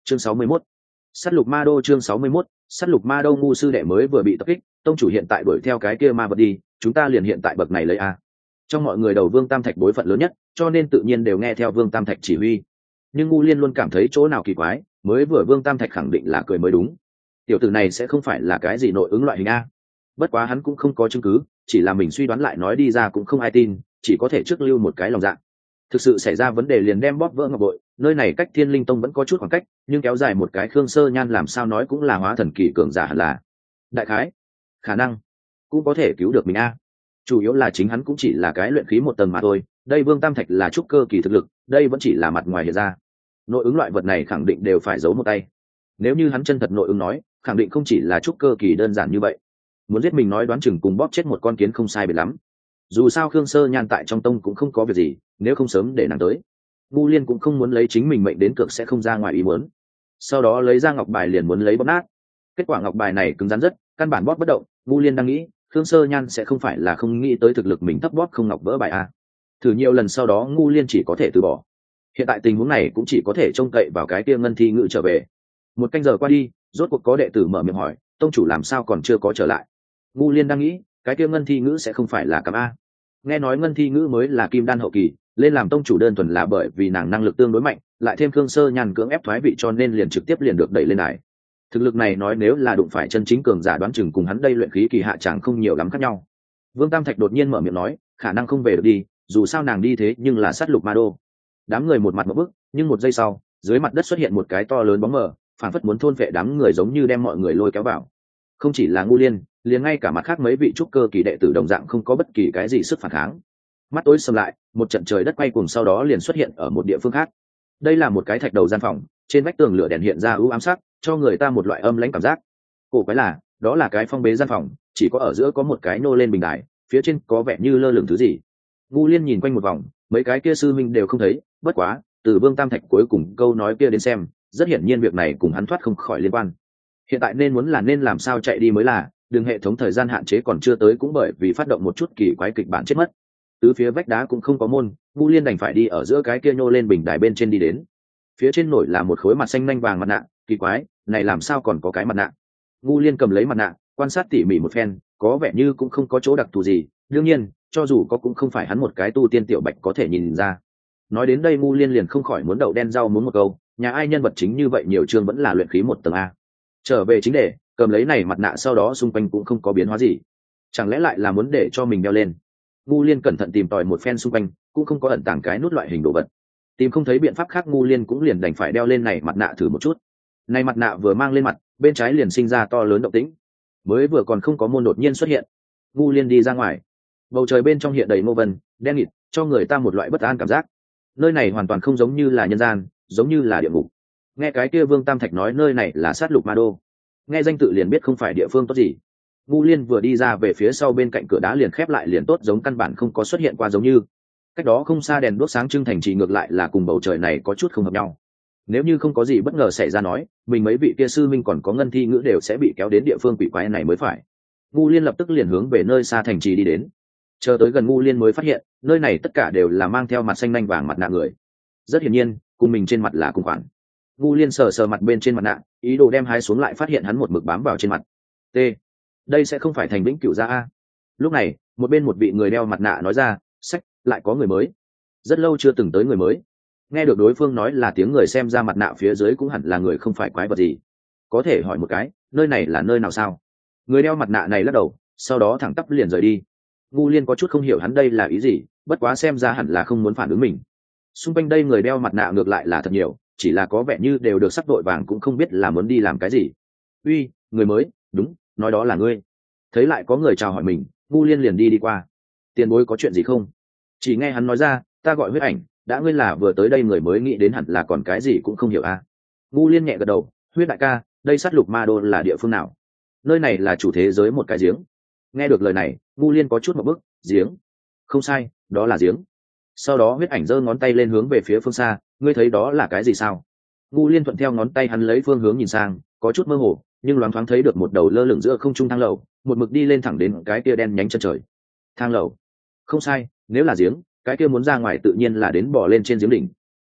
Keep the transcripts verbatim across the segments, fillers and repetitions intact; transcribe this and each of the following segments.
chương sáu mươi mốt sát lục ma đô chương sáu mươi mốt sát lục ma đô. Ngu sư đệ mới vừa bị tập kích, tông chủ hiện tại đuổi theo cái kia ma vật đi, chúng ta liền hiện tại bậc này lấy a. Trong mọi người đầu Vương Tam Thạch bối phận lớn nhất, cho nên tự nhiên đều nghe theo Vương Tam Thạch chỉ huy. Nhưng Ngu Liên luôn cảm thấy chỗ nào kỳ quái, mới vừa Vương Tam Thạch khẳng định là cười mới đúng. Tiểu tử này sẽ không phải là cái gì nội ứng loại hình a. Bất quá hắn cũng không có chứng cứ, chỉ là mình suy đoán lại nói đi ra cũng không ai tin, chỉ có thể trước lưu một cái lòng dạ. Thực sự xảy ra vấn đề liền đem bóp vỡ ngọc bội, nơi này cách Thiên Linh Tông vẫn có chút khoảng cách, nhưng kéo dài một cái Khương Sơ Nhan làm sao nói cũng là hóa thần kỳ cường giả hẳn là. Đại khái, khả năng cũng có thể cứu được mình a. Chủ yếu là chính hắn cũng chỉ là cái luyện khí một tầng mà thôi, đây Vương Tam Thạch là trúc cơ kỳ thực lực, đây vẫn chỉ là mặt ngoài hiện ra. Nội ứng loại vật này khẳng định đều phải giấu một tay. Nếu như hắn chân thật nội ứng nói, khẳng định không chỉ là trúc cơ kỳ đơn giản như vậy. Muốn giết mình nói đoán chừng cùng bóp chết một con kiến không sai biệt lắm. Dù sao Khương Sơ Nhan tại trong tông cũng không có việc gì, nếu không sớm để nàng tới. Ngu Liên cũng không muốn lấy chính mình mệnh đến cược sẽ không ra ngoài ý muốn. Sau đó lấy ra ngọc bài liền muốn lấy bóp nát. Kết quả ngọc bài này cứng rắn rất, căn bản bóp bất động. Ngu Liên đang nghĩ, Khương Sơ Nhan sẽ không phải là không nghĩ tới thực lực mình thấp bóp không ngọc vỡ bài a. Thử nhiều lần sau đó Ngu Liên chỉ có thể từ bỏ. Hiện tại tình huống này cũng chỉ có thể trông cậy vào cái kia Ngân Thi Ngự trở về. Một canh giờ qua đi, rốt cuộc có đệ tử mở miệng hỏi, tông chủ làm sao còn chưa có trở lại? Ngu Liên đang nghĩ, cái kia Ngân Thi Ngữ sẽ không phải là cắm a. Nghe nói Ngân Thi Ngữ mới là kim đan hậu kỳ, lên làm tông chủ đơn thuần là bởi vì nàng năng lực tương đối mạnh, lại thêm Khương Sơ Nhan cưỡng ép thoái vị cho nên liền trực tiếp liền được đẩy lên đài. Thực lực này nói nếu là đụng phải chân chính cường giả đoán chừng cùng hắn đây luyện khí kỳ hạ chẳng không nhiều lắm khác nhau. Vương Tam Thạch đột nhiên mở miệng nói, khả năng không về được đi, dù sao nàng đi thế nhưng là sát lục ma đô. Đám người một mặt một bức, nhưng một giây sau, dưới mặt đất xuất hiện một cái to lớn bóng mờ, phản phất muốn thôn vệ đám người giống như đem mọi người lôi kéo vào. Không chỉ là Ngu Liên, liền ngay cả mặt khác mấy vị trúc cơ kỳ đệ tử đồng dạng không có bất kỳ cái gì sức phản kháng. Mắt tối sầm lại, một trận trời đất quay cuồng sau đó liền xuất hiện ở một địa phương khác. Đây là một cái thạch đầu gian phòng, trên vách tường lửa đèn hiện ra ưu ám sắc, cho người ta một loại âm lãnh cảm giác. Cổ quái là, đó là cái phong bế gian phòng, chỉ có ở giữa có một cái nô lên bình đài, phía trên có vẻ như lơ lửng thứ gì. Ngu Liên nhìn quanh một vòng, mấy cái kia sư minh đều không thấy, bất quá, từ Vương Tam Thạch cuối cùng câu nói kia đến xem, rất hiển nhiên việc này cùng hắn thoát không khỏi liên quan. Hiện tại nên muốn là nên làm sao chạy đi mới là, đường hệ thống thời gian hạn chế còn chưa tới cũng bởi vì phát động một chút kỳ quái kịch bản chết mất. Từ phía vách đá cũng không có môn, Ngu Liên đành phải đi ở giữa cái kia nhô lên bình đài bên trên đi đến. Phía trên nổi là một khối mặt xanh nanh vàng mặt nạ, kỳ quái, này làm sao còn có cái mặt nạ? Ngu Liên cầm lấy mặt nạ, quan sát tỉ mỉ một phen, có vẻ như cũng không có chỗ đặc thù gì, đương nhiên, cho dù có cũng không phải hắn một cái tu tiên tiểu bạch có thể nhìn ra. Nói đến đây Ngu Liên liền không khỏi muốn đậu đen rau muốn một câu, nhà ai nhân vật chính như vậy nhiều chương vẫn là luyện khí một tầng a. Trở về chính đề, cầm lấy này mặt nạ sau đó xung quanh cũng không có biến hóa gì, chẳng lẽ lại là muốn để cho mình đeo lên? Ngu Liên cẩn thận tìm tòi một phen xung quanh, cũng không có ẩn tàng cái nút loại hình đồ vật. Tìm không thấy biện pháp khác Ngu Liên cũng liền đành phải đeo lên này mặt nạ thử một chút. Này mặt nạ vừa mang lên mặt, bên trái liền sinh ra to lớn động tĩnh. Mới vừa còn không có môn đột nhiên xuất hiện. Ngu Liên đi ra ngoài. Bầu trời bên trong hiện đầy mây vân, đen nghịt, cho người ta một loại bất an cảm giác. Nơi này hoàn toàn không giống như là nhân gian, giống như là địa ngục. Nghe cái kia Vương Tam Thạch nói nơi này là sát lục ma đô, nghe danh tự liền biết không phải địa phương tốt gì. Ngu Liên vừa đi ra về phía sau bên cạnh cửa đá liền khép lại liền tốt giống căn bản không có xuất hiện qua giống như. Cách đó không xa đèn đuốc sáng trưng thành trì ngược lại là cùng bầu trời này có chút không hợp nhau. Nếu như không có gì bất ngờ xảy ra nói, mình mấy vị kia sư minh còn có Ngân Thi Ngữ đều sẽ bị kéo đến địa phương quỷ quái này mới phải. Ngu Liên lập tức liền hướng về nơi xa thành trì đi đến. Chờ tới gần Ngu Liên mới phát hiện, nơi này tất cả đều là mang theo mặt xanh nanh vàng mặt nạ người. Rất hiển nhiên, cùng mình trên mặt là cùng khoản. Ngu Liên sờ sờ mặt bên trên mặt nạ, ý đồ đem hái xuống lại phát hiện hắn một mực bám vào trên mặt. T. Đây sẽ không phải thành Vĩnh Cửu gia a. Lúc này, một bên một vị người đeo mặt nạ nói ra, sách, lại có người mới. Rất lâu chưa từng tới người mới. Nghe được đối phương nói là tiếng người xem ra mặt nạ phía dưới cũng hẳn là người không phải quái vật gì. Có thể hỏi một cái, nơi này là nơi nào sao? Người đeo mặt nạ này lắc đầu, sau đó thẳng tắp liền rời đi. Ngu Liên có chút không hiểu hắn đây là ý gì, bất quá xem ra hẳn là không muốn phản ứng mình. Xung quanh đây người đeo mặt nạ ngược lại là thật nhiều, chỉ là có vẻ như đều được sắc đội vàng cũng không biết là muốn đi làm cái gì. Uy, người mới, đúng, nói đó là ngươi. Thấy lại có người chào hỏi mình, Ngu Liên liền đi đi qua. Tiền bối có chuyện gì không? Chỉ nghe hắn nói ra, ta gọi Huyết Ảnh, đã ngươi là vừa tới đây người mới nghĩ đến hẳn là còn cái gì cũng không hiểu à. Ngu Liên nhẹ gật đầu, Huyết đại ca, đây sát lục ma đô là địa phương nào? Nơi này là chủ thế giới một cái giếng. Nghe được lời này, Ngu Liên có chút một bức, giếng. Không sai, đó là giếng. Sau đó Huyết Ảnh giơ ngón tay lên hướng về phía phương xa, ngươi thấy đó là cái gì sao? Ngu Liên thuận theo ngón tay hắn lấy phương hướng nhìn sang, có chút mơ hồ, nhưng loáng thoáng thấy được một đầu lơ lửng giữa không trung thang lầu, một mực đi lên thẳng đến cái kia đen nhánh chân trời. Thang lầu. Không sai, nếu là giếng, cái kia muốn ra ngoài tự nhiên là đến bò lên trên giếng đỉnh.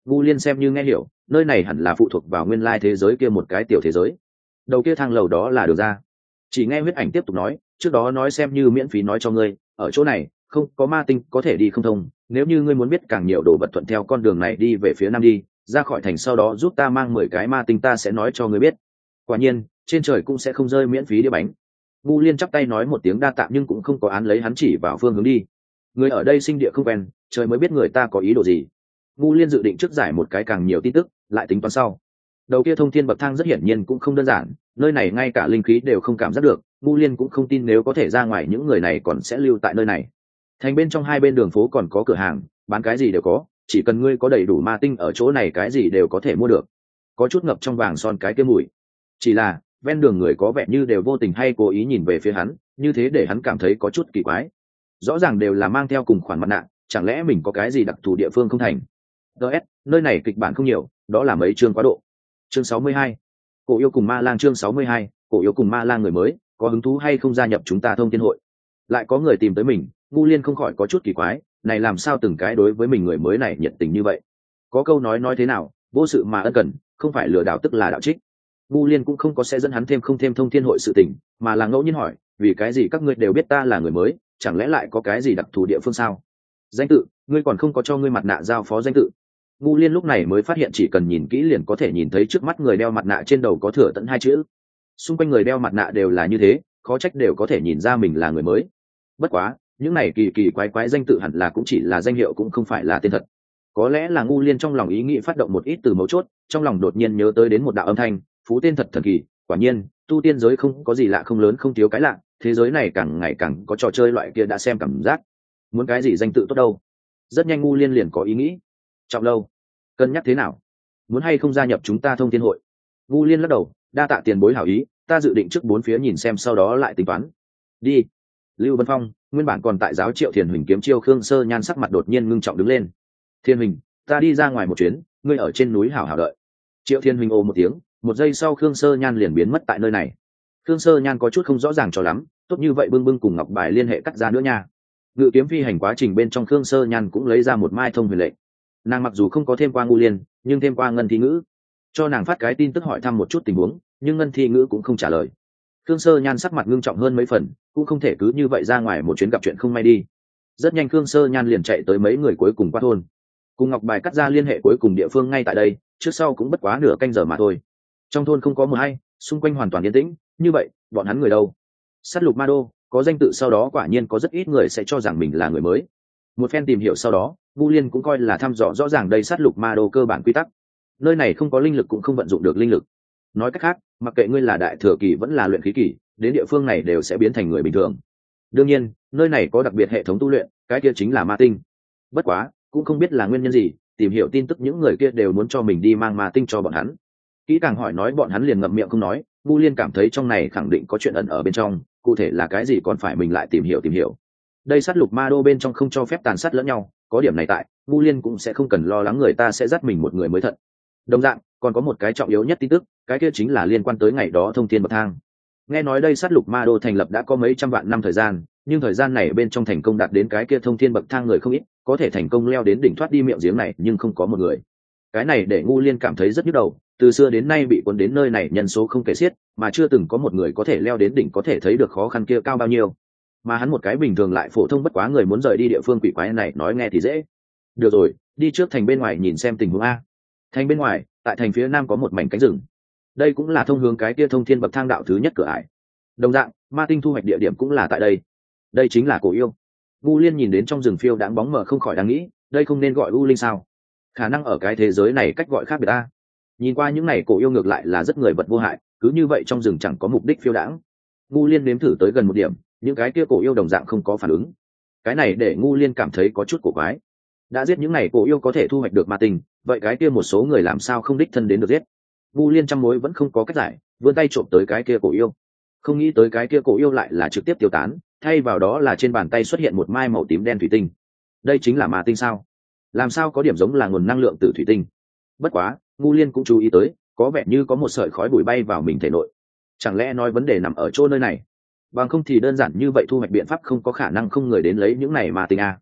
Ngu Liên xem như nghe hiểu, nơi này hẳn là phụ thuộc vào nguyên lai thế giới kia một cái tiểu thế giới. Đầu kia thang lầu đó là được ra. Chỉ nghe huyết ảnh tiếp tục nói, trước đó nói xem như miễn phí nói cho ngươi, ở chỗ này không có ma tinh có thể đi không thông, nếu như ngươi muốn biết càng nhiều đồ vật thuận theo con đường này đi về phía nam đi, ra khỏi thành sau đó giúp ta mang mười cái ma tinh ta sẽ nói cho ngươi biết. Quả nhiên, trên trời cũng sẽ không rơi miễn phí đĩa bánh. Ngu Liên chắp tay nói một tiếng đa tạ nhưng cũng không có án lấy hắn chỉ vào phương hướng đi. Người ở đây sinh địa không quen, trời mới biết người ta có ý đồ gì. Ngu Liên dự định trước giải một cái càng nhiều tin tức, lại tính toán sau. Đầu kia thông thiên bậc thang rất hiển nhiên cũng không đơn giản, nơi này ngay cả linh khí đều không cảm giác được, Ngu Liên cũng không tin nếu có thể ra ngoài những người này còn sẽ lưu tại nơi này. Thành bên trong hai bên đường phố còn có cửa hàng, bán cái gì đều có, chỉ cần ngươi có đầy đủ ma tinh ở chỗ này cái gì đều có thể mua được. Có chút ngập trong vàng son cái kia mùi. Chỉ là, ven đường người có vẻ như đều vô tình hay cố ý nhìn về phía hắn, như thế để hắn cảm thấy có chút kỳ quái. Rõ ràng đều là mang theo cùng khoản mặt nạ, chẳng lẽ mình có cái gì đặc thù địa phương không thành. ds nơi này kịch bản không nhiều, đó là mấy chương quá độ. Chương sáu mươi hai, Cổ yêu cùng ma lang. Chương sáu mươi hai, Cổ yêu cùng ma lang. Người mới có hứng thú hay không gia nhập chúng ta thông thiên hội? Lại có người tìm tới mình, Ngu Liên không khỏi có chút kỳ quái, này làm sao từng cái đối với mình người mới này nhiệt tình như vậy. Có câu nói nói thế nào, vô sự mà ân cần, không phải lừa đảo tức là đạo trích. Ngu Liên cũng không có sẽ dẫn hắn thêm không thêm thông thiên hội sự tình, mà là ngẫu nhiên hỏi, vì cái gì các ngươi đều biết ta là người mới, chẳng lẽ lại có cái gì đặc thù địa phương sao? Danh tự, ngươi còn không có cho ngươi mặt nạ giao phó danh tự. Ngu Liên lúc này mới phát hiện chỉ cần nhìn kỹ liền có thể nhìn thấy trước mắt người đeo mặt nạ trên đầu có thừa tận hai chữ. Xung quanh người đeo mặt nạ đều là như thế, khó trách đều có thể nhìn ra mình là người mới. Bất quá, những này kỳ kỳ quái quái danh tự hẳn là cũng chỉ là danh hiệu cũng không phải là tên thật. Có lẽ là Ngu Liên trong lòng ý nghĩ phát động một ít từ mấu chốt, trong lòng đột nhiên nhớ tới đến một đạo âm thanh, phú tên thật thần kỳ, quả nhiên, tu tiên giới không có gì lạ không lớn không thiếu cái lạ, thế giới này càng ngày càng có trò chơi loại kia đã xem cảm giác. Muốn cái gì danh tự tốt đâu? Rất nhanh Ngu Liên liền có ý nghĩ. Trọng Lâu, cân nhắc thế nào? Muốn hay không gia nhập chúng ta thông thiên hội? Ngu Liên lắc đầu, đa tạ tiền bối hảo ý, ta dự định trước bốn phía nhìn xem sau đó lại tính toán. Đi. Lưu Vân Phong, nguyên bản còn tại giáo Triệu Thiền Huỳnh kiếm chiêu Khương Sơ Nhan sắc mặt đột nhiên ngưng trọng đứng lên. Thiên Huỳnh, ta đi ra ngoài một chuyến, ngươi ở trên núi hảo hảo đợi. Triệu Thiên Huỳnh ồ một tiếng, một giây sau Khương Sơ Nhan liền biến mất tại nơi này. Khương Sơ Nhan có chút không rõ ràng cho lắm, tốt như vậy bưng bưng cùng ngọc bài liên hệ cắt ra nữa nha. Ngự kiếm phi hành quá trình bên trong Khương Sơ Nhan cũng lấy ra một mai thông huyền lệnh. Nàng mặc dù không có thêm qua Ngu Liên, nhưng thêm qua Ngân Thi Ngữ, cho nàng phát cái tin tức hỏi thăm một chút tình huống, nhưng Ngân Thi Ngữ cũng không trả lời. Khương Sơ Nhan sắc mặt ngưng trọng hơn mấy phần, cũng không thể cứ như vậy ra ngoài một chuyến gặp chuyện không may đi. Rất nhanh Khương Sơ Nhan liền chạy tới mấy người cuối cùng qua thôn, cùng ngọc bài cắt ra liên hệ cuối cùng địa phương ngay tại đây, trước sau cũng bất quá nửa canh giờ mà thôi. Trong thôn không có mờ hay, xung quanh hoàn toàn yên tĩnh, như vậy bọn hắn người đâu? Sát lục ma đô có danh tự sau đó quả nhiên có rất ít người sẽ cho rằng mình là người mới. Một phen tìm hiểu sau đó, Vu Liên cũng coi là thăm dò rõ ràng đây sát lục ma đô cơ bản quy tắc. Nơi này không có linh lực cũng không vận dụng được linh lực. Nói cách khác, mặc kệ ngươi là đại thừa kỳ vẫn là luyện khí kỳ, đến địa phương này đều sẽ biến thành người bình thường. Đương nhiên, nơi này có đặc biệt hệ thống tu luyện, cái kia chính là ma tinh. Bất quá, cũng không biết là nguyên nhân gì, tìm hiểu tin tức những người kia đều muốn cho mình đi mang ma tinh cho bọn hắn. Kỹ càng hỏi nói bọn hắn liền ngậm miệng không nói, Vu Liên cảm thấy trong này khẳng định có chuyện ẩn ở bên trong, cụ thể là cái gì còn phải mình lại tìm hiểu tìm hiểu. Đây sát lục ma đô bên trong không cho phép tàn sát lẫn nhau, có điểm này tại, Vu Liên cũng sẽ không cần lo lắng người ta sẽ dắt mình một người mới thật. Đồng dạng, còn có một cái trọng yếu nhất tin tức, cái kia chính là liên quan tới ngày đó thông thiên bậc thang. Nghe nói đây sát lục ma đô thành lập đã có mấy trăm vạn năm thời gian, nhưng thời gian này bên trong thành công đạt đến cái kia thông thiên bậc thang người không ít, có thể thành công leo đến đỉnh thoát đi miệng giếng này nhưng không có một người. Cái này để Ngu Liên cảm thấy rất nhức đầu, từ xưa đến nay bị cuốn đến nơi này nhân số không kể xiết, mà chưa từng có một người có thể leo đến đỉnh, có thể thấy được khó khăn kia cao bao nhiêu. Mà hắn một cái bình thường lại phổ thông bất quá người muốn rời đi địa phương quỷ quái này nói nghe thì dễ. Được rồi, đi trước thành bên ngoài nhìn xem tình huống a. Thành bên ngoài, tại thành phía nam có một mảnh cánh rừng. Đây cũng là thông hướng cái kia thông thiên bậc thang đạo thứ nhất cửa ải. Đồng dạng, ma tinh thu hoạch địa điểm cũng là tại đây. Đây chính là Cổ yêu. Vu Liên nhìn đến trong rừng phiêu đãng bóng mờ không khỏi đang nghĩ, đây không nên gọi U Linh sao? Khả năng ở cái thế giới này cách gọi khác biệt a. Nhìn qua những này Cổ yêu ngược lại là rất người vật vô hại, cứ như vậy trong rừng chẳng có mục đích phiêu đãng. Vu Liên nếm thử tới gần một điểm, những cái kia Cổ yêu đồng dạng không có phản ứng. Cái này để Vu Liên cảm thấy có chút cổ quái. Đã giết những này Cổ yêu có thể thu hoạch được ma tinh, vậy cái kia một số người làm sao không đích thân đến được giết? Vu Liên trăm mối vẫn không có cách giải, vươn tay trộm tới cái kia Cổ yêu. Không nghĩ tới cái kia Cổ yêu lại là trực tiếp tiêu tán, thay vào đó là trên bàn tay xuất hiện một mai màu tím đen thủy tinh. Đây chính là ma tinh sao? Làm sao có điểm giống là nguồn năng lượng từ thủy tinh? Bất quá, Vu Liên cũng chú ý tới, có vẻ như có một sợi khói bụi bay vào mình thể nội. Chẳng lẽ nói vấn đề nằm ở chỗ nơi này? Bằng không thì đơn giản như vậy thu hoạch biện pháp không có khả năng không người đến lấy những này ma tinh à?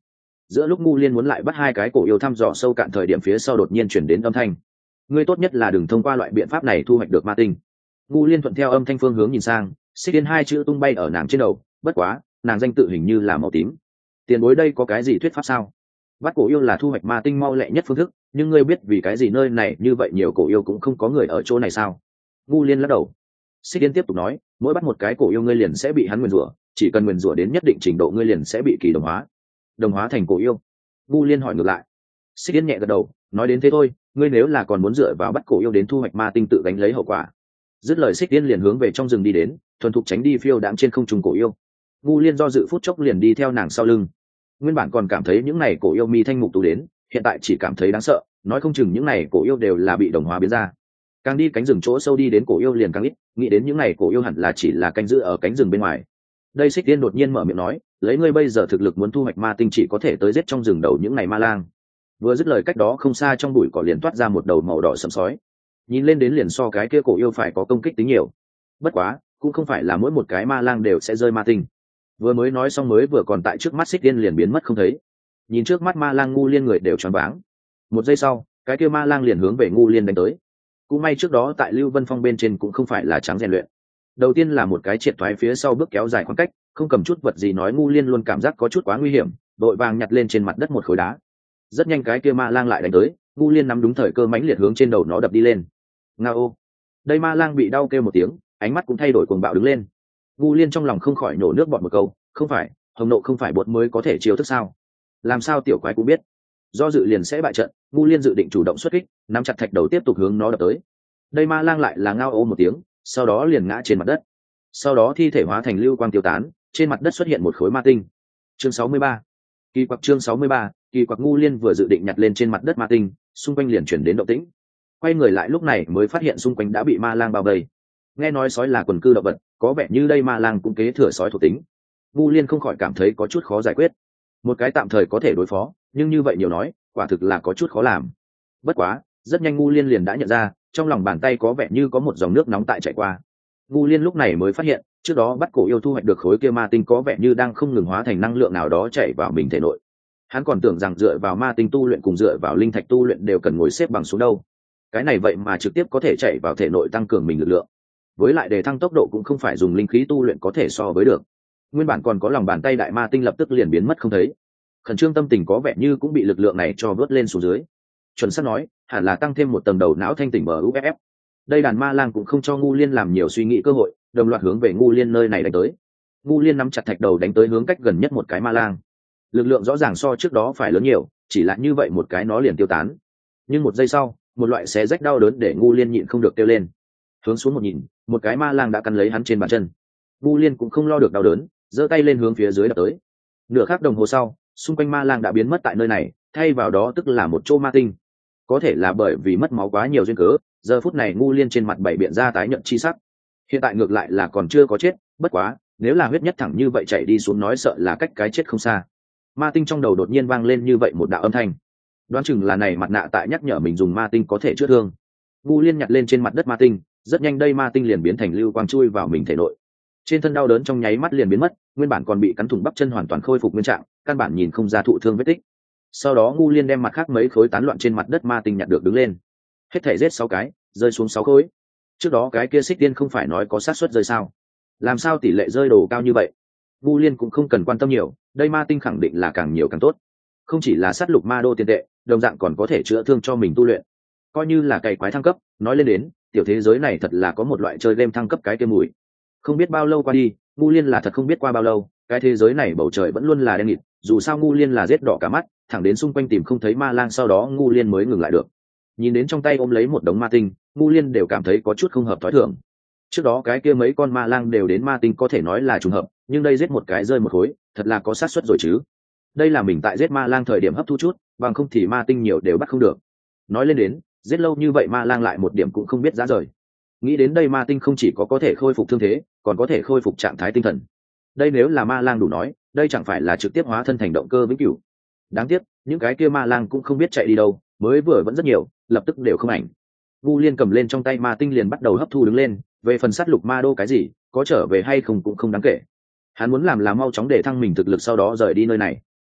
giữa lúc ngu liên muốn lại bắt hai cái cổ yêu thăm dò sâu cạn thời điểm, phía sau đột nhiên chuyển đến âm thanh: ngươi tốt nhất là đừng thông qua loại biện pháp này thu hoạch được ma tinh. Ngu liên thuận theo âm thanh phương hướng nhìn sang, xích tiên hai chữ tung bay ở nàng trên đầu. Bất quá nàng danh tự hình như là màu tím. Tiền bối, đây có cái gì thuyết pháp sao? Bắt cổ yêu là thu hoạch ma tinh mau lẹ nhất phương thức, nhưng ngươi biết vì cái gì nơi này như vậy nhiều cổ yêu cũng không có người ở chỗ này sao? Ngu liên lắc đầu. Xích tiên tiếp tục nói: mỗi bắt một cái cổ yêu ngươi liền sẽ bị hắn nguyền rủa, chỉ cần nguyền rủa đến nhất định trình độ ngươi liền sẽ bị kỳ đồng hóa. Đồng hóa thành cổ yêu? Ngu liên hỏi ngược lại. Xích tiên nhẹ gật đầu, nói đến thế thôi, ngươi nếu là còn muốn dựa vào bắt cổ yêu đến thu hoạch ma tinh tự gánh lấy hậu quả. Dứt lời, Xích tiên liền hướng về trong rừng đi đến, thuần thục tránh đi phiêu đãng trên không trung cổ yêu. Ngu liên do dự phút chốc liền đi theo nàng sau lưng. Nguyên bản còn cảm thấy những này cổ yêu mi thanh mục tú đến, hiện tại chỉ cảm thấy đáng sợ, nói không chừng những này cổ yêu đều là bị đồng hóa biến ra. Càng đi cánh rừng chỗ sâu đi đến cổ yêu liền càng ít, nghĩ đến những này cổ yêu hẳn là chỉ là canh giữ ở cánh rừng bên ngoài. Đây Xích tiên đột nhiên mở miệng nói: lấy ngươi bây giờ thực lực muốn thu hoạch ma tinh chỉ có thể tới giết trong rừng đầu những này ma lang. Vừa dứt lời, cách đó không xa trong bụi cỏ liền toát ra một đầu màu đỏ sẫm sói, nhìn lên đến liền so cái kia cổ yêu phải có công kích tính nhiều. Bất quá cũng không phải là mỗi một cái ma lang đều sẽ rơi ma tinh. Vừa mới nói xong, mới vừa còn tại trước mắt Xích tiên liền biến mất không thấy. Nhìn trước mắt ma lang, ngu liên người đều choáng váng. Một giây sau, cái kia ma lang liền hướng về ngu liên đánh tới. Cũng may trước đó tại Lưu Vân Phong bên trên cũng không phải là trắng rèn luyện. Đầu tiên là một cái triệt thoái phía sau bước kéo dài khoảng cách, không cầm chút vật gì nói ngu liên luôn cảm giác có chút quá nguy hiểm, đội vàng nhặt lên trên mặt đất một khối đá. Rất nhanh cái kia ma lang lại đánh tới, ngu liên nắm đúng thời cơ mãnh liệt hướng trên đầu nó đập đi lên. Ngao! Đây ma lang bị đau kêu một tiếng, ánh mắt cũng thay đổi cuồng bạo đứng lên. Ngu liên trong lòng không khỏi nổ nước bọt một câu: không phải hồng nộ không phải bột mới có thể chiêu thức sao? Làm sao tiểu quái cũng biết? Do dự liền sẽ bại trận, ngu liên dự định chủ động xuất kích, nắm chặt thạch đầu tiếp tục hướng nó đập tới. Đây ma lang lại là ngao ô một tiếng, sau đó liền ngã trên mặt đất. Sau đó thi thể hóa thành lưu quang tiêu tán, trên mặt đất xuất hiện một khối ma tinh. Chương sáu mươi ba, kỳ quặc. Chương sáu mươi ba, kỳ quặc. Ngu liên vừa dự định nhặt lên trên mặt đất ma tinh, xung quanh liền chuyển đến động tĩnh. Quay người lại lúc này mới phát hiện xung quanh đã bị ma lang bao vây. Nghe nói sói là quần cư động vật, có vẻ như đây ma lang cũng kế thừa sói thuộc tính. Ngu liên không khỏi cảm thấy có chút khó giải quyết. Một cái tạm thời có thể đối phó, nhưng như vậy nhiều nói, quả thực là có chút khó làm. Bất quá rất nhanh ngu liên liền đã nhận ra, trong lòng bàn tay có vẻ như có một dòng nước nóng tại chảy qua. Ngu liên lúc này mới phát hiện, trước đó bắt cổ yêu thu hoạch được khối kia ma tinh có vẻ như đang không ngừng hóa thành năng lượng nào đó chảy vào mình thể nội. Hắn còn tưởng rằng dựa vào ma tinh tu luyện cùng dựa vào linh thạch tu luyện đều cần ngồi xếp bằng xuống đâu. Cái này vậy mà trực tiếp có thể chảy vào thể nội tăng cường mình lực lượng. Với lại đề thăng tốc độ cũng không phải dùng linh khí tu luyện có thể so với được. Nguyên bản còn có lòng bàn tay đại ma tinh lập tức liền biến mất không thấy. Khẩn trương tâm tình có vẻ như cũng bị lực lượng này cho vớt lên xuống dưới. Chuẩn xác nói, hẳn là tăng thêm một tầng đầu não thanh tỉnh bờ u ép ép. Đây đàn ma lang cũng không cho ngu liên làm nhiều suy nghĩ cơ hội, đồng loạt hướng về ngu liên nơi này đánh tới. Ngu liên nắm chặt thạch đầu đánh tới hướng cách gần nhất một cái ma lang. Lực lượng rõ ràng so trước đó phải lớn nhiều, chỉ là như vậy một cái nó liền tiêu tán. Nhưng một giây sau, một loại xé rách đau đớn để ngu liên nhịn không được kêu lên. Hướng xuống một nhìn, một cái ma lang đã cắn lấy hắn trên bàn chân. Ngu liên cũng không lo được đau đớn, giơ tay lên hướng phía dưới đập tới. Nửa khắc đồng hồ sau, xung quanh ma lang đã biến mất tại nơi này, thay vào đó tức là một chỗ ma tinh. Có thể là bởi vì mất máu quá nhiều duyên cớ, giờ phút này ngu liên trên mặt bảy biện ra tái nhợt chi sắc. Hiện tại ngược lại là còn chưa có chết, bất quá nếu là huyết nhất thẳng như vậy chảy đi xuống nói sợ là cách cái chết không xa. Ma tinh trong đầu đột nhiên vang lên như vậy một đạo âm thanh, đoán chừng là này mặt nạ tại nhắc nhở mình dùng ma tinh có thể chữa thương. Ngu liên nhặt lên trên mặt đất ma tinh, rất nhanh đây ma tinh liền biến thành lưu quang chui vào mình thể nội. Trên thân đau đớn trong nháy mắt liền biến mất, nguyên bản còn bị cắn thủng bắp chân hoàn toàn khôi phục nguyên trạng, căn bản nhìn không ra thụ thương vết tích. Sau đó ngu liên đem mặt khác mấy khối tán loạn trên mặt đất ma tinh nhặt được đứng lên, hết thể giết sáu cái, rơi xuống sáu khối. Trước đó cái kia xích tiên không phải nói có xác suất rơi sao? Làm sao tỷ lệ rơi đồ cao như vậy? Ngu liên cũng không cần quan tâm nhiều, đây ma tinh khẳng định là càng nhiều càng tốt. Không chỉ là sát lục ma đô tiền tệ, đồng dạng còn có thể chữa thương cho mình tu luyện. Coi như là cày quái thăng cấp, nói lên đến, tiểu thế giới này thật là có một loại chơi game thăng cấp cái kia mùi. Không biết bao lâu qua đi, ngu liên là thật không biết qua bao lâu, cái thế giới này bầu trời vẫn luôn là đen nghịt, dù sao ngu liên là giết đỏ cả mắt, thẳng đến xung quanh tìm không thấy ma lang, sau đó ngu liên mới ngừng lại được. Nhìn đến trong tay ôm lấy một đống ma tinh, ngu liên đều cảm thấy có chút không hợp thói thường. Trước đó cái kia mấy con ma lang đều đến ma tinh có thể nói là trùng hợp, nhưng đây giết một cái rơi một khối, thật là có xác suất rồi chứ. Đây là mình tại giết ma lang thời điểm hấp thu chút, bằng không thì ma tinh nhiều đều bắt không được. Nói lên đến, giết lâu như vậy ma lang lại một điểm cũng không biết giá rời. Nghĩ đến đây ma tinh không chỉ có có thể khôi phục thương thế, còn có thể khôi phục trạng thái tinh thần. Đây nếu là ma lang đủ nói, đây chẳng phải là trực tiếp hóa thân thành động cơ vĩnh cửu. Đáng tiếc, những cái kia ma lang cũng không biết chạy đi đâu, mới vừa vẫn rất nhiều, lập tức đều không ảnh. Ngu liên cầm lên trong tay ma tinh liền bắt đầu hấp thu đứng lên, về phần sát lục ma đô cái gì, có trở về hay không cũng không đáng kể. Hắn muốn làm là mau chóng để thăng mình thực lực sau đó rời đi nơi này.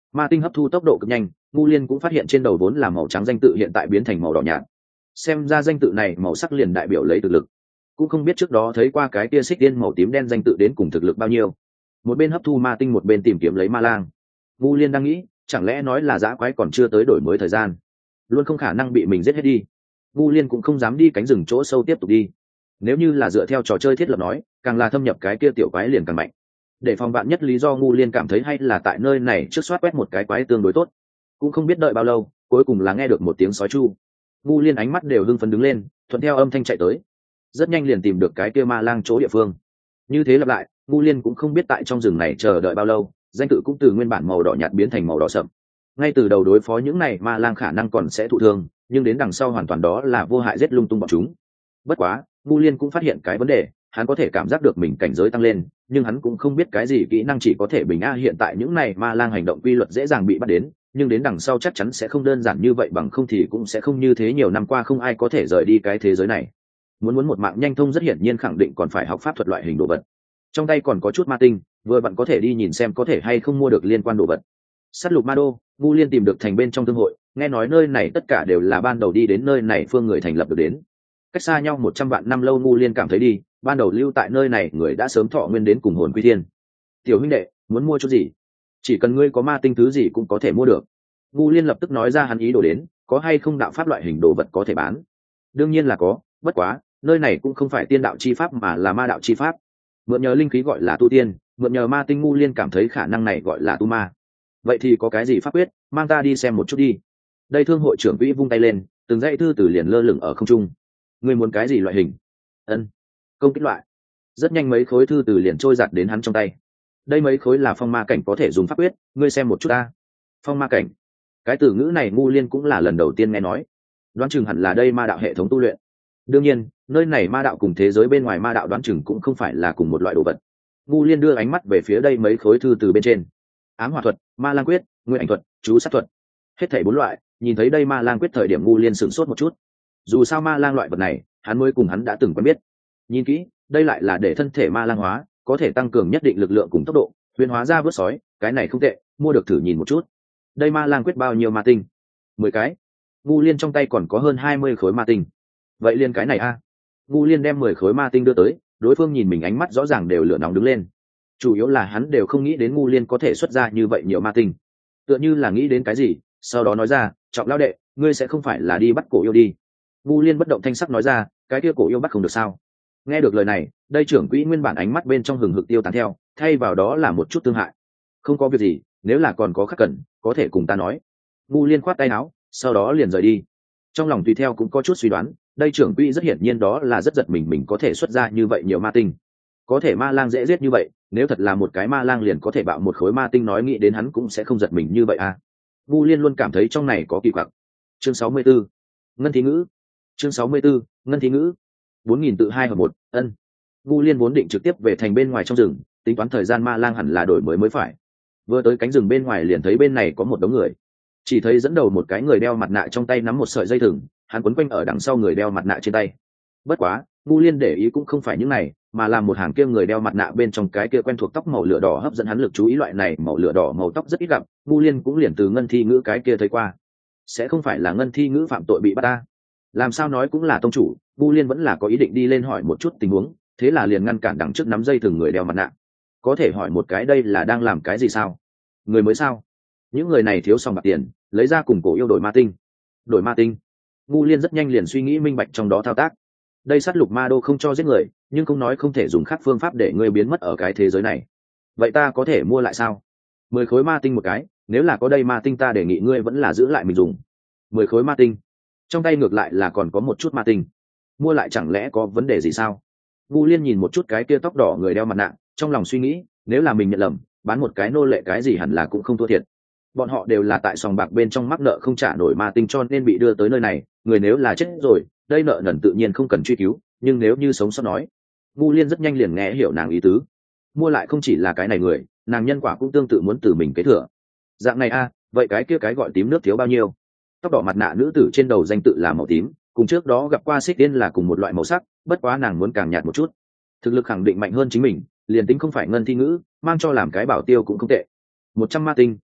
Ma tinh hấp thu tốc độ cực nhanh, ngu liên cũng phát hiện trên đầu vốn là màu trắng danh tự hiện tại biến thành màu đỏ nhạt. Xem ra danh tự này màu sắc liền đại biểu lấy thực lực. Cũng không biết trước đó thấy qua cái kia xích tiên màu tím đen danh tự đến cùng thực lực bao nhiêu. Một bên hấp thu ma tinh một bên tìm kiếm lấy ma lang. Ngu liên đang nghĩ, chẳng lẽ nói là dã quái còn chưa tới đổi mới thời gian, luôn không khả năng bị mình giết hết đi. Ngu liên cũng không dám đi cánh rừng chỗ sâu tiếp tục đi. Nếu như là dựa theo trò chơi thiết lập nói, càng là thâm nhập cái kia tiểu quái liền càng mạnh. Để phòng bạn nhất lý do ngu liên cảm thấy hay là tại nơi này trước soát quét một cái quái tương đối tốt. Cũng không biết đợi bao lâu, cuối cùng là nghe được một tiếng sói chu. Ngu liên ánh mắt đều hưng phấn đứng lên, thuận theo âm thanh chạy tới, rất nhanh liền tìm được cái kia ma lang chỗ địa phương. Như thế lặp lại, ngu liên cũng không biết tại trong rừng này chờ đợi bao lâu, danh tự cũng từ nguyên bản màu đỏ nhạt biến thành màu đỏ sậm. Ngay từ đầu đối phó những này ma lang khả năng còn sẽ thụ thương, nhưng đến đằng sau hoàn toàn đó là vô hại giết lung tung bọn chúng. Bất quá, ngu liên cũng phát hiện cái vấn đề, hắn có thể cảm giác được mình cảnh giới tăng lên, nhưng hắn cũng không biết cái gì kỹ năng chỉ có thể bình a hiện tại những này ma lang hành động quy luật dễ dàng bị bắt đến, nhưng đến đằng sau chắc chắn sẽ không đơn giản như vậy, bằng không thì cũng sẽ không như thế nhiều năm qua không ai có thể rời đi cái thế giới này. Muốn muốn một mạng nhanh thông rất hiển nhiên khẳng định còn phải học pháp thuật loại hình đồ vật. Trong tay còn có chút ma tinh, vừa bạn có thể đi nhìn xem có thể hay không mua được liên quan đồ vật. Sát lục ma đô, ngu liên tìm được thành bên trong thương hội, nghe nói nơi này tất cả đều là ban đầu đi đến nơi này phương người thành lập được đến. Cách xa nhau một trăm vạn năm lâu, ngu liên cảm thấy đi, ban đầu lưu tại nơi này người đã sớm thọ nguyên đến cùng hồn quy thiên. Tiểu huynh đệ, muốn mua chút gì? Chỉ cần ngươi có ma tinh thứ gì cũng có thể mua được. Ngu liên lập tức nói ra hắn ý đồ đến, có hay không đạo pháp loại hình đồ vật có thể bán? Đương nhiên là có, bất quá nơi này cũng không phải tiên đạo chi pháp mà là ma đạo chi pháp. Mượn nhờ linh khí gọi là tu tiên, mượn nhờ ma tinh ngu liên cảm thấy khả năng này gọi là tu ma. Vậy thì có cái gì pháp quyết, mang ta đi xem một chút đi. Đây thương hội trưởng quỹ vung tay lên, từng dãy thư từ liền lơ lửng ở không trung. Ngươi muốn cái gì loại hình? Ân, công kích loại. Rất nhanh mấy khối thư từ liền trôi giạt đến hắn trong tay. Đây mấy khối là phong ma cảnh có thể dùng pháp quyết, ngươi xem một chút ta. Phong ma cảnh, cái từ ngữ này ngu liên cũng là lần đầu tiên nghe nói. Đoán chừng hẳn là đây ma đạo hệ thống tu luyện. Đương nhiên, nơi này ma đạo cùng thế giới bên ngoài ma đạo đoán chừng cũng không phải là cùng một loại đồ vật. Ngu liên đưa ánh mắt về phía đây mấy khối thư từ bên trên. Ám hỏa thuật, ma lang quyết, nguyên ảnh thuật, chú sát thuật, hết thảy bốn loại. Nhìn thấy đây ma lang quyết thời điểm ngu liên sửng sốt một chút. Dù sao ma lang loại vật này hắn mới cùng hắn đã từng quen biết. Nhìn kỹ, đây lại là để thân thể ma lang hóa, có thể tăng cường nhất định lực lượng cùng tốc độ, huyền hóa ra vớt sói, cái này không tệ, mua được thử nhìn một chút. Đây ma lang quyết bao nhiêu ma tinh? Mười cái. Ngu liên trong tay còn có hơn hai mươi khối ma tinh. Vậy liên cái này a? À? Ngu liên đem mười khối ma tinh đưa tới, đối phương nhìn mình ánh mắt rõ ràng đều lửa nóng đứng lên. Chủ yếu là hắn đều không nghĩ đến ngu liên có thể xuất ra như vậy nhiều ma tinh, tựa như là nghĩ đến cái gì, sau đó nói ra, Trọng lão đệ, ngươi sẽ không phải là đi bắt cổ yêu đi? Ngu liên bất động thanh sắc nói ra, cái kia cổ yêu bắt không được sao? Nghe được lời này, đây trưởng quỹ nguyên bản ánh mắt bên trong hừng hực tiêu tán theo, thay vào đó là một chút thương hại. Không có việc gì, nếu là còn có khắc cần, có thể cùng ta nói. Ngu liên khoát tay áo, sau đó liền rời đi. Trong lòng tùy theo cũng có chút suy đoán, đây trưởng quỹ rất hiển nhiên đó là rất giật mình mình có thể xuất ra như vậy nhiều ma tinh. Có thể ma lang dễ giết như vậy, nếu thật là một cái ma lang liền có thể bạo một khối ma tinh, nói nghĩ đến hắn cũng sẽ không giật mình như vậy à. Ngu liên luôn cảm thấy trong này có kỳ quặc. Chương sáu mươi 44. Ngân thí ngữ. Chương sáu mươi 44. Ngân thí ngữ. Bốn nghìn tự hai hợp một, ân. Ngu liên vốn định trực tiếp về thành bên ngoài trong rừng, tính toán thời gian ma lang hẳn là đổi mới mới phải. Vừa tới cánh rừng bên ngoài liền thấy bên này có một đống người. Chỉ thấy dẫn đầu một cái người đeo mặt nạ trong tay nắm một sợi dây thừng, hắn quấn quanh ở đằng sau người đeo mặt nạ trên tay. Bất quá, ngu liên để ý cũng không phải những này, mà là một hàng kia người đeo mặt nạ bên trong cái kia quen thuộc tóc màu lửa đỏ hấp dẫn hắn lực chú ý, loại này màu lửa đỏ màu tóc rất ít gặp, ngu liên cũng liền từ ngân thi ngữ cái kia thấy qua. Sẽ không phải là ngân thi ngữ phạm tội bị bắt ta? Làm sao nói cũng là tông chủ, ngu liên vẫn là có ý định đi lên hỏi một chút tình huống, thế là liền ngăn cản đằng trước nắm dây thừng người đeo mặt nạ. Có thể hỏi một cái đây là đang làm cái gì sao? Người mới sao? Những người này thiếu xong bạc tiền, lấy ra cùng cổ yêu đổi ma tinh. Đổi ma tinh? Ngu liên rất nhanh liền suy nghĩ minh bạch trong đó thao tác. Đây sát lục ma đô không cho giết người, nhưng không nói không thể dùng khác phương pháp để ngươi biến mất ở cái thế giới này. Vậy ta có thể mua lại sao? Mười khối ma tinh một cái, nếu là có đây ma tinh ta đề nghị ngươi vẫn là giữ lại mình dùng. Mười khối ma tinh, trong tay ngược lại là còn có một chút ma tinh, mua lại chẳng lẽ có vấn đề gì sao? Ngu liên nhìn một chút cái kia tóc đỏ người đeo mặt nạ, trong lòng suy nghĩ, nếu là mình nhận lầm, bán một cái nô lệ cái gì hẳn là cũng không thua thiệt. Bọn họ đều là tại sòng bạc bên trong mắc nợ không trả nổi ma tinh cho nên bị đưa tới nơi này, người nếu là chết rồi, đây nợ nần tự nhiên không cần truy cứu, nhưng nếu như sống sót nói. Ngu liên rất nhanh liền nghe hiểu nàng ý tứ. Mua lại không chỉ là cái này người, nàng nhân quả cũng tương tự muốn từ mình kế thừa. Dạng này a, à, vậy cái kia cái gọi tím nước thiếu bao nhiêu? Tóc đỏ mặt nạ nữ tử trên đầu danh tự là màu tím, cùng trước đó gặp qua xích tiên là cùng một loại màu sắc, bất quá nàng muốn càng nhạt một chút. Thực lực khẳng định mạnh hơn chính mình, liền tính không phải ngân thi ngữ, mang cho làm cái bảo tiêu cũng không tệ. Một trăm ma tinh,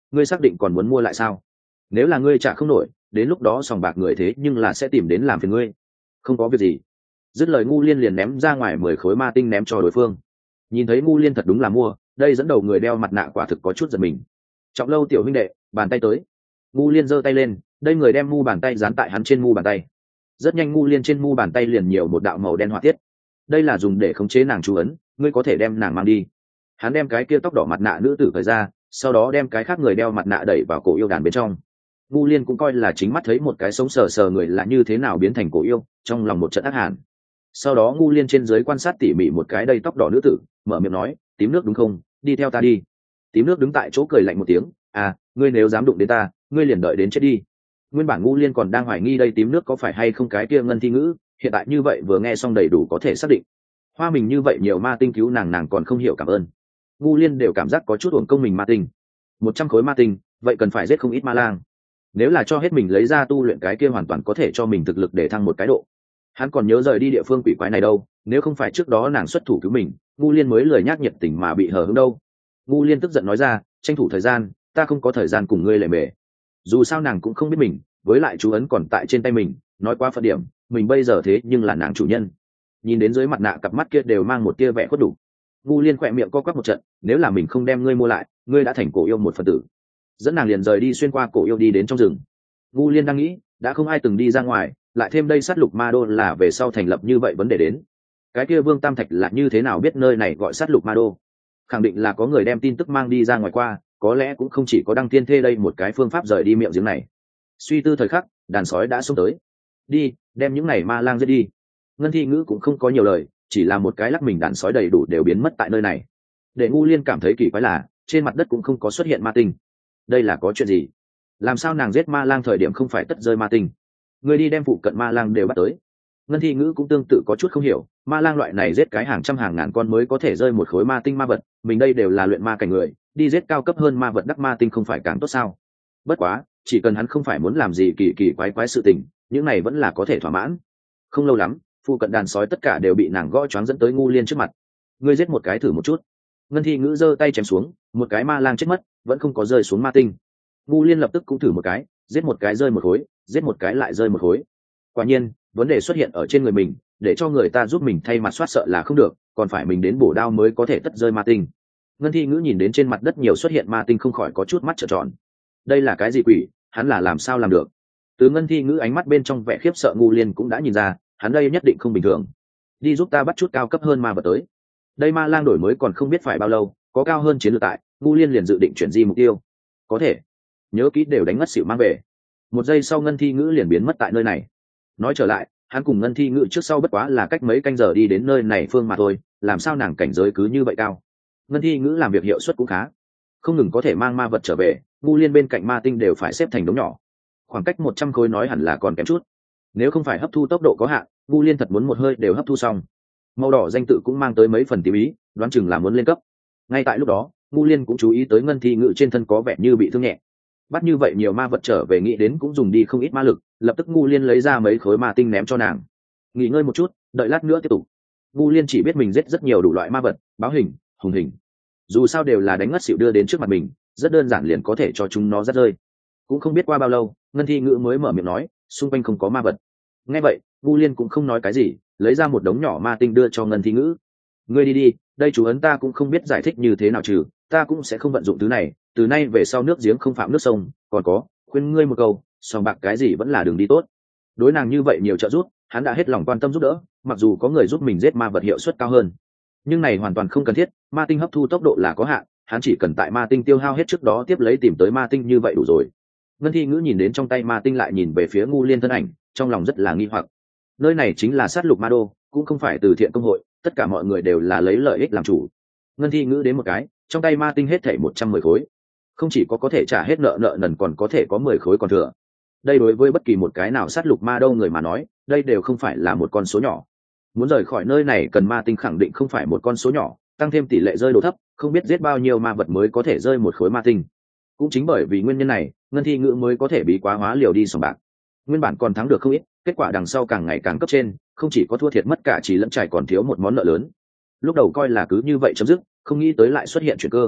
ngươi xác định còn muốn mua lại sao? Nếu là ngươi trả không nổi, đến lúc đó sòng bạc người thế nhưng là sẽ tìm đến làm phiền ngươi. Không có việc gì. Dứt lời Ngu Liên liền ném ra ngoài mười khối ma tinh ném cho đối phương. Nhìn thấy Ngu Liên thật đúng là mua, đây dẫn đầu người đeo mặt nạ quả thực có chút giật mình. Trọng Lâu tiểu huynh đệ, bàn tay tới. Ngu Liên giơ tay lên, đây người đem mu bàn tay dán tại hắn trên mu bàn tay. Rất nhanh Ngu Liên trên mu bàn tay liền nhiều một đạo màu đen họa tiết. Đây là dùng để khống chế nàng chú ấn, ngươi có thể đem nàng mang đi. Hắn đem cái kia tóc đỏ mặt nạ nữ tử cởi ra, sau đó đem cái khác người đeo mặt nạ đẩy vào cổ yêu đàn bên trong. Ngu Liên cũng coi là chính mắt thấy một cái sống sờ sờ người là như thế nào biến thành cổ yêu, trong lòng một trận ác hàn. Sau đó Ngu Liên trên dưới quan sát tỉ mỉ một cái đầy tóc đỏ nữ tử, mở miệng nói, tím nước đúng không, đi theo ta đi. Tím nước đứng tại chỗ cười lạnh một tiếng, à, ngươi nếu dám đụng đến ta, ngươi liền đợi đến chết đi. Nguyên bản Ngu Liên còn đang hoài nghi đây tím nước có phải hay không cái kia ngân thi ngữ, hiện tại như vậy vừa nghe xong đầy đủ có thể xác định. Hoa mình như vậy nhiều ma tinh cứu nàng nàng còn không hiểu cảm ơn. Ngu Liên đều cảm giác có chút uổng công mình ma tinh. Một trăm khối ma tinh, vậy cần phải giết không ít ma lang. Nếu là cho hết mình lấy ra tu luyện cái kia hoàn toàn có thể cho mình thực lực để thăng một cái độ. Hắn còn nhớ rời đi địa phương quỷ quái này đâu, nếu không phải trước đó nàng xuất thủ cứu mình, Ngu Liên mới lười nhác nhiệt tình mà bị hờ hững đâu. Ngu Liên tức giận nói ra, tranh thủ thời gian, ta không có thời gian cùng ngươi lề mề. Dù sao nàng cũng không biết mình, với lại chú ấn còn tại trên tay mình, nói quá phận điểm, mình bây giờ thế nhưng là nàng chủ nhân. Nhìn đến dưới mặt nạ cặp mắt kia đều mang một tia vẻ khuất đủ. Ngu Liên khỏe miệng co quắp một trận, nếu là mình không đem ngươi mua lại, ngươi đã thành cổ yêu một phần tử. Dẫn nàng liền rời đi xuyên qua cổ yêu đi đến trong rừng. Ngu Liên đang nghĩ, đã không ai từng đi ra ngoài, lại thêm đây sát lục ma đô là về sau thành lập như vậy vấn đề đến. Cái kia Vương Tam Thạch là như thế nào biết nơi này gọi sát lục ma đô? Khẳng định là có người đem tin tức mang đi ra ngoài qua, có lẽ cũng không chỉ có Đăng Thiên Thê đây một cái phương pháp rời đi miệng giếng này. Suy tư thời khắc, đàn sói đã xông tới. Đi, đem những này ma lang giết đi. Ngân Thi Ngữ cũng không có nhiều lời, chỉ là một cái lắc mình đàn sói đầy đủ đều biến mất tại nơi này. Để Ngu Liên cảm thấy kỳ quái là, trên mặt đất cũng không có xuất hiện ma tinh. Đây là có chuyện gì? Làm sao nàng giết ma lang thời điểm không phải tất rơi ma tinh? Người đi đem phụ cận ma lang đều bắt tới. Ngân Thi Ngữ cũng tương tự có chút không hiểu, ma lang loại này giết cái hàng trăm hàng ngàn con mới có thể rơi một khối ma tinh ma vật, mình đây đều là luyện ma cảnh người, đi giết cao cấp hơn ma vật đắc ma tinh không phải càng tốt sao? Bất quá, chỉ cần hắn không phải muốn làm gì kỳ kỳ quái quái sự tình, những này vẫn là có thể thỏa mãn. Không lâu lắm, phụ cận đàn sói tất cả đều bị nàng gõ choáng dẫn tới Ngu Liên trước mặt. Ngươi giết một cái thử một chút. Ngân Thi Ngữ giơ tay chém xuống, một cái ma lang chết mất, vẫn không có rơi xuống ma tinh. Ngu Liên lập tức cũng thử một cái, giết một cái rơi một khối, giết một cái lại rơi một khối. Quả nhiên, vấn đề xuất hiện ở trên người mình, để cho người ta giúp mình thay mặt soát sợ là không được, còn phải mình đến bổ đao mới có thể tất rơi ma tinh. Ngân Thi Ngữ nhìn đến trên mặt đất nhiều xuất hiện ma tinh không khỏi có chút mắt trợn tròn. Đây là cái gì quỷ, hắn là làm sao làm được? Từ Ngân Thi Ngữ ánh mắt bên trong vẻ khiếp sợ Ngu Liên cũng đã nhìn ra, hắn đây nhất định không bình thường. Đi giúp ta bắt chút cao cấp hơn ma vật tới. Đây ma lang đổi mới còn không biết phải bao lâu, có cao hơn chiến lược tại, Ngu Liên liền dự định chuyển di mục tiêu. Có thể, nhớ kỹ đều đánh ngất xỉu mang về. Một giây sau Ngân Thi Ngữ liền biến mất tại nơi này. Nói trở lại, hắn cùng Ngân Thi Ngữ trước sau bất quá là cách mấy canh giờ đi đến nơi này phương mà thôi, làm sao nàng cảnh giới cứ như vậy cao? Ngân Thi Ngữ làm việc hiệu suất cũng khá, không ngừng có thể mang ma vật trở về, Ngu Liên bên cạnh ma tinh đều phải xếp thành đống nhỏ. Khoảng cách một trăm khối nói hẳn là còn kém chút. Nếu không phải hấp thu tốc độ có hạn, Ngu Liên thật muốn một hơi đều hấp thu xong. Màu đỏ danh tự cũng mang tới mấy phần tím ý, đoán chừng là muốn lên cấp. Ngay tại lúc đó, Ngu Liên cũng chú ý tới Ngân Thi Ngữ trên thân có vẻ như bị thương nhẹ. Bắt như vậy nhiều ma vật trở về nghĩ đến cũng dùng đi không ít ma lực, lập tức Ngu Liên lấy ra mấy khối ma tinh ném cho nàng. Nghỉ ngơi một chút, đợi lát nữa tiếp tục. Ngu Liên chỉ biết mình giết rất nhiều đủ loại ma vật, báo hình, hùng hình. Dù sao đều là đánh ngất xỉu đưa đến trước mặt mình, rất đơn giản liền có thể cho chúng nó dắt rơi. Cũng không biết qua bao lâu, Ngân Thi Ngữ mới mở miệng nói, xung quanh không có ma vật. Nghe vậy, Ngu Liên cũng không nói cái gì, lấy ra một đống nhỏ ma tinh đưa cho Ngân Thi Ngữ. Ngươi đi đi, đây chú ấn ta cũng không biết giải thích như thế nào trừ, ta cũng sẽ không vận dụng thứ này, từ nay về sau nước giếng không phạm nước sông, còn có, khuyên ngươi một câu, sòng bạc cái gì vẫn là đường đi tốt. Đối nàng như vậy nhiều trợ giúp, hắn đã hết lòng quan tâm giúp đỡ, mặc dù có người giúp mình giết ma vật hiệu suất cao hơn, nhưng này hoàn toàn không cần thiết, ma tinh hấp thu tốc độ là có hạn, hắn chỉ cần tại ma tinh tiêu hao hết trước đó tiếp lấy tìm tới ma tinh như vậy đủ rồi. Ngân Thi Ngữ nhìn đến trong tay ma tinh lại nhìn về phía Ngu Liên thân ảnh, trong lòng rất là nghi hoặc. Nơi này chính là sát lục ma đô, cũng không phải từ thiện công hội, tất cả mọi người đều là lấy lợi ích làm chủ. Ngân Thi Ngữ đến một cái, trong tay ma tinh hết thảy một trăm mười khối, không chỉ có có thể trả hết nợ nợ nần còn có thể có mười khối còn thừa. Đây đối với bất kỳ một cái nào sát lục ma đô người mà nói, đây đều không phải là một con số nhỏ. Muốn rời khỏi nơi này cần ma tinh khẳng định không phải một con số nhỏ, tăng thêm tỷ lệ rơi đồ thấp, không biết giết bao nhiêu ma vật mới có thể rơi một khối ma tinh. Cũng chính bởi vì nguyên nhân này, Ngân Thi Ngữ mới có thể bí quá hóa liều đi sòng bạc. Nguyên bản còn thắng được không ít, kết quả đằng sau càng ngày càng cấp trên, không chỉ có thua thiệt mất cả chỉ lẫn trải còn thiếu một món nợ lớn. Lúc đầu coi là cứ như vậy chấm dứt, không nghĩ tới lại xuất hiện chuyển cơ.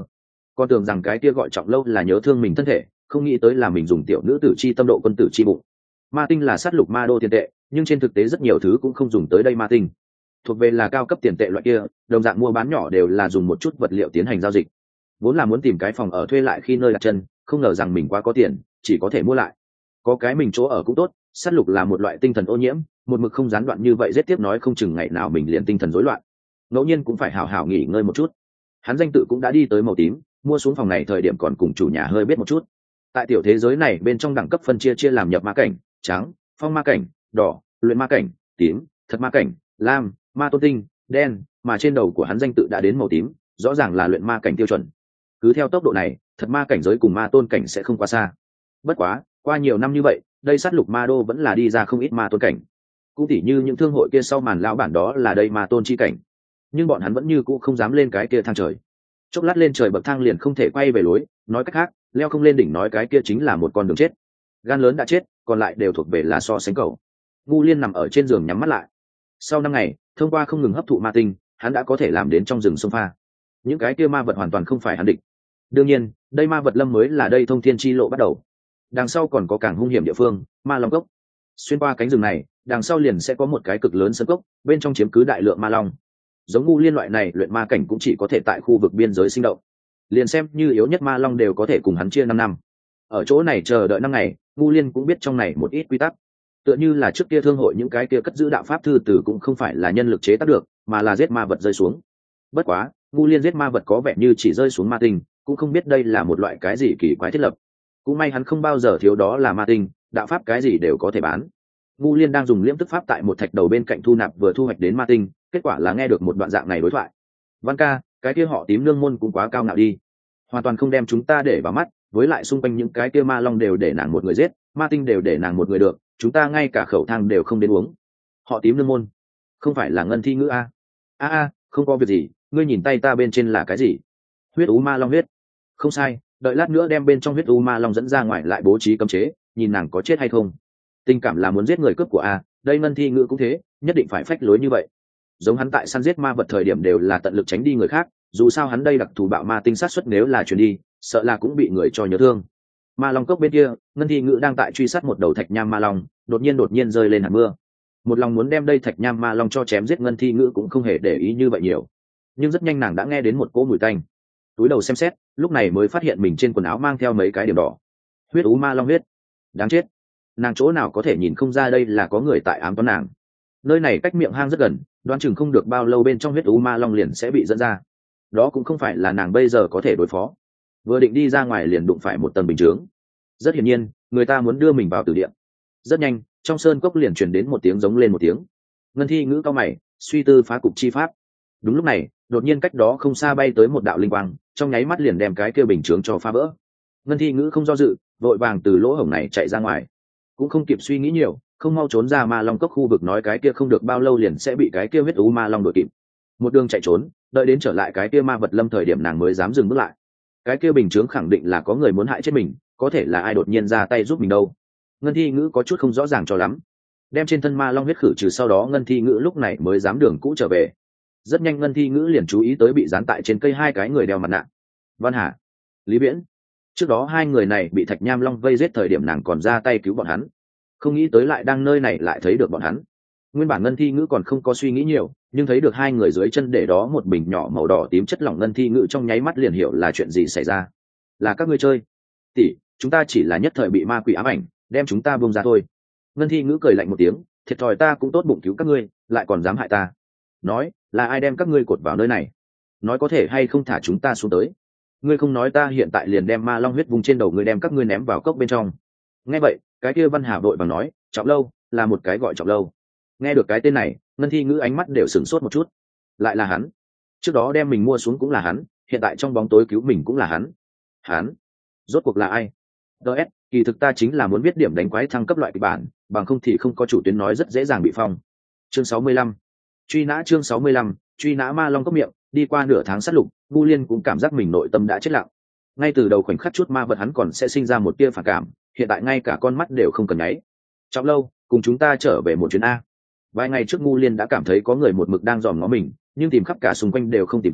con tưởng rằng cái kia gọi Trọng Lâu là nhớ thương mình thân thể, không nghĩ tới là mình dùng tiểu nữ tử chi tâm độ quân tử chi bụng. Ma tinh là sát lục ma đô tiền tệ, nhưng trên thực tế rất nhiều thứ cũng không dùng tới đây ma tinh, thuộc về là cao cấp tiền tệ loại kia, đồng dạng mua bán nhỏ đều là dùng một chút vật liệu tiến hành giao dịch. Vốn là muốn tìm cái phòng ở thuê lại khi nơi đặt chân, không ngờ rằng mình quá có tiền, chỉ có thể mua lại. Có cái mình chỗ ở cũng tốt, sát lục là một loại tinh thần ô nhiễm, một mực không gián đoạn như vậy giết tiếp nói không chừng ngày nào mình liền tinh thần rối loạn. Ngẫu nhiên cũng phải hào hào nghỉ ngơi một chút. Hắn danh tự cũng đã đi tới màu tím, mua xuống phòng này thời điểm còn cùng chủ nhà hơi biết một chút. Tại tiểu thế giới này bên trong đẳng cấp phân chia chia làm nhập ma cảnh, trắng, phong ma cảnh, đỏ, luyện ma cảnh, tím, thật ma cảnh, lam, ma tôn tinh, đen, mà trên đầu của hắn danh tự đã đến màu tím, rõ ràng là luyện ma cảnh tiêu chuẩn. Cứ theo tốc độ này, thật ma cảnh giới cùng ma tôn cảnh sẽ không quá xa. Bất quá, qua nhiều năm như vậy, đây sát lục ma đô vẫn là đi ra không ít ma tôn cảnh. Cũng tỉ như những thương hội kia sau màn lão bản đó là đây ma tôn chi cảnh, nhưng bọn hắn vẫn như cũ không dám lên cái kia thang trời. Chốc lát lên trời bậc thang liền không thể quay về lối, nói cách khác, leo không lên đỉnh nói cái kia chính là một con đường chết. Gan lớn đã chết, còn lại đều thuộc về là so sánh cầu. Ngu Liên nằm ở trên giường nhắm mắt lại. Sau năm ngày, thông qua không ngừng hấp thụ ma tinh, hắn đã có thể làm đến trong rừng sông pha. Những cái kia ma vật hoàn toàn không phải hắn địch. Đương nhiên, đây ma vật lâm mới là đây thông thiên chi lộ bắt đầu. Đằng sau còn có càng hung hiểm địa phương, ma long cốc. Xuyên qua cánh rừng này, đằng sau liền sẽ có một cái cực lớn sân cốc, bên trong chiếm cứ đại lượng ma long. Giống Ngu Liên loại này luyện ma cảnh cũng chỉ có thể tại khu vực biên giới sinh động. Liền xem như yếu nhất ma long đều có thể cùng hắn chia năm năm. Ở chỗ này chờ đợi năm ngày, Ngu Liên cũng biết trong này một ít quy tắc. Tựa như là trước kia thương hội những cái kia cất giữ đạo pháp thư từ cũng không phải là nhân lực chế tác được, mà là giết ma vật rơi xuống. Bất quá, Ngu Liên giết ma vật có vẻ như chỉ rơi xuống ma tinh, cũng không biết đây là một loại cái gì kỳ quái thiết lập. Cũng may hắn không bao giờ thiếu đó là ma tinh, đạo pháp cái gì đều có thể bán. Ngu Liên đang dùng liễm tức pháp tại một thạch đầu bên cạnh thu nạp vừa thu hoạch đến ma tinh, kết quả là nghe được một đoạn dạng này đối thoại. Văn ca, cái kia họ Tím nương môn cũng quá cao ngạo đi, hoàn toàn không đem chúng ta để vào mắt, với lại xung quanh những cái kia ma long đều để nàng một người giết, ma tinh đều để nàng một người được, chúng ta ngay cả khẩu thang đều không đến uống. Họ Tím nương môn, không phải là ngân thi ngữ a? A a, không có việc gì, ngươi nhìn tay ta bên trên là cái gì? Huyết u ma long huyết. Không sai, đợi lát nữa đem bên trong huyết u ma long dẫn ra ngoài lại bố trí cấm chế, nhìn nàng có chết hay không. Tình cảm là muốn giết người cướp của a, đây ngân thi ngữ cũng thế, nhất định phải phách lối như vậy. Giống hắn tại săn giết ma vật thời điểm đều là tận lực tránh đi người khác, dù sao hắn đây đặc thù bạo ma tinh sát xuất nếu là chuyển đi, sợ là cũng bị người cho nhớ thương. Ma long cốc bên kia, ngân thi ngữ đang tại truy sát một đầu thạch nham ma long, đột nhiên đột nhiên rơi lên hạt mưa. Một lòng muốn đem đây thạch nham ma long cho chém giết ngân thi ngữ cũng không hề để ý như vậy nhiều, nhưng rất nhanh nàng đã nghe đến một cỗ mùi tanh. Túi đầu xem xét, lúc này mới phát hiện mình trên quần áo mang theo mấy cái điểm đỏ. Huyết ú ma long huyết, đáng chết, nàng chỗ nào có thể nhìn không ra đây là có người tại ám toán nàng. Nơi này cách miệng hang rất gần, đoán chừng không được bao lâu bên trong huyết ú ma long liền sẽ bị dẫn ra. Đó cũng không phải là nàng bây giờ có thể đối phó. Vừa định đi ra ngoài liền đụng phải một tầng bình chướng. Rất hiển nhiên, người ta muốn đưa mình vào tử địa. Rất nhanh, trong sơn cốc liền truyền đến một tiếng giống lên một tiếng. Ngân thi ngữ cao mày, suy tư phá cục chi pháp. Đúng lúc này, đột nhiên cách đó không xa bay tới một đạo linh quang, trong nháy mắt liền đem cái kia bình chướng cho phá vỡ. Ngân thi ngữ không do dự, vội vàng từ lỗ hổng này chạy ra ngoài. Cũng không kịp suy nghĩ nhiều, không mau trốn ra ma long cốc khu vực nói cái kia không được bao lâu liền sẽ bị cái kia huyết u ma long đuổi kịp. Một đường chạy trốn, đợi đến trở lại cái kia ma vật lâm thời điểm nàng mới dám dừng bước lại. Cái kia bình chướng khẳng định là có người muốn hại chết mình, có thể là ai đột nhiên ra tay giúp mình đâu. Ngân thi ngữ có chút không rõ ràng cho lắm. Đem trên thân ma long huyết khử trừ sau đó ngân thi ngữ lúc này mới dám đường cũ trở về. Rất nhanh ngân thi ngữ liền chú ý tới bị dán tại trên cây hai cái người đeo mặt nạ. Văn Hà, Lý Viễn. Trước đó hai người này bị thạch nham long vây giết thời điểm nàng còn ra tay cứu bọn hắn, không nghĩ tới lại đang nơi này lại thấy được bọn hắn. Nguyên bản ngân thi ngữ còn không có suy nghĩ nhiều, nhưng thấy được hai người dưới chân để đó một bình nhỏ màu đỏ tím chất lỏng, ngân thi ngữ trong nháy mắt liền hiểu là chuyện gì xảy ra. Là các ngươi chơi tỷ, chúng ta chỉ là nhất thời bị ma quỷ ám ảnh, đem chúng ta buông ra thôi. Ngân thi ngữ cười lạnh một tiếng, thiệt thòi ta cũng tốt bụng cứu các ngươi, lại còn dám hại ta. Nói là ai đem các ngươi cột vào nơi này, nói có thể hay không thả chúng ta xuống tới. Ngươi không nói ta hiện tại liền đem ma long huyết vùng trên đầu ngươi, đem các ngươi ném vào cốc bên trong. Nghe vậy, cái kia Văn Hà vội vàng nói, Trọng Lâu là một cái gọi Trọng Lâu. Nghe được cái tên này, ngân thi ngữ ánh mắt đều sửng sốt một chút. Lại là hắn, trước đó đem mình mua xuống cũng là hắn, hiện tại trong bóng tối cứu mình cũng là hắn. Hắn rốt cuộc là ai? ds kỳ thực ta chính là muốn biết điểm đánh quái thăng cấp loại kịch bản, bằng không thì không có chủ tuyến nói rất dễ dàng bị phong. Chương sáu mươi lăm, truy nã. Chương sáu mươi lăm, truy nã. Ma long cốc miệng. Đi qua nửa tháng sát lục, Ngu Liên cũng cảm giác mình nội tâm đã chết lặng. Ngay từ đầu khoảnh khắc chút ma vật hắn còn sẽ sinh ra một tia phản cảm, hiện tại ngay cả con mắt đều không cần nháy. Trọng Lâu, cùng chúng ta trở về một chuyến a. Vài ngày trước Ngu Liên đã cảm thấy có người một mực đang dòm ngó mình, nhưng tìm khắp cả xung quanh đều không tìm tới,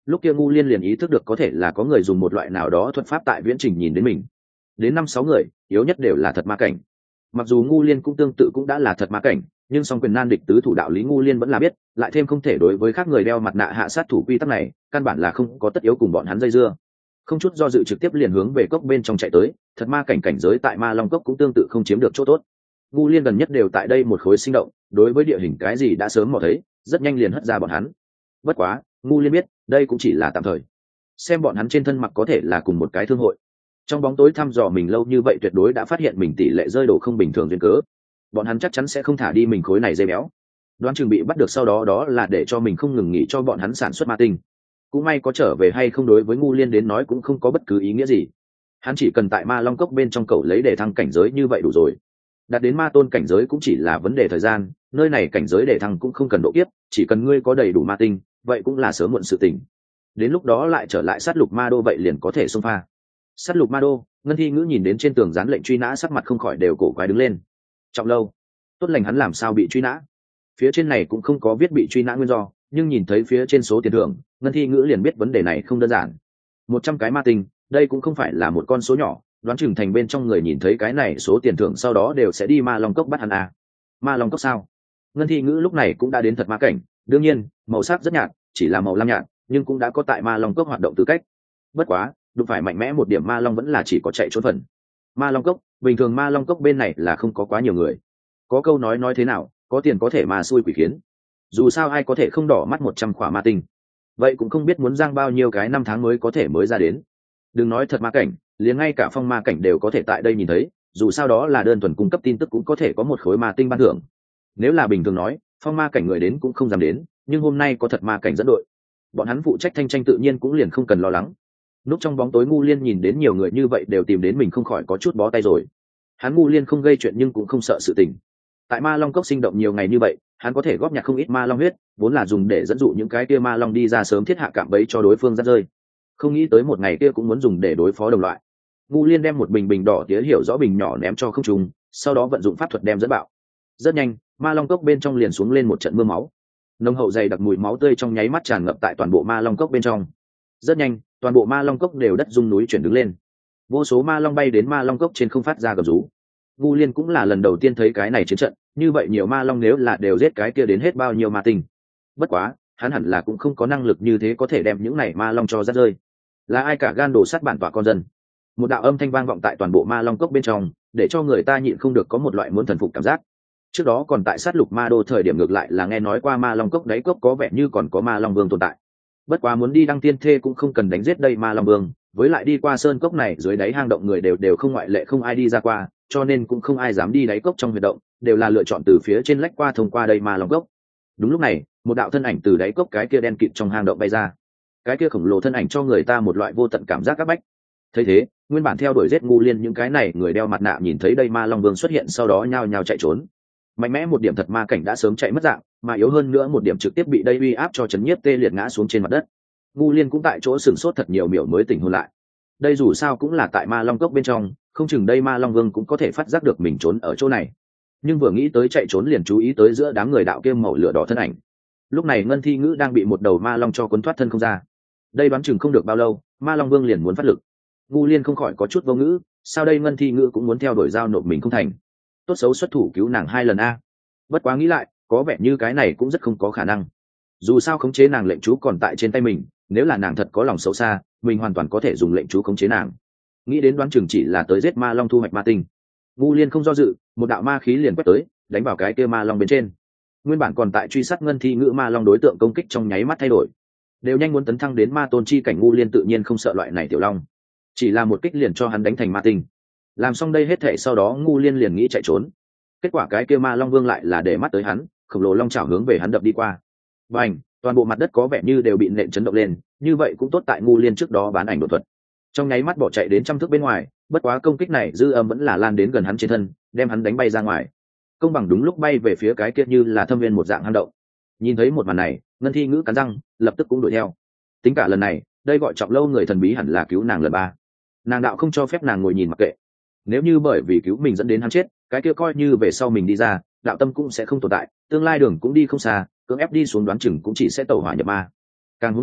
Lúc kia ngu liên liền ý thức được có thể là có người dùng một loại nào đó thuật pháp tại viễn trình nhìn đến mình. Đến năm sáu người, yếu nhất đều là thật ma cảnh. Mặc dù ngu liên cũng tương tự cũng đã là thật ma cảnh, nhưng song quyền nan địch tứ thủ đạo lý ngu liên vẫn là biết, lại thêm không thể đối với các người đeo mặt nạ hạ sát thủ quy tắc này, căn bản là không có tất yếu cùng bọn hắn dây dưa. Không chút do dự trực tiếp liền hướng về cốc bên trong chạy tới, thật ma cảnh cảnh giới tại ma long cốc cũng tương tự không chiếm được chỗ tốt. Ngu liên gần nhất đều tại đây một khối sinh động, đối với địa hình cái gì đã sớm mò thấy, rất nhanh liền hất ra bọn hắn. Bất quá ngu liên biết đây cũng chỉ là tạm thời, xem bọn hắn trên thân mặc có thể là cùng một cái thương hội. Trong bóng tối thăm dò mình lâu như vậy tuyệt đối đã phát hiện mình tỷ lệ rơi đồ không bình thường duyên cớ, bọn hắn chắc chắn sẽ không thả đi mình khối này dây béo. Đoán chừng bị bắt được sau đó đó là để cho mình không ngừng nghỉ cho bọn hắn sản xuất ma tinh. Cũng may có trở về hay không đối với ngu liên đến nói cũng không có bất cứ ý nghĩa gì, hắn chỉ cần tại ma long cốc bên trong cầu lấy để thăng cảnh giới như vậy đủ rồi. Đạt đến ma tôn cảnh giới cũng chỉ là vấn đề thời gian, nơi này cảnh giới để thăng cũng không cần độ kiếp, chỉ cần ngươi có đầy đủ ma tinh, vậy cũng là sớm muộn sự tình. Đến lúc đó lại trở lại sát lục ma đô vậy liền có thể xông pha. Sát lục ma đô, Ngân Thi Ngữ nhìn đến trên tường dán lệnh truy nã, sắc mặt không khỏi đều cổ quái đứng lên. Trọng Lâu, tốt lành hắn làm sao bị truy nã? Phía trên này cũng không có viết bị truy nã nguyên do, nhưng nhìn thấy phía trên số tiền thưởng, Ngân Thi Ngữ liền biết vấn đề này không đơn giản. Một trăm cái ma tinh, đây cũng không phải là một con số nhỏ, đoán chừng thành bên trong người nhìn thấy cái này số tiền thưởng sau đó đều sẽ đi ma long cốc bắt hắn à. Ma long cốc sao? Ngân Thi Ngữ lúc này cũng đã đến thật ma cảnh, đương nhiên màu sắc rất nhạt, chỉ là màu lam nhạt, nhưng cũng đã có tại ma long cốc hoạt động tư cách. Bất quá đụng phải mạnh mẽ một điểm ma long vẫn là chỉ có chạy trốn phần. Ma long cốc, bình thường ma long cốc bên này là không có quá nhiều người. Có câu nói nói thế nào, có tiền có thể mà xui quỷ khiến. Dù sao ai có thể không đỏ mắt một trăm khỏa ma tinh, vậy cũng không biết muốn giang bao nhiêu cái năm tháng mới có thể mới ra đến. Đừng nói thật ma cảnh, liền ngay cả phong ma cảnh đều có thể tại đây nhìn thấy, dù sao đó là đơn thuần cung cấp tin tức cũng có thể có một khối ma tinh ban thưởng. Nếu là bình thường nói, phong ma cảnh người đến cũng không dám đến, nhưng hôm nay có thật ma cảnh dẫn đội, bọn hắn phụ trách thanh tranh tự nhiên cũng liền không cần lo lắng. Núp trong bóng tối ngu liên nhìn đến nhiều người như vậy đều tìm đến mình không khỏi có chút bó tay rồi. Hắn ngu liên không gây chuyện nhưng cũng không sợ sự tình. Tại ma long cốc sinh động nhiều ngày như vậy, hắn có thể góp nhặt không ít ma long huyết, vốn là dùng để dẫn dụ những cái kia ma long đi ra sớm thiết hạ cạm bẫy cho đối phương dắt rơi. Không nghĩ tới một ngày kia cũng muốn dùng để đối phó đồng loại. Ngu liên đem một bình bình đỏ tía hiểu rõ bình nhỏ ném cho không trùng, sau đó vận dụng pháp thuật đem dẫn bạo. Rất nhanh, ma long cốc bên trong liền xuống lên một trận mưa máu. Nồng hậu dày đặc mùi máu tươi trong nháy mắt tràn ngập tại toàn bộ ma long cốc bên trong. Rất nhanh, toàn bộ ma long cốc đều đất rung núi chuyển đứng lên. Vô số ma long bay đến ma long cốc trên không phát ra gầm rú. Ngu liên cũng là lần đầu tiên thấy cái này chiến trận, như vậy nhiều ma long nếu là đều giết cái kia đến hết bao nhiêu ma tinh. Bất quá hắn hẳn là cũng không có năng lực như thế có thể đem những này ma long cho dắt rơi. Là ai cả gan đổ sát bản tọa con dân? Một đạo âm thanh vang vọng tại toàn bộ ma long cốc bên trong, để cho người ta nhịn không được có một loại muốn thần phục cảm giác. Trước đó còn tại sát lục ma đô thời điểm ngược lại là nghe nói qua ma long cốc đáy cốc có vẻ như còn có ma long vương tồn tại. Bất quá muốn đi đăng tiên thê cũng không cần đánh giết đây ma long vương, với lại đi qua sơn cốc này dưới đáy hang động người đều đều không ngoại lệ không ai đi ra qua, cho nên cũng không ai dám đi đáy cốc trong huyệt động, đều là lựa chọn từ phía trên lách qua thông qua đây ma long cốc. Đúng lúc này, một đạo thân ảnh từ đáy cốc cái kia đen kịt trong hang động bay ra. Cái kia khổng lồ thân ảnh cho người ta một loại vô tận cảm giác áp bách. Thấy thế, nguyên bản theo đuổi giết ngu liên những cái này người đeo mặt nạ nhìn thấy đây ma long vương xuất hiện sau đó nhao nhao chạy trốn. Mạnh mẽ một điểm thật ma cảnh đã sớm chạy mất dạng, mà yếu hơn nữa một điểm trực tiếp bị đây uy áp cho chấn nhiếp tê liệt ngã xuống trên mặt đất. Ngu liên cũng tại chỗ sửng sốt thật nhiều miểu mới tỉnh hồn lại. Đây dù sao cũng là tại ma long cốc bên trong, không chừng đây ma long vương cũng có thể phát giác được mình trốn ở chỗ này. Nhưng vừa nghĩ tới chạy trốn liền chú ý tới giữa đám người đạo kia màu lửa đỏ thân ảnh. Lúc này Ngân Thi Ngữ đang bị một đầu ma long cho cuốn thoát thân không ra. Đây đoán chừng không được bao lâu, ma long vương liền muốn phát lực. Ngu liên không khỏi có chút vô ngữ, sao đây Ngân Thi Ngữ cũng muốn theo đuổi giao nộp mình không thành? Tốt xấu xuất thủ cứu nàng hai lần a. Bất quá nghĩ lại, có vẻ như cái này cũng rất không có khả năng. Dù sao khống chế nàng lệnh chú còn tại trên tay mình, nếu là nàng thật có lòng xấu xa, mình hoàn toàn có thể dùng lệnh chú khống chế nàng. Nghĩ đến đoán chừng chỉ là tới giết ma long thu hoạch ma tinh. Ngu liên không do dự, một đạo ma khí liền quét tới, đánh vào cái kia ma long bên trên. Nguyên bản còn tại truy sát Ngân Thi Ngữ ma long đối tượng công kích trong nháy mắt thay đổi, đều nhanh muốn tấn thăng đến ma tôn chi cảnh. Ngu liên tự nhiên không sợ loại này tiểu long, chỉ là một kích liền cho hắn đánh thành ma tinh. Làm xong đây hết thệ sau đó ngu liên liền nghĩ chạy trốn, kết quả cái kia ma long vương lại là để mắt tới hắn, khổng lồ long chảo hướng về hắn đập đi qua. Bành, toàn bộ mặt đất có vẻ như đều bị nện chấn động lên, như vậy cũng tốt tại ngu liên trước đó bán ảnh đột thuật, trong nháy mắt bỏ chạy đến trăm thước bên ngoài. Bất quá công kích này dư âm vẫn là lan đến gần hắn trên thân, đem hắn đánh bay ra ngoài. Công bằng đúng lúc bay về phía cái kia như là thâm viên một dạng hang động. Nhìn thấy một màn này, Ngân Thi Ngữ cắn răng, lập tức cũng đuổi theo. Tính cả lần này, đây gọi Trọng Lâu người thần bí hẳn là cứu nàng lần ba. Nàng đạo không cho phép nàng ngồi nhìn mặc kệ. Nếu như bởi vì cứu mình dẫn đến hắn chết, cái kia coi như về sau mình đi ra, đạo tâm cũng sẽ không tồn tại, tương lai đường cũng đi không xa, cưỡng ép đi xuống đoán chừng cũng chỉ sẽ tẩu hỏa nhập ma. Càng huống hồ,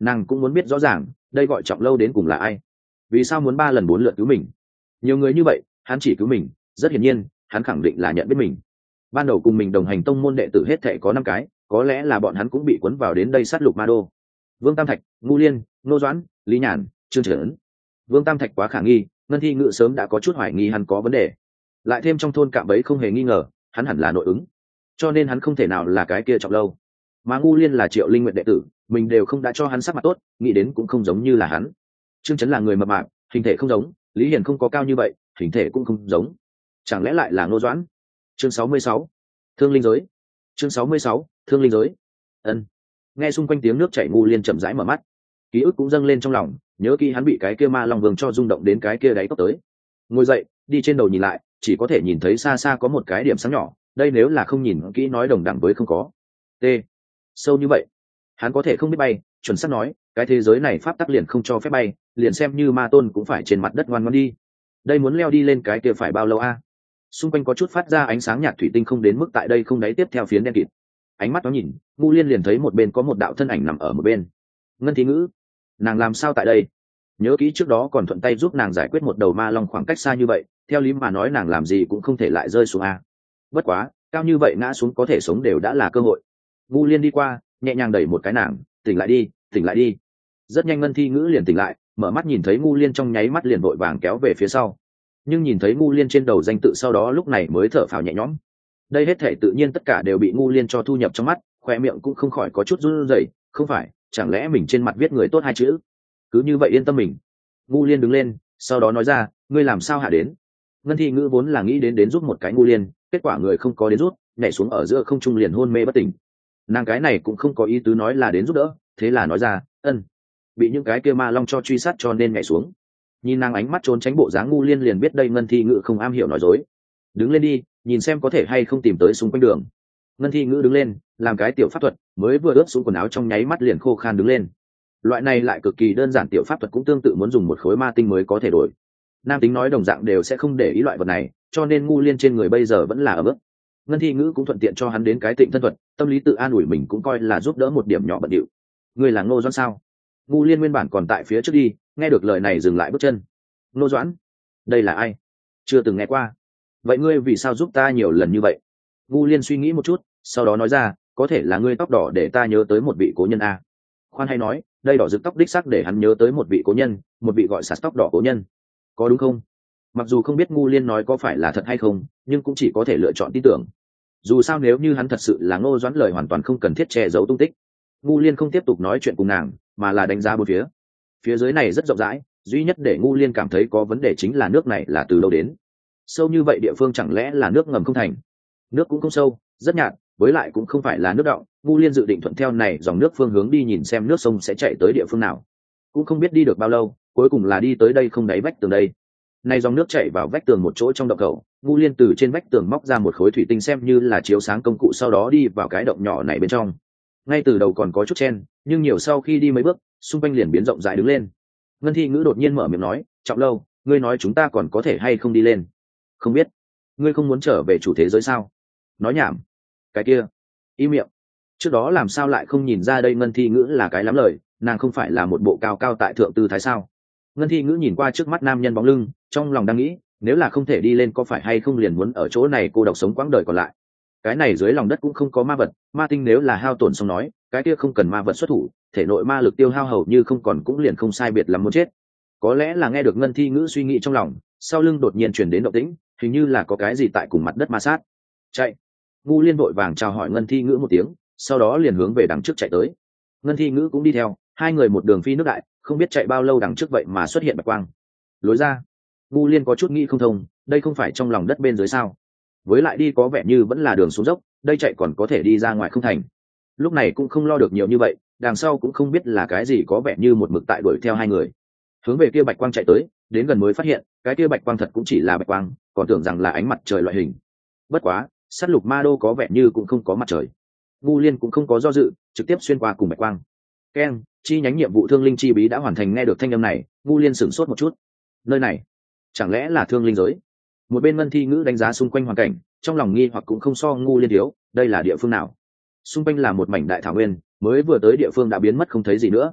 Nàng cũng muốn biết rõ ràng đây gọi Trọng Lâu đến cùng là ai, vì sao muốn ba lần bốn lượt cứu mình. Nhiều người như vậy hắn chỉ cứu mình, rất hiển nhiên hắn khẳng định là nhận biết mình. Ban đầu cùng mình đồng hành tông môn đệ tử hết thệ có năm cái, có lẽ là bọn hắn cũng bị cuốn vào đến đây sát lục ma đô. Vương Tam Thạch, Ngũ Liên, Ngô Doãn, Lý Nhàn, Trương Trấn. Vương Tam Thạch quá khả nghi, Ngân Thi Ngự sớm đã có chút hoài nghi hắn có vấn đề, lại thêm trong thôn cạm bẫy không hề nghi ngờ hắn hẳn là nội ứng, cho nên hắn không thể nào là cái kia Trọng Lâu. Mà Ngũ Liên là Triệu Linh Nguyện đệ tử, mình đều không đã cho hắn sắc mặt tốt, nghĩ đến cũng không giống như là hắn. Trương Trấn là người mập mạp, hình thể không giống, Lý Hiền không có cao như vậy, hình thể cũng không giống, chẳng lẽ lại là Ngô Doãn? Chương sáu mươi sáu, Thương Linh Giới. Chương sáu mươi sáu, Thương Linh Giới. Ân. Nghe xung quanh tiếng nước chảy, Ngũ Liên chậm rãi mở mắt, ký ức cũng dâng lên trong lòng, nhớ kỹ hắn bị cái kia ma long vương cho rung động đến cái kia đáy tóc tới. Ngồi dậy, đi trên đầu nhìn lại, chỉ có thể nhìn thấy xa xa có một cái điểm sáng nhỏ, đây nếu là không nhìn kỹ nói đồng đẳng với không có. T. Sâu như vậy, hắn có thể không biết bay, chuẩn xác nói, cái thế giới này pháp tắc liền không cho phép bay, liền xem như ma tôn cũng phải trên mặt đất ngoan ngoãn đi. Đây muốn leo đi lên cái kia phải bao lâu a? Xung quanh có chút phát ra ánh sáng nhạt thủy tinh, không đến mức tại đây không đáy tiếp theo phiến đen kịt. Ánh mắt nó nhìn, Ngũ Liên liền thấy một bên có một đạo thân ảnh nằm ở một bên. Ngân Thi Ngữ, nàng làm sao tại đây? Nhớ kỹ trước đó còn thuận tay giúp nàng giải quyết một đầu ma long khoảng cách xa như vậy, theo lý mà nói nàng làm gì cũng không thể lại rơi xuống a. Bất quá, cao như vậy ngã xuống có thể sống đều đã là cơ hội. Ngũ Liên đi qua, nhẹ nhàng đẩy một cái nàng, tỉnh lại đi, tỉnh lại đi. Rất nhanh Ngân Thi Ngữ liền tỉnh lại, mở mắt nhìn thấy Ngũ Liên trong nháy mắt liền vội vàng kéo về phía sau. Nhưng nhìn thấy Ngũ Liên trên đầu danh tự sau đó lúc này mới thở phào nhẹ nhõm. Đây hết thể tự nhiên tất cả đều bị Ngũ Liên cho thu nhập trong mắt, khoe miệng cũng không khỏi có chút run rẩy, không phải, chẳng lẽ mình trên mặt viết người tốt hai chữ? Cứ như vậy yên tâm mình. Ngũ Liên đứng lên, sau đó nói ra, ngươi làm sao hạ đến? Ngân Thi Ngữ vốn là nghĩ đến đến giúp một cái Ngũ Liên, kết quả người không có đến rút, nhảy xuống ở giữa không trung liền hôn mê bất tỉnh. Nàng cái này cũng không có ý tứ nói là đến giúp đỡ, thế là nói ra, ân, bị những cái kia ma long cho truy sát cho nên nhảy xuống. Nhìn nàng ánh mắt trốn tránh bộ dáng, Ngũ Liên liền biết đây Ngân Thi Ngữ không am hiểu nói dối. Đứng lên đi, nhìn xem có thể hay không tìm tới xung quanh đường. Ngân Thi Ngữ đứng lên, làm cái tiểu pháp thuật, mới vừa ướt xuống quần áo trong nháy mắt liền khô khan đứng lên. Loại này lại cực kỳ đơn giản tiểu pháp thuật cũng tương tự muốn dùng một khối ma tinh mới có thể đổi. Nam tính nói đồng dạng đều sẽ không để ý loại vật này, cho nên Ngũ Liên trên người bây giờ vẫn là ở bước. Ngân Thi Ngữ cũng thuận tiện cho hắn đến cái tịnh thân thuật, tâm lý tự an ủi mình cũng coi là giúp đỡ một điểm nhỏ bận điệu. Ngươi là Ngô Doãn sao? Ngũ Liên nguyên bản còn tại phía trước đi, nghe được lời này dừng lại bước chân. Ngô Doãn? Đây là ai? Chưa từng nghe qua. Vậy ngươi vì sao giúp ta nhiều lần như vậy? Ngũ Liên suy nghĩ một chút, sau đó nói ra, có thể là ngươi tóc đỏ để ta nhớ tới một vị cố nhân a. Khoan hay nói, đây đỏ rực tóc đích xác để hắn nhớ tới một vị cố nhân, một vị gọi sạt tóc đỏ cố nhân. Có đúng không? Mặc dù không biết Ngũ Liên nói có phải là thật hay không, nhưng cũng chỉ có thể lựa chọn tin tưởng. Dù sao nếu như hắn thật sự là Ngô Doãn, lời hoàn toàn không cần thiết che giấu tung tích. Ngũ Liên không tiếp tục nói chuyện cùng nàng, mà là đánh giá bốn phía. Phía dưới này rất rộng rãi, duy nhất để Ngũ Liên cảm thấy có vấn đề chính là nước này là từ đâu đến. Sâu như vậy địa phương chẳng lẽ là nước ngầm không thành? Nước cũng không sâu, rất nhạt, với lại cũng không phải là nước đọng. Ngũ Liên dự định thuận theo này dòng nước phương hướng đi nhìn xem nước sông sẽ chạy tới địa phương nào. Cũng không biết đi được bao lâu, cuối cùng là đi tới đây không đáy vách tường đây. Này dòng nước chảy vào vách tường một chỗ trong động khẩu, Ngũ Liên từ trên vách tường móc ra một khối thủy tinh xem như là chiếu sáng công cụ, sau đó đi vào cái động nhỏ này bên trong. Ngay từ đầu còn có chút chen, nhưng nhiều sau khi đi mấy bước, xung quanh liền biến rộng rãi đứng lên. Ngân Thi Ngữ đột nhiên mở miệng nói, Trọng Lâu, ngươi nói chúng ta còn có thể hay không đi lên? Không biết, ngươi không muốn trở về chủ thế giới sao? Nói nhảm. Cái kia, im miệng. Trước đó làm sao lại không nhìn ra đây Ngân Thi Ngữ là cái lắm lời, nàng không phải là một bộ cao cao tại thượng tư thái sao? Ngân Thi Ngữ nhìn qua trước mắt nam nhân bóng lưng, trong lòng đang nghĩ, nếu là không thể đi lên có phải hay không liền muốn ở chỗ này cô độc sống quãng đời còn lại. Cái này dưới lòng đất cũng không có ma vật, ma tinh nếu là hao tổn xong nói, cái kia không cần ma vật xuất thủ, thể nội ma lực tiêu hao hầu như không còn cũng liền không sai biệt lắm muốn chết. Có lẽ là nghe được Ngân Thi Ngữ suy nghĩ trong lòng, sau lưng đột nhiên truyền đến động tĩnh, hình như là có cái gì tại cùng mặt đất ma sát. Chạy. Ngũ Liên vội vàng chào hỏi Ngân Thi Ngữ một tiếng, sau đó liền hướng về đằng trước chạy tới. Ngân Thi Ngữ cũng đi theo, hai người một đường phi nước đại, không biết chạy bao lâu đằng trước vậy mà xuất hiện bạch quang. Lối ra. Ngũ Liên có chút nghĩ không thông, đây không phải trong lòng đất bên dưới sao? Với lại đi có vẻ như vẫn là đường xuống dốc, đây chạy còn có thể đi ra ngoài không thành. Lúc này cũng không lo được nhiều như vậy, đằng sau cũng không biết là cái gì có vẻ như một mực tại đuổi theo hai người. Hướng về kia bạch quang chạy tới, đến gần mới phát hiện, cái kia bạch quang thật cũng chỉ là bạch quang, còn tưởng rằng là ánh mặt trời loại hình. Bất quá, sát lục ma đô có vẻ như cũng không có mặt trời. Ngũ Liên cũng không có do dự, trực tiếp xuyên qua cùng bạch quang. Keng, chi nhánh nhiệm vụ Thương Linh chi bí đã hoàn thành. Nghe được thanh âm này, Ngũ Liên sửng sốt một chút. Nơi này, chẳng lẽ là Thương Linh giới? Một bên Ngân Thi Ngữ đánh giá xung quanh hoàn cảnh, trong lòng nghi hoặc cũng không so Ngũ Liên thiếu, đây là địa phương nào? Xung quanh là một mảnh đại thảo nguyên, mới vừa tới địa phương đã biến mất không thấy gì nữa.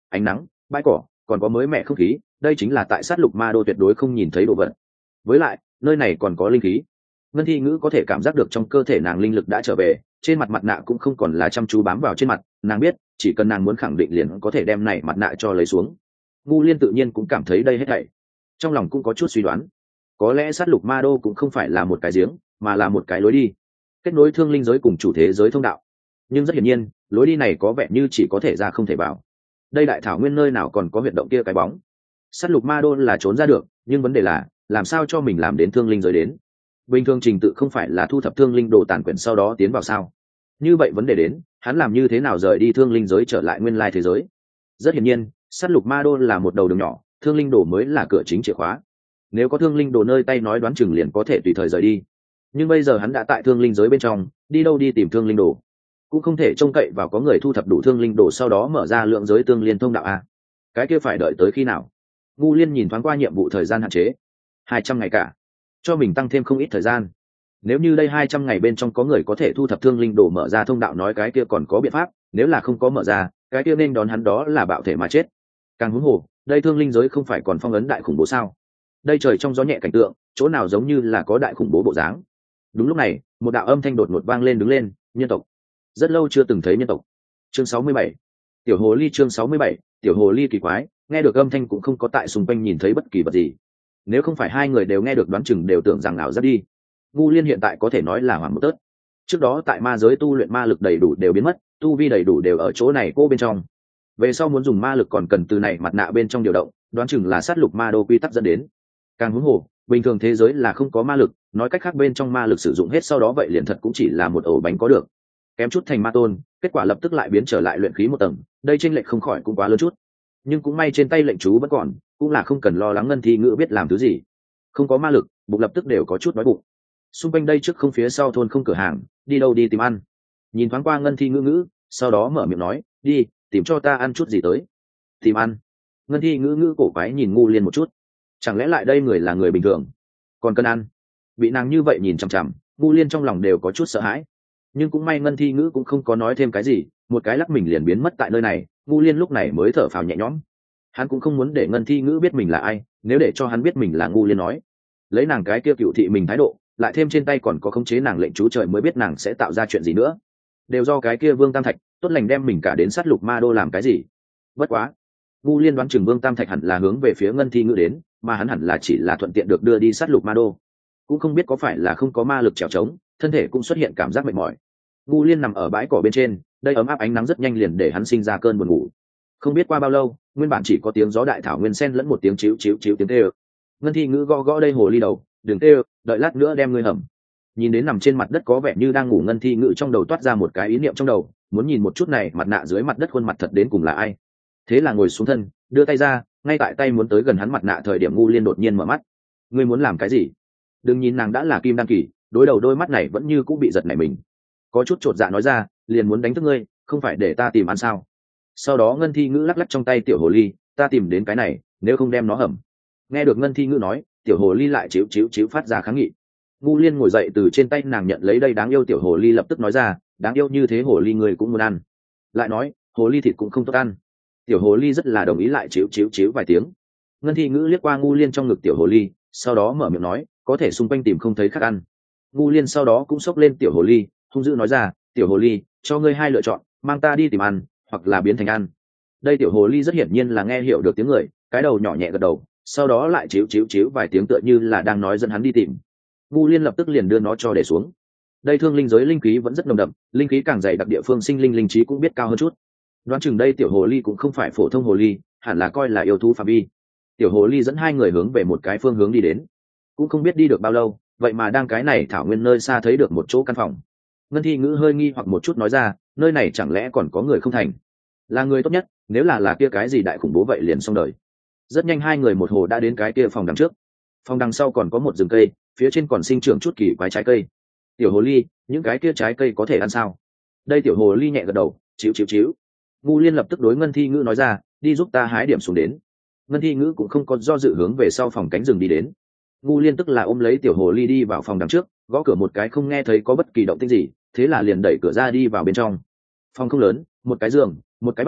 ánh nắng, bãi cỏ, còn có mới mẻ không khí, đây chính là tại sát lục ma đô tuyệt đối không nhìn thấy đồ vật. Với lại nơi này còn có linh khí. Ngân thi ngữ có thể cảm giác được trong cơ thể nàng linh lực đã trở về, trên mặt mặt nạ cũng không còn là chăm chú bám vào trên mặt, nàng biết chỉ cần nàng muốn khẳng định liền có thể đem này mặt nạ cho lấy xuống. Ngu Liên tự nhiên cũng cảm thấy đây hết thảy, trong lòng cũng có chút suy đoán, có lẽ sát lục ma đô cũng không phải là một cái giếng, mà là một cái lối đi, kết nối thương linh giới cùng chủ thế giới thông đạo. Nhưng rất hiển nhiên lối đi này có vẻ như chỉ có thể ra không thể vào. Đây đại thảo nguyên nơi nào còn có huyệt động kia cái bóng. Sát lục ma đô là trốn ra được, nhưng vấn đề là làm sao cho mình làm đến thương linh giới đến. Bình thường trình tự không phải là thu thập thương linh đồ tàn quyển sau đó tiến vào sao? Như vậy vấn đề đến hắn làm như thế nào rời đi thương linh giới trở lại nguyên lai thế giới. Rất hiển nhiên sát lục ma đô là một đầu đường nhỏ, thương linh đồ mới là cửa chính chìa khóa. Nếu có thương linh đồ nơi tay nói đoán chừng liền có thể tùy thời rời đi, nhưng bây giờ hắn đã tại thương linh giới bên trong, đi đâu đi tìm thương linh đồ, cũng không thể trông cậy vào có người thu thập đủ thương linh đồ sau đó mở ra lượng giới tương liên thông đạo a. Cái kia phải đợi tới khi nào? Ngu Liên nhìn thoáng qua nhiệm vụ thời gian hạn chế, hai trăm ngày cả, cho mình tăng thêm không ít thời gian. Nếu như đây hai trăm ngày bên trong có người có thể thu thập thương linh đồ mở ra thông đạo nói cái kia còn có biện pháp, nếu là không có mở ra, cái kia nên đón hắn đó là bạo thể mà chết. Càng huống hồ, đây thương linh giới không phải còn phong ấn đại khủng bố sao? Đây trời trong gió nhẹ cảnh tượng, chỗ nào giống như là có đại khủng bố bộ dáng. Đúng lúc này, một đạo âm thanh đột ngột vang lên, đứng lên, nhân tộc. Rất lâu chưa từng thấy nhân tộc. Chương sáu mươi bảy. Tiểu hồ ly chương sáu mươi bảy, tiểu hồ ly kỳ quái, nghe được âm thanh cũng không có tại xung quanh nhìn thấy bất kỳ vật gì. Nếu không phải hai người đều nghe được đoán chừng đều tưởng rằng nào rất đi. Ngu Liên hiện tại có thể nói là hoảng một tớt. Trước đó tại ma giới tu luyện ma lực đầy đủ đều biến mất, tu vi đầy đủ đều ở chỗ này cô bên trong. Về sau muốn dùng ma lực còn cần từ này mặt nạ bên trong điều động, đoán chừng là sát lục ma đô quy tắc dẫn đến. Càng huống hồ, bình thường thế giới là không có ma lực, nói cách khác bên trong ma lực sử dụng hết sau đó vậy liền thật cũng chỉ là một ổ bánh có được. Kém chút thành ma tôn, kết quả lập tức lại biến trở lại luyện khí một tầng, đây chênh lệch không khỏi cũng quá lớn chút. Nhưng cũng may trên tay lệnh chú vẫn còn, cũng là không cần lo lắng Ngân Thi Ngữ biết làm thứ gì. Không có ma lực, bụng lập tức đều có chút đói bụng. Xung quanh đây trước không phía sau thôn không cửa hàng, đi đâu đi tìm ăn. Nhìn thoáng qua Ngân Thi Ngữ ngữ, sau đó mở miệng nói, đi, tìm cho ta ăn chút gì tới. Tìm ăn? Ngân Thi Ngữ ngữ cổ quái nhìn Ngu Liên một chút. Chẳng lẽ lại đây người là người bình thường, còn cần ăn? Bị nàng như vậy nhìn chằm chằm, Ngu Liên trong lòng đều có chút sợ hãi. Nhưng cũng may Ngân Thi Ngữ cũng không có nói thêm cái gì, một cái lắc mình liền biến mất tại nơi này. Ngu Liên lúc này mới thở phào nhẹ nhõm. Hắn cũng không muốn để Ngân Thi Ngữ biết mình là ai, nếu để cho hắn biết mình là Ngu Liên nói, lấy nàng cái kia cựu thị mình thái độ, lại thêm trên tay còn có khống chế nàng lệnh chú trời mới biết nàng sẽ tạo ra chuyện gì nữa. Đều do cái kia Vương Tam Thạch tốt lành đem mình cả đến sát lục ma đô làm cái gì. Bất quá Ngu Liên đoán chừng Vương Tam Thạch hẳn là hướng về phía Ngân Thi Ngữ đến, mà hắn hẳn là chỉ là thuận tiện được đưa đi sát lục ma đô. Cũng không biết có phải là không có ma lực trèo trống, thân thể cũng xuất hiện cảm giác mệt mỏi. Ngu Liên nằm ở bãi cỏ bên trên, đây ấm áp ánh nắng rất nhanh liền để hắn sinh ra cơn buồn ngủ. Không biết qua bao lâu, nguyên bản chỉ có tiếng gió đại thảo nguyên sen lẫn một tiếng chíu chíu chíu tiếng kêu. Ngân Thi Ngữ gõ gõ đây hồ ly đầu, đừng kêu, đợi lát nữa đem ngươi hầm. Nhìn đến nằm trên mặt đất có vẻ như đang ngủ Ngân Thi Ngữ trong đầu toát ra một cái ý niệm trong đầu, muốn nhìn một chút này mặt nạ dưới mặt đất khuôn mặt thật đến cùng là ai. Thế là ngồi xuống thân, đưa tay ra, ngay tại tay muốn tới gần hắn mặt nạ thời điểm Ngu Liên đột nhiên mở mắt. Ngươi muốn làm cái gì? Đừng nhìn nàng đã là kim đan kỳ, đối đầu đôi mắt này vẫn như cũng bị giật nảy mình. Có chút chột dạ nói ra, liền muốn đánh thức ngươi, không phải để ta tìm ăn sao? Sau đó Ngân Thi Ngữ lắc lắc trong tay tiểu hồ ly, ta tìm đến cái này, nếu không đem nó hầm. Nghe được Ngân Thi Ngữ nói, tiểu hồ ly lại chíu chíu chíu phát ra kháng nghị. Ngu Liên ngồi dậy từ trên tay nàng nhận lấy đây đáng yêu tiểu hồ ly, lập tức nói ra, đáng yêu như thế hồ ly người cũng muốn ăn. Lại nói, hồ ly thịt cũng không tốt ăn. Tiểu hồ ly rất là đồng ý lại chíu chíu chíu vài tiếng. Ngân Thi Ngữ liếc qua Ngu Liên trong ngực tiểu hồ ly, sau đó mở miệng nói, có thể xung quanh tìm không thấy khác ăn. Ngu Liên sau đó cũng xốc lên tiểu hồ ly, hung dữ nói ra, tiểu hồ ly, cho ngươi hai lựa chọn, mang ta đi tìm ăn, hoặc là biến thành ăn. Đây tiểu hồ ly rất hiển nhiên là nghe hiểu được tiếng người, cái đầu nhỏ nhẹ gật đầu, sau đó lại chíu chíu chíu vài tiếng tựa như là đang nói dẫn hắn đi tìm. Ngu Liên lập tức liền đưa nó cho để xuống. Đây thương linh giới linh khí vẫn rất nồng đậm, linh khí càng dày đặc địa phương sinh linh linh trí cũng biết cao hơn chút. Đoán chừng đây tiểu hồ ly cũng không phải phổ thông hồ ly, hẳn là coi là yêu thú phạm vi. Tiểu hồ ly dẫn hai người hướng về một cái phương hướng đi đến, cũng không biết đi được bao lâu, vậy mà đang cái này thảo nguyên nơi xa thấy được một chỗ căn phòng. Ngân Thi Ngữ hơi nghi hoặc một chút nói ra, nơi này chẳng lẽ còn có người không thành? Là người tốt nhất, nếu là là kia cái gì đại khủng bố vậy liền xong đời. Rất nhanh hai người một hồ đã đến cái kia phòng đằng trước. Phòng đằng sau còn có một rừng cây, phía trên còn sinh trưởng chút kỳ quái trái cây. Tiểu hồ ly, những cái kia trái cây có thể ăn sao? Đây tiểu hồ ly nhẹ gật đầu, chíu chíu chíu. Ngu Liên lập tức đối Ngân Thi Ngữ nói ra, đi giúp ta hái điểm xuống đến. Ngân Thi Ngữ cũng không có do dự hướng về sau phòng cánh rừng đi đến. Ngu Liên tức là ôm lấy tiểu hồ ly đi vào phòng đằng trước, gõ cửa một cái không nghe thấy có bất kỳ động tĩnh gì, thế là liền đẩy cửa ra đi vào bên trong. Phòng không lớn, một cái giường, một cái bàn,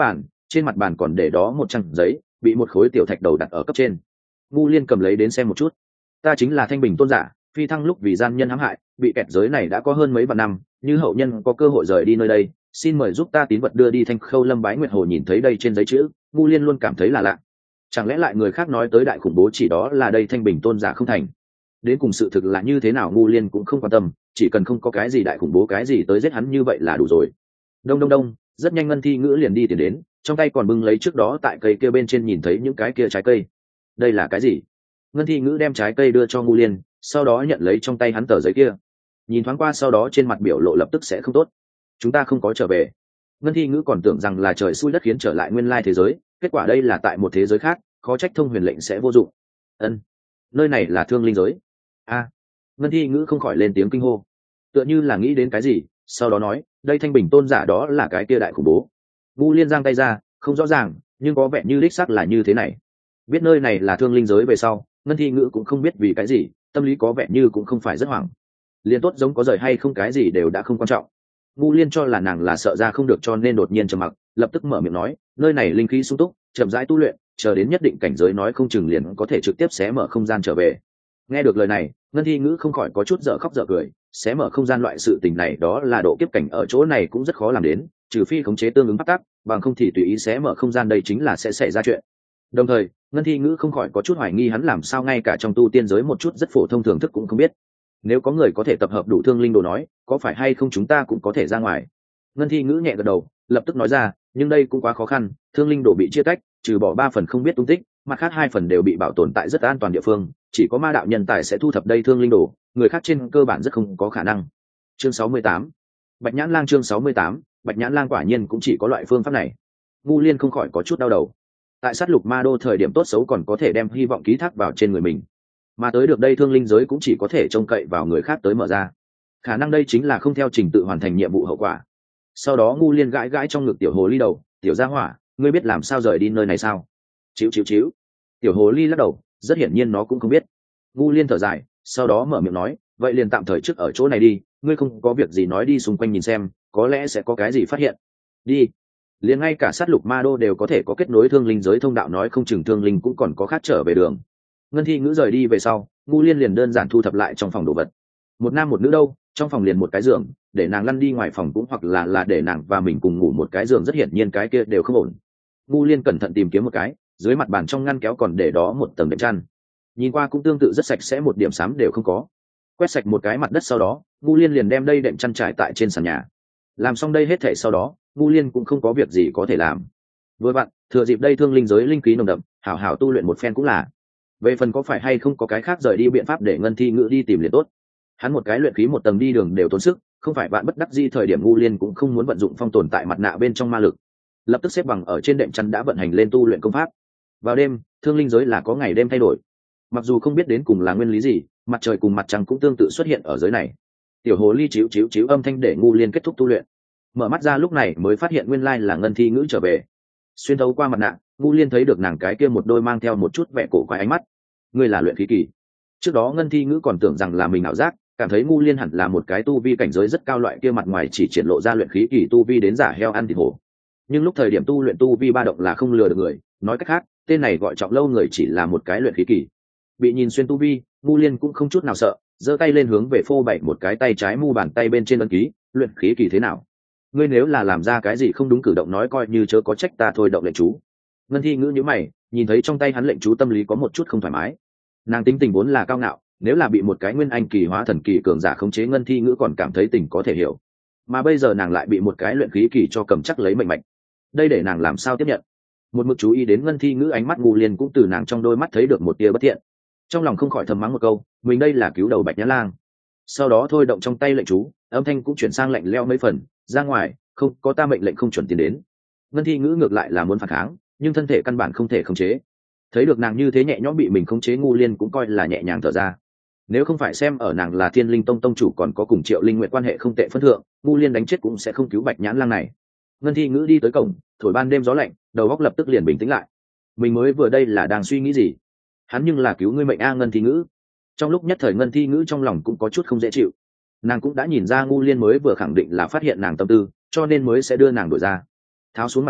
trên mặt bàn còn để đó một trang giấy bị một khối tiểu thạch đầu đặt ở cấp trên. Ngu Liên cầm lấy đến xem một chút. Ta chính là Thanh Bình tôn giả, phi thăng lúc vì gian nhân hãm hại bị kẹt giới này đã có hơn mấy vạn năm, như hậu nhân có cơ hội rời đi nơi đây, xin mời giúp ta tín vật đưa đi Thanh Khâu Lâm Bái Nguyệt Hồ. Nhìn thấy đây trên giấy chữ, Ngu Liên luôn cảm thấy là lạ. Chẳng lẽ lại người khác nói tới đại khủng bố chỉ đó là đây Thanh Bình tôn giả không thành? Đến cùng sự thực là như thế nào Ngu Liên cũng không quan tâm, chỉ cần không có cái gì đại khủng bố cái gì tới giết hắn như vậy là đủ rồi. Đông đông đông, rất nhanh Ngân Thi Ngữ liền đi tìm đến, trong tay còn bưng lấy trước đó tại cây kia bên trên nhìn thấy những cái kia trái cây. Đây là cái gì? Ngân Thi Ngữ đem trái cây đưa cho Ngu Liên, sau đó nhận lấy trong tay hắn tờ giấy kia, nhìn thoáng qua sau đó trên mặt biểu lộ lập tức sẽ không tốt. Chúng ta không có trở về. Ngân Thi Ngữ còn tưởng rằng là trời xui đất khiến trở lại nguyên lai thế giới, kết quả đây là tại một thế giới khác, khó trách thông huyền lệnh sẽ vô dụng. Ân, nơi này là Thương Linh giới. A, Ngân Thi Ngữ không khỏi lên tiếng kinh hô, tựa như là nghĩ đến cái gì, sau đó nói, đây Thanh Bình tôn giả đó là cái kia đại khủng bố. Ngu Liên giang tay ra, không rõ ràng, nhưng có vẻ như đích xác là như thế này. Biết nơi này là Thương Linh giới về sau, Ngân Thi Ngữ cũng không biết vì cái gì, tâm lý có vẻ như cũng không phải rất hoảng. Liên tốt giống có rời hay không cái gì đều đã không quan trọng. Ngu Liên cho là nàng là sợ ra không được cho nên đột nhiên trầm mặc, lập tức mở miệng nói, nơi này linh khí sung túc, chậm rãi tu luyện, chờ đến nhất định cảnh giới nói không chừng liền có thể trực tiếp xé mở không gian trở về. Nghe được lời này, Ngân Thi Ngữ không khỏi có chút dở khóc dở cười, xé mở không gian loại sự tình này đó là độ kiếp cảnh ở chỗ này cũng rất khó làm đến, trừ phi khống chế tương ứng pháp tắc, bằng không thì tùy ý xé mở không gian đây chính là sẽ xảy ra chuyện. Đồng thời, Ngân Thi Ngữ không khỏi có chút hoài nghi hắn làm sao ngay cả trong tu tiên giới một chút rất phổ thông thường thức cũng không biết. Nếu có người có thể tập hợp đủ thương linh đồ nói, có phải hay không chúng ta cũng có thể ra ngoài. Ngân Thi Ngữ nhẹ gật đầu, lập tức nói ra, nhưng đây cũng quá khó khăn, thương linh đồ bị chia tách, trừ bỏ ba phần không biết tung tích, mặt khác hai phần đều bị bảo tồn tại rất an toàn địa phương, chỉ có ma đạo nhân tài sẽ thu thập đây thương linh đồ, người khác trên cơ bản rất không có khả năng. Chương sáu mươi tám, Bạch Nhãn Lang. Chương sáu mươi tám, Bạch Nhãn Lang quả nhiên cũng chỉ có loại phương pháp này. Ngu Liên không khỏi có chút đau đầu. Tại sát lục ma đô thời điểm tốt xấu còn có thể đem hy vọng ký thác vào trên người mình, mà tới được đây thương linh giới cũng chỉ có thể trông cậy vào người khác tới mở ra, khả năng đây chính là không theo trình tự hoàn thành nhiệm vụ hậu quả. Sau đó Ngu Liên gãi gãi trong ngực tiểu hồ ly đầu, tiểu gia hỏa, ngươi biết làm sao rời đi nơi này sao? Chíu chíu chíu. Tiểu hồ ly lắc đầu, rất hiển nhiên nó cũng không biết. Ngu Liên thở dài, sau đó mở miệng nói, vậy liền tạm thời trước ở chỗ này đi, ngươi không có việc gì nói đi xung quanh nhìn xem, có lẽ sẽ có cái gì phát hiện. Đi. Liền ngay cả sát lục ma đô đều có thể có kết nối thương linh giới thông đạo, nói không chừng thương linh cũng còn có khác trở về đường. Ngân Thi Ngữ rời đi về sau, Ngu Liên liền đơn giản thu thập lại trong phòng đồ vật. Một nam một nữ đâu, trong phòng liền một cái giường, để nàng lăn đi ngoài phòng cũng hoặc là là để nàng và mình cùng ngủ một cái giường, rất hiển nhiên cái kia đều không ổn. Ngu Liên cẩn thận tìm kiếm một cái, dưới mặt bàn trong ngăn kéo còn để đó một tầng đệm chăn, nhìn qua cũng tương tự rất sạch sẽ, một điểm xám đều không có. Quét sạch một cái mặt đất sau đó, Ngu Liên liền đem đây đệm chăn trải tại trên sàn nhà. Làm xong đây hết thảy sau đó, Ngu Liên cũng không có việc gì có thể làm. Vừa vặn, thừa dịp đây thương linh giới linh khí nồng đậm, hảo hảo tu luyện một phen cũng là. Về phần có phải hay không có cái khác rời đi biện pháp để Ngân Thi Ngữ đi tìm liền tốt. Hắn một cái luyện khí một tầng đi đường đều tốn sức, không phải bạn bất đắc dĩ thời điểm Ngu Liên cũng không muốn vận dụng phong tồn tại mặt nạ bên trong ma lực. Lập tức xếp bằng ở trên đệm chăn đã vận hành lên tu luyện công pháp. Vào đêm, thương linh giới là có ngày đêm thay đổi. Mặc dù không biết đến cùng là nguyên lý gì, mặt trời cùng mặt trăng cũng tương tự xuất hiện ở giới này. Tiểu hồ ly chíu chíu chíu âm thanh để Ngu Liên kết thúc tu luyện. Mở mắt ra lúc này mới phát hiện nguyên lai là Ngân Thi Ngữ trở về. Xuyên thấu qua mặt nạ, Ngu Liên thấy được nàng cái kia một đôi mang theo một chút vẻ cổ quái ánh mắt. Ngươi là luyện khí kỳ? Trước đó Ngân Thi Ngữ còn tưởng rằng là mình ảo giác, cảm thấy Ngu Liên hẳn là một cái tu vi cảnh giới rất cao loại kia mặt ngoài chỉ triển lộ ra luyện khí kỳ tu vi đến giả heo ăn thịt hổ. Nhưng lúc thời điểm tu luyện tu vi ba động là không lừa được người, nói cách khác, tên này gọi Trọng Lâu người chỉ là một cái luyện khí kỳ. Bị nhìn xuyên tu vi, Ngu Liên cũng không chút nào sợ, giơ tay lên hướng về phô bảy một cái tay trái mu bàn tay bên trên ấn ký, luyện khí kỳ thế nào? Ngươi nếu là làm ra cái gì không đúng cử động nói coi như chớ có trách ta thôi động lệnh chú. Ngân Thi Ngữ nhíu mày, nhìn thấy trong tay hắn lệnh chú tâm lý có một chút không thoải mái. Nàng tính tình vốn là cao ngạo, nếu là bị một cái nguyên anh kỳ hóa thần kỳ cường giả khống chế, Ngân Thi Ngữ còn cảm thấy tình có thể hiểu, mà bây giờ nàng lại bị một cái luyện khí kỳ cho cầm chắc lấy mệnh mạch, đây để nàng làm sao tiếp nhận? Một mực chú ý đến Ngân Thi Ngữ ánh mắt, Ngu Liên cũng từ nàng trong đôi mắt thấy được một tia bất thiện, trong lòng không khỏi thầm mắng một câu, mình đây là cứu đầu Bạch Nhã Lang. Sau đó thôi động trong tay lệnh chú, âm thanh cũng chuyển sang lạnh lẽo mấy phần, ra ngoài, không có ta mệnh lệnh không chuẩn tiến đến. Ngân Thi Ngữ ngược lại là muốn phản kháng, nhưng thân thể căn bản không thể khống chế. Thấy được nàng như thế nhẹ nhõm bị mình khống chế, Ngu Liên cũng coi là nhẹ nhàng thở ra. Nếu không phải xem ở nàng là Thiên Linh Tông tông chủ còn có cùng Triệu Linh Nguyệt quan hệ không tệ phân thượng, Ngu Liên đánh chết cũng sẽ không cứu Bạch Nhãn Lang này. Ngân Thi Ngữ đi tới cổng, thổi ban đêm gió lạnh, đầu óc lập tức liền bình tĩnh lại. Mình mới vừa đây là đang suy nghĩ gì? Hắn nhưng là cứu ngươi mệnh a. Ngân Thi Ngữ. Trong lúc nhất thời Ngân Thi Ngữ trong lòng cũng có chút không dễ chịu. Nàng cũng đã nhìn ra Ngu Liên mới vừa khẳng định là phát hiện nàng tâm tư, cho nên mới sẽ đưa nàng đổi ra. Tháo xuống mặt nạ,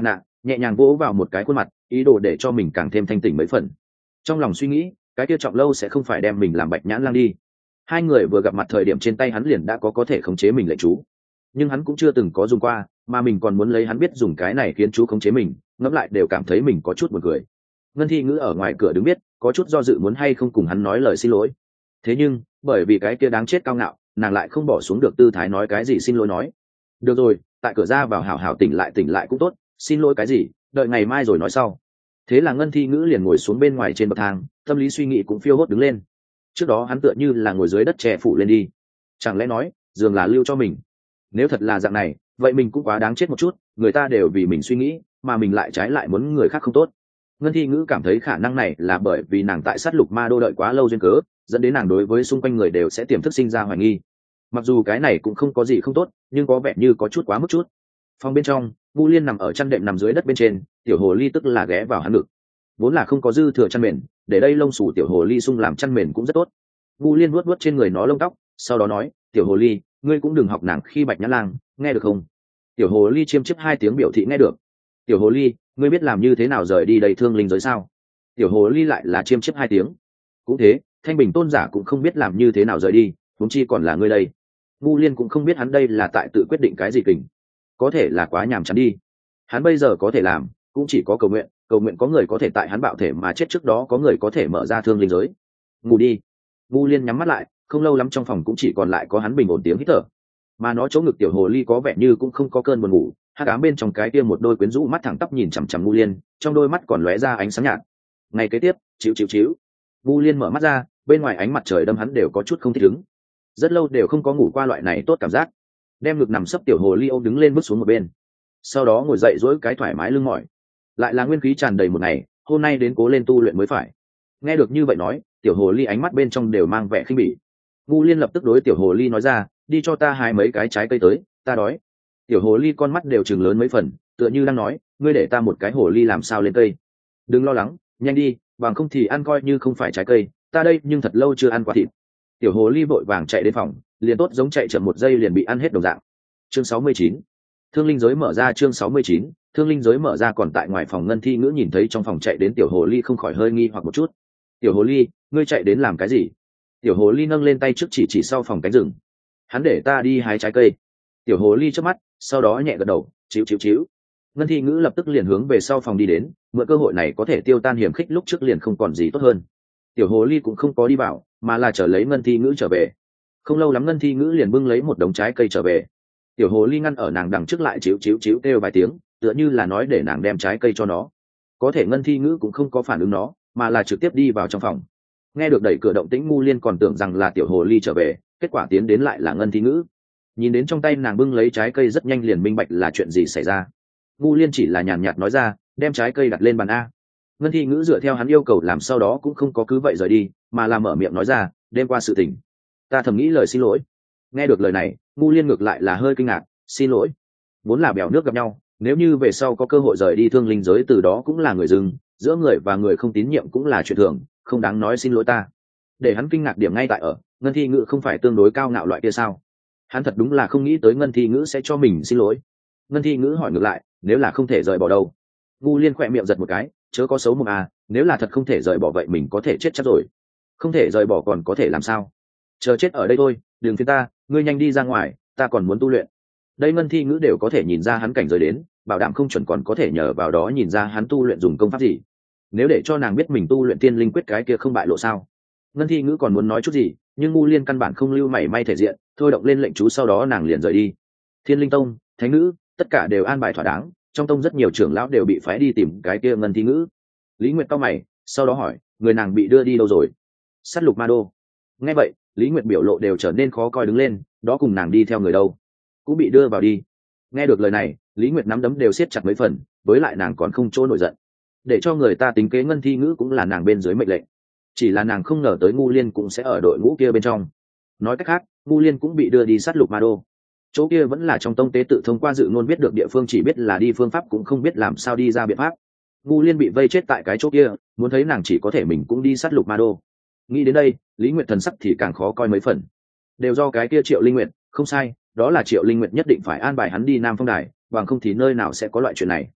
nhẹ nhàng vỗ vào một cái khuôn mặt, ý đồ để cho mình càng thêm thanh tỉnh mấy phần. Trong lòng suy nghĩ, cái kia Trọng Lâu sẽ không phải đem mình làm Bạch Nhãn Lang đi. Hai người vừa gặp mặt thời điểm trên tay hắn liền đã có có thể khống chế mình lệnh chú, nhưng hắn cũng chưa từng có dùng qua, mà mình còn muốn lấy hắn biết dùng cái này khiến chú khống chế mình, ngẫm lại đều cảm thấy mình có chút buồn cười. Ngân Thi Ngữ ở ngoài cửa đứng biết, có chút do dự muốn hay không cùng hắn nói lời xin lỗi. Thế nhưng, bởi vì cái kia đáng chết cao ngạo, nàng lại không bỏ xuống được tư thái nói cái gì xin lỗi nói. Được rồi, tại cửa ra vào hảo hảo tỉnh lại tỉnh lại cũng tốt, xin lỗi cái gì, đợi ngày mai rồi nói sau. Thế là Ngân Thi Ngữ liền ngồi xuống bên ngoài trên bậc thang, tâm lý suy nghĩ cũng phiêu hốt đứng lên. Trước đó hắn tựa như là ngồi dưới đất chè phủ lên đi, chẳng lẽ nói giường là lưu cho mình? Nếu thật là dạng này, vậy mình cũng quá đáng chết một chút, người ta đều vì mình suy nghĩ, mà mình lại trái lại muốn người khác không tốt. Ngân Thi Ngữ cảm thấy khả năng này là bởi vì nàng tại sát lục ma đô đợi quá lâu duyên cớ, dẫn đến nàng đối với xung quanh người đều sẽ tiềm thức sinh ra hoài nghi. Mặc dù cái này cũng không có gì không tốt, nhưng có vẻ như có chút quá mức chút. Phòng bên trong, Vu Liên nằm ở chăn đệm nằm dưới đất bên trên, tiểu hồ ly tức là ghé vào hắn ngực. Vốn là không có dư thừa chăn mền, để đây lông xù tiểu hồ ly sung làm chăn mền cũng rất tốt. Vu Liên vuốt vuốt trên người nó lông tóc, sau đó nói, tiểu hồ ly, ngươi cũng đừng học nàng khi Bạch Nhã Lang, nghe được không? Tiểu hồ ly chiêm chiếp hai tiếng biểu thị nghe được. Tiểu hồ ly, ngươi biết làm như thế nào rời đi đây thương linh giới sao? Tiểu hồ ly lại là chiêm chiếp hai tiếng. Cũng thế, Thanh Bình tôn giả cũng không biết làm như thế nào rời đi, huống chi còn là ngươi đây. Vu Liên cũng không biết hắn đây là tại tự quyết định cái gì kình, có thể là quá nhàm chán đi. Hắn bây giờ có thể làm cũng chỉ có cầu nguyện, cầu nguyện có người có thể tại hắn bạo thể mà chết trước đó có người có thể mở ra thương linh giới. Ngủ đi. Vu Liên nhắm mắt lại, không lâu lắm trong phòng cũng chỉ còn lại có hắn bình ổn tiếng hít thở, mà nó chỗ ngực tiểu hồ ly có vẻ như cũng không có cơn buồn ngủ, hắc ám bên trong cái kia một đôi quyến rũ mắt thẳng tắp nhìn chằm chằm Vu Liên, trong đôi mắt còn lóe ra ánh sáng nhạt. Ngày kế tiếp, chịu chịu chịu, Vu Liên mở mắt ra, bên ngoài ánh mặt trời đâm hắn đều có chút không thích ứng, rất lâu đều không có ngủ qua loại này tốt cảm giác. Đem ngực nằm sấp tiểu hồ ly ôm đứng lên bước xuống một bên, sau đó ngồi dậy duỗi cái thoải mái lưng mỏi. Lại là nguyên khí tràn đầy một ngày, hôm nay đến cố lên tu luyện mới phải. Nghe được như vậy nói, tiểu hồ ly ánh mắt bên trong đều mang vẻ khinh bỉ. Vu Liên lập tức đối tiểu hồ ly nói ra, đi cho ta hái mấy cái trái cây tới, ta đói. Tiểu hồ ly con mắt đều trừng lớn mấy phần, tựa như đang nói, ngươi để ta một cái hồ ly làm sao lên cây? Đừng lo lắng, nhanh đi, bằng không thì ăn coi như không phải trái cây, ta đây nhưng thật lâu chưa ăn qua thịt. Tiểu hồ ly vội vàng chạy đến phòng, liền tốt giống chạy chậm một giây liền bị ăn hết đồng dạng. Chương sáu mươi chín, thương linh giới mở ra. Chương sáu mươi chín, thương linh giới mở ra. Còn tại ngoài phòng, Ngân Thi Ngữ nhìn thấy trong phòng chạy đến tiểu hồ ly không khỏi hơi nghi hoặc một chút. Tiểu hồ ly, ngươi chạy đến làm cái gì? Tiểu hồ ly nâng lên tay trước chỉ chỉ sau phòng cánh rừng. Hắn để ta đi hái trái cây. Tiểu hồ ly chớp mắt, sau đó nhẹ gật đầu, chíu chíu chíu. Ngân Thi Ngữ lập tức liền hướng về sau phòng đi đến, mượn cơ hội này có thể tiêu tan hiểm khích lúc trước liền không còn gì tốt hơn. Tiểu hồ ly cũng không có đi vào, mà là chờ lấy Ngân Thi Ngữ trở về. Không lâu lắm Ngân Thi Ngữ liền bưng lấy một đống trái cây trở về. Tiểu hồ ly ngăn ở nàng đằng trước lại chíu chíu chíu kêu vài tiếng, tựa như là nói để nàng đem trái cây cho nó. Có thể Ngân Thi Ngữ cũng không có phản ứng nó, mà là trực tiếp đi vào trong phòng. Nghe được đẩy cửa động tĩnh, Ngu Liên còn tưởng rằng là tiểu hồ ly trở về, kết quả tiến đến lại là Ngân Thi Ngữ. Nhìn đến trong tay nàng bưng lấy trái cây rất nhanh liền minh bạch là chuyện gì xảy ra. Ngu Liên chỉ là nhàn nhạt nói ra, đem trái cây đặt lên bàn a. Ngân Thi Ngữ dựa theo hắn yêu cầu làm, sau đó cũng không có cứ vậy rời đi, mà là mở miệng nói ra, đêm qua sự tình, ta thầm nghĩ lời xin lỗi. Nghe được lời này, Ngu Liên ngược lại là hơi kinh ngạc, xin lỗi? Vốn là bèo nước gặp nhau, nếu như về sau có cơ hội rời đi thương linh giới, từ đó cũng là người dưng, giữa người và người không tín nhiệm cũng là chuyện thường, không đáng nói xin lỗi ta. Để hắn kinh ngạc điểm ngay tại ở, Ngân Thi Ngữ không phải tương đối cao ngạo loại kia sao? Hắn thật đúng là không nghĩ tới Ngân Thi Ngữ sẽ cho mình xin lỗi. Ngân Thi Ngữ hỏi ngược lại, nếu là không thể rời bỏ đâu? Ngu Liên khỏe miệng giật một cái, chớ có xấu mồm à, nếu là thật không thể rời bỏ vậy mình có thể chết chắc rồi. Không thể rời bỏ còn có thể làm sao? Chờ chết ở đây thôi, đừng phiền ta, ngươi nhanh đi ra ngoài, ta còn muốn tu luyện. Đây Ngân Thi Ngữ đều có thể nhìn ra hắn cảnh giới đến, bảo đảm không chuẩn còn có thể nhờ vào đó nhìn ra hắn tu luyện dùng công pháp gì. Nếu để cho nàng biết mình tu luyện tiên linh quyết cái kia không bại lộ sao? Ngân Thi Ngữ còn muốn nói chút gì, nhưng Ngu Liên căn bản không lưu mảy may thể diện, thôi động lên lệnh chú, sau đó nàng liền rời đi. Thiên Linh Tông, Thánh Nữ, tất cả đều an bài thỏa đáng, trong tông rất nhiều trưởng lão đều bị phái đi tìm cái kia Ngân Thi Ngữ. Lý Nguyệt cau mày, sau đó hỏi, người nàng bị đưa đi đâu rồi? Sát lục ma đô. Nghe vậy, Lý Nguyệt biểu lộ đều trở nên khó coi đứng lên, đó cùng nàng đi theo người đâu? Cũng bị đưa vào đi. Nghe được lời này, Lý Nguyệt nắm đấm đều siết chặt mấy phần, với lại nàng còn không chỗ nổi giận. Để cho người ta tính kế Ngân Thi Ngữ cũng là nàng bên dưới mệnh lệnh, chỉ là nàng không ngờ tới Ngu Liên cũng sẽ ở đội ngũ kia bên trong. Nói cách khác, Ngu Liên cũng bị đưa đi sát lục ma đô. Chỗ kia vẫn là trong tông tế tự thông qua dự ngôn biết được địa phương, chỉ biết là đi phương pháp cũng không biết làm sao đi ra biện pháp. Ngu Liên bị vây chết tại cái chỗ kia, muốn thấy nàng chỉ có thể mình cũng đi sát lục ma đô. Nghĩ đến đây, Lý Nguyệt thần sắc thì càng khó coi mấy phần. Đều do cái kia Triệu Linh Nguyệt, không sai, đó là Triệu Linh Nguyệt nhất định phải an bài hắn đi Nam Phong Đài, bằng không thì nơi nào sẽ có loại chuyện này.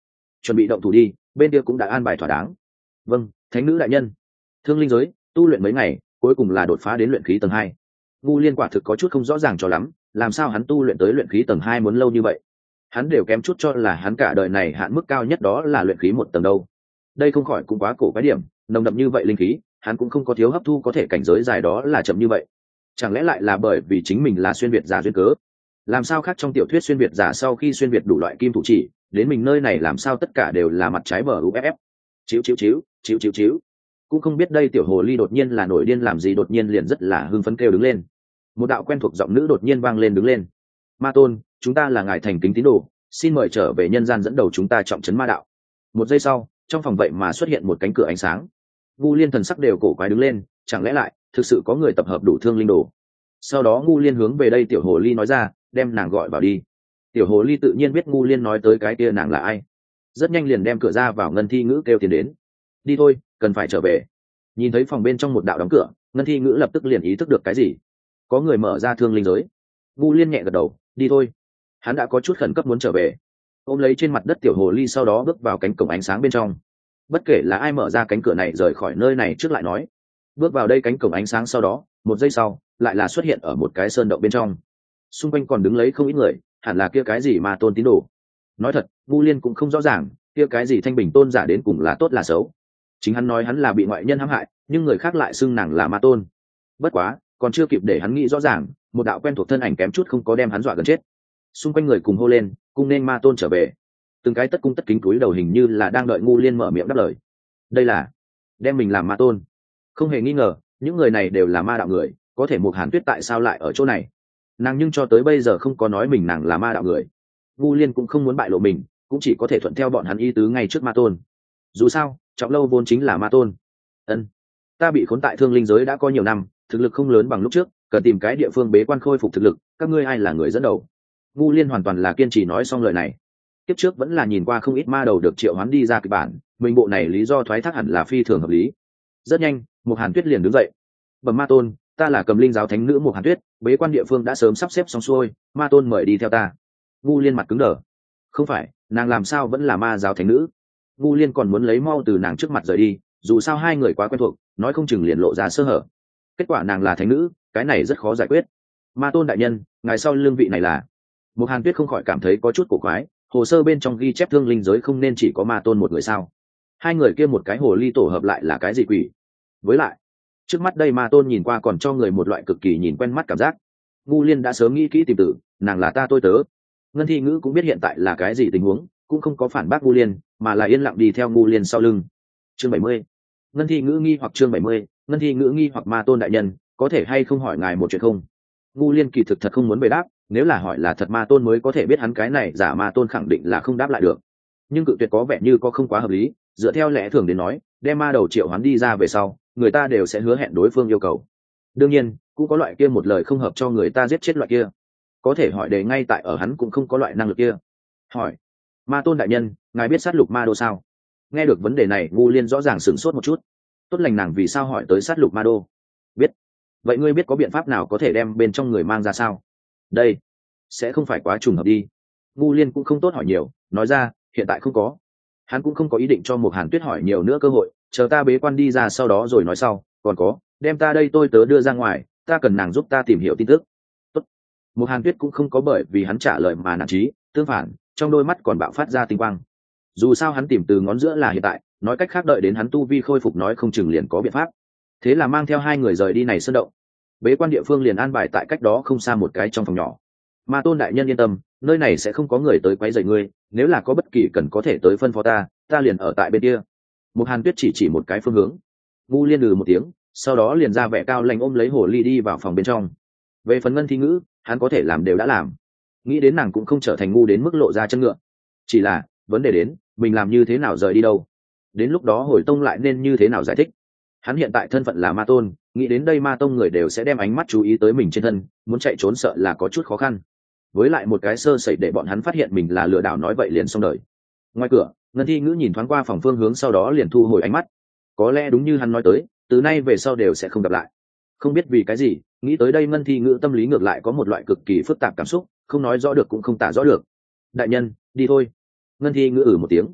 chuẩn bị động thủ đi, bên kia cũng đã an bài thỏa đáng. Vâng, thánh nữ đại nhân. Thương linh giới tu luyện mấy ngày, cuối cùng là đột phá đến luyện khí tầng hai. Ngu Liên quả thực có chút không rõ ràng cho lắm, làm sao hắn tu luyện tới luyện khí tầng hai muốn lâu như vậy? Hắn đều kém chút cho là hắn cả đời này hạn mức cao nhất đó là luyện khí một tầng đâu. Đây không khỏi cũng quá cổ quái điểm, nồng đậm như vậy linh khí, hắn cũng không có thiếu hấp thu có thể cảnh giới dài đó là chậm như vậy. Chẳng lẽ lại là bởi vì chính mình là xuyên việt giả duyên cớ? Làm sao khác trong tiểu thuyết xuyên việt giả sau khi xuyên việt đủ loại kim thủ chỉ, đến mình nơi này làm sao tất cả đều là mặt trái bờ u ép ép. Chíu chíu chíu, chíu chíu chíu. Cũng không biết đây tiểu hồ ly đột nhiên là nổi điên làm gì, đột nhiên liền rất là hưng phấn kêu đứng lên. Một đạo quen thuộc giọng nữ đột nhiên vang lên đứng lên. Ma tôn, chúng ta là ngài thành kính tín đồ, xin mời trở về nhân gian dẫn đầu chúng ta trọng trấn ma đạo. Một giây sau, trong phòng vậy mà xuất hiện một cánh cửa ánh sáng. Ngu Liên thần sắc đều cổ quái đứng lên, chẳng lẽ lại thực sự có người tập hợp đủ thương linh đồ? Sau đó Ngu Liên hướng về đây tiểu hồ ly nói ra, đem nàng gọi vào đi. Tiểu hồ ly tự nhiên biết Ngu Liên nói tới cái kia nàng là ai, rất nhanh liền đem cửa ra vào ngân thi ngữ kêu tiền đến. Đi thôi, cần phải trở về. Nhìn thấy phòng bên trong một đạo đóng cửa, ngân thi ngữ lập tức liền ý thức được cái gì, có người mở ra thương linh giới. Ngu Liên nhẹ gật đầu, đi thôi. Hắn đã có chút khẩn cấp muốn trở về, ôm lấy trên mặt đất tiểu hồ ly, sau đó bước vào cánh cổng ánh sáng bên trong. Bất kể là ai mở ra cánh cửa này rời khỏi nơi này trước lại nói. Bước vào đây cánh cổng ánh sáng sau đó, một giây sau lại là xuất hiện ở một cái sơn động bên trong. Xung quanh còn đứng lấy không ít người, hẳn là kia cái gì mà tôn tín đồ. Nói thật, Ngu Liên cũng không rõ ràng kia cái gì thanh bình tôn giả đến cùng là tốt là xấu. Chính hắn nói hắn là bị ngoại nhân hãm hại, nhưng người khác lại xưng nàng là ma tôn. Bất quá còn chưa kịp để hắn nghĩ rõ ràng, một đạo quen thuộc thân ảnh kém chút không có đem hắn dọa gần chết. Xung quanh người cùng hô lên, cung nên ma tôn trở về. Từng cái tất cung tất kính cúi đầu, hình như là đang đợi Ngu Liên mở miệng đáp lời. Đây là đem mình làm ma tôn. Không hề nghi ngờ, những người này đều là ma đạo người, có thể Mục Hàn Tuyết tại sao lại ở chỗ này? Nàng nhưng cho tới bây giờ không có nói mình nàng là ma đạo người. Ngu Liên cũng không muốn bại lộ mình, cũng chỉ có thể thuận theo bọn hắn ý tứ ngay trước ma tôn. Dù sao Trọng Lâu vốn chính là ma tôn. Ân, ta bị khốn tại thương linh giới đã có nhiều năm, thực lực không lớn bằng lúc trước, cần tìm cái địa phương bế quan khôi phục thực lực, các ngươi ai là người dẫn đầu? Ngu Liên hoàn toàn là kiên trì nói xong lời này. Tiếp trước vẫn là nhìn qua không ít ma đầu được triệu hoán đi ra kịch bản, mình bộ này lý do thoái thác hẳn là phi thường hợp lý. Rất nhanh, Mục Hàn Tuyết liền đứng dậy. Bẩm ma tôn, ta là Cầm Linh giáo thánh nữ Mục Hàn Tuyết, bế quan địa phương đã sớm sắp xếp xong xuôi, ma tôn mời đi theo ta. Ngu Liên mặt cứng đờ. Không phải, nàng làm sao vẫn là ma giáo thánh nữ? Ngu Liên còn muốn lấy mau từ nàng trước mặt rời đi, dù sao hai người quá quen thuộc, nói không chừng liền lộ ra sơ hở. Kết quả nàng là thánh nữ, cái này rất khó giải quyết. Ma tôn đại nhân, ngài sau lương vị này là? Mục Hàn Tuyết không khỏi cảm thấy có chút cổ quái, hồ sơ bên trong ghi chép thương linh giới không nên chỉ có ma tôn một người sao? Hai người kia một cái hồ ly tổ hợp lại là cái gì quỷ? Với lại trước mắt đây ma tôn nhìn qua còn cho người một loại cực kỳ nhìn quen mắt cảm giác. Ngu Liên đã sớm nghĩ kỹ tìm tử, nàng là ta tôi tớ. Ngân thi ngữ cũng biết hiện tại là cái gì tình huống, cũng không có phản bác Ngu Liên, mà là yên lặng đi theo Ngu Liên sau lưng. Chương bảy mươi. Ngân thi ngữ nghi hoặc chương bảy mươi, Ngân thi ngữ nghi hoặc ma tôn đại nhân, có thể hay không hỏi ngài một chuyện không? Ngu Liên kỳ thực thật không muốn bày đáp, nếu là hỏi là thật ma tôn mới có thể biết hắn cái này giả ma tôn khẳng định là không đáp lại được. Nhưng cự tuyệt có vẻ như có không quá hợp lý, dựa theo lẽ thường đến nói, đem ma đầu triệu hắn đi ra về sau, người ta đều sẽ hứa hẹn đối phương yêu cầu. Đương nhiên, cũng có loại kia một lời không hợp cho người ta giết chết loại kia. Có thể hỏi đề ngay tại ở hắn cũng không có loại năng lực kia. Hỏi: Ma tôn đại nhân, ngài biết sát lục ma đô sao? Nghe được vấn đề này, Ngu Liên rõ ràng sửng sốt một chút. Tốt lành nàng vì sao hỏi tới sát lục ma đô? Biết. Vậy ngươi biết có biện pháp nào có thể đem bên trong người mang ra sao? Đây sẽ không phải quá trùng hợp đi. Ngu Liên cũng không tốt hỏi nhiều, nói ra hiện tại không có. Hắn cũng không có ý định cho Mục Hàn Tuyết hỏi nhiều nữa cơ hội, chờ ta bế quan đi ra sau đó rồi nói sau. Còn có, đem ta đây tôi tớ đưa ra ngoài, ta cần nàng giúp ta tìm hiểu tin tức. Tốt. Mục Hàn Tuyết cũng không có bởi vì hắn trả lời mà nản chí, tương phản, trong đôi mắt còn bạo phát ra tinh quang. Dù sao hắn tìm từ ngón giữa là hiện tại, nói cách khác đợi đến hắn tu vi khôi phục nói không chừng liền có biện pháp. Thế là mang theo hai người rời đi này sơn động. Bế quan địa phương liền an bài tại cách đó không xa một cái trong phòng nhỏ. Ma tôn đại nhân yên tâm, nơi này sẽ không có người tới quấy rầy ngươi, nếu là có bất kỳ cần có thể tới phân phó ta, ta liền ở tại bên kia. Mục Hàn Tuyết chỉ chỉ một cái phương hướng. Ngu Liên lừ một tiếng, sau đó liền ra vẻ cao lành ôm lấy hồ ly đi vào phòng bên trong. Về phần Ngân thi ngữ, hắn có thể làm đều đã làm, nghĩ đến nàng cũng không trở thành ngu đến mức lộ ra chân ngựa. Chỉ là vấn đề đến, mình làm như thế nào rời đi đâu? Đến lúc đó hồi tông lại nên như thế nào giải thích? Hắn hiện tại thân phận là ma tôn, nghĩ đến đây ma tông người đều sẽ đem ánh mắt chú ý tới mình trên thân, muốn chạy trốn sợ là có chút khó khăn. Với lại một cái sơ sẩy để bọn hắn phát hiện mình là lừa đảo nói vậy liền xong đời. Ngoài cửa, Ngân thi ngữ nhìn thoáng qua phòng phương hướng sau đó liền thu hồi ánh mắt. Có lẽ đúng như hắn nói tới, từ nay về sau đều sẽ không gặp lại. Không biết vì cái gì, nghĩ tới đây Ngân thi ngữ tâm lý ngược lại có một loại cực kỳ phức tạp cảm xúc, không nói rõ được cũng không tả rõ được. Đại nhân, đi thôi. Ngân thi ngữ ử một tiếng.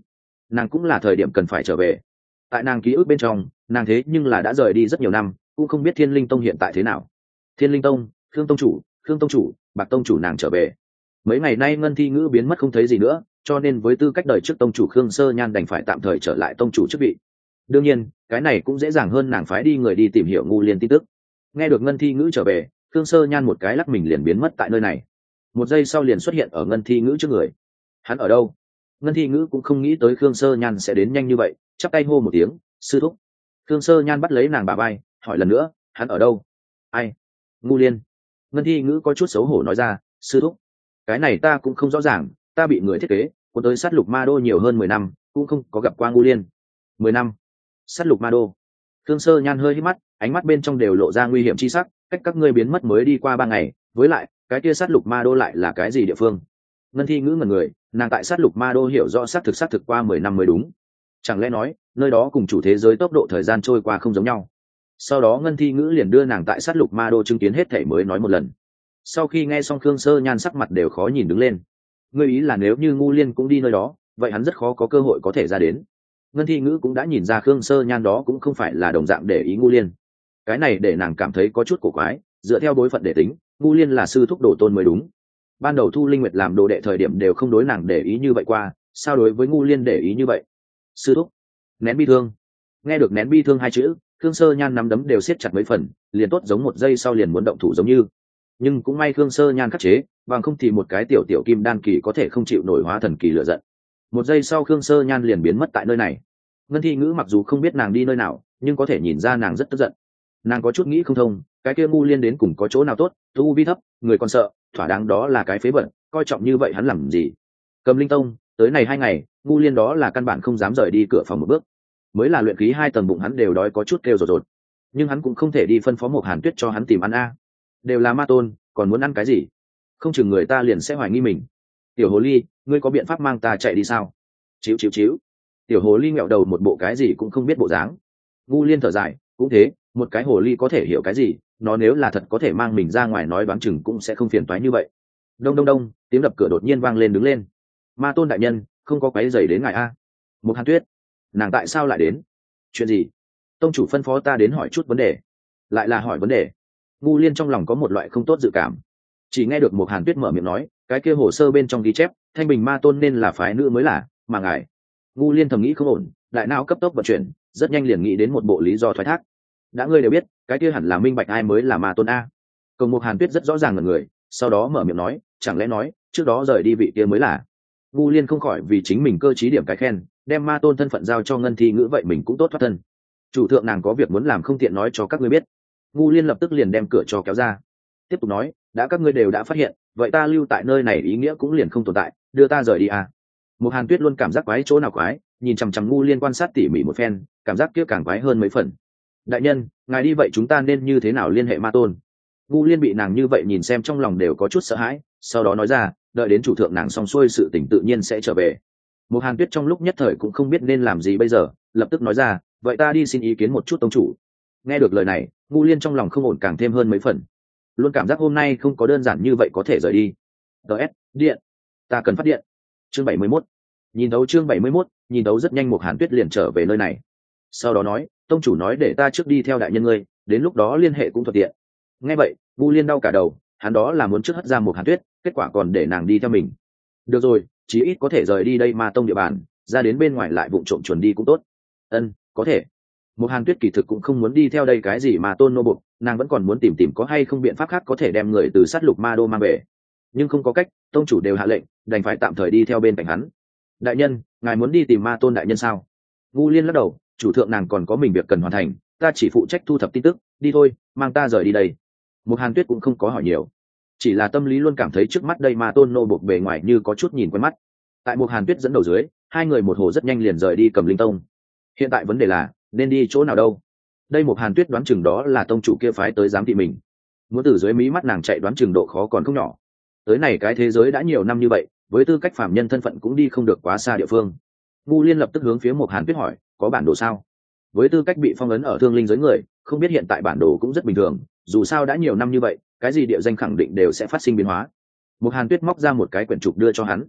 nàng cũng là thời điểm cần phải trở về. Tại nàng ký ức bên trong, nàng thế nhưng là đã rời đi rất nhiều năm, cũng không biết Thiên Linh Tông hiện tại thế nào. Thiên Linh Tông, Khương tông chủ, Khương tông chủ, Bạc tông chủ nàng trở về. Mấy ngày nay Ngân Thi Ngữ biến mất không thấy gì nữa, cho nên với tư cách đời trước tông chủ Khương Sơ Nhan đành phải tạm thời trở lại tông chủ chức vị. Đương nhiên, cái này cũng dễ dàng hơn nàng phái đi người đi tìm hiểu Ngu Liên tin tức. Nghe được Ngân Thi Ngữ trở về, Khương Sơ Nhan một cái lắc mình liền biến mất tại nơi này. Một giây sau liền xuất hiện ở Ngân Thi Ngữ trước người. Hắn ở đâu? Ngân Thi Ngữ cũng không nghĩ tới Khương Sơ Nhan sẽ đến nhanh như vậy, chắp tay hô một tiếng, sư thúc. Khương Sơ Nhan bắt lấy nàng bà bay, hỏi lần nữa, hắn ở đâu? Ai? Ngu Liên. Ngân Thi Ngữ có chút xấu hổ nói ra, sư thúc, cái này ta cũng không rõ ràng, ta bị người thiết kế cuốn tới sát lục ma đô nhiều hơn mười năm, cũng không có gặp qua Ngu Liên. Mười năm? Sát lục ma đô? Khương Sơ Nhan hơi hít mắt, ánh mắt bên trong đều lộ ra nguy hiểm chi sắc, cách các ngươi biến mất mới đi qua ba ngày, với lại cái kia sát lục ma đô lại là cái gì địa phương? Ngân Thi Ngữ ngẩn người, nàng tại sát lục ma đô hiểu rõ xác thực xác thực qua mười năm mới đúng. Chẳng lẽ nói nơi đó cùng chủ thế giới tốc độ thời gian trôi qua không giống nhau? Sau đó Ngân Thi Ngữ liền đưa nàng tại sát lục ma đô chứng kiến hết thảy mới nói một lần. Sau khi nghe xong, Khương Sơ Nhan sắc mặt đều khó nhìn đứng lên. Ngươi ý là nếu như Ngu Liên cũng đi nơi đó, vậy hắn rất khó có cơ hội có thể ra đến. Ngân Thi Ngữ cũng đã nhìn ra Khương Sơ Nhan đó cũng không phải là đồng dạng để ý Ngu Liên. Cái này để nàng cảm thấy có chút cổ quái, dựa theo bối phận để tính, Ngu Liên là sư thúc đồ tôn mới đúng. Ban đầu Thu Linh Nguyệt làm đồ đệ thời điểm đều không đối nàng để ý như vậy qua, sao đối với Ngu Liên để ý như vậy? Sư thúc. Nén bi thương. Nghe được nén bi thương hai chữ, Khương Sơ Nhan nắm đấm đều siết chặt mấy phần, liền tốt giống một giây sau liền muốn động thủ giống như. Nhưng cũng may Khương Sơ Nhan khắc chế, bằng không thì một cái tiểu tiểu kim đan kỳ có thể không chịu nổi hóa thần kỳ lựa giận. Một giây sau Khương Sơ Nhan liền biến mất tại nơi này. Ngân Thi Ngữ mặc dù không biết nàng đi nơi nào, nhưng có thể nhìn ra nàng rất tức giận. Nàng có chút nghĩ không thông, cái kia Ngu Liên đến cùng có chỗ nào tốt, tu vi thấp, người còn sợ, thỏa đáng đó là cái phế vật, coi trọng như vậy hắn làm gì? Cầm Linh Tông, tới này hai ngày, Ngu Liên đó là căn bản không dám rời đi cửa phòng một bước. Mới là luyện khí hai tầng bụng hắn đều đói có chút kêu rột rột. Nhưng hắn cũng không thể đi phân phó một Hàn Tuyết cho hắn tìm ăn a. Đều là ma tôn, còn muốn ăn cái gì? Không chừng người ta liền sẽ hoài nghi mình. Tiểu hồ ly, ngươi có biện pháp mang ta chạy đi sao? Chíu chíu chíu. Tiểu hồ ly ngẹo đầu một bộ cái gì cũng không biết bộ dáng. Ngu Liên thở dài, cũng thế, một cái hồ ly có thể hiểu cái gì, nó nếu là thật có thể mang mình ra ngoài nói đoán chừng cũng sẽ không phiền toái như vậy. Đông đông đông, tiếng đập cửa đột nhiên vang lên đứng lên. Ma tôn đại nhân, không có quấy rầy đến ngài a. Một Hàn Tuyết, nàng tại sao lại đến? Chuyện gì? Tông chủ phân phó ta đến hỏi chút vấn đề. Lại là hỏi vấn đề. Ngu Liên trong lòng có một loại không tốt dự cảm. Chỉ nghe được một Hàn Tuyết mở miệng nói, cái kia hồ sơ bên trong ghi chép, Thanh Bình ma tôn nên là phái nữ mới là, mà ngài. Ngu Liên thầm nghĩ không ổn, đại não cấp tốc vận chuyển, rất nhanh liền nghĩ đến một bộ lý do thoái thác. Đã ngươi đều biết, cái kia hẳn là minh bạch ai mới là ma tôn a. Công Mục Hàn Tuyết rất rõ ràng là người, sau đó mở miệng nói, chẳng lẽ nói, trước đó rời đi vị kia mới là. Ngu Liên không khỏi vì chính mình cơ trí điểm cái khen, đem ma tôn thân phận giao cho Ngân Thi Ngữ vậy mình cũng tốt thoát thân. Chủ thượng nàng có việc muốn làm không tiện nói cho các ngươi biết. Ngu Liên lập tức liền đem cửa cho kéo ra, tiếp tục nói, đã các ngươi đều đã phát hiện, vậy ta lưu tại nơi này ý nghĩa cũng liền không tồn tại, đưa ta rời đi à. Một Hàn Tuyết luôn cảm giác quái chỗ nào quái, nhìn chằm chằm Ngu Liên quan sát tỉ mỉ một phen, cảm giác kia càng quái hơn mấy phần. Đại nhân, ngài đi vậy chúng ta nên như thế nào liên hệ ma tôn? Ngu Liên bị nàng như vậy nhìn xem trong lòng đều có chút sợ hãi, sau đó nói ra, đợi đến chủ thượng nàng xong xuôi sự tình tự nhiên sẽ trở về. Một Hàn Tuyết trong lúc nhất thời cũng không biết nên làm gì bây giờ, lập tức nói ra, vậy ta đi xin ý kiến một chút tông chủ. Nghe được lời này, Ngu Liên trong lòng không ổn càng thêm hơn mấy phần, luôn cảm giác hôm nay không có đơn giản như vậy có thể rời đi. ds điện, ta cần phát điện. Chương bảy mươi mốt, nhìn thấu chương bảy mươi mốt, nhìn thấu rất nhanh. Một Hàn Tuyết liền trở về nơi này, sau đó nói, tông chủ nói để ta trước đi theo đại nhân ngươi, đến lúc đó liên hệ cũng thuận tiện. Nghe vậy, Ngu Liên đau cả đầu, hắn đó là muốn trước hất ra Một Hàn Tuyết, kết quả còn để nàng đi theo mình. Được rồi, chí ít có thể rời đi đây ma tông địa bàn, ra đến bên ngoài lại vụng trộm chuẩn đi cũng tốt. Ân, có thể. Một Hàn Tuyết kỳ thực cũng không muốn đi theo đây cái gì mà tôn nô buộc, nàng vẫn còn muốn tìm tìm có hay không biện pháp khác có thể đem người từ sát lục ma đô mang về. Nhưng không có cách, tông chủ đều hạ lệnh, đành phải tạm thời đi theo bên cạnh hắn. Đại nhân, ngài muốn đi tìm ma tôn đại nhân sao? Ngu Liên lắc đầu, chủ thượng nàng còn có mình việc cần hoàn thành, ta chỉ phụ trách thu thập tin tức, đi thôi, mang ta rời đi đây. Một Hàn Tuyết cũng không có hỏi nhiều, chỉ là tâm lý luôn cảm thấy trước mắt đây ma tôn nô buộc bề ngoài như có chút nhìn quen mắt. Tại một Hàn Tuyết dẫn đầu dưới, hai người một hồ rất nhanh liền rời đi Cầm Linh Tông. Hiện tại vấn đề là nên đi chỗ nào đâu? Đây một Hàn Tuyết đoán chừng đó là tông chủ kia phái tới giám thị mình, muốn từ dưới mí mắt nàng chạy đoán chừng độ khó còn không nhỏ. Tới này cái thế giới đã nhiều năm như vậy, với tư cách phàm nhân thân phận cũng đi không được quá xa địa phương. Ngu Liên lập tức hướng phía một Hàn Tuyết hỏi, có bản đồ sao? Với tư cách bị phong ấn ở thương linh giới người, không biết hiện tại bản đồ cũng rất bình thường, dù sao đã nhiều năm như vậy, cái gì địa danh khẳng định đều sẽ phát sinh biến hóa. Một Hàn Tuyết móc ra một cái quyển trục đưa cho hắn.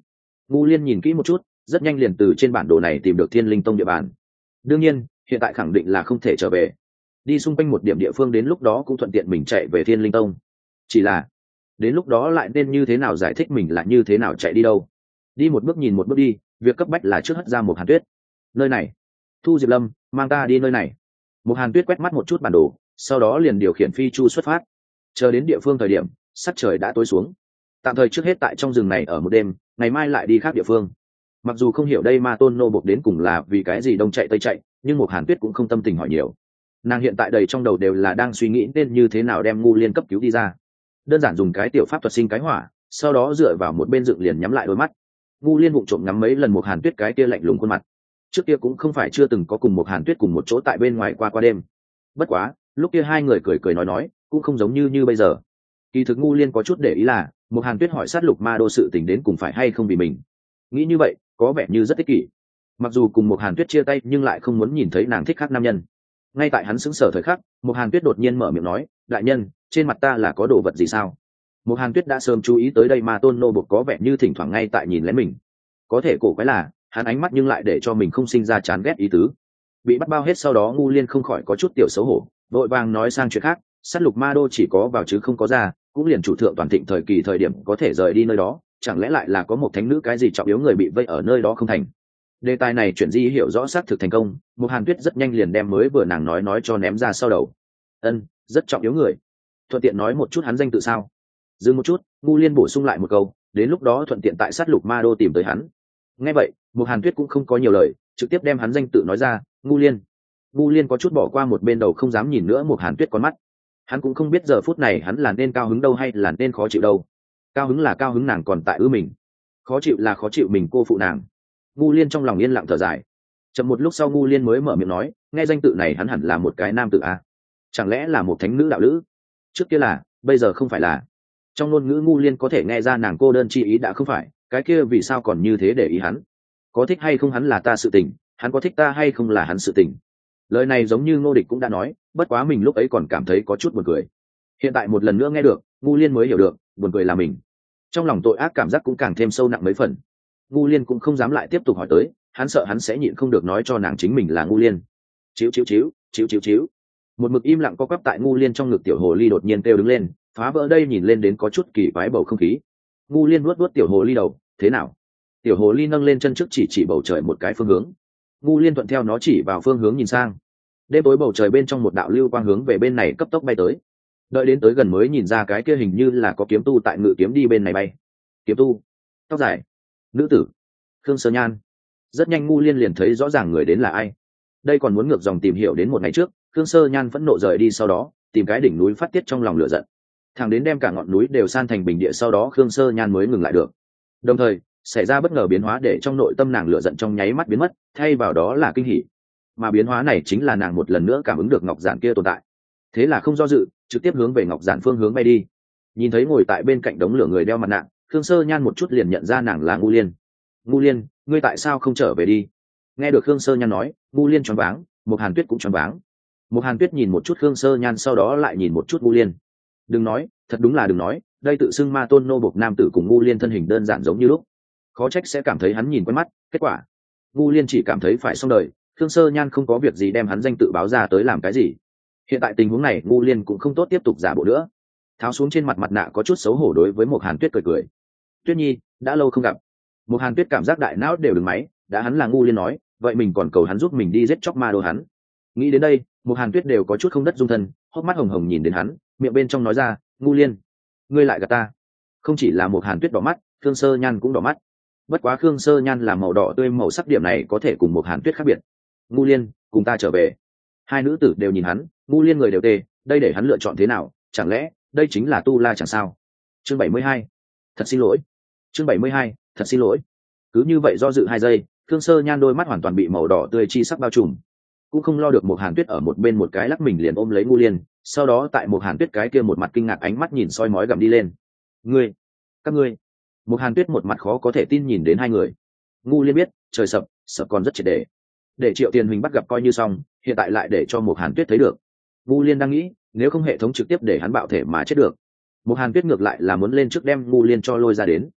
Ngu Liên nhìn kỹ một chút, rất nhanh liền từ trên bản đồ này tìm được Thiên Linh Tông địa bàn. Đương nhiên hiện tại khẳng định là không thể trở về, đi xung quanh một điểm địa phương đến lúc đó cũng thuận tiện mình chạy về Thiên Linh Tông. Chỉ là đến lúc đó lại nên như thế nào giải thích mình là như thế nào chạy đi đâu. Đi một bước nhìn một bước đi, việc cấp bách là trước hất ra một Hàn Tuyết. Nơi này, Thu Diệp Lâm, mang ta đi nơi này. Một Hàn Tuyết quét mắt một chút bản đồ, sau đó liền điều khiển phi chu xuất phát. Chờ đến địa phương thời điểm sắc trời đã tối xuống, tạm thời trước hết tại trong rừng này ở một đêm, ngày mai lại đi khác địa phương. Mặc dù không hiểu đây Ma Tôn nô bộc đến cùng là vì cái gì đông chạy tây chạy, nhưng một Hàn Tuyết cũng không tâm tình hỏi nhiều. Nàng hiện tại đầy trong đầu đều là đang suy nghĩ nên như thế nào đem Ngu Liên cấp cứu đi ra. Đơn giản dùng cái tiểu pháp thuật sinh cái hỏa, sau đó dựa vào một bên dựng liền nhắm lại đôi mắt. Ngu Liên vụng trộm ngắm mấy lần một Hàn Tuyết cái kia lạnh lùng khuôn mặt. Trước kia cũng không phải chưa từng có cùng một Hàn Tuyết cùng một chỗ tại bên ngoài qua qua đêm. Bất quá lúc kia hai người cười cười nói nói cũng không giống như như bây giờ. Kỳ thực Ngu Liên có chút để ý là một Hàn Tuyết hỏi sát lục ma đô sự tình đến cùng phải hay không vì mình. Nghĩ như vậy có vẻ như rất ích kỷ. Mặc dù cùng một Hàn Tuyết chia tay nhưng lại không muốn nhìn thấy nàng thích khác nam nhân. Ngay tại hắn sững sờ thời khắc, một Hàn Tuyết đột nhiên mở miệng nói, đại nhân, trên mặt ta là có đồ vật gì sao? Một Hàn Tuyết đã sớm chú ý tới đây mà tôn nô bộc có vẻ như thỉnh thoảng ngay tại nhìn lén mình. Có thể cổ quái là hắn ánh mắt nhưng lại để cho mình không sinh ra chán ghét ý tứ. Bị bắt bao hết sau đó Ngu Liên không khỏi có chút tiểu xấu hổ, vội vàng nói sang chuyện khác, sát lục ma đô chỉ có vào chứ không có ra, cũng liền chủ thượng toàn thịnh thời kỳ thời điểm có thể rời đi nơi đó, chẳng lẽ lại là có một thánh nữ cái gì trọng yếu người bị vây ở nơi đó không thành. Đề tài này chuyển di hiểu rõ xác thực thành công, một Hàn Tuyết rất nhanh liền đem mới vừa nàng nói nói cho ném ra sau đầu. Ân, rất trọng yếu người. Thuận tiện nói một chút hắn danh tự sao? Dừng một chút, Ngu Liên bổ sung lại một câu, đến lúc đó thuận tiện tại sát lục ma đô tìm tới hắn. Nghe vậy, một Hàn Tuyết cũng không có nhiều lời, trực tiếp đem hắn danh tự nói ra, Ngu Liên. Ngu Liên có chút bỏ qua một bên đầu không dám nhìn nữa một Hàn Tuyết con mắt. Hắn cũng không biết giờ phút này hắn là nên cao hứng đâu hay là nên khó chịu đâu. Cao hứng là cao hứng nàng còn tại ư mình, khó chịu là khó chịu mình cô phụ nàng. Ngu Liên trong lòng yên lặng thở dài. Chậm một lúc sau Ngu Liên mới mở miệng nói, nghe danh tự này hắn hẳn là một cái nam tự a, chẳng lẽ là một thánh nữ đạo lữ? Trước kia là, bây giờ không phải là. Trong ngôn ngữ Ngu Liên có thể nghe ra nàng cô đơn chi ý đã không phải, cái kia vì sao còn như thế để ý hắn? Có thích hay không hắn là ta sự tình, hắn có thích ta hay không là hắn sự tình. Lời này giống như Ngô Địch cũng đã nói, bất quá mình lúc ấy còn cảm thấy có chút buồn cười. Hiện tại một lần nữa nghe được, Ngu Liên mới hiểu được, buồn cười là mình. Trong lòng tội ác cảm giác cũng càng thêm sâu nặng mấy phần. Ngu Liên cũng không dám lại tiếp tục hỏi tới, hắn sợ hắn sẽ nhịn không được nói cho nàng chính mình là Ngu Liên. Chíu chíu chíu, chíu chíu chíu. Một mực im lặng co quắp tại Ngu Liên trong ngực tiểu hồ ly đột nhiên kêu đứng lên, phá vỡ đây nhìn lên đến có chút kỳ quái bầu không khí. Ngu Liên nuốt nuốt tiểu hồ ly đầu, thế nào? Tiểu hồ ly nâng lên chân trước chỉ chỉ bầu trời một cái phương hướng. Ngu Liên thuận theo nó chỉ vào phương hướng nhìn sang. Đêm tối bầu trời bên trong một đạo lưu quang hướng về bên này cấp tốc bay tới. Đợi đến tới gần mới nhìn ra cái kia hình như là có kiếm tu tại ngự kiếm đi bên này bay. Kiếm tu, tóc dài, nữ tử, Khương Sơ Nhan. Rất nhanh Ngu Liên liền thấy rõ ràng người đến là ai. Đây còn muốn ngược dòng tìm hiểu đến một ngày trước, Khương Sơ Nhan phẫn nộ rời đi sau đó tìm cái đỉnh núi phát tiết trong lòng lửa giận, thẳng đến đem cả ngọn núi đều san thành bình địa sau đó Khương Sơ Nhan mới ngừng lại được. Đồng thời xảy ra bất ngờ biến hóa để trong nội tâm nàng lửa giận trong nháy mắt biến mất, thay vào đó là kinh hỉ. Mà biến hóa này chính là nàng một lần nữa cảm ứng được ngọc giản kia tồn tại. Thế là không do dự, trực tiếp hướng về ngọc giản phương hướng bay đi. Nhìn thấy ngồi tại bên cạnh đống lửa người đeo mặt nạ, Khương Sơ Nhan một chút liền nhận ra nàng là Ngu Liên. Ngu Liên, ngươi tại sao không trở về đi? Nghe được Khương Sơ Nhan nói, Ngu Liên choáng váng, một Hàn Tuyết cũng choáng váng. Một Hàn Tuyết nhìn một chút Khương Sơ Nhan sau đó lại nhìn một chút Ngu Liên. Đừng nói, thật đúng là đừng nói, đây tự xưng ma tôn nô bộc nam tử cùng Ngu Liên thân hình đơn giản giống như lúc. Khó trách sẽ cảm thấy hắn nhìn quen mắt, kết quả Ngu Liên chỉ cảm thấy phải xong đời. Khương Sơ Nhan không có việc gì đem hắn danh tự báo ra tới làm cái gì. Hiện tại tình huống này Ngu Liên cũng không tốt tiếp tục giả bộ nữa, tháo xuống trên mặt mặt nạ có chút xấu hổ đối với một Hàn Tuyết cười cười. Tuyết Nhi, đã lâu không gặp. Một Hàn Tuyết cảm giác đại não đều đừng máy, đã hắn là Ngu Liên nói, vậy mình còn cầu hắn giúp mình đi giết chóc ma đồ hắn. Nghĩ đến đây, một Hàn Tuyết đều có chút không đất dung thân, hốc mắt hồng hồng nhìn đến hắn, miệng bên trong nói ra, Ngu Liên, ngươi lại gạt ta. Không chỉ là một Hàn Tuyết đỏ mắt, Khương Sơ Nhan cũng đỏ mắt. Bất quá Khương Sơ Nhan là màu đỏ tươi, màu sắc điểm này có thể cùng một Hàn Tuyết khác biệt. Ngu Liên, cùng ta trở về. Hai nữ tử đều nhìn hắn, Ngu Liên người đều tê, đây để hắn lựa chọn thế nào, chẳng lẽ đây chính là tu la chẳng sao? Chương bảy mươi hai, thật xin lỗi. Chương bảy mươi hai, thật xin lỗi. Cứ như vậy do dự hai giây, Khương Sơ Nhan đôi mắt hoàn toàn bị màu đỏ tươi chi sắc bao trùm, cũng không lo được một Hàn Tuyết ở một bên một cái lắc mình liền ôm lấy Ngu Liên, sau đó tại một Hàn Tuyết cái kia một mặt kinh ngạc ánh mắt nhìn soi mói gầm đi lên. Ngươi, các ngươi. Một Hàn Tuyết một mặt khó có thể tin nhìn đến hai người. Ngu Liên biết, trời sập, sập còn rất triệt để. Để Triệu Tiền Huỳnh bắt gặp coi như xong, hiện tại lại để cho một Hàn Tuyết thấy được. Ngu Liên đang nghĩ, nếu không hệ thống trực tiếp để hắn bạo thể mà chết được. Một Hàn Tuyết ngược lại là muốn lên trước đem Ngu Liên cho lôi ra đến.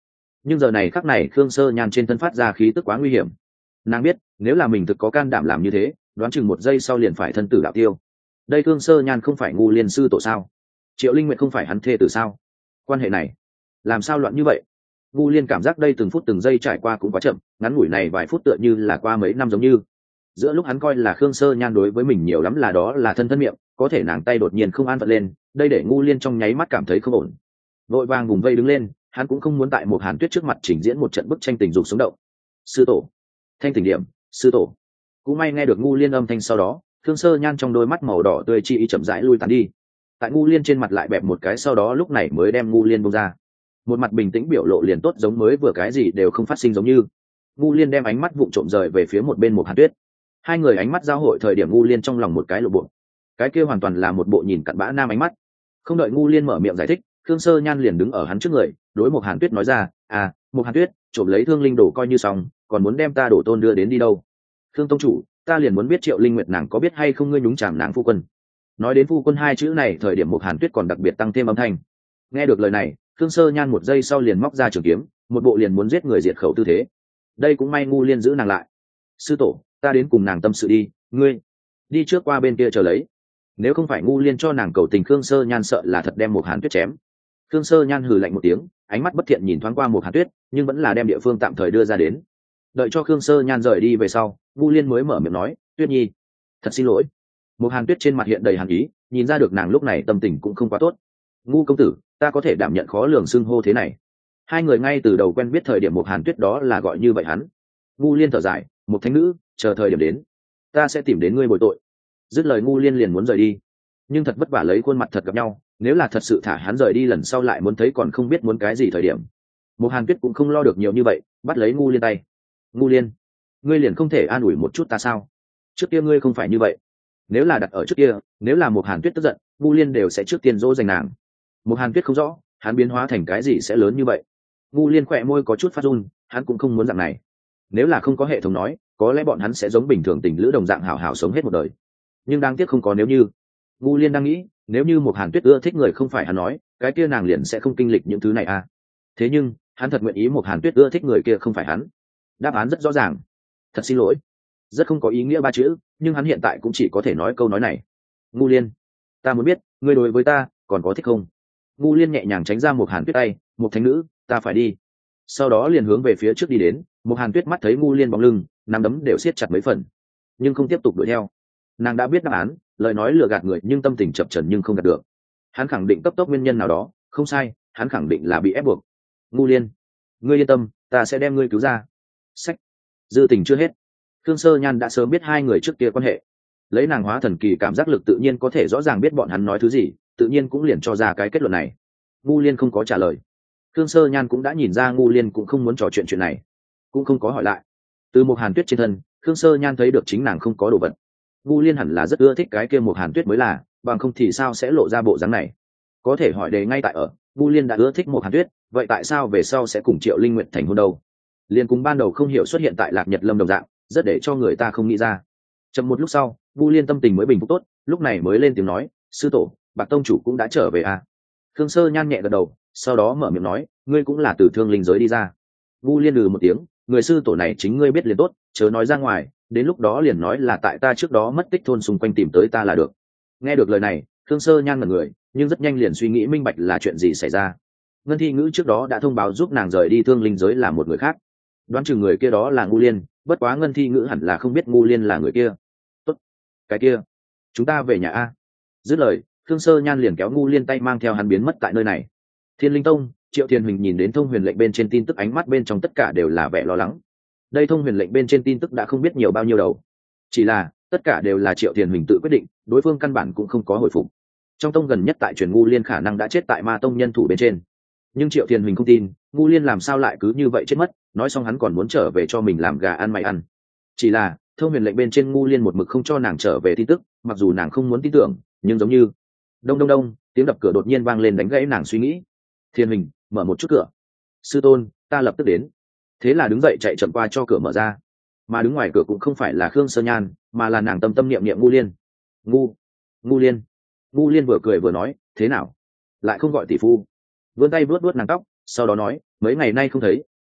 nhưng giờ này khắc này khương sơ nhan trên thân phát ra khí tức quá nguy hiểm. Nàng biết nếu là mình thực có can đảm làm như thế, đoán chừng một giây sau liền phải thân tử đạo tiêu. Đây khương sơ nhan không phải ngu liên sư tổ sao? Triệu Linh Nguyệt không phải hắn thê tử sao? Quan hệ này làm sao loạn như vậy? Ngu liên cảm giác đây từng phút từng giây trải qua cũng quá chậm, ngắn ngủi này vài phút tựa như là qua mấy năm giống như. Giữa lúc hắn coi là khương sơ nhan đối với mình nhiều lắm là đó là thân thân miệng, có thể nàng tay đột nhiên không an phận lên, đây để ngu liên trong nháy mắt cảm thấy không ổn. Vội vàng vùng vây đứng lên, hắn cũng không muốn tại một Hàn Tuyết trước mặt trình diễn một trận bức tranh tình dục sống động. Sư tổ, thanh tỉnh điểm, sư tổ. Cũng may nghe được ngu liên âm thanh sau đó, khương sơ nhan trong đôi mắt màu đỏ tươi chi ý chậm rãi lui tàn đi. Tại ngu liên trên mặt lại bẹp một cái, sau đó lúc này mới đem ngu liên buông ra. Một mặt bình tĩnh biểu lộ liền tốt giống mới vừa cái gì đều không phát sinh giống như. Ngu liên đem ánh mắt vụng trộm rời về phía một bên một Hàn Tuyết. Hai người ánh mắt giao hội thời điểm ngu liên trong lòng một cái lộ bộ. Cái kia hoàn toàn là một bộ nhìn cặn bã nam ánh mắt. Không đợi ngu liên mở miệng giải thích, khương sơ nhan liền đứng ở hắn trước người, đối một Hàn Tuyết nói ra, à một Hàn Tuyết, trộm lấy thương linh đồ coi như xong, còn muốn đem ta đổ tôn đưa đến đi đâu? Khương tông chủ, ta liền muốn biết Triệu Linh Nguyệt nàng có biết hay không ngươi nhúng chàm nàng phu quân. Nói đến phu quân hai chữ này thời điểm một Hàn Tuyết còn đặc biệt tăng thêm âm thanh. Nghe được lời này, khương sơ nhan một giây sau liền móc ra trường kiếm, một bộ liền muốn giết người diệt khẩu tư thế. Đây cũng may ngu liên giữ nàng lại. Sư tổ, ta đến cùng nàng tâm sự đi, ngươi đi trước qua bên kia chờ lấy. Nếu không phải ngu liên cho nàng cầu tình, khương sơ nhan sợ là thật đem một Hàn Tuyết chém. Khương sơ nhan hừ lạnh một tiếng, ánh mắt bất thiện nhìn thoáng qua một Hàn Tuyết, nhưng vẫn là đem địa phương tạm thời đưa ra đến. Đợi cho khương sơ nhan rời đi về sau, ngu liên mới mở miệng nói, Tuyết nhi, thật xin lỗi. Một Hàn Tuyết trên mặt hiện đầy hàn ý, nhìn ra được nàng lúc này tâm tình cũng không quá tốt. Ngu công tử, ta có thể đảm nhận khó lường xưng hô thế này. Hai người ngay từ đầu quen biết thời điểm một Hàn Tuyết đó là gọi như vậy hắn. Ngu liên thở dài, một thánh nữ, chờ thời điểm đến, ta sẽ tìm đến ngươi bồi tội. Dứt lời ngu liên liền muốn rời đi, nhưng thật vất vả lấy khuôn mặt thật gặp nhau, nếu là thật sự thả hắn rời đi lần sau lại muốn thấy còn không biết muốn cái gì thời điểm. Một Hàn Tuyết cũng không lo được nhiều như vậy, bắt lấy ngu liên tay. Ngu liên, ngươi liền không thể an ủi một chút ta sao? Trước kia ngươi không phải như vậy. Nếu là đặt ở trước kia, nếu là một Hàn Tuyết tức giận, ngu liên đều sẽ trước tiên dỗ dành nàng. Một Hàn Tuyết không rõ hắn biến hóa thành cái gì sẽ lớn như vậy. Ngu liên khỏe môi có chút phát run, hắn cũng không muốn dạng này. Nếu là không có hệ thống nói, có lẽ bọn hắn sẽ giống bình thường tình lữ đồng dạng hảo hảo sống hết một đời. Nhưng đáng tiếc không có nếu như. Ngu liên đang nghĩ, nếu như một Hàn Tuyết ưa thích người không phải hắn nói, cái kia nàng liền sẽ không kinh lịch những thứ này à. Thế nhưng hắn thật nguyện ý một Hàn Tuyết ưa thích người kia không phải hắn. Đáp án rất rõ ràng. Thật xin lỗi. Rất không có ý nghĩa ba chữ, nhưng hắn hiện tại cũng chỉ có thể nói câu nói này. Ngu liên, ta muốn biết ngươi đối với ta còn có thích không? Ngu liên nhẹ nhàng tránh ra một Hàn Tuyết tay, một thánh nữ, ta phải đi. Sau đó liền hướng về phía trước đi đến. Một Hàn Tuyết mắt thấy ngu liên bóng lưng, nắm đấm đều siết chặt mấy phần, nhưng không tiếp tục đuổi theo. Nàng đã biết đáp án, lời nói lừa gạt người nhưng tâm tình chập chờn nhưng không gạt được. Hắn khẳng định cấp tốc nguyên nhân nào đó, không sai, hắn khẳng định là bị ép buộc. Ngu liên, ngươi yên tâm, ta sẽ đem ngươi cứu ra. Sách, dư tình chưa hết. Khương sơ nhan đã sớm biết hai người trước kia quan hệ, lấy nàng hóa thần kỳ cảm giác lực tự nhiên có thể rõ ràng biết bọn hắn nói thứ gì, tự nhiên cũng liền cho ra cái kết luận này. Ngu liên không có trả lời. Khương sơ nhan cũng đã nhìn ra ngu liên cũng không muốn trò chuyện chuyện này, cũng không có hỏi lại. Từ một Hàn Tuyết trên thân, Khương sơ nhan thấy được chính nàng không có đồ vật. Ngu liên hẳn là rất ưa thích cái kia một Hàn Tuyết mới là, bằng không thì sao sẽ lộ ra bộ dáng này. Có thể hỏi đề ngay tại ở, ngu liên đã ưa thích một Hàn Tuyết, vậy tại sao về sau sẽ cùng Triệu Linh Nguyệt thành hôn đâu? Liên cùng ban đầu không hiểu xuất hiện tại Lạc Nhật Lâm đồng dạng, rất để cho người ta không nghĩ ra. Chậm một lúc sau, ngu liên tâm tình mới bình phục tốt, lúc này mới lên tiếng nói, sư tổ, Bạc tông chủ cũng đã trở về à? Khương sơ nhan nhẹ gật đầu, sau đó mở miệng nói, ngươi cũng là từ thương linh giới đi ra. Ngu liên lừ một tiếng, người sư tổ này chính ngươi biết liền tốt, chớ nói ra ngoài, đến lúc đó liền nói là tại ta trước đó mất tích thôn xung quanh tìm tới ta là được. Nghe được lời này, Khương sơ nhan ngẩn người, nhưng rất nhanh liền suy nghĩ minh bạch là chuyện gì xảy ra. Ngân thi ngữ trước đó đã thông báo giúp nàng rời đi thương linh giới là một người khác, đoán chừng người kia đó là ngu liên, bất quá ngân thi ngữ hẳn là không biết ngu liên là người kia. Tốt, cái kia, chúng ta về nhà a. Dứt lời, Khương sơ nhan liền kéo ngu liên tay mang theo hắn biến mất tại nơi này. Thiên Linh Tông, Triệu Thiên Huỳnh nhìn đến thông huyền lệnh bên trên tin tức, ánh mắt bên trong tất cả đều là vẻ lo lắng. Đây thông huyền lệnh bên trên tin tức đã không biết nhiều bao nhiêu đầu, chỉ là tất cả đều là Triệu Thiên Huỳnh tự quyết định, đối phương căn bản cũng không có hồi phục. Trong tông gần nhất tại truyền ngu liên khả năng đã chết tại ma tông nhân thủ bên trên, nhưng Triệu Thiên Huỳnh không tin ngu liên làm sao lại cứ như vậy chết mất, nói xong hắn còn muốn trở về cho mình làm gà ăn mày ăn. Chỉ là thông huyền lệnh bên trên ngu liên một mực không cho nàng trở về tin tức, mặc dù nàng không muốn tin tưởng, nhưng giống như đông đông đông tiếng đập cửa đột nhiên vang lên đánh gãy nàng suy nghĩ. Thiên Huỳnh, mở một chút cửa. Sư tôn, ta lập tức đến. Thế là đứng dậy chạy chậm qua cho cửa mở ra, mà đứng ngoài cửa cũng không phải là Khương sơ nhan, mà là nàng tâm tâm niệm niệm ngu liên. Ngu, ngu liên. Ngu liên vừa cười vừa nói, thế nào, lại không gọi tỷ phu? Vươn tay vuốt vuốt nàng tóc, sau đó nói, mấy ngày nay không thấy,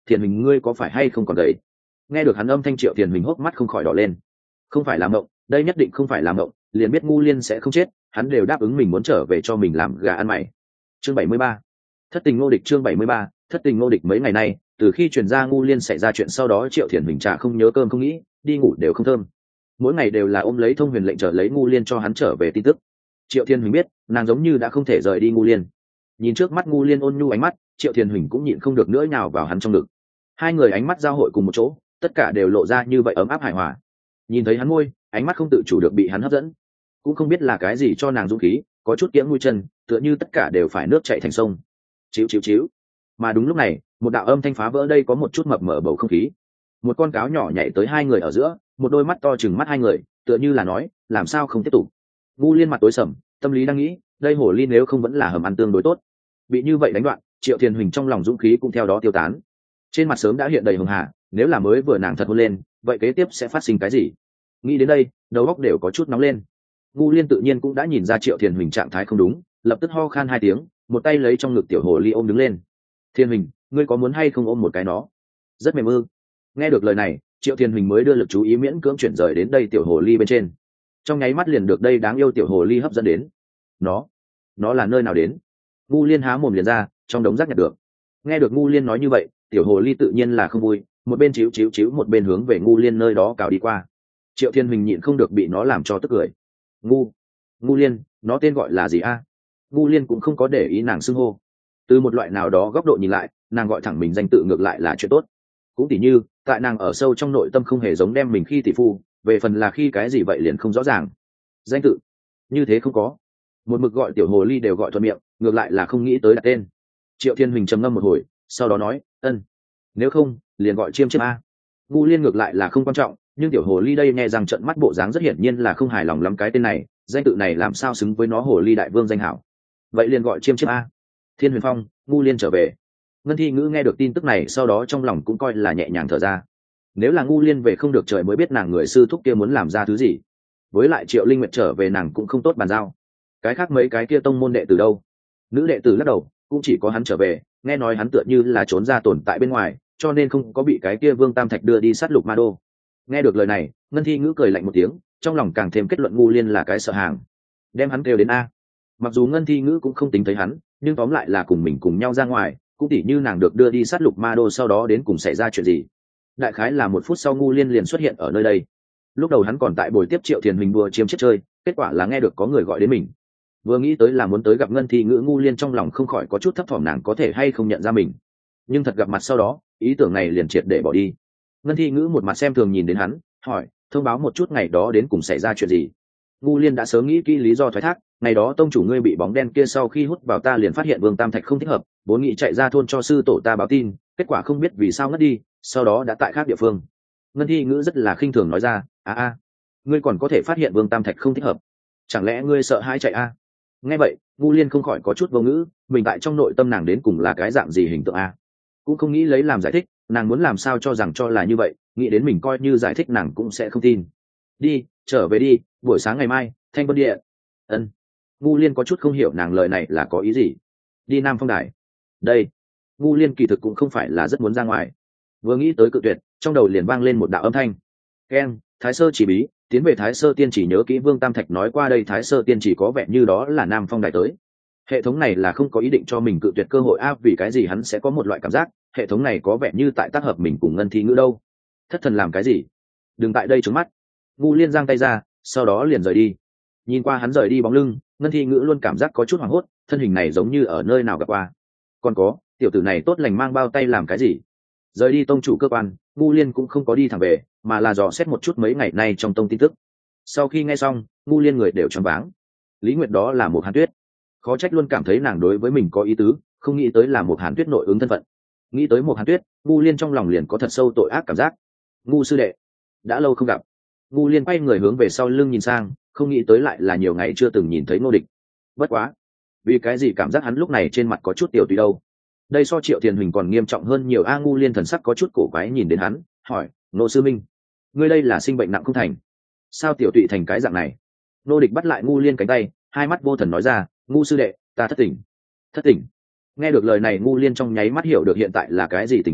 Thiền Huỳnh ngươi có phải hay không còn gầy? Nghe được hắn âm thanh, Triệu Thiền Huỳnh hốc mắt không khỏi đỏ lên. Không phải làm mộng, đây nhất định không phải làm mộng, liền biết Ngu Liên sẽ không chết, hắn đều đáp ứng mình muốn trở về cho mình làm gà ăn mày. Chương bảy mươi ba, thất tình Ngô Địch. Chương bảy mươi ba, thất tình Ngô Địch. Mấy ngày nay, từ khi truyền ra Ngu Liên xảy ra chuyện sau đó, Triệu Thiền Huỳnh trà không nhớ cơm không nghĩ, đi ngủ đều không thơm. Mỗi ngày đều là ôm lấy Thông Huyền lệnh chờ lấy Ngu Liên cho hắn trở về tin tức. Triệu Thiên Huỳnh biết, nàng giống như đã không thể rời đi Ngu Liên. Nhìn trước mắt Ngu Liên ôn nhu ánh mắt, Triệu Thiên Huỳnh cũng nhịn không được nữa nhào vào hắn trong ngực. Hai người ánh mắt giao hội cùng một chỗ, tất cả đều lộ ra như vậy ấm áp hài hòa. Nhìn thấy hắn môi, ánh mắt không tự chủ được bị hắn hấp dẫn. Cũng không biết là cái gì cho nàng dũng khí, có chút kiễng mũi chân, tựa như tất cả đều phải nước chảy thành sông. Chíu chíu chíu. Mà đúng lúc này, một đạo âm thanh phá vỡ đây có một chút mập mờ bầu không khí. Một con cáo nhỏ nhảy tới hai người ở giữa, một đôi mắt to chừng mắt hai người, tựa như là nói, làm sao không tiếp tục. Ngu Liên mặt tối sầm, tâm lý đang nghĩ, đây hồ ly nếu không vẫn là hầm ăn tương đối tốt. Bị như vậy đánh đoạn, Triệu Thiên Huỳnh trong lòng dũng khí cũng theo đó tiêu tán. Trên mặt sớm đã hiện đầy hường hà, nếu là mới vừa nàng thật hôn lên, vậy kế tiếp sẽ phát sinh cái gì? Nghĩ đến đây, đầu óc đều có chút nóng lên. Ngu Liên tự nhiên cũng đã nhìn ra Triệu Thiên Huỳnh trạng thái không đúng, lập tức ho khan hai tiếng, một tay lấy trong ngực tiểu hồ ly ôm đứng lên. Thiên Huỳnh, ngươi có muốn hay không ôm một cái nó? Rất mềm ư? Nghe được lời này, Triệu Thiên Huỳnh mới đưa lực chú ý miễn cưỡng chuyển rời đến đây tiểu hồ ly bên trên. Trong nháy mắt liền được đây đáng yêu tiểu hồ ly hấp dẫn đến. Nó, nó là nơi nào đến? Ngu Liên há mồm liền ra, trong đống rác nhặt được. Nghe được Ngu Liên nói như vậy, tiểu hồ ly tự nhiên là không vui, một bên chíu chíu chíu một bên hướng về Ngu Liên nơi đó cào đi qua. Triệu Thiên Huỳnh nhịn không được bị nó làm cho tức cười. Ngu, Ngu Liên, nó tên gọi là gì a? À? Ngu Liên cũng không có để ý nàng xưng hô. Từ một loại nào đó góc độ nhìn lại, nàng gọi thẳng mình danh tự ngược lại là chuyện tốt. Cũng tỉ như, tại nàng ở sâu trong nội tâm không hề giống đem mình khi tỷ phu, về phần là khi cái gì vậy liền không rõ ràng. Danh tự như thế không có, một mực gọi tiểu hồ ly đều gọi thuận miệng, ngược lại là không nghĩ tới đặt tên. Triệu Thiên Huỳnh trầm ngâm một hồi, sau đó nói, ân, nếu không liền gọi Chiêm Chiêm a. Ngu Liên ngược lại là không quan trọng, nhưng tiểu hồ ly đây nghe rằng trận mắt bộ dáng rất hiển nhiên là không hài lòng lắm cái tên này, danh tự này làm sao xứng với nó hồ ly đại vương danh hảo. Vậy liền gọi Chiêm Chiêm a. Thiên Huyền Phong, Ngu Liên trở về. Ngân Thi Ngữ nghe được tin tức này sau đó trong lòng cũng coi là nhẹ nhàng thở ra. Nếu là Ngu Liên về không được trời mới biết nàng người sư thúc kia muốn làm ra thứ gì. Với lại Triệu Linh Nguyệt trở về nàng cũng không tốt bàn giao. Cái khác mấy cái kia tông môn đệ tử đâu? Nữ đệ tử lắc đầu, cũng chỉ có hắn trở về, nghe nói hắn tựa như là trốn ra tồn tại bên ngoài, cho nên không có bị cái kia Vương Tam Thạch đưa đi sát lục ma đô. Nghe được lời này, Ngân Thi Ngữ cười lạnh một tiếng, trong lòng càng thêm kết luận Ngu Liên là cái sợ hàng. Đem hắn kêu đến a. Mặc dù Ngân Thi Ngữ cũng không tính thấy hắn, nhưng tóm lại là cùng mình cùng nhau ra ngoài, cũng tỉ như nàng được đưa đi sát lục ma đô sau đó đến cùng xảy ra chuyện gì. Đại khái là một phút sau Ngu Liên liền xuất hiện ở nơi đây. Lúc đầu hắn còn tại buổi tiếp Triệu Thiền Huỳnh đùa chiêm chết chơi, kết quả là nghe được có người gọi đến mình. Vừa nghĩ tới là muốn tới gặp Ngân Thi Ngữ, Ngu Liên trong lòng không khỏi có chút thấp thỏm nàng có thể hay không nhận ra mình. Nhưng thật gặp mặt sau đó, ý tưởng này liền triệt để bỏ đi. Ngân Thi Ngữ một mặt xem thường nhìn đến hắn, hỏi, thông báo một chút ngày đó đến cùng xảy ra chuyện gì. Ngu Liên đã sớm nghĩ kỹ lý do thoái thác, ngày đó tông chủ ngươi bị bóng đen kia sau khi hút vào ta liền phát hiện Vương Tam Thạch không thích hợp, vốn nghĩ chạy ra thôn cho sư tổ ta báo tin, kết quả không biết vì sao ngất đi, sau đó đã tại khác địa phương. Ngân Thi Ngữ rất là khinh thường nói ra, a a, ngươi còn có thể phát hiện Vương Tam Thạch không thích hợp, chẳng lẽ ngươi sợ hãi chạy a? À? Nghe vậy, Ngu Liên không khỏi có chút vô ngữ, mình tại trong nội tâm nàng đến cùng là cái dạng gì hình tượng a? Cũng không nghĩ lấy làm giải thích, nàng muốn làm sao cho rằng cho là như vậy, nghĩ đến mình coi như giải thích nàng cũng sẽ không tin. Đi, trở về đi, buổi sáng ngày mai, Thanh Vân Địa. Ân. Ngu Liên có chút không hiểu nàng lời này là có ý gì. Đi Nam Phong Đài. Đây. Ngu Liên kỳ thực cũng không phải là rất muốn ra ngoài. Vừa nghĩ tới cự tuyệt, trong đầu liền vang lên một đạo âm thanh. Keng, Thái Sơ chỉ bí, tiến về Thái Sơ Tiên chỉ nhớ kỹ Vương Tam Thạch nói qua đây Thái Sơ Tiên chỉ có vẻ như đó là Nam Phong Đài tới. Hệ thống này là không có ý định cho mình cự tuyệt cơ hội áp, vì cái gì hắn sẽ có một loại cảm giác, hệ thống này có vẻ như tại tác hợp mình cùng Ngân Thi Ngữ đâu. Thất thần làm cái gì? Đừng tại đây trướng mắt. Ngu Liên giang tay ra, sau đó liền rời đi. Nhìn qua hắn rời đi bóng lưng, Ngân Thi Ngữ luôn cảm giác có chút hoảng hốt, thân hình này giống như ở nơi nào gặp qua. Còn có, tiểu tử này tốt lành mang bao tay làm cái gì? Rời đi tông chủ cơ quan, Ngu Liên cũng không có đi thẳng về, mà là dò xét một chút mấy ngày nay trong tông tin tức. Sau khi nghe xong, Ngu Liên người đều choáng váng. Lý Nguyệt đó là một Hàn Tuyết, khó trách luôn cảm thấy nàng đối với mình có ý tứ, không nghĩ tới là một Hàn Tuyết nội ứng thân phận. Nghĩ tới một Hàn Tuyết, Ngu Liên trong lòng liền có thật sâu tội ác cảm giác. Ngu sư đệ, đã lâu không gặp. Ngu Liên quay người hướng về sau lưng nhìn sang, không nghĩ tới lại là nhiều ngày chưa từng nhìn thấy Ngô Địch. Bất quá, vì cái gì cảm giác hắn lúc này trên mặt có chút tiểu tùy đâu? Đây so Triệu Thiền Huỳnh còn nghiêm trọng hơn nhiều. A Ngu Liên thần sắc có chút cổ quái nhìn đến hắn, hỏi, Ngô sư minh, ngươi đây là sinh bệnh nặng không thành? Sao tiểu tụy thành cái dạng này? Ngô Địch bắt lại Ngu Liên cánh tay, hai mắt vô thần nói ra, Ngu sư đệ, ta thất tỉnh. Thất tỉnh. Nghe được lời này Ngu Liên trong nháy mắt hiểu được hiện tại là cái gì tình huống,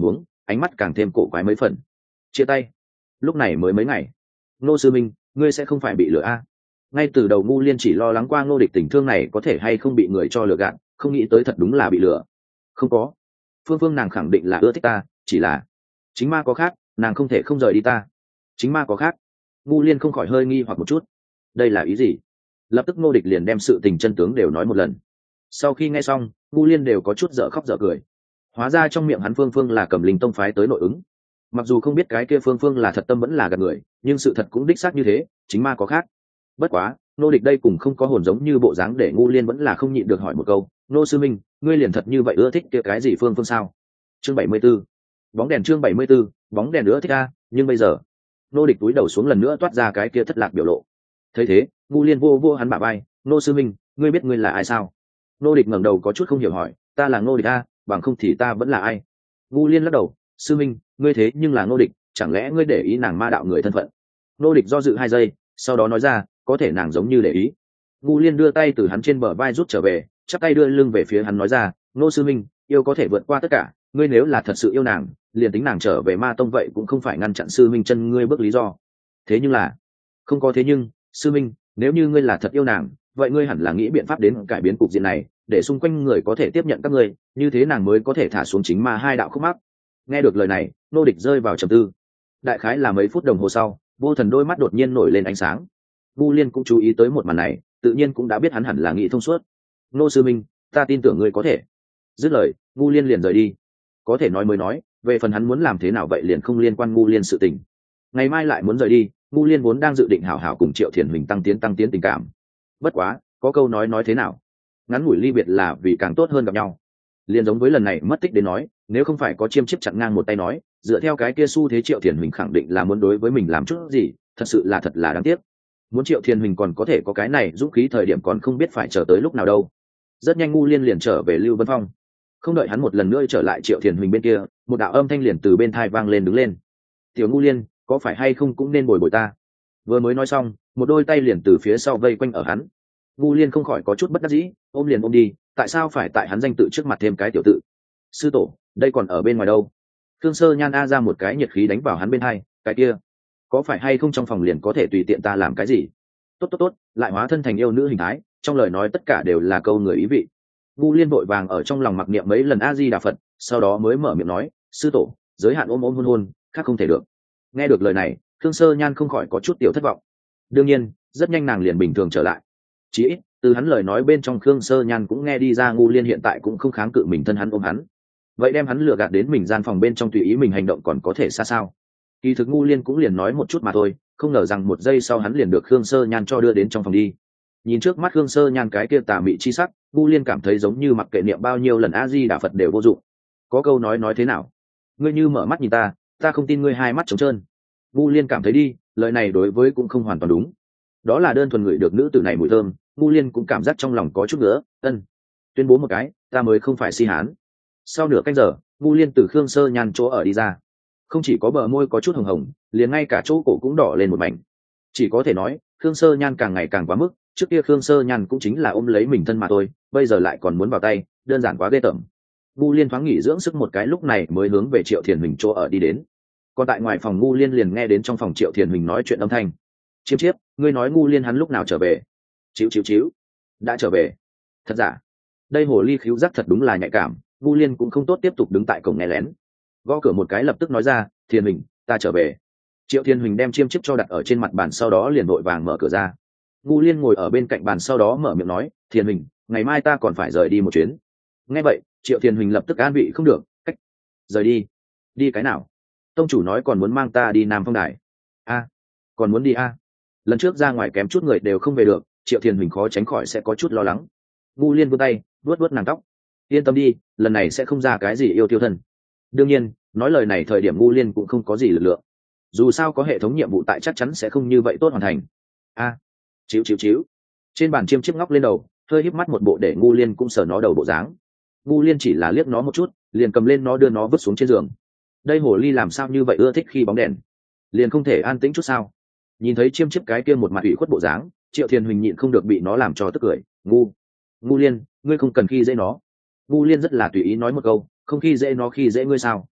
ánh mắt càng thêm cổ quái mấy phần. Chia tay. Lúc này mới mấy ngày. Ngô sư minh, ngươi sẽ không phải bị lừa a? Ngay từ đầu Ngu Liên chỉ lo lắng qua Ngô Địch tình thương này có thể hay không bị người cho lừa gạt, không nghĩ tới thật đúng là bị lừa. Không có. Phương Phương nàng khẳng định là ưa thích ta, chỉ là chính ma có khác, nàng không thể không rời đi ta. Chính ma có khác. Ngu Liên không khỏi hơi nghi hoặc một chút. Đây là ý gì? Lập tức Ngô Địch liền đem sự tình chân tướng đều nói một lần. Sau khi nghe xong, Ngu Liên đều có chút dở khóc dở cười. Hóa ra trong miệng hắn Phương Phương là Cầm Linh tông phái tới nội ứng. Mặc dù không biết cái kia Phương Phương là thật tâm vẫn là gạt người, nhưng sự thật cũng đích xác như thế, chính ma có khác. Bất quá, Nô Địch đây cũng không có hồn giống như bộ dáng để Ngu Liên vẫn là không nhịn được hỏi một câu, Nô sư minh, ngươi liền thật như vậy ưa thích kia cái gì Phương Phương sao? Chương bảy mươi 74. Bóng đèn chương bảy mươi 74, bóng đèn nữa thích a, nhưng bây giờ, Nô Địch túi đầu xuống lần nữa toát ra cái kia thất lạc biểu lộ. Thấy thế, Ngu Liên vô vô hắn bả vai, Nô sư minh, ngươi biết ngươi là ai sao? Nô Địch ngẩng đầu có chút không hiểu hỏi, ta là Nô Địch a, bằng không thì ta vẫn là ai? Ngu Liên lắc đầu, sư minh, ngươi thế nhưng là Nô Địch, chẳng lẽ ngươi để ý nàng ma đạo người thân phận? Nô Địch do dự hai giây, sau đó nói ra, có thể nàng giống như để ý. Ngu Liên đưa tay từ hắn trên bờ vai rút trở về, chắp tay đưa lưng về phía hắn nói ra, Nô sư minh, yêu có thể vượt qua tất cả, ngươi nếu là thật sự yêu nàng, liền tính nàng trở về ma tông vậy cũng không phải ngăn chặn sư minh chân ngươi bước lý do. Thế nhưng là, không có thế nhưng, sư minh, nếu như ngươi là thật yêu nàng, vậy ngươi hẳn là nghĩ biện pháp đến cải biến cục diện này, để xung quanh người có thể tiếp nhận các ngươi, như thế nàng mới có thể thả xuống chính ma hai đạo khúc mắc. Nghe được lời này, Nô Địch rơi vào trầm tư. Đại khái là mấy phút đồng hồ sau, Vô Thần đôi mắt đột nhiên nổi lên ánh sáng. Vu Liên cũng chú ý tới một màn này, tự nhiên cũng đã biết hắn hẳn là nghĩ thông suốt. Nô sư minh, ta tin tưởng ngươi có thể. Dứt lời, Vu Liên liền rời đi. Có thể nói mới nói, về phần hắn muốn làm thế nào vậy liền không liên quan Vu Liên sự tình. Ngày mai lại muốn rời đi, Vu Liên vốn đang dự định hảo hảo cùng Triệu Thiền Huỳnh tăng tiến tăng tiến tình cảm. Bất quá, có câu nói nói thế nào? Ngắn ngủi ly biệt là vì càng tốt hơn gặp nhau. Liên giống với lần này mất tích đến nói, nếu không phải có chiêm chiếp chặn ngang một tay nói, dựa theo cái kia xu thế Triệu Thiền Huỳnh khẳng định là muốn đối với mình làm chút gì, thật sự là thật là đáng tiếc. Muốn Triệu Thiền Huỳnh còn có thể có cái này dũng khí thời điểm còn không biết phải chờ tới lúc nào đâu. Rất nhanh Ngu Liên liền trở về Lưu Vân Phong. Không đợi hắn một lần nữa trở lại Triệu Thiền Huỳnh bên kia, một đạo âm thanh liền từ bên thai vang lên đứng lên. Tiểu Ngu Liên, có phải hay không cũng nên bồi bồi ta? Vừa mới nói xong, một đôi tay liền từ phía sau vây quanh ở hắn. Ngu Liên không khỏi có chút bất đắc dĩ, ôm liền ôm đi, tại sao phải tại hắn danh tự trước mặt thêm cái tiểu tự? Sư tổ, đây còn ở bên ngoài đâu? Thương Sơ Nhan a ra một cái nhiệt khí đánh vào hắn bên hai, cái kia, có phải hay không trong phòng liền có thể tùy tiện ta làm cái gì? Tốt tốt tốt, lại hóa thân thành yêu nữ hình thái, trong lời nói tất cả đều là câu người ý vị. Ngu Liên vội vàng ở trong lòng mặc niệm mấy lần A Di Đà Phật, sau đó mới mở miệng nói, sư tổ, giới hạn ôm ôm hôn hôn, khác không thể được. Nghe được lời này, Thương Sơ Nhan không khỏi có chút tiểu thất vọng. Đương nhiên, rất nhanh nàng liền bình thường trở lại. Chỉ ít, từ hắn lời nói bên trong Khương Sơ Nhan cũng nghe đi ra Ngu Liên hiện tại cũng không kháng cự mình thân hắn ôm hắn. Vậy đem hắn lừa gạt đến mình gian phòng bên trong tùy ý mình hành động còn có thể xa sao? Kỳ thực Ngu Liên cũng liền nói một chút mà thôi, không ngờ rằng một giây sau hắn liền được Khương Sơ Nhan cho đưa đến trong phòng đi. Nhìn trước mắt Khương Sơ Nhan cái kia tà mị chi sắc, Ngu Liên cảm thấy giống như mặc kệ niệm bao nhiêu lần A Di Đà Phật đều vô dụng. Có câu nói nói thế nào? Ngươi như mở mắt nhìn ta, ta không tin ngươi hai mắt trống trơn. Ngu Liên cảm thấy đi, lời này đối với cũng không hoàn toàn đúng. Đó là đơn thuần ngửi được nữ tử này mùi thơm, Ngu Liên cũng cảm giác trong lòng có chút nữa, ân. Tuyên bố một cái, ta mới không phải si hán. Sau nửa canh giờ, Ngu Liên từ Khương Sơ Nhan chỗ ở đi ra. Không chỉ có bờ môi có chút hồng hồng, liền ngay cả chỗ cổ cũng đỏ lên một mảnh. Chỉ có thể nói, Khương Sơ Nhan càng ngày càng quá mức, trước kia Khương Sơ Nhan cũng chính là ôm lấy mình thân mà thôi, bây giờ lại còn muốn vào tay, đơn giản quá ghê tởm. Ngu Liên thoáng nghỉ dưỡng sức một cái lúc này mới hướng về Triệu Thiền Huỳnh chỗ ở đi đến. Còn tại ngoài phòng Ngu Liên liền nghe đến trong phòng Triệu Thiền Huỳnh nói chuyện âm thanh. Chiêm chiếp, ngươi nói Ngu Liên hắn lúc nào trở về? Chíu chíu chíu, đã trở về. Thật giả? Đây hồ ly khíu giác thật đúng là nhạy cảm, Ngu Liên cũng không tốt tiếp tục đứng tại cổng nghe lén. Gõ cửa một cái lập tức nói ra, Thiền Huỳnh, ta trở về. Triệu Thiên Huỳnh đem chiêm chiếp cho đặt ở trên mặt bàn sau đó liền vội vàng mở cửa ra. Ngu Liên ngồi ở bên cạnh bàn sau đó mở miệng nói, Thiên Huỳnh, ngày mai ta còn phải rời đi một chuyến. Nghe vậy, Triệu Thiên Huỳnh lập tức an vị không được, cách. Rời đi? Đi cái nào? Tông chủ nói còn muốn mang ta đi Nam Phong Đài. A, còn muốn đi a? Lần trước ra ngoài kém chút người đều không về được, Triệu Thiên Huỳnh khó tránh khỏi sẽ có chút lo lắng. Ngu Liên vươn tay, vuốt vuốt nàng tóc. Yên tâm đi, lần này sẽ không ra cái gì yêu tiêu thân. Đương nhiên, nói lời này thời điểm Ngu Liên cũng không có gì lực lượng. Dù sao có hệ thống nhiệm vụ tại chắc chắn sẽ không như vậy tốt hoàn thành. A, à, chíu chíu chíu. Trên bàn chiêm chiếp ngóc lên đầu, hơi híp mắt một bộ để Ngu Liên cũng sờ nó đầu bộ dáng. Ngu Liên chỉ là liếc nó một chút, liền cầm lên nó đưa nó vứt xuống trên giường. Đây hồ ly làm sao như vậy ưa thích khi bóng đèn, liền không thể an tĩnh chút sao? Nhìn thấy chiêm chiếp cái kia một mặt ủy khuất bộ dáng, Triệu Thiên Huỳnh nhịn không được bị nó làm cho tức cười. Ngu, Ngu Liên, ngươi không cần khi dễ nó. Ngu Liên rất là tùy ý nói một câu, không khi dễ nó khi dễ ngươi sao?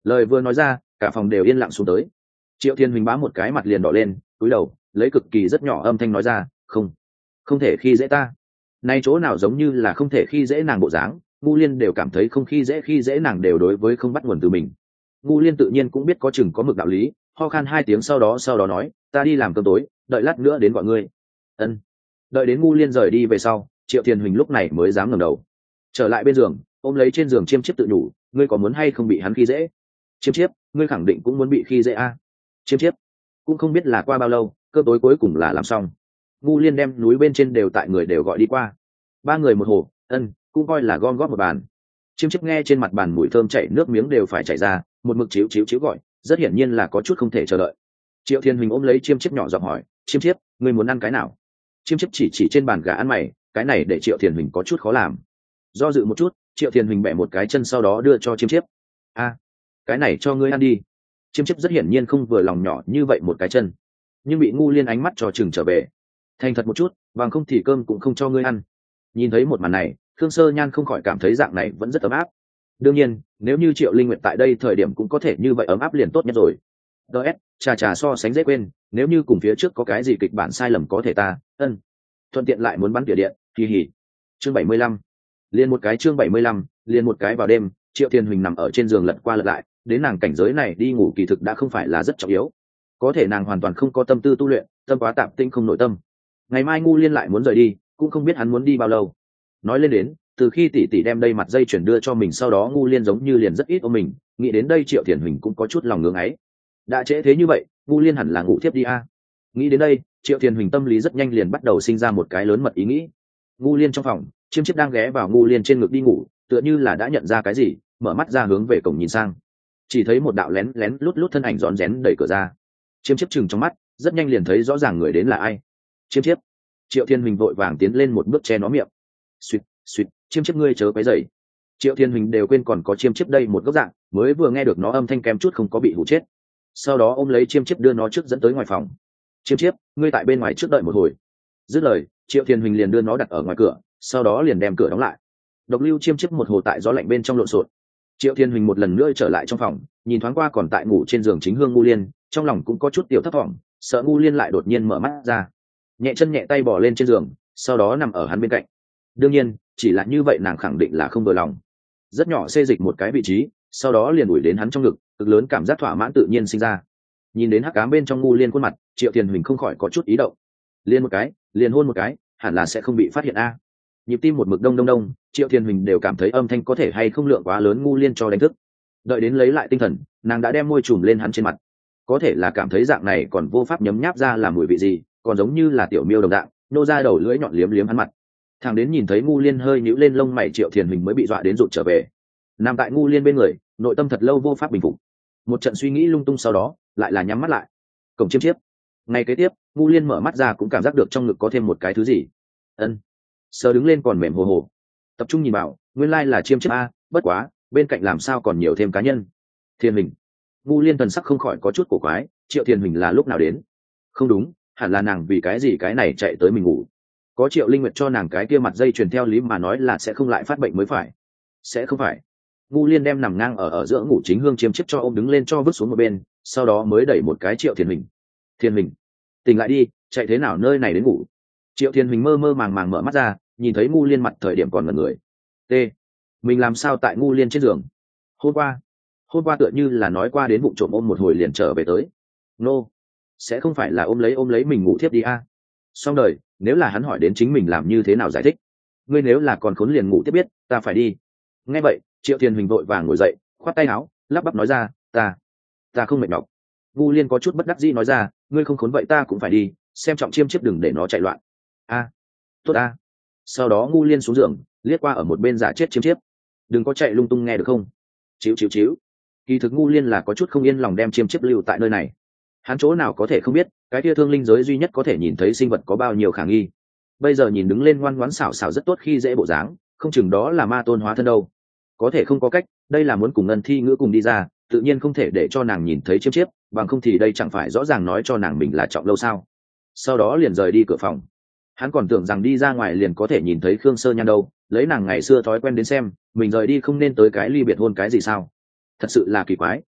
Lời vừa nói ra, cả phòng đều yên lặng xuống tới. Triệu Thiên Huỳnh bá một cái mặt liền đỏ lên, cúi đầu lấy cực kỳ rất nhỏ âm thanh nói ra, không không thể khi dễ ta. Nay chỗ nào giống như là không thể khi dễ nàng bộ dáng, Ngu Liên đều cảm thấy không khi dễ khi dễ nàng đều đối với không bắt nguồn từ mình. Ngu Liên tự nhiên cũng biết có chừng có mực đạo lý, ho khan hai tiếng sau đó sau đó nói, ta đi làm cơm tối, đợi lát nữa đến gọi ngươi. Ân. Đợi đến Ngu Liên rời đi về sau, Triệu Thiên Huỳnh lúc này mới dám ngẩng đầu trở lại bên giường, ôm lấy trên giường Chiêm Chiếp tự nhủ, ngươi có muốn hay không bị hắn khi dễ? Chiêm Chiếp, ngươi khẳng định cũng muốn bị khi dễ a. À? Chiêm Chiếp, cũng không biết là qua bao lâu, cơm tối cuối cùng là làm xong. Ngu Liên đem núi bên trên đều tại người đều gọi đi qua, ba người một hồ, ân, cũng coi là gom góp một bàn. Chiêm Chiếp nghe trên mặt bàn mùi thơm chảy nước miếng đều phải chảy ra, một mực chíu chíu chíu gọi, rất hiển nhiên là có chút không thể chờ đợi. Triệu Thiên Huỳnh ôm lấy Chiêm Chiếp nhỏ giọng hỏi, Chiêm Chiếp, ngươi muốn ăn cái nào? Chiêm Chiếp chỉ chỉ trên bàn gà ăn mày, cái này để Triệu Thiên Huỳnh có chút khó làm. Do dự một chút, Triệu Thiên Huỳnh bẻ một cái chân sau đó đưa cho Chiêm Chiếp. A, cái này cho ngươi ăn đi. Chiêm Chiếp rất hiển nhiên không vừa lòng nhỏ như vậy một cái chân, nhưng bị Ngu Liên ánh mắt trò chừng trở về. Thành thật một chút, bằng không thì cơm cũng không cho ngươi ăn. Nhìn thấy một màn này, Khương Sơ Nhan không khỏi cảm thấy dạng này vẫn rất ấm áp. Đương nhiên, nếu như Triệu Linh Nguyệt tại đây thời điểm cũng có thể như vậy ấm áp liền tốt nhất rồi. ds trà trà so sánh dễ quên, nếu như cùng phía trước có cái gì kịch bản sai lầm có thể ta ân thuận tiện lại muốn bắn tỉa điện kỳ hỉ. Chương bảy mươi lăm, liền một cái chương bảy mươi lăm, liền một cái vào đêm, Triệu Thiên Huỳnh nằm ở trên giường lật qua lật lại, đến nàng cảnh giới này đi ngủ kỳ thực đã không phải là rất trọng yếu, có thể nàng hoàn toàn không có tâm tư tu luyện, tâm quá tạp tinh không nội tâm. Ngày mai Ngu Liên lại muốn rời đi, cũng không biết hắn muốn đi bao lâu. Nói lên đến, từ khi tỷ tỷ đem đây mặt dây chuyển đưa cho mình sau đó Ngu Liên giống như liền rất ít ôm mình, nghĩ đến đây Triệu Thiên Huỳnh cũng có chút lòng ngưỡng ấy. Đã trễ thế như vậy, Ngu Liên hẳn là ngủ thiếp đi a. Nghĩ đến đây, Triệu Thiên Huỳnh tâm lý rất nhanh liền bắt đầu sinh ra một cái lớn mật ý nghĩ. Ngu Liên trong phòng, Chiêm Chiếp đang ghé vào Ngu Liên trên ngực đi ngủ, tựa như là đã nhận ra cái gì, mở mắt ra hướng về cổng nhìn sang, chỉ thấy một đạo lén lén lút lút thân ảnh rón rén đẩy cửa ra. Chiêm Chiếp chừng trong mắt, rất nhanh liền thấy rõ ràng người đến là ai. Chiêm Chiếp. Triệu Thiên Huỳnh vội vàng tiến lên một bước che nó miệng. Suýt, suýt, Chiêm Chiếp ngươi chớ quấy rầy. Triệu Thiên Huỳnh đều quên còn có Chiêm Chiếp đây một góc dạng, mới vừa nghe được nó âm thanh kém chút không có bị hụ chết. Sau đó ôm lấy Chiêm Chiếp đưa nó trước dẫn tới ngoài phòng. Chiêm Chiếp, ngươi tại bên ngoài trước đợi một hồi. Dứt lời, Triệu Thiên Huỳnh liền đưa nó đặt ở ngoài cửa, sau đó liền đem cửa đóng lại. Độc Lưu Chiêm Chiếp một hồ tại gió lạnh bên trong lộn xộn. Triệu Thiên Huỳnh một lần nữa trở lại trong phòng, nhìn thoáng qua còn tại ngủ trên giường chính hương Ngu Liên, trong lòng cũng có chút tiểu thấp thỏm, sợ Ngu Liên lại đột nhiên mở mắt ra, nhẹ chân nhẹ tay bỏ lên trên giường, sau đó nằm ở hắn bên cạnh. Đương nhiên, chỉ là như vậy nàng khẳng định là không vừa lòng. Rất nhỏ xê dịch một cái vị trí, sau đó liền ủi đến hắn trong ngực, cực lớn cảm giác thỏa mãn tự nhiên sinh ra. Nhìn đến hắc ám bên trong Ngu Liên khuôn mặt, Triệu Thiên Huỳnh không khỏi có chút ý động. Liên một cái, liền hôn một cái, hẳn là sẽ không bị phát hiện a. Nhịp tim một mực đông đông đông, Triệu Thiên Huỳnh đều cảm thấy âm thanh có thể hay không lượng quá lớn Ngu Liên cho đánh thức. Đợi đến lấy lại tinh thần, nàng đã đem môi trùm lên hắn trên mặt. Có thể là cảm thấy dạng này còn vô pháp nhấm nháp ra là mùi vị gì, còn giống như là tiểu miêu đồng dạng, nô ra đầu lưỡi nhọn liếm liếm hắn mặt. Thằng đến nhìn thấy Ngu Liên hơi nhíu lên lông mày, Triệu Thiên Huỳnh mới bị dọa đến rụt trở về. Nằm tại Ngu Liên bên người, nội tâm thật lâu vô pháp bình phục. Một trận suy nghĩ lung tung sau đó, lại là nhắm mắt lại. Cổng Chiêm Chiếp. Ngày kế tiếp, Ngu Liên mở mắt ra cũng cảm giác được trong ngực có thêm một cái thứ gì. Ân. Sờ đứng lên còn mềm hồ hồ. Tập trung nhìn vào, nguyên lai là Chiêm Chiếp a, bất quá, bên cạnh làm sao còn nhiều thêm cá nhân. Thiên Huỳnh. Ngu Liên thần sắc không khỏi có chút cổ quái, Triệu Thiên Huỳnh là lúc nào đến? Không đúng, hẳn là nàng vì cái gì cái này chạy tới mình ngủ. Có Triệu Linh Nguyệt cho nàng cái kia mặt dây truyền theo lý mà nói là sẽ không lại phát bệnh mới phải. Sẽ không phải. Ngu Liên đem nằm ngang ở ở giữa ngủ chính hương Chiêm Chiếp cho ôm đứng lên cho vứt xuống một bên, sau đó mới đẩy một cái Triệu Thiên Huỳnh. Thiên Huỳnh, tỉnh lại đi, chạy thế nào nơi này đến ngủ? Triệu Thiên Huỳnh mơ mơ màng màng mở mắt ra, nhìn thấy Ngu Liên mặt thời điểm còn ngẩn người. T, mình làm sao tại Ngu Liên trên giường? Hôm qua, hôm qua tựa như là nói qua đến vụ trộm ôm một hồi liền trở về tới. Nô, sẽ không phải là ôm lấy ôm lấy mình ngủ thiếp đi a? À? Xong đời, nếu là hắn hỏi đến chính mình làm như thế nào giải thích? Ngươi nếu là còn khốn liền ngủ tiếp biết, ta phải đi. Nghe vậy, Triệu Thiên Huỳnh vội vàng ngồi dậy, khoát tay áo, lắp bắp nói ra, ta, ta không mệt nhọc. Ngu Liên có chút bất đắc dĩ nói ra, ngươi không khốn vậy ta cũng phải đi, xem trọng Chiêm Chiếp đừng để nó chạy loạn. A, tốt a. Sau đó Ngu Liên xuống giường, liếc qua ở một bên giả chết Chiêm Chiếp, đừng có chạy lung tung nghe được không? Chíu chíu chíu. Kỳ thực Ngu Liên là có chút không yên lòng đem Chiêm Chiếp lưu tại nơi này. Hắn chỗ nào có thể không biết, cái kia thương linh giới duy nhất có thể nhìn thấy sinh vật có bao nhiêu khả nghi. Bây giờ nhìn đứng lên ngoan ngoãn xảo xảo rất tốt khi dễ bộ dáng, không chừng đó là ma tôn hóa thân đâu. Có thể không có cách, đây là muốn cùng Ngân Thi Ngữ cùng đi ra, tự nhiên không thể để cho nàng nhìn thấy Chiêm Chiếp, bằng không thì đây chẳng phải rõ ràng nói cho nàng mình là trọng lâu sao. Sau đó liền rời đi cửa phòng. Hắn còn tưởng rằng đi ra ngoài liền có thể nhìn thấy Khương Sơ Nhan đâu, lấy nàng ngày xưa thói quen đến xem, mình rời đi không nên tới cái ly biệt hôn cái gì sao. Thật sự là kỳ quái.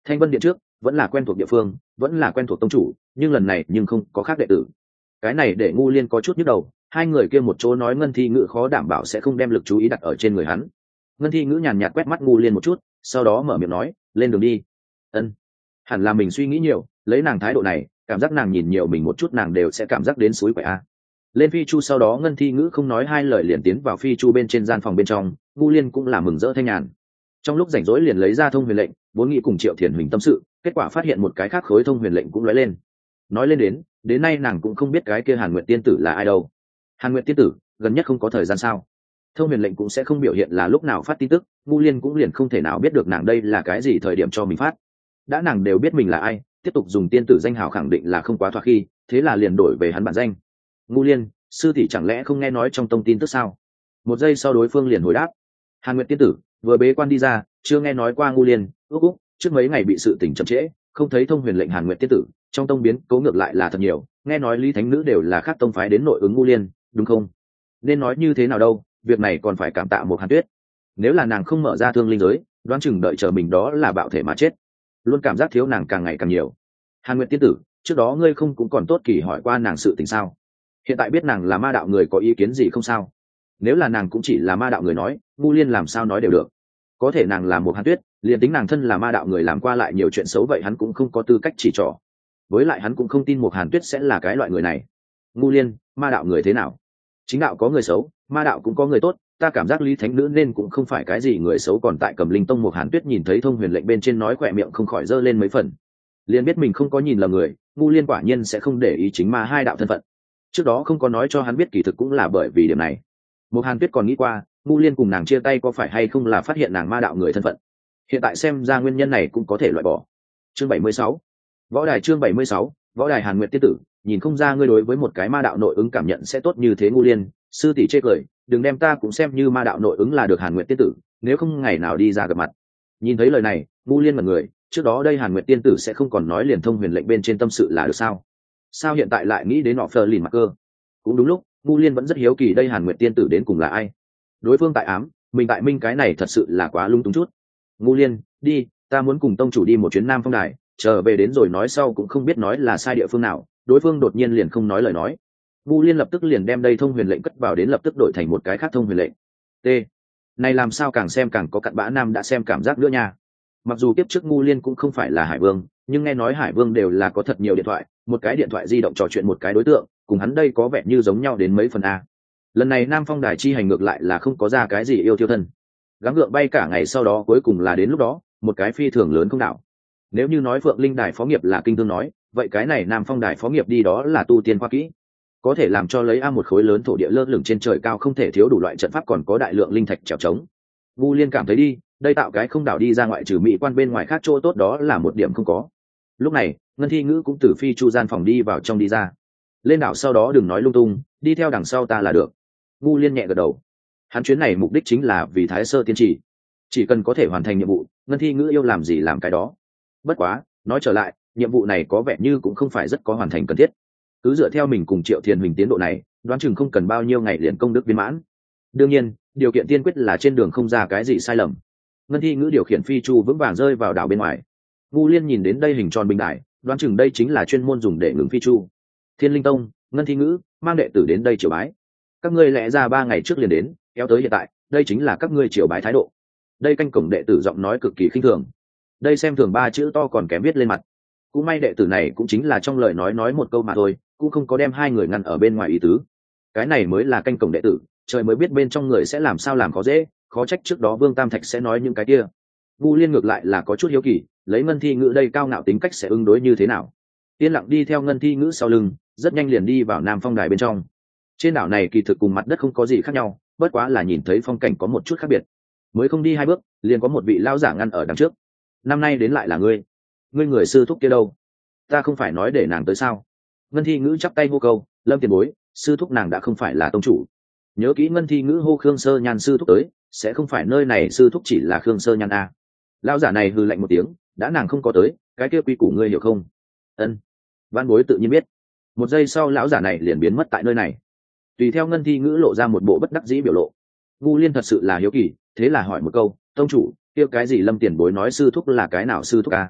Thanh Vân điện trước vẫn là quen thuộc địa phương, vẫn là quen thuộc tông chủ, nhưng lần này nhưng không có khác đệ tử. Cái này để Ngu Liên có chút nhức đầu, hai người kia một chỗ nói Ngân Thi Ngữ khó đảm bảo sẽ không đem lực chú ý đặt ở trên người hắn. Ngân Thi Ngữ nhàn nhạt quét mắt Ngu Liên một chút, sau đó mở miệng nói, lên đường đi. Ân, hẳn là mình suy nghĩ nhiều, lấy nàng thái độ này, cảm giác nàng nhìn nhiều mình một chút nàng đều sẽ cảm giác đến suối quậy a. Lên phi chu sau đó Ngân Thi Ngữ không nói hai lời liền tiến vào phi chu bên trên gian phòng bên trong, Ngu Liên cũng là mừng rỡ thanh nhàn. Trong lúc rảnh rỗi liền lấy ra thông huyền lệnh, vốn nghĩ cùng Triệu Thiền Huỳnh tâm sự, kết quả phát hiện một cái khác khối thông huyền lệnh cũng lóe lên. Nói lên đến, đến nay nàng cũng không biết cái kia Hàn Nguyệt tiên tử là ai đâu. Hàn Nguyệt tiên tử, gần nhất không có thời gian sao? Thông huyền lệnh cũng sẽ không biểu hiện là lúc nào phát tin tức, Ngu Liên cũng liền không thể nào biết được nàng đây là cái gì thời điểm cho mình phát. Đã nàng đều biết mình là ai, tiếp tục dùng tiên tử danh hào khẳng định là không quá thoải khi, thế là liền đổi về hắn bản danh. Ngu Liên, sư tỷ chẳng lẽ không nghe nói trong tông tin tức sao? Một giây sau đối phương liền hồi đáp, Hàn Nguyệt tiên tử vừa bế quan đi ra, chưa nghe nói qua Ngu Liên. Úc úc, trước mấy ngày bị sự tình chậm trễ, không thấy thông huyền lệnh Hàn Nguyệt tiên tử, trong tông biến cố ngược lại là thật nhiều, nghe nói Lý Thánh nữ đều là khác tông phái đến nội ứng Ngu Liên, đúng không? Nên nói như thế nào đâu, việc này còn phải cảm tạ một Hàn Tuyết. Nếu là nàng không mở ra thương linh giới, đoán chừng đợi chờ mình đó là bạo thể mà chết. Luôn cảm giác thiếu nàng càng ngày càng nhiều. Hàn Nguyệt tiên tử, trước đó ngươi không cũng còn tốt kỳ hỏi qua nàng sự tình sao? Hiện tại biết nàng là ma đạo người có ý kiến gì không sao? Nếu là nàng cũng chỉ là ma đạo người nói, Ngu Liên làm sao nói đều được. Có thể nàng là một Hàn Tuyết, liền tính nàng thân là ma đạo người làm qua lại nhiều chuyện xấu vậy hắn cũng không có tư cách chỉ trỏ. Với lại hắn cũng không tin một Hàn Tuyết sẽ là cái loại người này. Ngu Liên, ma đạo người thế nào? Chính đạo có người xấu, ma đạo cũng có người tốt, ta cảm giác Lý Thánh nữ nên cũng không phải cái gì người xấu. Còn tại Cầm Linh tông một Hàn Tuyết nhìn thấy thông huyền lệnh bên trên nói khỏe miệng không khỏi giơ lên mấy phần, liền biết mình không có nhìn lầm người. Ngu Liên quả nhiên sẽ không để ý chính ma hai đạo thân phận, trước đó không có nói cho hắn biết kỳ thực cũng là bởi vì điểm này. Một Hàn Tuyết còn nghĩ qua Ngu Liên cùng nàng chia tay có phải hay không là phát hiện nàng ma đạo người thân phận, hiện tại xem ra nguyên nhân này cũng có thể loại bỏ. Chương bảy mươi sáu, võ đài. Chương bảy mươi sáu, võ đài. Hàn Nguyệt tiên tử, nhìn không ra ngươi đối với một cái ma đạo nội ứng cảm nhận sẽ tốt như thế. Ngu Liên, sư tỷ chê cười, đừng đem ta cũng xem như ma đạo nội ứng là được. Hàn Nguyệt tiên tử, nếu không ngày nào đi ra gặp mặt. Nhìn thấy lời này, Ngu Liên mật người, trước đó đây Hàn Nguyệt tiên tử sẽ không còn nói liền thông huyền lệnh bên trên tâm sự là được sao? Sao hiện tại lại nghĩ đến nọ phờ lìn mặt cơ? Cũng đúng lúc, Ngu Liên vẫn rất hiếu kỳ đây Hàn Nguyệt tiên tử đến cùng là ai. Đối phương tại ám, mình tại minh, cái này thật sự là quá lung túng chút. Ngu Liên, đi, ta muốn cùng tông chủ đi một chuyến Nam Phong Đài, trở về đến rồi nói sau cũng không biết nói là sai địa phương nào. Đối phương đột nhiên liền không nói lời nói. Ngu Liên lập tức liền đem đây thông huyền lệnh cất vào đến lập tức đổi thành một cái khác thông huyền lệnh. T. Này làm sao càng xem càng có cặn bã nam đã xem cảm giác nữa nha. Mặc dù kiếp trước Ngu Liên cũng không phải là Hải Vương, nhưng nghe nói Hải Vương đều là có thật nhiều điện thoại, một cái điện thoại di động trò chuyện một cái đối tượng, cùng hắn đây có vẻ như giống nhau đến mấy phần a. Lần này Nam Phong Đài chi hành ngược lại là không có ra cái gì yêu thiêu thân, gắng gượng bay cả ngày sau đó cuối cùng là đến lúc đó một cái phi thường lớn không đảo. Nếu như nói Phượng Linh Đài phó nghiệp là kinh thương nói, vậy cái này Nam Phong Đài phó nghiệp đi đó là tu tiên khoa kỹ, có thể làm cho lấy a một khối lớn thổ địa lơ lửng trên trời cao, không thể thiếu đủ loại trận pháp, còn có đại lượng linh thạch trèo trống. Ngu Liên cảm thấy đi, đây tạo cái không đảo đi ra ngoại trừ mỹ quan bên ngoài khác chỗ tốt đó là một điểm không có. Lúc này Ngân Thi Ngữ cũng từ phi chu gian phòng đi vào trong đi ra. Lên đảo sau đó đừng nói lung tung, đi theo đằng sau ta là được. Ngu Liên nhẹ gật đầu. Hắn chuyến này mục đích chính là vì Thái Sơ tiên chỉ, chỉ cần có thể hoàn thành nhiệm vụ, Ngân Thi Ngữ yêu làm gì làm cái đó. Bất quá nói trở lại, nhiệm vụ này có vẻ như cũng không phải rất có hoàn thành cần thiết. Cứ dựa theo mình cùng Triệu Thiền Huỳnh tiến độ này, đoán chừng không cần bao nhiêu ngày liền công đức viên mãn. Đương nhiên điều kiện tiên quyết là trên đường không ra cái gì sai lầm. Ngân Thi Ngữ điều khiển phi chu vững vàng rơi vào đảo bên ngoài. Ngu Liên nhìn đến đây hình tròn bình đài, đoán chừng đây chính là chuyên môn dùng để ngừng phi chu. Thiên Linh Tông, Ngân Thi Ngữ mang đệ tử đến đây triều bái. Các ngươi lẽ ra ba ngày trước liền đến, kéo tới hiện tại, đây chính là các ngươi triều bái thái độ. Đây canh cổng đệ tử giọng nói cực kỳ khinh thường. Đây xem thường ba chữ to còn kém viết lên mặt. Cũng may đệ tử này cũng chính là trong lời nói nói một câu mà thôi, cũng không có đem hai người ngăn ở bên ngoài ý tứ. Cái này mới là canh cổng đệ tử, trời mới biết bên trong người sẽ làm sao làm khó dễ, khó trách trước đó Vương Tam Thạch sẽ nói những cái kia. Ngu Liên ngược lại là có chút hiếu kỳ, lấy Ngân Thi Ngữ đây cao ngạo tính cách sẽ ứng đối như thế nào. Yên lặng đi theo Ngân Thi Ngữ sau lưng, rất nhanh liền đi vào Nam Phong Đài bên trong. Trên đảo này kỳ thực cùng mặt đất không có gì khác nhau, bất quá là nhìn thấy phong cảnh có một chút khác biệt. Mới không đi hai bước, liền có một vị lão giả ngăn ở đằng trước. Năm nay đến lại là ngươi, ngươi người sư thúc kia đâu? Ta không phải nói để nàng tới sao? Ngân Thi Ngữ chắp tay hô câu, Lâm tiền bối, sư thúc nàng đã không phải là tông chủ. Nhớ kỹ Ngân Thi Ngữ hô Khương Sơ Nhan sư thúc tới, sẽ không phải nơi này sư thúc chỉ là Khương Sơ Nhan a. Lão giả này hừ lạnh một tiếng, đã nàng không có tới, cái kia quy củ ngươi hiểu không? Ân, văn bối tự nhiên biết. Một giây sau lão giả này liền biến mất tại nơi này. Tùy theo Ngân Thi Ngữ lộ ra một bộ bất đắc dĩ biểu lộ. Ngu Liên thật sự là hiếu kỳ, thế là hỏi một câu, tông chủ, kia cái gì Lâm tiền bối nói sư thúc là cái nào sư thúc a?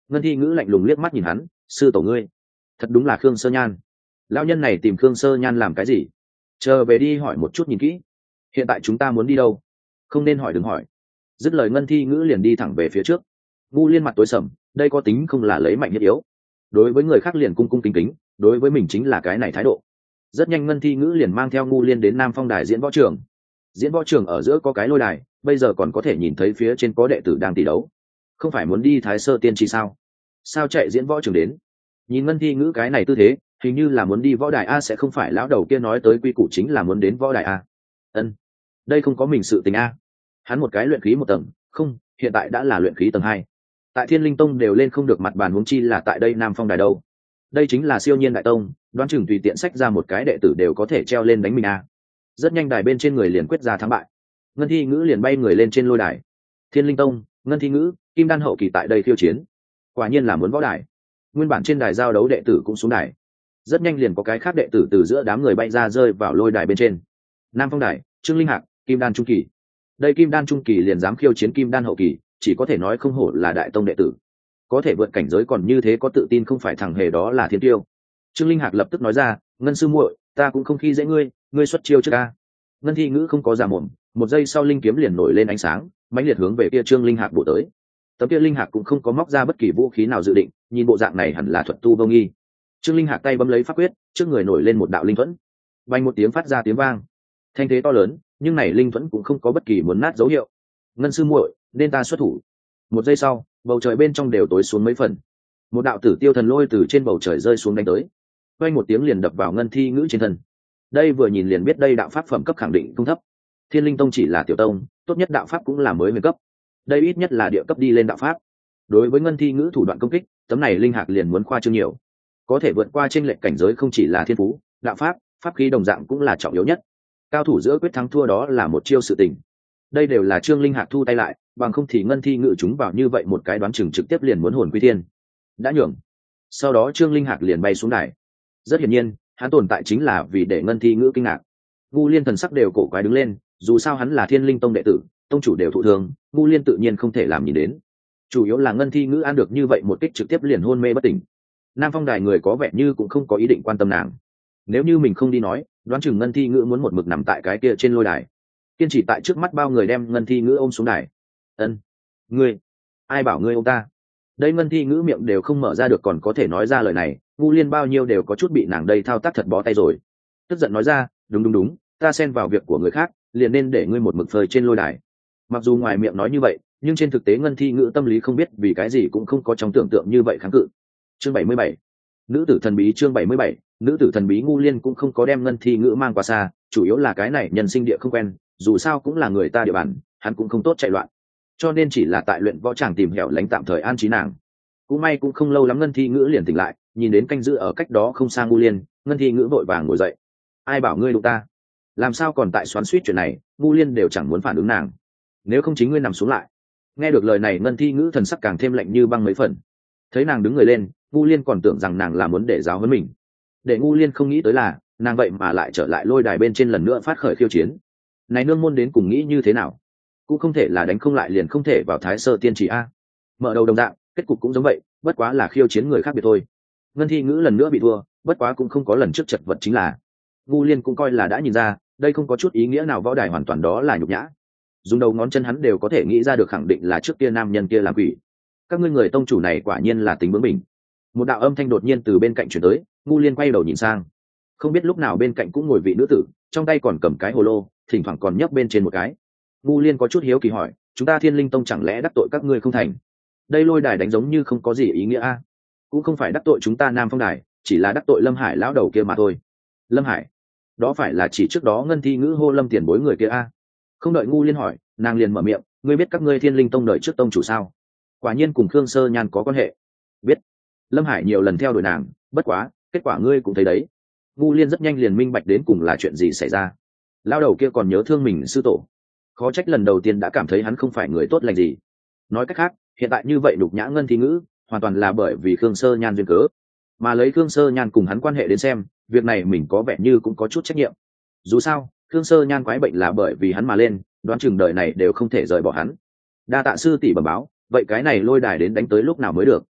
Ngân thi ngữ lạnh lùng liếc mắt nhìn hắn, sư tổ ngươi thật đúng là Khương Sơ Nhan. Lão nhân này tìm Khương Sơ Nhan làm cái gì? Chờ về đi hỏi một chút nhìn kỹ. Hiện tại chúng ta muốn đi đâu? Không nên hỏi đừng hỏi. Dứt lời Ngân thi ngữ liền đi thẳng về phía trước. Ngu Liên mặt tối sầm, đây có tính không là lấy mạnh nhất yếu. Đối với người khác liền cung cung kính kính, đối với mình chính là cái này thái độ. Rất nhanh Ngân thi ngữ liền mang theo Ngu Liên đến Nam Phong đài diễn võ trường. Diễn võ trường ở giữa có cái lôi đài, bây giờ còn có thể nhìn thấy phía trên có đệ tử đang tỷ đấu. Không phải muốn đi Thái Sơ Tiên Trì sao? Sao chạy diễn võ trường đến? Nhìn Ngân thi ngữ cái này tư thế, hình như là muốn đi võ đài a, sẽ không phải lão đầu kia nói tới quy củ chính là muốn đến võ đài a? Ân, đây không có mình sự tình a. Hắn một cái luyện khí một tầng, không, hiện tại đã là luyện khí tầng hai. Tại Thiên Linh Tông đều lên không được mặt bàn, huống chi là tại đây Nam Phong đài đâu. Đây chính là siêu nhiên đại tông, đoán chừng tùy tiện sách ra một cái đệ tử đều có thể treo lên đánh mình a. Rất nhanh đài bên trên người liền quyết ra thắng bại. Ngân thi ngữ liền bay người lên trên lôi đài. Thiên Linh Tông, Ngân thi ngữ, Kim Đan hậu kỳ tại đây khiêu chiến. Quả nhiên là muốn võ đài. Nguyên bản trên đài giao đấu đệ tử cũng xuống đài. Rất nhanh liền có cái khác đệ tử từ giữa đám người bay ra rơi vào lôi đài bên trên. Nam Phong đài, Trương Linh Hạc, Kim Đan trung kỳ. Đây Kim Đan trung kỳ liền dám khiêu chiến Kim Đan hậu kỳ, chỉ có thể nói không hổ là đại tông đệ tử. Có thể vượt cảnh giới còn như thế có tự tin không phải thằng hề đó là thiên tiêu. Trương Linh Hạc lập tức nói ra, Ngân sư muội, ta cũng không khi dễ ngươi, ngươi xuất chiêu trước ca. Ngân thi ngữ không có giả mồm, một giây sau linh kiếm liền nổi lên ánh sáng, mãnh liệt hướng về kia Trương Linh Hạc bổ tới. Tấm kia Linh Hạc cũng không có móc ra bất kỳ vũ khí nào dự định, nhìn bộ dạng này hẳn là thuật tu vô nghi. Trương Linh Hạc tay bấm lấy pháp quyết, trước người nổi lên một đạo linh thuẫn. Vang một tiếng phát ra tiếng vang, thanh thế to lớn, nhưng này linh thuẫn cũng không có bất kỳ muốn nát dấu hiệu. Ngân sư muội, nên ta xuất thủ. Một giây sau, bầu trời bên trong đều tối xuống mấy phần. Một đạo tử tiêu thần lôi từ trên bầu trời rơi xuống đánh tới. Vang một tiếng liền đập vào Ngân thi ngữ trên thân. Đây vừa nhìn liền biết đây đạo pháp phẩm cấp khẳng định không thấp. Thiên Linh Tông chỉ là tiểu tông, tốt nhất đạo pháp cũng là mới huyền cấp. Đây ít nhất là địa cấp đi lên đạo pháp. Đối với Ngân thi ngữ thủ đoạn công kích, tấm này linh hạc liền muốn khoa trương nhiều. Có thể vượt qua trên lệnh cảnh giới không chỉ là thiên phú, đạo pháp, pháp khí đồng dạng cũng là trọng yếu nhất. Cao thủ giữa quyết thắng thua đó là một chiêu sự tình. Đây đều là Trương Linh Hạc thu tay lại, bằng không thì Ngân thi ngữ chúng vào như vậy một cái đoán chừng trực tiếp liền muốn hồn quy thiên. Đã nhường. Sau đó Trương Linh Hạc liền bay xuống đài. Rất hiển nhiên, hắn tồn tại chính là vì để Ngân thi ngữ kinh ngạc. Ngu Liên thần sắc đều cổ quái đứng lên, dù sao hắn là Thiên Linh Tông đệ tử, tông chủ đều thụ thương, Ngu Liên tự nhiên không thể làm nhìn đến. Chủ yếu là Ngân thi ngữ ăn được như vậy một kích trực tiếp liền hôn mê bất tỉnh. Nam Phong đài người có vẻ như cũng không có ý định quan tâm nàng. Nếu như mình không đi nói, đoán chừng Ngân thi ngữ muốn một mực nằm tại cái kia trên lôi đài, kiên trì tại trước mắt bao người đem Ngân thi ngữ ôm xuống đài. Ân, ngươi, ai bảo ngươi ôm ta? Đây Ngân thi ngữ miệng đều không mở ra được còn có thể nói ra lời này, Ngu Liên bao nhiêu đều có chút bị nàng đây thao tác thật bó tay rồi. Tức giận nói ra, đúng đúng đúng, ta xen vào việc của người khác, liền nên để ngươi một mực phơi trên lôi đài. Mặc dù ngoài miệng nói như vậy, nhưng trên thực tế Ngân thi ngữ tâm lý không biết vì cái gì cũng không có trong tưởng tượng như vậy kháng cự. Chương bảy mươi bảy, nữ tử thần bí. Chương bảy mươi bảy, nữ tử thần bí. Ngu Liên cũng không có đem Ngân thi ngữ mang qua xa, chủ yếu là cái này nhân sinh địa không quen, dù sao cũng là người ta địa bàn, hắn cũng không tốt chạy loạn, cho nên chỉ là tại luyện võ tràng tìm hẻo lánh tạm thời an trí nàng. Cũng may cũng không lâu lắm Ngân thi ngữ liền tỉnh lại, nhìn đến canh giữ ở cách đó không xa Ngu Liên, Ngân thi ngữ vội vàng ngồi dậy. Ai bảo ngươi đụng ta? Làm sao còn tại xoắn xuýt chuyện này? Ngu Liên đều chẳng muốn phản ứng nàng. Nếu không chính ngươi nằm xuống lại. Nghe được lời này Ngân thi ngữ thần sắc càng thêm lạnh như băng mấy phần. Thấy nàng đứng người lên, Ngu Liên còn tưởng rằng nàng là muốn để giáo huấn mình. Để Ngu Liên không nghĩ tới là nàng vậy mà lại trở lại lôi đài bên trên lần nữa phát khởi khiêu chiến. Này nương môn đến cùng nghĩ như thế nào? Cũng không thể là đánh không lại liền không thể vào Thái Sơ Tiên Trì a. Mở đầu đồng dạng, kết cục cũng giống vậy, bất quá là khiêu chiến người khác biệt thôi. Ngân thi ngữ lần nữa bị thua, bất quá cũng không có lần trước chật vật chính là. Ngu Liên cũng coi là đã nhìn ra, đây không có chút ý nghĩa nào, võ đài hoàn toàn đó là nhục nhã. Dùng đầu ngón chân hắn đều có thể nghĩ ra được khẳng định là trước kia nam nhân kia làm quỷ. Các ngươi người tông chủ này quả nhiên là tính bướng bỉnh. Một đạo âm thanh đột nhiên từ bên cạnh truyền tới, Ngu Liên quay đầu nhìn sang. Không biết lúc nào bên cạnh cũng ngồi vị nữ tử, trong tay còn cầm cái hồ lô, thỉnh thoảng còn nhấc bên trên một cái. Ngu Liên có chút hiếu kỳ hỏi, chúng ta Thiên Linh Tông chẳng lẽ đắc tội các ngươi không thành? Đây lôi đài đánh giống như không có gì ý nghĩa a. Cũng không phải đắc tội chúng ta Nam Phong đài, chỉ là đắc tội Lâm Hải lão đầu kia mà thôi. Lâm Hải? Đó phải là chỉ trước đó Ngân thi ngữ hô Lâm tiền bối người kia a. Không đợi Ngu Liên hỏi, nàng liền mở miệng, ngươi biết các ngươi Thiên Linh Tông đợi trước tông chủ sao? Quả nhiên cùng Khương Sơ Nhan có quan hệ. Biết. Lâm Hải nhiều lần theo đuổi nàng, bất quá, kết quả ngươi cũng thấy đấy. Ngu Liên rất nhanh liền minh bạch đến cùng là chuyện gì xảy ra. Lão đầu kia còn nhớ thương mình sư tổ, khó trách lần đầu tiên đã cảm thấy hắn không phải người tốt lành gì. Nói cách khác, hiện tại như vậy nhục nhã Ngân thi ngữ hoàn toàn là bởi vì Khương Sơ Nhan duyên cớ, mà lấy Khương Sơ Nhan cùng hắn quan hệ đến xem, việc này mình có vẻ như cũng có chút trách nhiệm. Dù sao Khương Sơ Nhan quái bệnh là bởi vì hắn mà lên, đoán chừng đời này đều không thể rời bỏ hắn. Đa tạ sư tỷ bẩm báo, vậy cái này lôi đài đến đánh tới lúc nào mới được?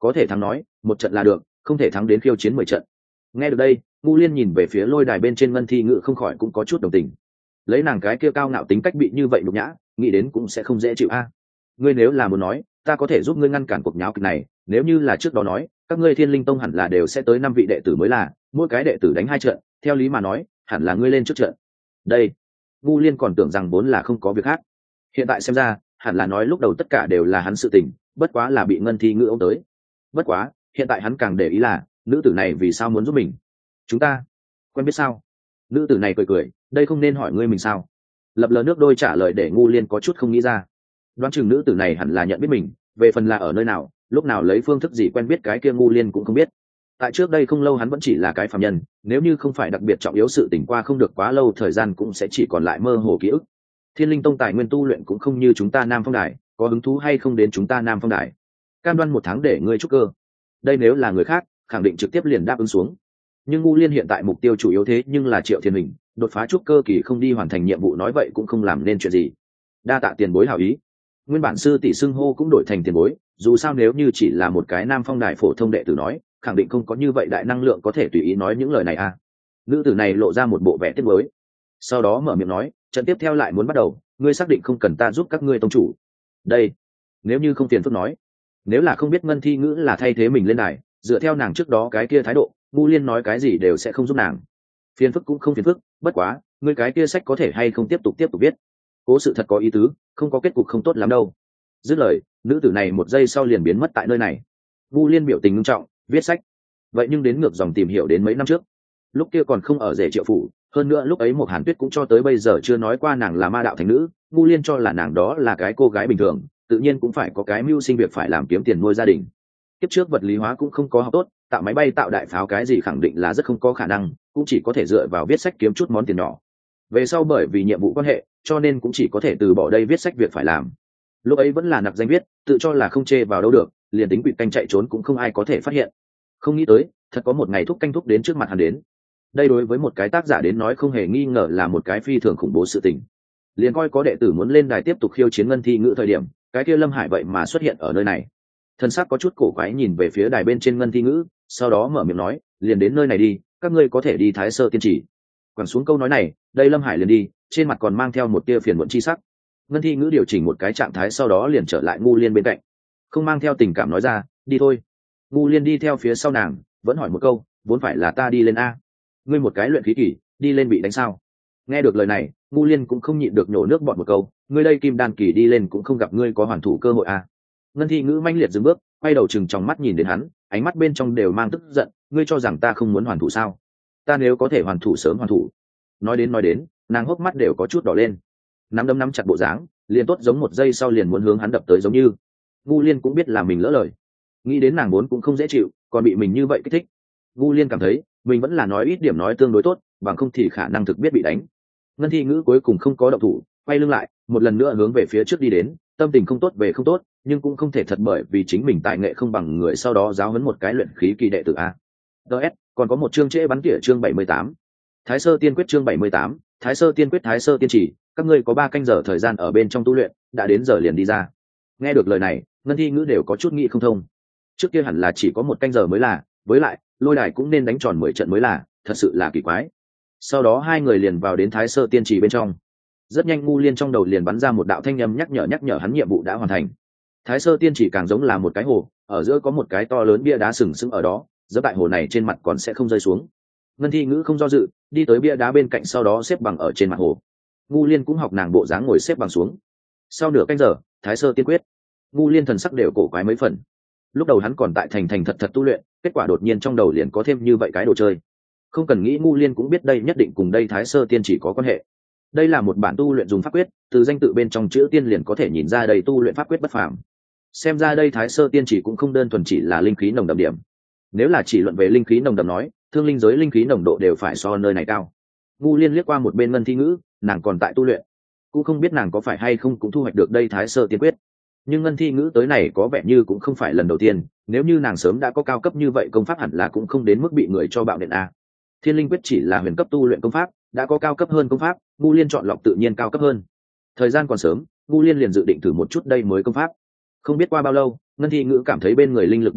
có thể thắng nói một trận là được, không thể thắng đến khiêu chiến mười trận. Nghe được đây, ngu liên nhìn về phía lôi đài bên trên ngân thi ngữ không khỏi cũng có chút đồng tình. Lấy nàng cái kia cao ngạo tính cách bị như vậy nhục nhã, nghĩ đến cũng sẽ không dễ chịu a. Ngươi nếu là muốn nói, ta có thể giúp ngươi ngăn cản cuộc nháo kịch này, nếu như là trước đó nói, các ngươi Thiên Linh Tông hẳn là đều sẽ tới năm vị đệ tử mới là, mỗi cái đệ tử đánh hai trận, theo lý mà nói, hẳn là ngươi lên trước trận. Đây, ngu liên còn tưởng rằng vốn là không có việc khác, hiện tại xem ra, hẳn là nói lúc đầu tất cả đều là hắn sự tình, bất quá là bị ngân thi ngữ ôm tới. Bất quá, hiện tại hắn càng để ý là, nữ tử này vì sao muốn giúp mình? Chúng ta quen biết sao? Nữ tử này cười cười, đây không nên hỏi ngươi mình sao? Lập lờ nước đôi trả lời để ngu liên có chút không nghĩ ra. Đoán chừng nữ tử này hẳn là nhận biết mình, về phần là ở nơi nào, lúc nào lấy phương thức gì quen biết cái kia ngu liên cũng không biết. Tại trước đây không lâu hắn vẫn chỉ là cái phàm nhân, nếu như không phải đặc biệt trọng yếu sự tình qua không được quá lâu thời gian cũng sẽ chỉ còn lại mơ hồ ký ức. Thiên Linh Tông tài nguyên tu luyện cũng không như chúng ta Nam Phong Đài, có hứng thú hay không đến chúng ta Nam Phong Đài? Cam đoan một tháng để ngươi trúc cơ. Đây nếu là người khác, khẳng định trực tiếp liền đáp ứng xuống. Nhưng ngu liên hiện tại mục tiêu chủ yếu thế nhưng là Triệu Thiên Hình, đột phá trúc cơ kỳ không đi hoàn thành nhiệm vụ nói vậy cũng không làm nên chuyện gì. Đa tạ tiền bối hảo ý. Nguyên bản sư tỷ xưng hô cũng đổi thành tiền bối, dù sao nếu như chỉ là một cái Nam Phong Đài phổ thông đệ tử nói, khẳng định không có như vậy đại năng lượng có thể tùy ý nói những lời này à. Nữ tử này lộ ra một bộ vẻ tiếc mới, sau đó mở miệng nói, trận tiếp theo lại muốn bắt đầu, ngươi xác định không cần ta giúp các ngươi tông chủ? Đây, nếu như không phiền phức nói, nếu là không biết ngân thi ngữ là thay thế mình lên đài, dựa theo nàng trước đó cái kia thái độ, ngu liên nói cái gì đều sẽ không giúp nàng. Phiền phức cũng không phiền phức, bất quá ngươi cái kia sách có thể hay không tiếp tục tiếp tục viết, cố sự thật có ý tứ, không có kết cục không tốt lắm đâu. Dứt lời, nữ tử này một giây sau liền biến mất tại nơi này. Ngu liên biểu tình nghiêm trọng, viết sách? Vậy nhưng đến ngược dòng tìm hiểu đến mấy năm trước, lúc kia còn không ở rể Triệu phủ, hơn nữa lúc ấy một Hàn Tuyết cũng cho tới bây giờ chưa nói qua nàng là ma đạo thành nữ. Ngu liên cho là nàng đó là cái cô gái bình thường, tự nhiên cũng phải có cái mưu sinh việc phải làm kiếm tiền nuôi gia đình. Kiếp trước vật lý hóa cũng không có học tốt, tạo máy bay tạo đại pháo cái gì khẳng định là rất không có khả năng, cũng chỉ có thể dựa vào viết sách kiếm chút món tiền nhỏ. Về sau bởi vì nhiệm vụ quan hệ, cho nên cũng chỉ có thể từ bỏ đây viết sách việc phải làm. Lúc ấy vẫn là nặc danh viết, tự cho là không chê vào đâu được, liền tính quỵt canh chạy trốn cũng không ai có thể phát hiện. Không nghĩ tới, thật có một ngày thúc canh thúc đến trước mặt hắn đến. Đây đối với một cái tác giả đến nói không hề nghi ngờ là một cái phi thường khủng bố sự tình. Liền coi có đệ tử muốn lên đài tiếp tục khiêu chiến ngân thi ngữ thời điểm, cái kia Lâm Hải vậy mà xuất hiện ở nơi này. Thân xác có chút cổ quái nhìn về phía đài bên trên ngân thi ngữ, sau đó mở miệng nói, liền đến nơi này đi, các ngươi có thể đi Thái Sơ Tiên Chỉ. Quẳng xuống câu nói này, đây Lâm Hải liền đi, trên mặt còn mang theo một tia phiền muộn chi sắc. Ngân thi ngữ điều chỉnh một cái trạng thái sau đó liền trở lại ngu liên bên cạnh, không mang theo tình cảm nói ra, đi thôi. Ngu liên đi theo phía sau nàng, vẫn hỏi một câu, vốn phải là ta đi lên a, ngươi một cái luyện khí kỳ đi lên bị đánh sao? Nghe được lời này, ngu liên cũng không nhịn được nhổ nước bọt một câu, ngươi đây kim đan kỳ đi lên cũng không gặp ngươi có hoàn thủ cơ hội a. Ngân thi ngữ manh liệt dừng bước, quay đầu chừng trong mắt nhìn đến hắn, ánh mắt bên trong đều mang tức giận, ngươi cho rằng ta không muốn hoàn thủ sao? Ta nếu có thể hoàn thủ sớm hoàn thủ. Nói đến nói đến, nàng hốc mắt đều có chút đỏ lên, nắm đấm nắm chặt bộ dáng, liền tốt giống một giây sau liền muốn hướng hắn đập tới giống như. Ngu liên cũng biết là mình lỡ lời, nghĩ đến nàng vốn cũng không dễ chịu, còn bị mình như vậy kích thích. Ngu liên cảm thấy mình vẫn là nói ít điểm nói tương đối tốt, bằng không thì khả năng thực biết bị đánh. Ngân thi ngữ cuối cùng không có động thủ, quay lưng lại, một lần nữa hướng về phía trước đi đến, tâm tình không tốt về không tốt, nhưng cũng không thể thật bởi vì chính mình tài nghệ không bằng người sau đó giáo huấn một cái luyện khí kỳ đệ tử a. ds còn có một chương trễ bắn tỉa chương bảy mươi tám, Thái Sơ Tiên Quyết chương bảy mươi tám, Thái Sơ Tiên Quyết Thái Sơ Tiên Chỉ, các ngươi có ba canh giờ thời gian ở bên trong tu luyện, đã đến giờ liền đi ra. Nghe được lời này, ngân thi ngữ đều có chút nghĩ không thông. Trước kia hẳn là chỉ có một canh giờ mới là, với lại lôi đài cũng nên đánh tròn mười trận mới là, thật sự là kỳ quái. Sau đó hai người liền vào đến Thái Sơ Tiên Chỉ bên trong. Rất nhanh ngu liên trong đầu liền bắn ra một đạo thanh âm nhắc nhở nhắc nhở hắn nhiệm vụ đã hoàn thành. Thái Sơ Tiên Chỉ càng giống là một cái hồ, ở giữa có một cái to lớn bia đá sừng sững ở đó, giữa tại hồ này trên mặt còn sẽ không rơi xuống. Ngân thi ngữ không do dự, đi tới bia đá bên cạnh sau đó xếp bằng ở trên mặt hồ. Ngu liên cũng học nàng bộ dáng ngồi xếp bằng xuống. Sau nửa canh giờ, Thái Sơ Tiên Quyết, ngu liên thần sắc đều cổ quái mấy phần. Lúc đầu hắn còn tại thành thành thật thật tu luyện, kết quả đột nhiên trong đầu liền có thêm như vậy cái đồ chơi. Không cần nghĩ ngu liên cũng biết đây nhất định cùng đây Thái Sơ Tiên Chỉ có quan hệ. Đây là một bản tu luyện dùng pháp quyết, từ danh tự bên trong chữ tiên liền có thể nhìn ra đây tu luyện pháp quyết bất phàm. Xem ra đây Thái Sơ Tiên Chỉ cũng không đơn thuần chỉ là linh khí nồng đậm điểm. Nếu là chỉ luận về linh khí nồng đậm nói, thương linh giới linh khí nồng độ đều phải so nơi này cao. Ngu liên liếc qua một bên ngân thi ngữ, nàng còn tại tu luyện, cũng không biết nàng có phải hay không cũng thu hoạch được đây Thái Sơ Tiên Quyết. Nhưng ngân thi ngữ tới này có vẻ như cũng không phải lần đầu tiên, nếu như nàng sớm đã có cao cấp như vậy công pháp hẳn là cũng không đến mức bị người cho bạo nện a. Thiên linh quyết chỉ là huyền cấp tu luyện công pháp, đã có cao cấp hơn công pháp, ngu liên chọn lọc tự nhiên cao cấp hơn. Thời gian còn sớm, ngu liên liền dự định thử một chút đây mới công pháp. Không biết qua bao lâu, ngân thi ngữ cảm thấy bên người linh lực ba động,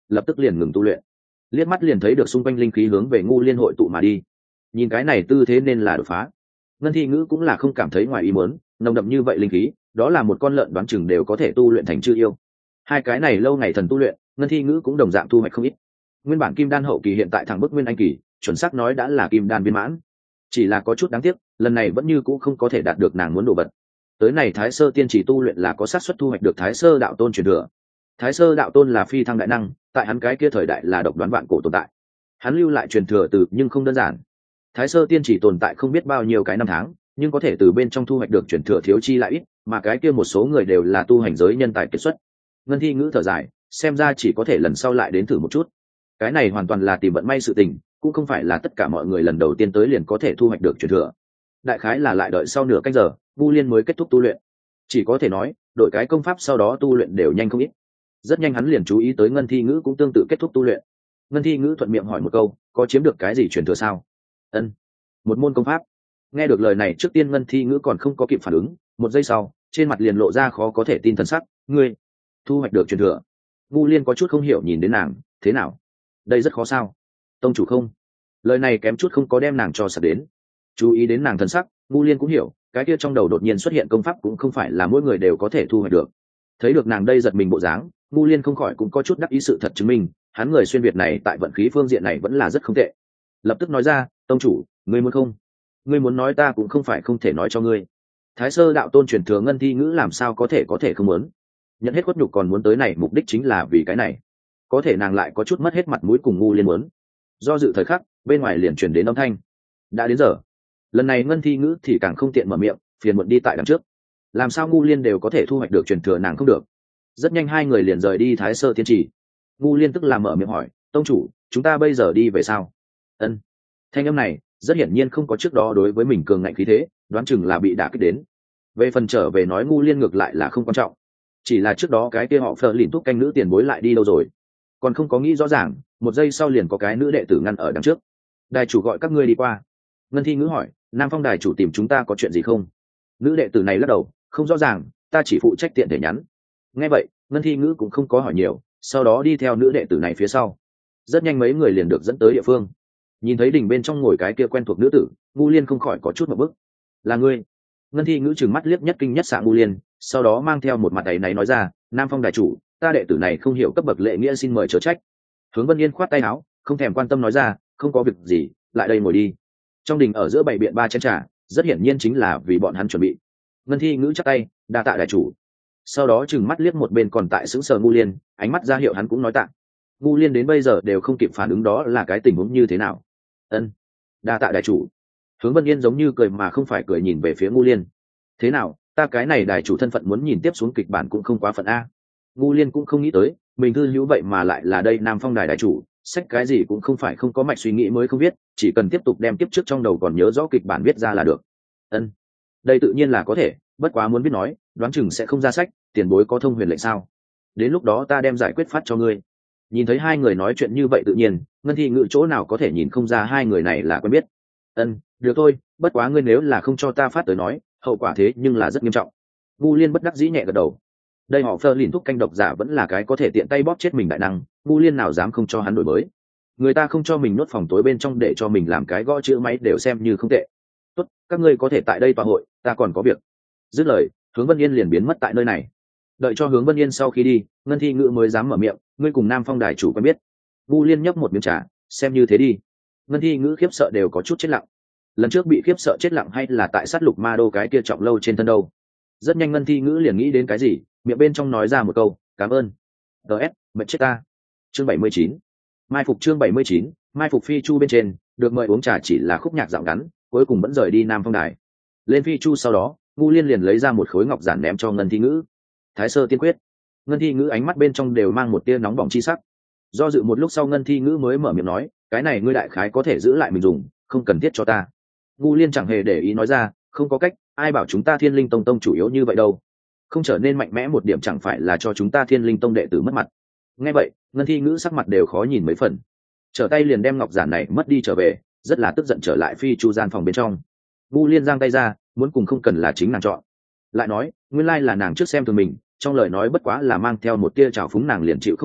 lập tức liền ngừng tu luyện, liếc mắt liền thấy được xung quanh linh khí hướng về ngu liên hội tụ mà đi. Nhìn cái này tư thế nên là đột phá. Ngân thi ngữ cũng là không cảm thấy ngoài ý muốn, nồng đậm như vậy linh khí, đó là một con lợn đoán chừng đều có thể tu luyện thành chư yêu. Hai cái này lâu ngày thần tu luyện, ngân thi ngữ cũng đồng dạng thu hoạch không ít. Nguyên bản kim đan hậu kỳ hiện tại thẳng bức nguyên anh kỳ, chuẩn xác nói đã là kim đan viên mãn. Chỉ là có chút đáng tiếc, lần này vẫn như cũ không có thể đạt được nàng muốn đồ vật. Tới này Thái Sơ tiên chỉ tu luyện là có xác suất thu hoạch được Thái Sơ đạo tôn truyền thừa. Thái Sơ đạo tôn là phi thăng đại năng, tại hắn cái kia thời đại là độc đoán vạn cổ tồn tại. Hắn lưu lại truyền thừa từ nhưng không đơn giản. Thái Sơ tiên chỉ tồn tại không biết bao nhiêu cái năm tháng, nhưng có thể từ bên trong thu hoạch được truyền thừa thiếu chi lại ít, mà cái kia một số người đều là tu hành giới nhân tài kiệt xuất. Ngân thi ngữ thở dài, xem ra chỉ có thể lần sau lại đến thử một chút. Cái này hoàn toàn là tìm vận may sự tình, cũng không phải là tất cả mọi người lần đầu tiên tới liền có thể thu hoạch được truyền thừa. Đại khái là lại đợi sau nửa canh giờ, Vu Liên mới kết thúc tu luyện. Chỉ có thể nói, đội cái công pháp sau đó tu luyện đều nhanh không ít. Rất nhanh hắn liền chú ý tới ngân thi ngữ cũng tương tự kết thúc tu luyện. Ngân thi ngữ thuận miệng hỏi một câu, có chiếm được cái gì truyền thừa sao? Ân, một môn công pháp. Nghe được lời này trước tiên ngân thi ngữ còn không có kịp phản ứng, một giây sau trên mặt liền lộ ra khó có thể tin thần sắc. Ngươi thu hoạch được truyền thừa? Vu Liên có chút không hiểu nhìn đến nàng, thế nào, đây rất khó sao? Tông chủ không? Lời này kém chút không có đem nàng cho sặc đến. Chú ý đến nàng thần sắc, Vu Liên cũng hiểu, cái kia trong đầu đột nhiên xuất hiện công pháp cũng không phải là mỗi người đều có thể thu hoạch được. Thấy được nàng đây giật mình bộ dáng, Vu Liên không khỏi cũng có chút đắc ý sự thật chứng minh, hắn người xuyên việt này tại vận khí phương diện này vẫn là rất không tệ. Lập tức nói ra, tông chủ, ngươi muốn không? Ngươi muốn nói ta cũng không phải không thể nói cho ngươi. Thái Sơ đạo tôn truyền thừa ngân thi ngữ làm sao có thể có thể không muốn? Nhận hết khuất nhục còn muốn tới này mục đích chính là vì cái này. Có thể nàng lại có chút mất hết mặt mũi cùng Ngu Liên muốn. Do dự thời khắc, bên ngoài liền truyền đến âm thanh. Đã đến giờ. Lần này ngân thi ngữ thì càng không tiện mở miệng, phiền muộn đi tại đằng trước. Làm sao Ngu Liên đều có thể thu hoạch được truyền thừa nàng không được? Rất nhanh hai người liền rời đi Thái Sơ tiên trì. Ngu Liên tức là mở miệng hỏi, tông chủ, chúng ta bây giờ đi về sao? Ân. Thanh âm này rất hiển nhiên không có trước đó đối với mình cường ngạnh khí thế, đoán chừng là bị đả kích đến. Về phần trở về nói Ngu Liên ngược lại là không quan trọng, chỉ là trước đó cái kia họ Phở lìn thúc canh nữ tiền bối lại đi đâu rồi, còn không có nghĩ rõ ràng, một giây sau liền có cái nữ đệ tử ngăn ở đằng trước. Đài chủ gọi các ngươi đi qua. Ngân thi ngữ hỏi, Nam Phong đài chủ tìm chúng ta có chuyện gì không? Nữ đệ tử này lắc đầu, không rõ ràng, ta chỉ phụ trách tiện thể nhắn. Nghe vậy ngân thi ngữ cũng không có hỏi nhiều, sau đó đi theo nữ đệ tử này phía sau. Rất nhanh mấy người liền được dẫn tới địa phương. Nhìn thấy đỉnh bên trong ngồi cái kia quen thuộc nữ tử, Ngu Liên không khỏi có chút một bức. Là ngươi? Ngân thi ngữ trừng mắt liếc nhất kinh nhất xạ Ngu Liên, sau đó mang theo một mặt đầy này nói ra, Nam Phong đại chủ, ta đệ tử này không hiểu cấp bậc lễ nghĩa, xin mời chớ trách. Hướng Vân Yên khoát tay áo, không thèm quan tâm nói ra, không có việc gì, lại đây ngồi đi. Trong đình ở giữa bày biện ba chén trà, rất hiển nhiên chính là vì bọn hắn chuẩn bị. Ngân thi ngữ chắp tay, đa tạ đại chủ. Sau đó trừng mắt liếc một bên còn tại sững sờ Ngu Liên, ánh mắt ra hiệu hắn cũng nói tạ. Ngu Liên đến bây giờ đều không kịp phản ứng đó là cái tình huống như thế nào. Ân, đa tạ đại chủ. Hướng Vân Yên giống như cười mà không phải cười nhìn về phía Ngu Liên. Thế nào, ta cái này đại chủ thân phận muốn nhìn tiếp xuống kịch bản cũng không quá phận a. Ngu Liên cũng không nghĩ tới mình thư hữu vậy mà lại là đây Nam Phong đài đại chủ, sách cái gì cũng không phải không có mạch suy nghĩ mới không biết, chỉ cần tiếp tục đem tiếp trước trong đầu còn nhớ rõ kịch bản viết ra là được. Ân, đây tự nhiên là có thể, bất quá muốn biết nói, đoán chừng sẽ không ra sách, tiền bối có thông huyền lệnh sao? Đến lúc đó ta đem giải quyết phát cho ngươi. Nhìn thấy hai người nói chuyện như vậy tự nhiên, ngân thi ngữ chỗ nào có thể nhìn không ra hai người này là quen biết. Ân, được thôi, bất quá ngươi nếu là không cho ta phát tới nói, hậu quả thế nhưng là rất nghiêm trọng. Ngu Liên bất đắc dĩ nhẹ gật đầu. Đây họ Phơ lìn thúc canh độc giả vẫn là cái có thể tiện tay bóp chết mình đại năng, Ngu Liên nào dám không cho hắn đổi mới. Người ta không cho mình nuốt phòng tối bên trong để cho mình làm cái gõ chữ máy đều xem như không tệ. Tốt, các ngươi có thể tại đây tọa hội, ta còn có việc. Dứt lời, Hướng Vân Yên liền biến mất tại nơi này. Đợi cho Hướng Vân Yên sau khi đi, ngân thi ngữ mới dám mở miệng, ngươi cùng Nam Phong đài chủ quen biết? Ngu Liên nhấp một miếng trà, xem như thế đi. Ngân thi ngữ khiếp sợ đều có chút chết lặng. Lần trước bị khiếp sợ chết lặng hay là tại sát lục ma đô cái kia trọng lâu trên thân đâu. Rất nhanh ngân thi ngữ liền nghĩ đến cái gì, miệng bên trong nói ra một câu, cảm ơn. ts mệt chết ta. Chương bảy mươi chín. Mai phục. Chương bảy mươi chín, mai phục phi chu bên trên, được mời uống trà chỉ là khúc nhạc dạo ngắn, cuối cùng vẫn rời đi Nam Phong đài. Lên phi chu sau đó, Ngu Liên liền lấy ra một khối ngọc giản ném cho ngân thi ngữ. Thái Sơ tiên quyết. Ngân thi ngữ ánh mắt bên trong đều mang một tia nóng bỏng chi sắc. Do dự một lúc sau ngân thi ngữ mới mở miệng nói, cái này ngươi đại khái có thể giữ lại mình dùng, không cần thiết cho ta. Ngu Liên chẳng hề để ý nói ra, không có cách, ai bảo chúng ta Thiên Linh Tông tông chủ yếu như vậy đâu, không trở nên mạnh mẽ một điểm chẳng phải là cho chúng ta Thiên Linh Tông đệ tử mất mặt. Nghe vậy ngân thi ngữ sắc mặt đều khó nhìn mấy phần, trở tay liền đem ngọc giản này mất đi trở về, rất là tức giận trở lại phi chu gian phòng bên trong. Ngu Liên giang tay ra, muốn cùng không cần là chính nàng chọn. Lại nói nguyên lai là nàng trước xem thường mình, trong lời nói bất quá là mang theo một tia trào phúng, nàng liền chịu không được,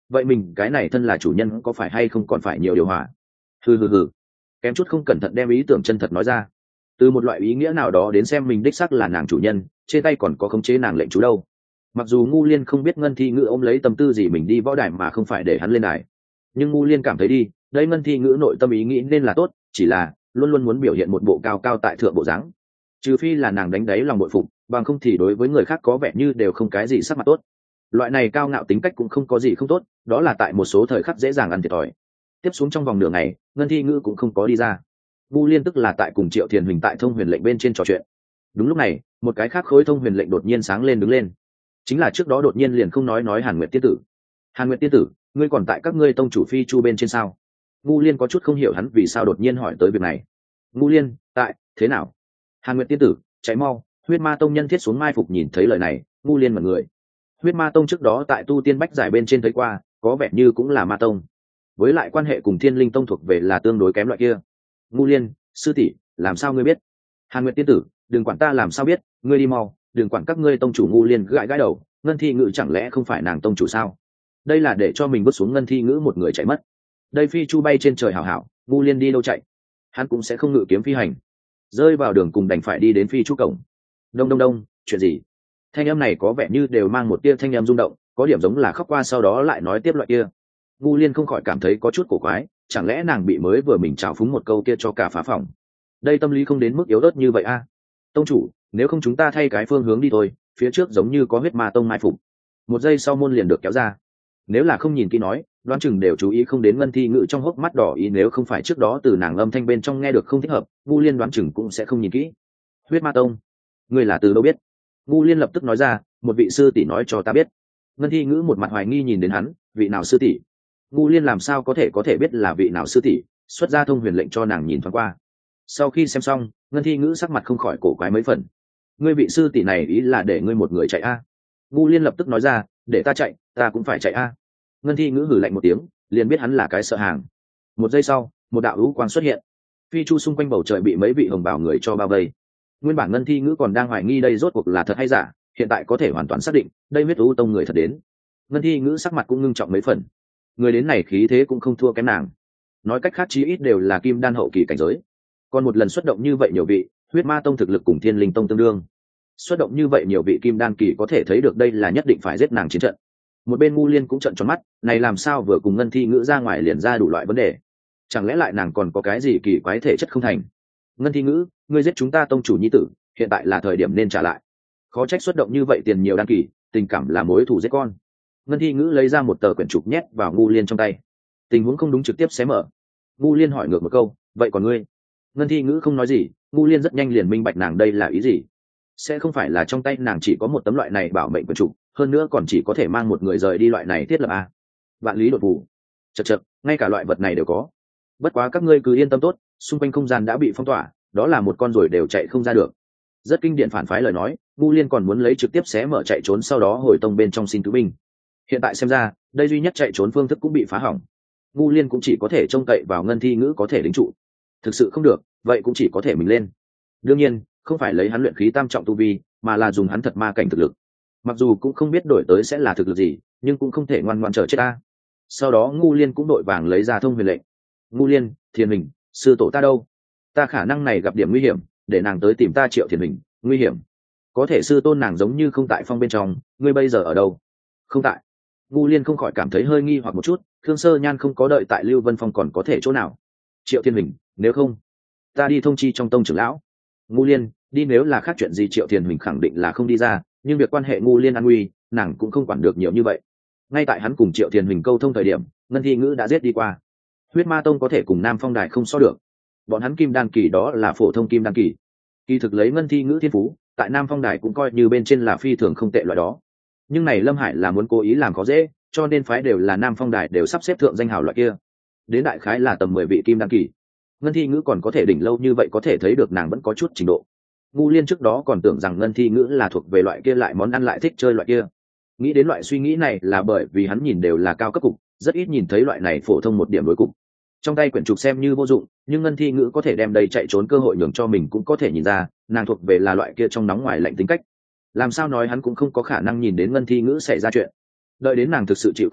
vậy mình cái này thân là chủ nhân có phải hay không còn phải nhiều điều hòa? Hừ hừ hừ, kém chút không cẩn thận đem ý tưởng chân thật nói ra. Từ một loại ý nghĩa nào đó đến xem mình đích xác là nàng chủ nhân, trên tay còn có khống chế nàng lệnh chú đâu. Mặc dù ngu liên không biết ngân thi ngữ ôm lấy tâm tư gì mình đi võ đài mà không phải để hắn lên đài, nhưng ngu liên cảm thấy đi đây ngân thi ngữ nội tâm ý nghĩ nên là tốt, chỉ là luôn luôn muốn biểu hiện một bộ cao cao tại thượng bộ dáng. Trừ phi là nàng đánh đáy lòng bội phục, bằng không thì đối với người khác có vẻ như đều không cái gì sắc mặt tốt. Loại này cao ngạo tính cách cũng không có gì không tốt, đó là tại một số thời khắc dễ dàng ăn thiệt thòi. Tiếp xuống trong vòng nửa ngày ngân thi ngữ cũng không có đi ra. ngu liên tức là tại cùng triệu thiền huỳnh tại thông huyền lệnh bên trên trò chuyện. Đúng lúc này một cái khác khối thông huyền lệnh đột nhiên sáng lên đứng lên, chính là trước đó đột nhiên liền không nói nói Hàn Nguyệt tiên tử. Hàn Nguyệt tiên tử, ngươi còn tại các ngươi tông chủ phi chu bên trên sao? ngu liên có chút không hiểu hắn vì sao đột nhiên hỏi tới việc này. ngu liên, tại, thế nào? Hàn Nguyệt tiên tử, chạy mau, huyết ma tông nhân thiết xuống mai phục. Nhìn thấy lời này ngu liên mật người. Huyết ma tông trước đó tại tu tiên bách giải bên trên thấy qua, có vẻ như cũng là ma tông, với lại quan hệ cùng thiên linh tông thuộc về là tương đối kém loại kia. ngu liên, sư tỷ, làm sao ngươi biết? Hàn Nguyệt tiên tử, đừng quản ta làm sao biết, ngươi đi mau, đừng quản các ngươi tông chủ. ngu liên gãi gãi đầu, ngân thi ngữ chẳng lẽ không phải nàng tông chủ sao? Đây là để cho mình bước xuống ngân thi ngữ một người chạy mất. Đây phi chu bay trên trời hảo hảo, ngu liên đi đâu chạy, hắn cũng sẽ không ngự kiếm phi hành. Rơi vào đường cùng đành phải đi đến phi chu cổng. Đông đông đông, chuyện gì? Thanh âm này có vẻ như đều mang một tia thanh âm rung động, có điểm giống là khóc qua sau đó lại nói tiếp loại kia. ngu liên không khỏi cảm thấy có chút cổ quái, chẳng lẽ nàng bị mới vừa mình trào phúng một câu kia cho cả phá phòng? Đây tâm lý không đến mức yếu ớt như vậy a. Tông chủ, nếu không chúng ta thay cái phương hướng đi thôi, phía trước giống như có huyết ma tông mai phục. Một giây sau môn liền được kéo ra. Nếu là không nhìn kỹ nói, đoán chừng đều chú ý không đến ngân thi ngữ trong hốc mắt đỏ ý, nếu không phải trước đó từ nàng âm thanh bên trong nghe được không thích hợp, ngu liên đoán chừng cũng sẽ không nhìn kỹ. Huyết ma tông, ngươi là từ đâu biết? ngu liên lập tức nói ra, một vị sư tỷ nói cho ta biết. Ngân thi ngữ một mặt hoài nghi nhìn đến hắn, vị nào sư tỷ? ngu liên làm sao có thể có thể biết là vị nào sư tỷ, xuất ra thông huyền lệnh cho nàng nhìn thoáng qua. Sau khi xem xong, ngân thi ngữ sắc mặt không khỏi cổ quái mấy phần. Ngươi vị sư tỷ này ý là để ngươi một người chạy a? À? ngu liên lập tức nói ra, để ta chạy ta cũng phải chạy a. À? Ngân thi ngữ hử lạnh một tiếng, liền biết hắn là cái sợ hàng. Một giây sau một đạo hữu quang xuất hiện, phi chu xung quanh bầu trời bị mấy vị hồng bào người cho bao vây. Nguyên bản ngân thi ngữ còn đang hoài nghi đây rốt cuộc là thật hay giả, hiện tại có thể hoàn toàn xác định đây huyết u tông người thật đến. Ngân thi ngữ sắc mặt cũng ngưng trọng mấy phần, người đến này khí thế cũng không thua kém nàng, nói cách khác chí ít đều là kim đan hậu kỳ cảnh giới. Còn một lần xuất động như vậy nhiều vị, huyết ma tông thực lực cùng thiên linh tông tương đương, xuất động như vậy nhiều vị kim đan kỳ có thể thấy được đây là nhất định phải giết nàng chiến trận. Một bên ngu liên cũng trợn tròn mắt, này làm sao vừa cùng ngân thi ngữ ra ngoài liền ra đủ loại vấn đề, chẳng lẽ lại nàng còn có cái gì kỳ quái thể chất không thành? Ngân thi ngữ, ngươi giết chúng ta tông chủ nhi tử, hiện tại là thời điểm nên trả lại. Khó trách xuất động như vậy tiền nhiều đan kỳ, tình cảm là mối thù giết con. Ngân thi ngữ lấy ra một tờ quyển trục nhét vào ngu liên trong tay. Tình huống không đúng trực tiếp xé mở. Ngu liên hỏi ngược một câu, vậy còn ngươi? Ngân thi ngữ không nói gì, ngu liên rất nhanh liền minh bạch nàng đây là ý gì. Sẽ không phải là trong tay nàng chỉ có một tấm loại này bảo mệnh quyển trục, hơn nữa còn chỉ có thể mang một người rời đi loại này thiết lập à? Vạn lý đột phù, chật chật, ngay cả loại vật này đều có. Bất quá các ngươi cứ yên tâm tốt, xung quanh không gian đã bị phong tỏa, đó là một con rồi đều chạy không ra được. Rất kinh điển phản phái lời nói, ngu liên còn muốn lấy trực tiếp xé mở chạy trốn sau đó hồi tông bên trong xin cứu binh. Hiện tại xem ra đây duy nhất chạy trốn phương thức cũng bị phá hỏng, ngu liên cũng chỉ có thể trông cậy vào ngân thi ngữ có thể đính trụ. Thực sự không được vậy cũng chỉ có thể mình lên, đương nhiên không phải lấy hắn luyện khí tam trọng tu vi, mà là dùng hắn thật ma cảnh thực lực. Mặc dù cũng không biết đổi tới sẽ là thực lực gì, nhưng cũng không thể ngoan ngoan chờ chết ta. Sau đó ngu liên cũng đội vàng lấy ra thông huyền lệnh. Ngu liên, Thiền Hình, sư tổ ta đâu? Ta khả năng này gặp điểm nguy hiểm, để nàng tới tìm ta. Triệu Thiền Hình, nguy hiểm? Có thể sư tôn nàng giống như không tại phong bên trong, ngươi bây giờ ở đâu? Không tại. Ngu liên không khỏi cảm thấy hơi nghi hoặc một chút, Khương Sơ Nhan không có đợi tại Lưu Vân Phong còn có thể chỗ nào? Triệu Thiên Hình, nếu không ta đi thông chi trong tông trưởng lão. Ngu liên, đi, nếu là khác chuyện gì Triệu Thiên Hình khẳng định là không đi ra, nhưng việc quan hệ ngu liên an nguy, nàng cũng không quản được nhiều như vậy. Ngay tại hắn cùng Triệu Thiên Hình câu thông thời điểm, ngân thi ngữ đã giết đi qua. Huyết ma tông có thể cùng Nam Phong Đài không so được, bọn hắn kim đan kỳ đó là phổ thông kim đan kỳ, kỳ thực lấy ngân thi ngữ thiên phú tại Nam Phong Đài cũng coi như bên trên là phi thường không tệ loại đó. Nhưng này Lâm Hải là muốn cố ý làm khó dễ, cho nên phái đều là Nam Phong Đài đều sắp xếp thượng danh hào loại kia, đến đại khái là tầm mười vị kim đan kỳ. Ngân thi ngữ còn có thể đỉnh lâu như vậy, có thể thấy được nàng vẫn có chút trình độ. Ngu liên trước đó còn tưởng rằng ngân thi ngữ là thuộc về loại kia lại món ăn lại thích chơi loại kia, nghĩ đến loại suy nghĩ này là bởi vì hắn nhìn đều là cao cấp cục, rất ít nhìn thấy loại này phổ thông một điểm đối cục. Trong tay quyển trục xem như vô dụng, nhưng ngân thi ngữ có thể đem đầy chạy trốn cơ hội nhường cho mình cũng có thể nhìn ra nàng thuộc về là loại kia trong nóng ngoài lạnh tính cách. Làm sao nói hắn cũng không có khả năng nhìn đến ngân thi ngữ xảy ra chuyện, đợi đến nàng thực sự chịu không được,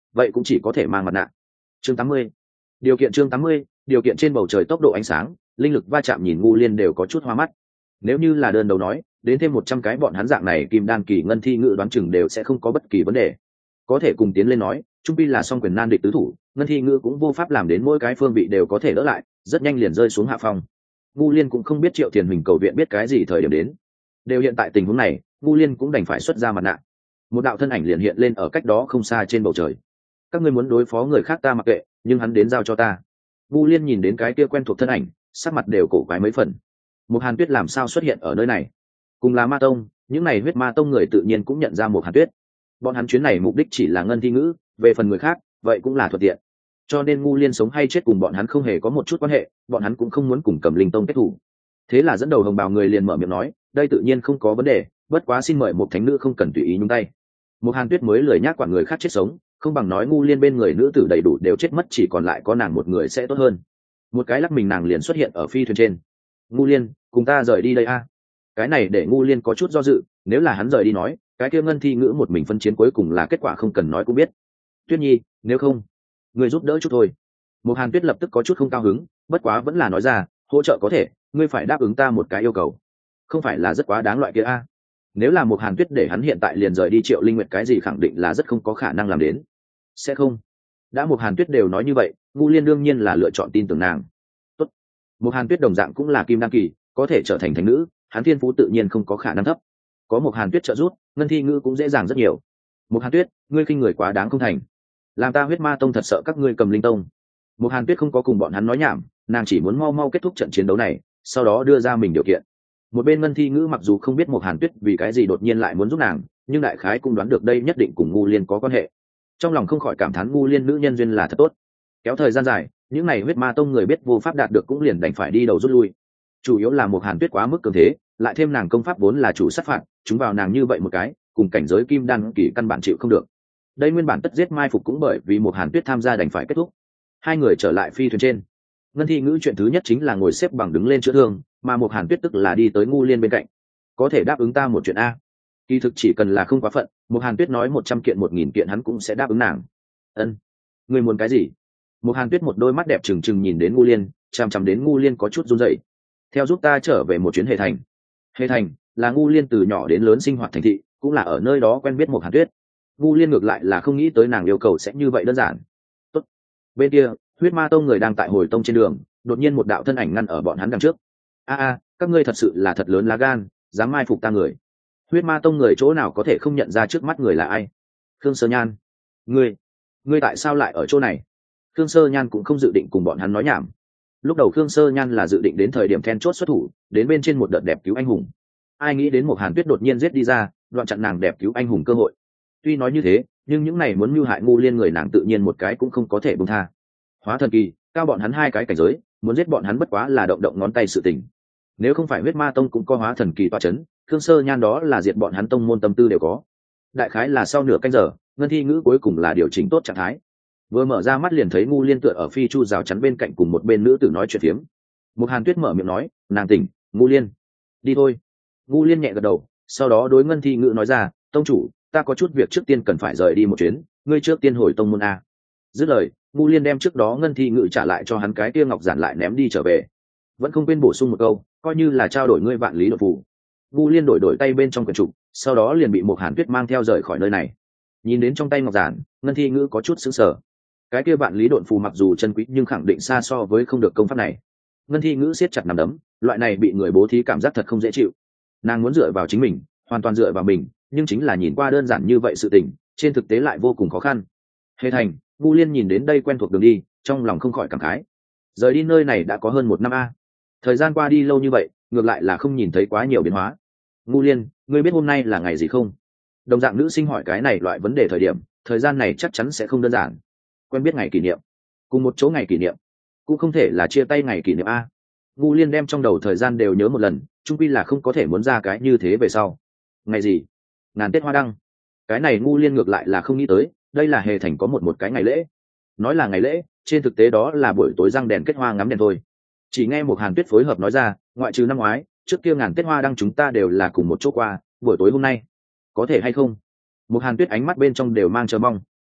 vậy cũng chỉ có thể mang mặt nạ. Chương tám mươi. Điều kiện chương tám mươi, điều kiện trên bầu trời tốc độ ánh sáng, linh lực va chạm nhìn Ngu Liên đều có chút hoa mắt. Nếu như là đơn đấu nói, đến thêm một trăm cái bọn hắn dạng này kim đan kỳ ngân thi ngự đoán chừng đều sẽ không có bất kỳ vấn đề. Có thể cùng tiến lên nói, trung pi là song quyền nan địch tứ thủ, ngân thi ngự cũng vô pháp làm đến mỗi cái phương vị đều có thể đỡ lại, rất nhanh liền rơi xuống hạ phong. Ngu Liên cũng không biết Triệu Tiền Huỳnh cầu viện biết cái gì thời điểm đến. Đều hiện tại tình huống này, Ngu Liên cũng đành phải xuất ra mặt nạ. Một đạo thân ảnh liền hiện lên ở cách đó không xa trên bầu trời. Các ngươi muốn đối phó người khác ta mặc kệ, nhưng hắn đến giao cho ta. Ngu Liên nhìn đến cái kia quen thuộc thân ảnh, sắc mặt đều cổ quái mấy phần. Một Hàn Tuyết làm sao xuất hiện ở nơi này? Cùng là Ma Tông, những này huyết Ma Tông người tự nhiên cũng nhận ra một Hàn Tuyết. Bọn hắn chuyến này mục đích chỉ là ngân thi ngữ, về phần người khác, vậy cũng là thuận tiện. Cho nên Ngu Liên sống hay chết cùng bọn hắn không hề có một chút quan hệ, bọn hắn cũng không muốn cùng Cầm Linh Tông kết thủ. Thế là dẫn đầu hồng bào người liền mở miệng nói, đây tự nhiên không có vấn đề, bất quá xin mời một thánh nữ không cần tùy ý nhúng tay. Một Hàn Tuyết mới lười nhác quản người khác chết sống, không bằng nói Ngu Liên bên người nữ tử đầy đủ đều chết mất, chỉ còn lại có nàng một người sẽ tốt hơn. Một cái lắc mình nàng liền xuất hiện ở phi thuyền trên. Ngu Liên, cùng ta rời đi đây a. Cái này để Ngu Liên có chút do dự, nếu là hắn rời đi nói, cái kia ngân thi ngữ một mình phân chiến cuối cùng là kết quả không cần nói cũng biết. Tuyết Nhi, nếu không, ngươi giúp đỡ chút thôi. Một Hàn Tuyết lập tức có chút không cao hứng, bất quá vẫn là nói ra, hỗ trợ có thể, ngươi phải đáp ứng ta một cái yêu cầu. Không phải là rất quá đáng loại kia a. Nếu là một Hàn Tuyết để hắn hiện tại liền rời đi Triệu Linh Nguyệt cái gì khẳng định là rất không có khả năng làm đến. Sẽ không. Đã một Hàn Tuyết đều nói như vậy, Ngu Liên đương nhiên là lựa chọn tin tưởng nàng. Tốt. Một Hàn Tuyết đồng dạng cũng là kim đan kỳ, có thể trở thành thánh nữ, hắn thiên phú tự nhiên không có khả năng thấp. Có một Hàn Tuyết trợ giúp, ngân thi ngữ cũng dễ dàng rất nhiều. Một Hàn Tuyết, ngươi khinh người quá đáng không thành. Làm ta huyết ma tông thật sợ các ngươi Cầm Linh Tông. Một Hàn Tuyết không có cùng bọn hắn nói nhảm, nàng chỉ muốn mau mau kết thúc trận chiến đấu này, sau đó đưa ra mình điều kiện. Một bên ngân thi ngữ mặc dù không biết một Hàn Tuyết vì cái gì đột nhiên lại muốn giúp nàng, nhưng đại khái cũng đoán được đây nhất định cùng Ngu Liên có quan hệ. Trong lòng không khỏi cảm thán Ngu Liên nữ nhân duyên là thật tốt. Kéo thời gian dài, những này huyết ma tông người biết vô pháp đạt được cũng liền đành phải đi đầu rút lui. Chủ yếu là một Hàn Tuyết quá mức cường thế, lại thêm nàng công pháp vốn là chủ sát phạt, chúng vào nàng như vậy một cái, cùng cảnh giới kim đan kỳ căn bản chịu không được. Đây nguyên bản tất giết mai phục cũng bởi vì một Hàn Tuyết tham gia đành phải kết thúc. Hai người trở lại phi thuyền trên. Ngân thi ngữ chuyện thứ nhất chính là ngồi xếp bằng đứng lên chữa thương, mà một Hàn Tuyết tức là đi tới Ngu Liên bên cạnh. Có thể đáp ứng ta một chuyện a? Kỳ thực chỉ cần là không quá phận, một Hàn Tuyết nói một trăm kiện một nghìn kiện hắn cũng sẽ đáp ứng nàng. Ân, người muốn cái gì? Một Hàn Tuyết một đôi mắt đẹp trừng trừng nhìn đến Ngu Liên, chằm chằm đến Ngu Liên có chút run rẩy. Theo giúp ta trở về một chuyến Hề Thành. Hề Thành là Ngu Liên từ nhỏ đến lớn sinh hoạt thành thị, cũng là ở nơi đó quen biết một Hàn Tuyết. Ngu Liên ngược lại là không nghĩ tới nàng yêu cầu sẽ như vậy đơn giản. Tốt. Bên kia, huyết ma tông người đang tại hồi tông trên đường, đột nhiên một đạo thân ảnh ngăn ở bọn hắn đằng trước. A a, các ngươi thật sự là thật lớn lá gan, dám mai phục ta người. Huyết ma tông người chỗ nào có thể không nhận ra trước mắt người là ai? Khương Sơ Nhan. Ngươi, ngươi tại sao lại ở chỗ này? Khương Sơ Nhan cũng không dự định cùng bọn hắn nói nhảm. Lúc đầu Khương Sơ Nhan là dự định đến thời điểm then chốt xuất thủ, đến bên trên một đợt đẹp cứu anh hùng. Ai nghĩ đến một Hàn Tuyết đột nhiên giết đi ra, đoạn chặn nàng đẹp cứu anh hùng cơ hội. Tuy nói như thế, nhưng những này muốn mưu hại Ngu Liên người nàng tự nhiên một cái cũng không có thể buông tha. Hóa thần kỳ, cao bọn hắn hai cái cảnh giới, muốn giết bọn hắn bất quá là động động ngón tay sự tình. Nếu không phải huyết ma tông cũng có hóa thần kỳ toa chấn, Khương Sơ Nhan đó là diệt bọn hắn tông môn tâm tư đều có. Đại khái là sau nửa canh giờ, ngân thi ngữ cuối cùng là điều chỉnh tốt trạng thái. Vừa mở ra mắt liền thấy Ngu Liên tựa ở phi chu rào chắn bên cạnh cùng một bên nữ tử nói chuyện phiếm. Một Hàn Tuyết mở miệng nói, nàng tỉnh. Ngu Liên, đi thôi. Ngu Liên nhẹ gật đầu, sau đó đối ngân thi ngữ nói ra, tông chủ, ta có chút việc trước tiên cần phải rời đi một chuyến, ngươi trước tiên hồi tông môn a. Dứt lời, Ngu Liên đem trước đó ngân thi ngữ trả lại cho hắn cái kia ngọc giản lại ném đi trở về, vẫn không quên bổ sung một câu, coi như là trao đổi ngươi vạn lý đột phù. Ngu Liên đổi đổi tay bên trong quyển trục, sau đó liền bị một Hàn Tuyết mang theo rời khỏi nơi này. Nhìn đến trong tay ngọc giản, ngân thi ngữ có chút sững sờ. Cái kia vạn lý đột phù mặc dù chân quý nhưng khẳng định xa so với không được công pháp này. Ngân thi ngữ siết chặt nắm đấm, loại này bị người bố thí cảm giác thật không dễ chịu. Nàng muốn dựa vào chính mình, hoàn toàn dựa vào mình, nhưng chính là nhìn qua đơn giản như vậy sự tình, trên thực tế lại vô cùng khó khăn. Hề Thành, Ngu Liên nhìn đến đây quen thuộc đường đi, trong lòng không khỏi cảm khái. Rời đi nơi này đã có hơn một năm a. Thời gian qua đi lâu như vậy, ngược lại là không nhìn thấy quá nhiều biến hóa. Ngu Liên, ngươi biết hôm nay là ngày gì không? Đồng dạng nữ sinh hỏi cái này loại vấn đề thời điểm, thời gian này chắc chắn sẽ không đơn giản. Quen biết ngày kỷ niệm, cùng một chỗ ngày kỷ niệm, cũng không thể là chia tay ngày kỷ niệm a. Ngu Liên đem trong đầu thời gian đều nhớ một lần, chung quy là không có thể muốn ra cái như thế về sau. Ngày gì? Ngàn Tết Hoa Đăng. Cái này Ngu Liên ngược lại là không nghĩ tới, đây là Hề Thành có một một cái ngày lễ. Nói là ngày lễ, trên thực tế đó là buổi tối răng đèn kết hoa ngắm đèn thôi. Chỉ nghe một Hàn Tuyết phối hợp nói ra, ngoại trừ năm ngoái, trước kia Ngàn Tết Hoa Đăng chúng ta đều là cùng một chỗ qua, buổi tối hôm nay, có thể hay không? Một Hàn Tuyết ánh mắt bên trong đều mang chờ mong.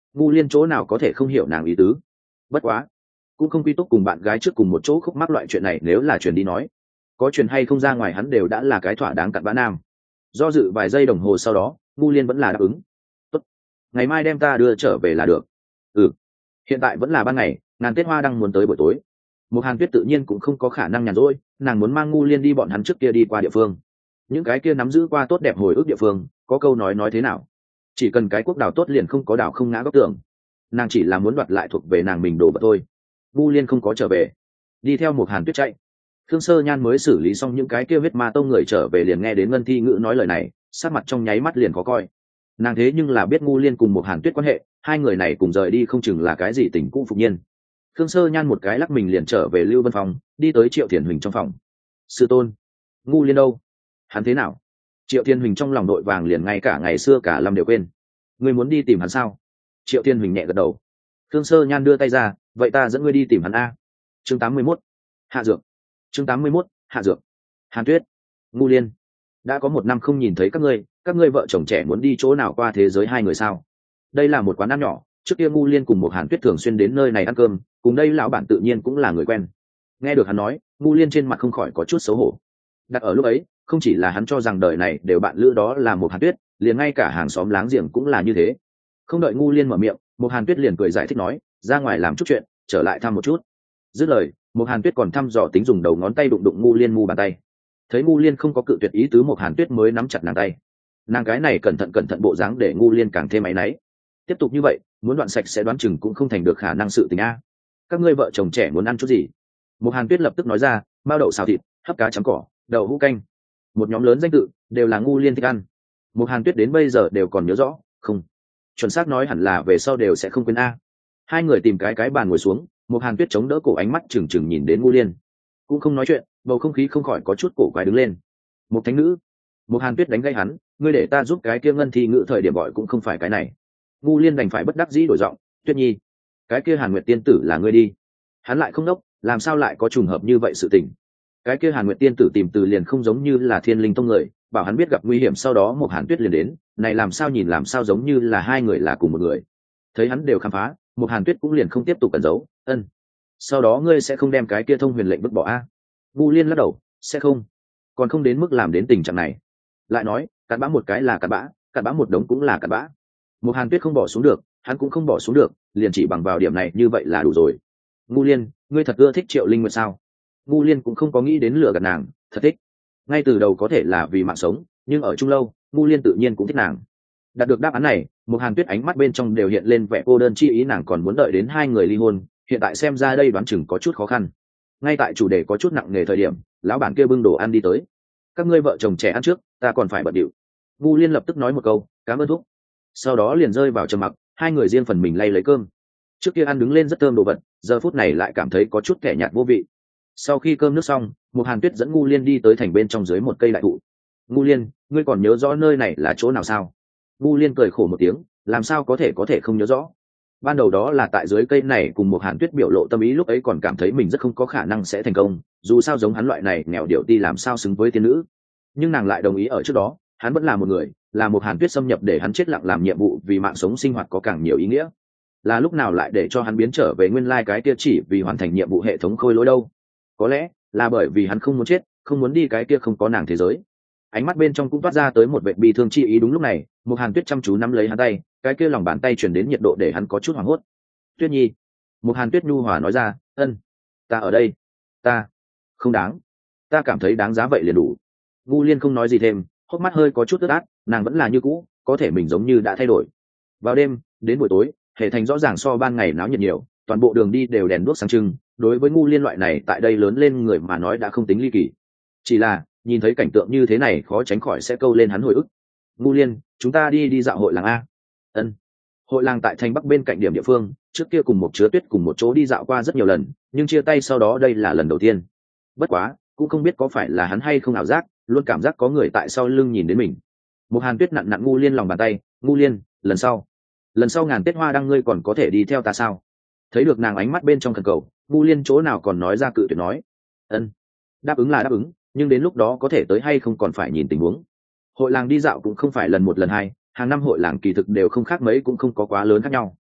Ngu Liên chỗ nào có thể không hiểu nàng ý tứ. Bất quá cũng không quy túc cùng bạn gái trước cùng một chỗ khúc mắc loại chuyện này, nếu là truyền đi nói có chuyện hay không ra ngoài hắn đều đã là cái thỏa đáng cặn bã nam. Do dự vài giây đồng hồ sau đó Ngu Liên vẫn là đáp ứng. Tốt, ngày mai đem ta đưa trở về là được. Ừ, hiện tại vẫn là ban ngày, ngàn Tết Hoa đang muốn tới buổi tối. Một Hàn Tuyết tự nhiên cũng không có khả năng nhàn rỗi, nàng muốn mang Ngu Liên đi bọn hắn trước kia đi qua địa phương, những cái kia nắm giữ qua tốt đẹp hồi ức địa phương. Có câu nói nói thế nào, chỉ cần cái quốc đảo tốt liền không có đảo không ngã góc tường. Nàng chỉ là muốn đoạt lại thuộc về nàng mình đồ vật thôi. Ngu Liên không có trở về, đi theo Một Hàn Tuyết chạy. Khương Sơ Nhan mới xử lý xong những cái kia huyết ma tông người trở về, liền nghe đến Ngân Thi Ngữ nói lời này, sát mặt trong nháy mắt liền khó coi. Nàng thế nhưng là biết Ngu Liên cùng Một Hàn Tuyết quan hệ, hai người này cùng rời đi không chừng là cái gì tình cũ phục nhiên. Khương Sơ Nhan một cái lắc mình liền trở về Lưu Vân phòng, đi tới Triệu Thiền Huỳnh trong phòng. Sư tôn, Ngu Liên đâu? Hắn thế nào? Triệu Thiên Huỳnh trong lòng đội vàng liền ngay cả ngày xưa cả lâm đều quên. Ngươi muốn đi tìm hắn sao? Triệu Thiên Huỳnh nhẹ gật đầu. Khương Sơ Nhan đưa tay ra, vậy ta dẫn ngươi đi tìm hắn a. Chương tám mươi mốt, hạ dược. Chương tám mươi mốt, hạ dược. Hàn Tuyết, Ngu Liên, đã có một năm không nhìn thấy các ngươi, các ngươi vợ chồng trẻ muốn đi chỗ nào qua thế giới hai người sao? Đây là một quán ăn nhỏ, trước kia Ngu Liên cùng một Hàn Tuyết thường xuyên đến nơi này ăn cơm, cùng đây lão bản tự nhiên cũng là người quen. Nghe được hắn nói, Ngu Liên trên mặt không khỏi có chút xấu hổ. Đặt ở lúc ấy, không chỉ là hắn cho rằng đời này đều bạn lữ đó là một Hàn Tuyết, liền ngay cả hàng xóm láng giềng cũng là như thế. Không đợi Ngu Liên mở miệng, một Hàn Tuyết liền cười giải thích nói, ra ngoài làm chút chuyện, trở lại thăm một chút. Dứt lời, một Hàn Tuyết còn thăm dò tính dùng đầu ngón tay đụng đụng Ngu Liên mu bàn tay. Thấy Ngu Liên không có cự tuyệt ý tứ, một Hàn Tuyết mới nắm chặt nàng tay. Nàng cái này cẩn thận cẩn thận bộ dáng để Ngu Liên càng thêm áy náy. Tiếp tục như vậy, muốn đoạn sạch sẽ đoán chừng cũng không thành được khả năng sự tình a. Các ngươi vợ chồng trẻ muốn ăn chút gì? Một Hàn Tuyết lập tức nói ra, mao đậu xào thịt, hấp cá chấm cỏ, đậu hũ canh. Một nhóm lớn danh tự đều là Ngu Liên thích ăn. Một Hàn Tuyết đến bây giờ đều còn nhớ rõ, không, chuẩn xác nói hẳn là về sau đều sẽ không quên a. Hai người tìm cái cái bàn ngồi xuống, một Hàn Tuyết chống đỡ cổ, ánh mắt trừng trừng nhìn đến Ngu Liên, cũng không nói chuyện, bầu không khí không khỏi có chút cổ quái. Đứng lên, một thánh nữ. Một Hàn Tuyết đánh gây hắn, ngươi để ta giúp cái kia Ngân Thi Ngữ thời điểm gọi cũng không phải cái này. Ngu Liên đành phải bất đắc dĩ đổi giọng, Tuyết Nhi, cái kia Hàn Nguyệt tiên tử là ngươi đi. Hắn lại không đốc, làm sao lại có trùng hợp như vậy sự tình. Cái kia Hàn Nguyệt tiên tử tìm từ liền không giống như là Thiên Linh tông người, bảo hắn biết gặp nguy hiểm sau đó một Hàn Tuyết liền đến, này làm sao nhìn làm sao giống như là hai người là cùng một người. Thấy hắn đều khám phá, một Hàn Tuyết cũng liền không tiếp tục cẩn giấu, ân. Sau đó ngươi sẽ không đem cái kia thông huyền lệnh vứt bỏ a? Ngu Liên lắc đầu, sẽ không, còn không đến mức làm đến tình trạng này. Lại nói, cặn bã một cái là cặn bã, cặn bã một đống cũng là cặn bã. Một Hàn Tuyết không bỏ xuống được, hắn cũng không bỏ xuống được, liền chỉ bằng vào điểm này như vậy là đủ rồi. Ngu Liên, ngươi thật ưa thích Triệu Linh Nguyệt sao? Ngu Liên cũng không có nghĩ đến lừa gạt nàng, thật thích. Ngay từ đầu có thể là vì mạng sống, nhưng ở chung lâu, Ngu Liên tự nhiên cũng thích nàng. Đạt được đáp án này, một Hàn Tuyết ánh mắt bên trong đều hiện lên vẻ cô đơn chi ý, nàng còn muốn đợi đến hai người ly hôn, hiện tại xem ra đây đoán chừng có chút khó khăn. Ngay tại chủ đề có chút nặng nề thời điểm, lão bản kia bưng đồ ăn đi tới. Các ngươi vợ chồng trẻ ăn trước, ta còn phải bận điệu. Ngu Liên lập tức nói một câu, cảm ơn thúc. Sau đó liền rơi vào trầm mặc, hai người riêng phần mình lay lấy cơm. Trước kia ăn đứng lên rất thơm đồ vật, giờ phút này lại cảm thấy có chút kẻ nhạt vô vị. Sau khi cơm nước xong, một Hàn Tuyết dẫn Ngu Liên đi tới thành bên trong dưới một cây đại thụ. Ngu Liên, ngươi còn nhớ rõ nơi này là chỗ nào sao? Ngu Liên cười khổ một tiếng, làm sao có thể có thể không nhớ rõ. Ban đầu đó là tại dưới cây này cùng một Hàn Tuyết biểu lộ tâm ý, lúc ấy còn cảm thấy mình rất không có khả năng sẽ thành công, dù sao giống hắn loại này nghèo điệu ti làm sao xứng với tiên nữ. Nhưng nàng lại đồng ý ở trước đó, hắn vẫn là một người, là một Hàn Tuyết xâm nhập để hắn chết lặng làm nhiệm vụ vì mạng sống sinh hoạt có càng nhiều ý nghĩa. Là lúc nào lại để cho hắn biến trở về nguyên lai cái kia chỉ vì hoàn thành nhiệm vụ hệ thống khôi lỗi đâu? Có lẽ là bởi vì hắn không muốn chết, không muốn đi cái kia không có nàng thế giới. Ánh mắt bên trong cũng toát ra tới một vệ bi thương chi ý. Đúng lúc này, một Hàn Tuyết chăm chú nắm lấy hắn tay, cái kia lòng bàn tay truyền đến nhiệt độ để hắn có chút hoảng hốt. Tuyết Nhi, một Hàn Tuyết nhu hòa nói ra, ân, ta ở đây, ta không đáng, ta cảm thấy đáng giá vậy liền đủ. Ngu Liên không nói gì thêm, hốc mắt hơi có chút ướt át, nàng vẫn là như cũ, có thể mình giống như đã thay đổi. Vào đêm, đến buổi tối, hệ thành rõ ràng so ban ngày náo nhiệt nhiều, toàn bộ đường đi đều đèn đuốc sáng trưng. Đối với Ngu Liên loại này tại đây lớn lên người mà nói đã không tính ly kỳ, chỉ là nhìn thấy cảnh tượng như thế này khó tránh khỏi sẽ câu lên hắn hồi ức. Ngu Liên, chúng ta đi đi dạo hội làng a. Ân. Hội làng tại thành bắc bên cạnh điểm địa phương, trước kia cùng một Chứa Tuyết cùng một chỗ đi dạo qua rất nhiều lần, nhưng chia tay sau đó đây là lần đầu tiên. Bất quá cũng không biết có phải là hắn hay không ảo giác, luôn cảm giác có người tại sau lưng nhìn đến mình. Một Hàn Tuyết nặn nặn Ngu Liên lòng bàn tay, Ngu Liên, lần sau lần sau ngàn Tết Hoa Đăng ngươi còn có thể đi theo ta sao? Thấy được nàng ánh mắt bên trong khẩn cầu, Ngu Liên chỗ nào còn nói ra cự tuyệt, nói ân, đáp ứng là đáp ứng, nhưng đến lúc đó có thể tới hay không còn phải nhìn tình huống. Hội làng đi dạo cũng không phải lần một lần hai, hàng năm hội làng kỳ thực đều không khác mấy, cũng không có quá lớn khác nhau.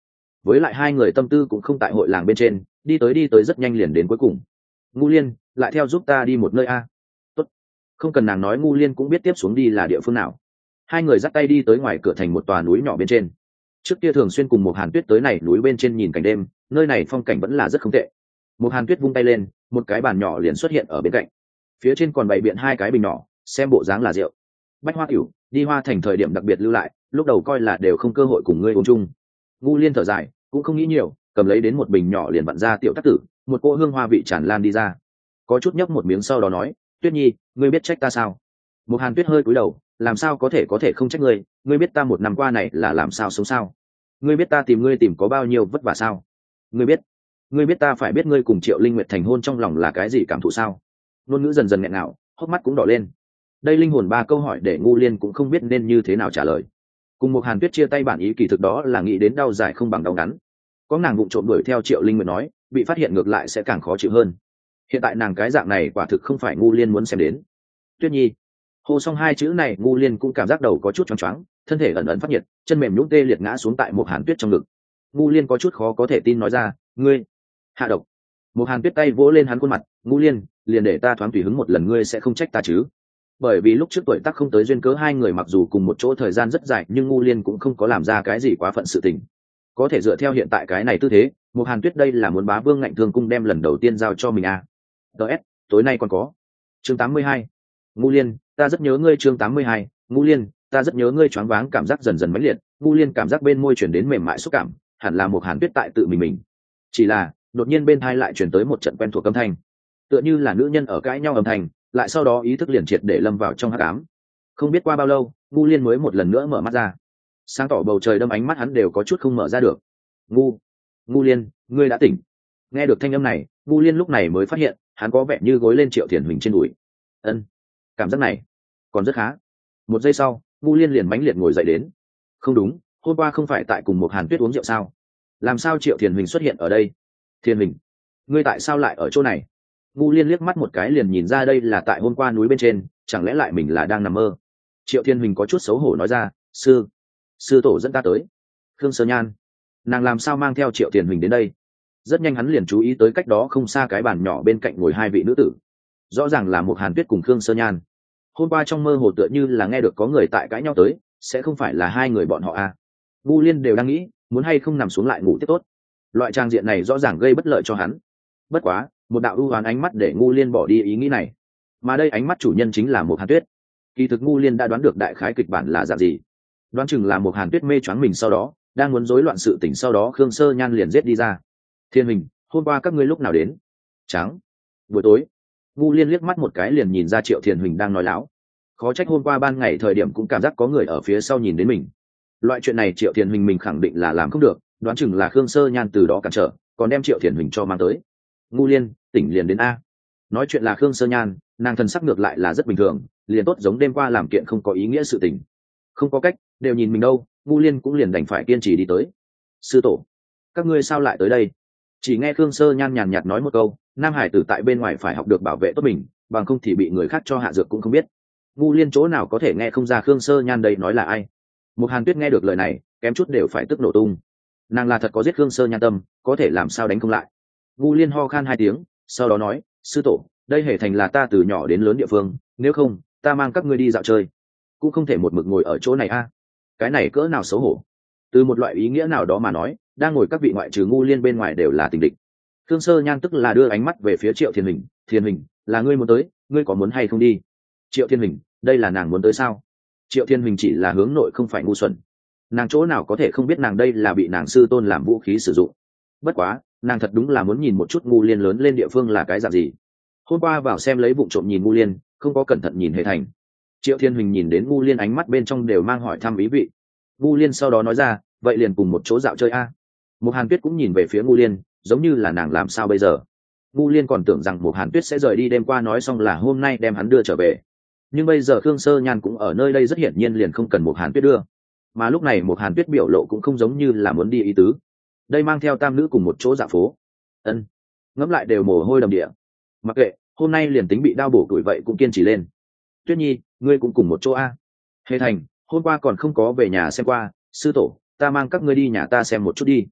với lại hai người tâm tư cũng không tại hội làng bên trên, đi tới đi tới rất nhanh liền đến cuối cùng. Ngu Liên, lại theo giúp ta đi một nơi a. Tốt. Không cần nàng nói Ngu Liên cũng biết tiếp xuống đi là địa phương nào. Hai người dắt tay đi tới ngoài cửa thành một tòa núi nhỏ bên trên. Trước kia thường xuyên cùng một Hàn Tuyết tới này núi bên trên nhìn cảnh đêm, nơi này phong cảnh vẫn là rất không tệ. Một Hàn Tuyết vung tay lên, một cái bàn nhỏ liền xuất hiện ở bên cạnh. Phía trên còn bày biện hai cái bình nhỏ, xem bộ dáng là rượu. Bách Hoa Tiểu, đi Hoa Thành thời điểm đặc biệt lưu lại, lúc đầu coi là đều không cơ hội cùng ngươi uống chung. Ngu Liên thở dài, cũng không nghĩ nhiều, cầm lấy đến một bình nhỏ liền vặn ra tiểu tác tử, một cỗ hương hoa vị tràn lan đi ra. Có chút nhấp một miếng sau đó nói, Tuyết Nhi, ngươi biết trách ta sao? Một Hàn Tuyết hơi cúi đầu, làm sao có thể có thể không trách ngươi, ngươi biết ta một năm qua này là làm sao sống sao? Ngươi biết ta tìm ngươi tìm có bao nhiêu vất vả sao? Ngươi biết, ngươi biết ta phải biết ngươi cùng Triệu Linh Nguyệt thành hôn trong lòng là cái gì cảm thụ sao? Ngôn ngữ dần dần nghẹn ngào, hốc mắt cũng đỏ lên. Đây linh hồn ba câu hỏi để Ngu Liên cũng không biết nên như thế nào trả lời. Cùng một Hàn Tuyết chia tay bản ý kỳ thực đó là nghĩ đến đau dài không bằng đau ngắn. Có nàng vụng trộm đuổi theo Triệu Linh Nguyệt nói, bị phát hiện ngược lại sẽ càng khó chịu hơn. Hiện tại nàng cái dạng này quả thực không phải Ngu Liên muốn xem đến. Tuyết Nhi, hô xong hai chữ này Ngu Liên cũng cảm giác đầu có chút choáng choáng, thân thể ẩn ẩn phát nhiệt, chân mềm nhũn tê liệt ngã xuống tại một Hàn Tuyết trong ngực. Ngu Liên có chút khó có thể tin nói ra, ngươi hạ độc. Một Hàn Tuyết tay vỗ lên hắn khuôn mặt, Ngu Liên, liền để ta thoáng tùy hứng một lần, ngươi sẽ không trách ta chứ? Bởi vì lúc trước tuổi tác không tới duyên cớ, hai người mặc dù cùng một chỗ thời gian rất dài nhưng Ngu Liên cũng không có làm ra cái gì quá phận sự tình. Có thể dựa theo hiện tại cái này tư thế, một Hàn Tuyết đây là muốn bá vương ngạnh thương cung đem lần đầu tiên giao cho mình à. ds tối nay còn có chương tám mươi hai. Ngu Liên, ta rất nhớ ngươi. Chương tám mươi hai. Ngu Liên, ta rất nhớ ngươi. Choáng váng cảm giác dần dần mãnh liệt, Ngu Liên cảm giác bên môi chuyển đến mềm mại xúc cảm, hẳn là một Hàn Tuyết tại tự mình mình. Chỉ là đột nhiên bên thai lại chuyển tới một trận quen thuộc âm thanh, tựa như là nữ nhân ở cãi nhau âm thanh, lại sau đó ý thức liền triệt để lâm vào trong hắc ám. Không biết qua bao lâu, Ngu Liên mới một lần nữa mở mắt ra. Sáng tỏ bầu trời đâm ánh mắt hắn đều có chút không mở ra được. Ngu, Ngu Liên, ngươi đã tỉnh. Nghe được thanh âm này, Ngu Liên lúc này mới phát hiện hắn có vẻ như gối lên Triệu Thiền Huỳnh trên đùi. Ân, cảm giác này còn rất khá. Một giây sau, Ngu Liên liền mãnh liệt ngồi dậy đến. Không đúng, hôm qua không phải tại cùng một Hàn Tuyết uống rượu sao? Làm sao Triệu Thiền Huỳnh xuất hiện ở đây? Thiền Huỳnh, ngươi tại sao lại ở chỗ này? Ngu Liên liếc mắt một cái liền nhìn ra đây là tại hôm qua núi bên trên, chẳng lẽ lại mình là đang nằm mơ? Triệu Thiên Huỳnh có chút xấu hổ nói ra, sư sư tổ dẫn ta tới. Khương Sơ Nhan, nàng làm sao mang theo Triệu Thiên Huỳnh đến đây? Rất nhanh hắn liền chú ý tới cách đó không xa cái bàn nhỏ bên cạnh ngồi hai vị nữ tử, rõ ràng là một Hàn Tuyết cùng Khương Sơ Nhan. Hôm qua trong mơ hồ tựa như là nghe được có người tại cãi nhau tới, sẽ không phải là hai người bọn họ à? Ngu Liên đều đang nghĩ muốn hay không nằm xuống lại ngủ tiếp tốt. Loại trang diện này rõ ràng gây bất lợi cho hắn. Bất quá, một đạo ưu hoán ánh mắt để Ngu Liên bỏ đi ý nghĩ này, mà đây ánh mắt chủ nhân chính là một Hàn Tuyết. Kỳ thực Ngu Liên đã đoán được đại khái kịch bản là dạng gì, đoán chừng là một Hàn Tuyết mê choáng mình, sau đó đang muốn rối loạn sự tỉnh, sau đó Khương Sơ Nhan liền giết đi ra. Thiên Huỳnh, hôm qua các ngươi lúc nào đến? Trắng buổi tối. Ngu Liên liếc mắt một cái liền nhìn ra Triệu Thiên Huỳnh đang nói láo. Khó trách hôm qua ban ngày thời điểm cũng cảm giác có người ở phía sau nhìn đến mình. Loại chuyện này Triệu Thiên Huỳnh mình khẳng định là làm không được, đoán chừng là Khương Sơ Nhan từ đó cản trở, còn đem Triệu Thiên Huỳnh cho mang tới. Ngu Liên, tỉnh liền đến a. Nói chuyện là Khương Sơ Nhan, nàng thần sắc ngược lại là rất bình thường, liền tốt giống đêm qua làm kiện không có ý nghĩa sự tình. Không có cách, đều nhìn mình đâu, Ngu Liên cũng liền đành phải kiên trì đi tới. Sư tổ, các ngươi sao lại tới đây? Chỉ nghe Khương Sơ Nhan nhàn nhạt nói một câu, nam hải tử tại bên ngoài phải học được bảo vệ tốt mình, bằng không thì bị người khác cho hạ dược cũng không biết. Ngu Liên chỗ nào có thể nghe không ra Khương Sơ Nhan đây nói là ai. Một Hàn Tuyết nghe được lời này, kém chút đều phải tức nổ tung. Nàng là thật có giết Khương Sơ Nhan tâm, có thể làm sao đánh không lại. Ngu Liên ho khan hai tiếng, sau đó nói, sư tổ, đây hề thành là ta từ nhỏ đến lớn địa phương, nếu không ta mang các ngươi đi dạo chơi, cũng không thể một mực ngồi ở chỗ này a. Cái này cỡ nào xấu hổ. Từ một loại ý nghĩa nào đó mà nói, đang ngồi các vị ngoại trừ Ngu Liên bên ngoài đều là tình địch. Khương Sơ Nhan tức là đưa ánh mắt về phía Triệu Thiên Huỳnh, Thiên Huỳnh, là ngươi muốn tới, ngươi có muốn hay không đi? Triệu Thiên Huỳnh, đây là nàng muốn tới sao? Triệu Thiên Huỳnh chỉ là hướng nội không phải ngu xuẩn, nàng chỗ nào có thể không biết nàng đây là bị nàng sư tôn làm vũ khí sử dụng. Bất quá nàng thật đúng là muốn nhìn một chút Ngu Liên lớn lên địa phương là cái dạng gì. Hôm qua vào xem lấy vụ trộm nhìn Ngu Liên, không có cẩn thận nhìn Hề Thành. Triệu Thiên Huỳnh nhìn đến Ngu Liên ánh mắt bên trong đều mang hỏi thăm ý vị. Ngu Liên sau đó nói ra, vậy liền cùng một chỗ dạo chơi a. Một Hàn Tuyết cũng nhìn về phía Ngu Liên, giống như là nàng làm sao bây giờ. Ngu Liên còn tưởng rằng một Hàn Tuyết sẽ rời đi đêm qua nói xong là hôm nay đem hắn đưa trở về, nhưng bây giờ Khương Sơ Nhan cũng ở nơi đây, rất hiển nhiên liền không cần một Hàn Tuyết đưa. Mà lúc này một Hàn Tuyết biểu lộ cũng không giống như là muốn đi ý tứ. Đây mang theo tam nữ cùng một chỗ dạo phố. Ân, ngẫm lại đều mồ hôi đầm địa. Mặc kệ, hôm nay liền tính bị đau bổ tuổi vậy cũng kiên trì lên. Tuyết Nhi, ngươi cũng cùng một chỗ a. Hề Thành, hôm qua còn không có về nhà xem qua, sư tổ, ta mang các ngươi đi nhà ta xem một chút đi.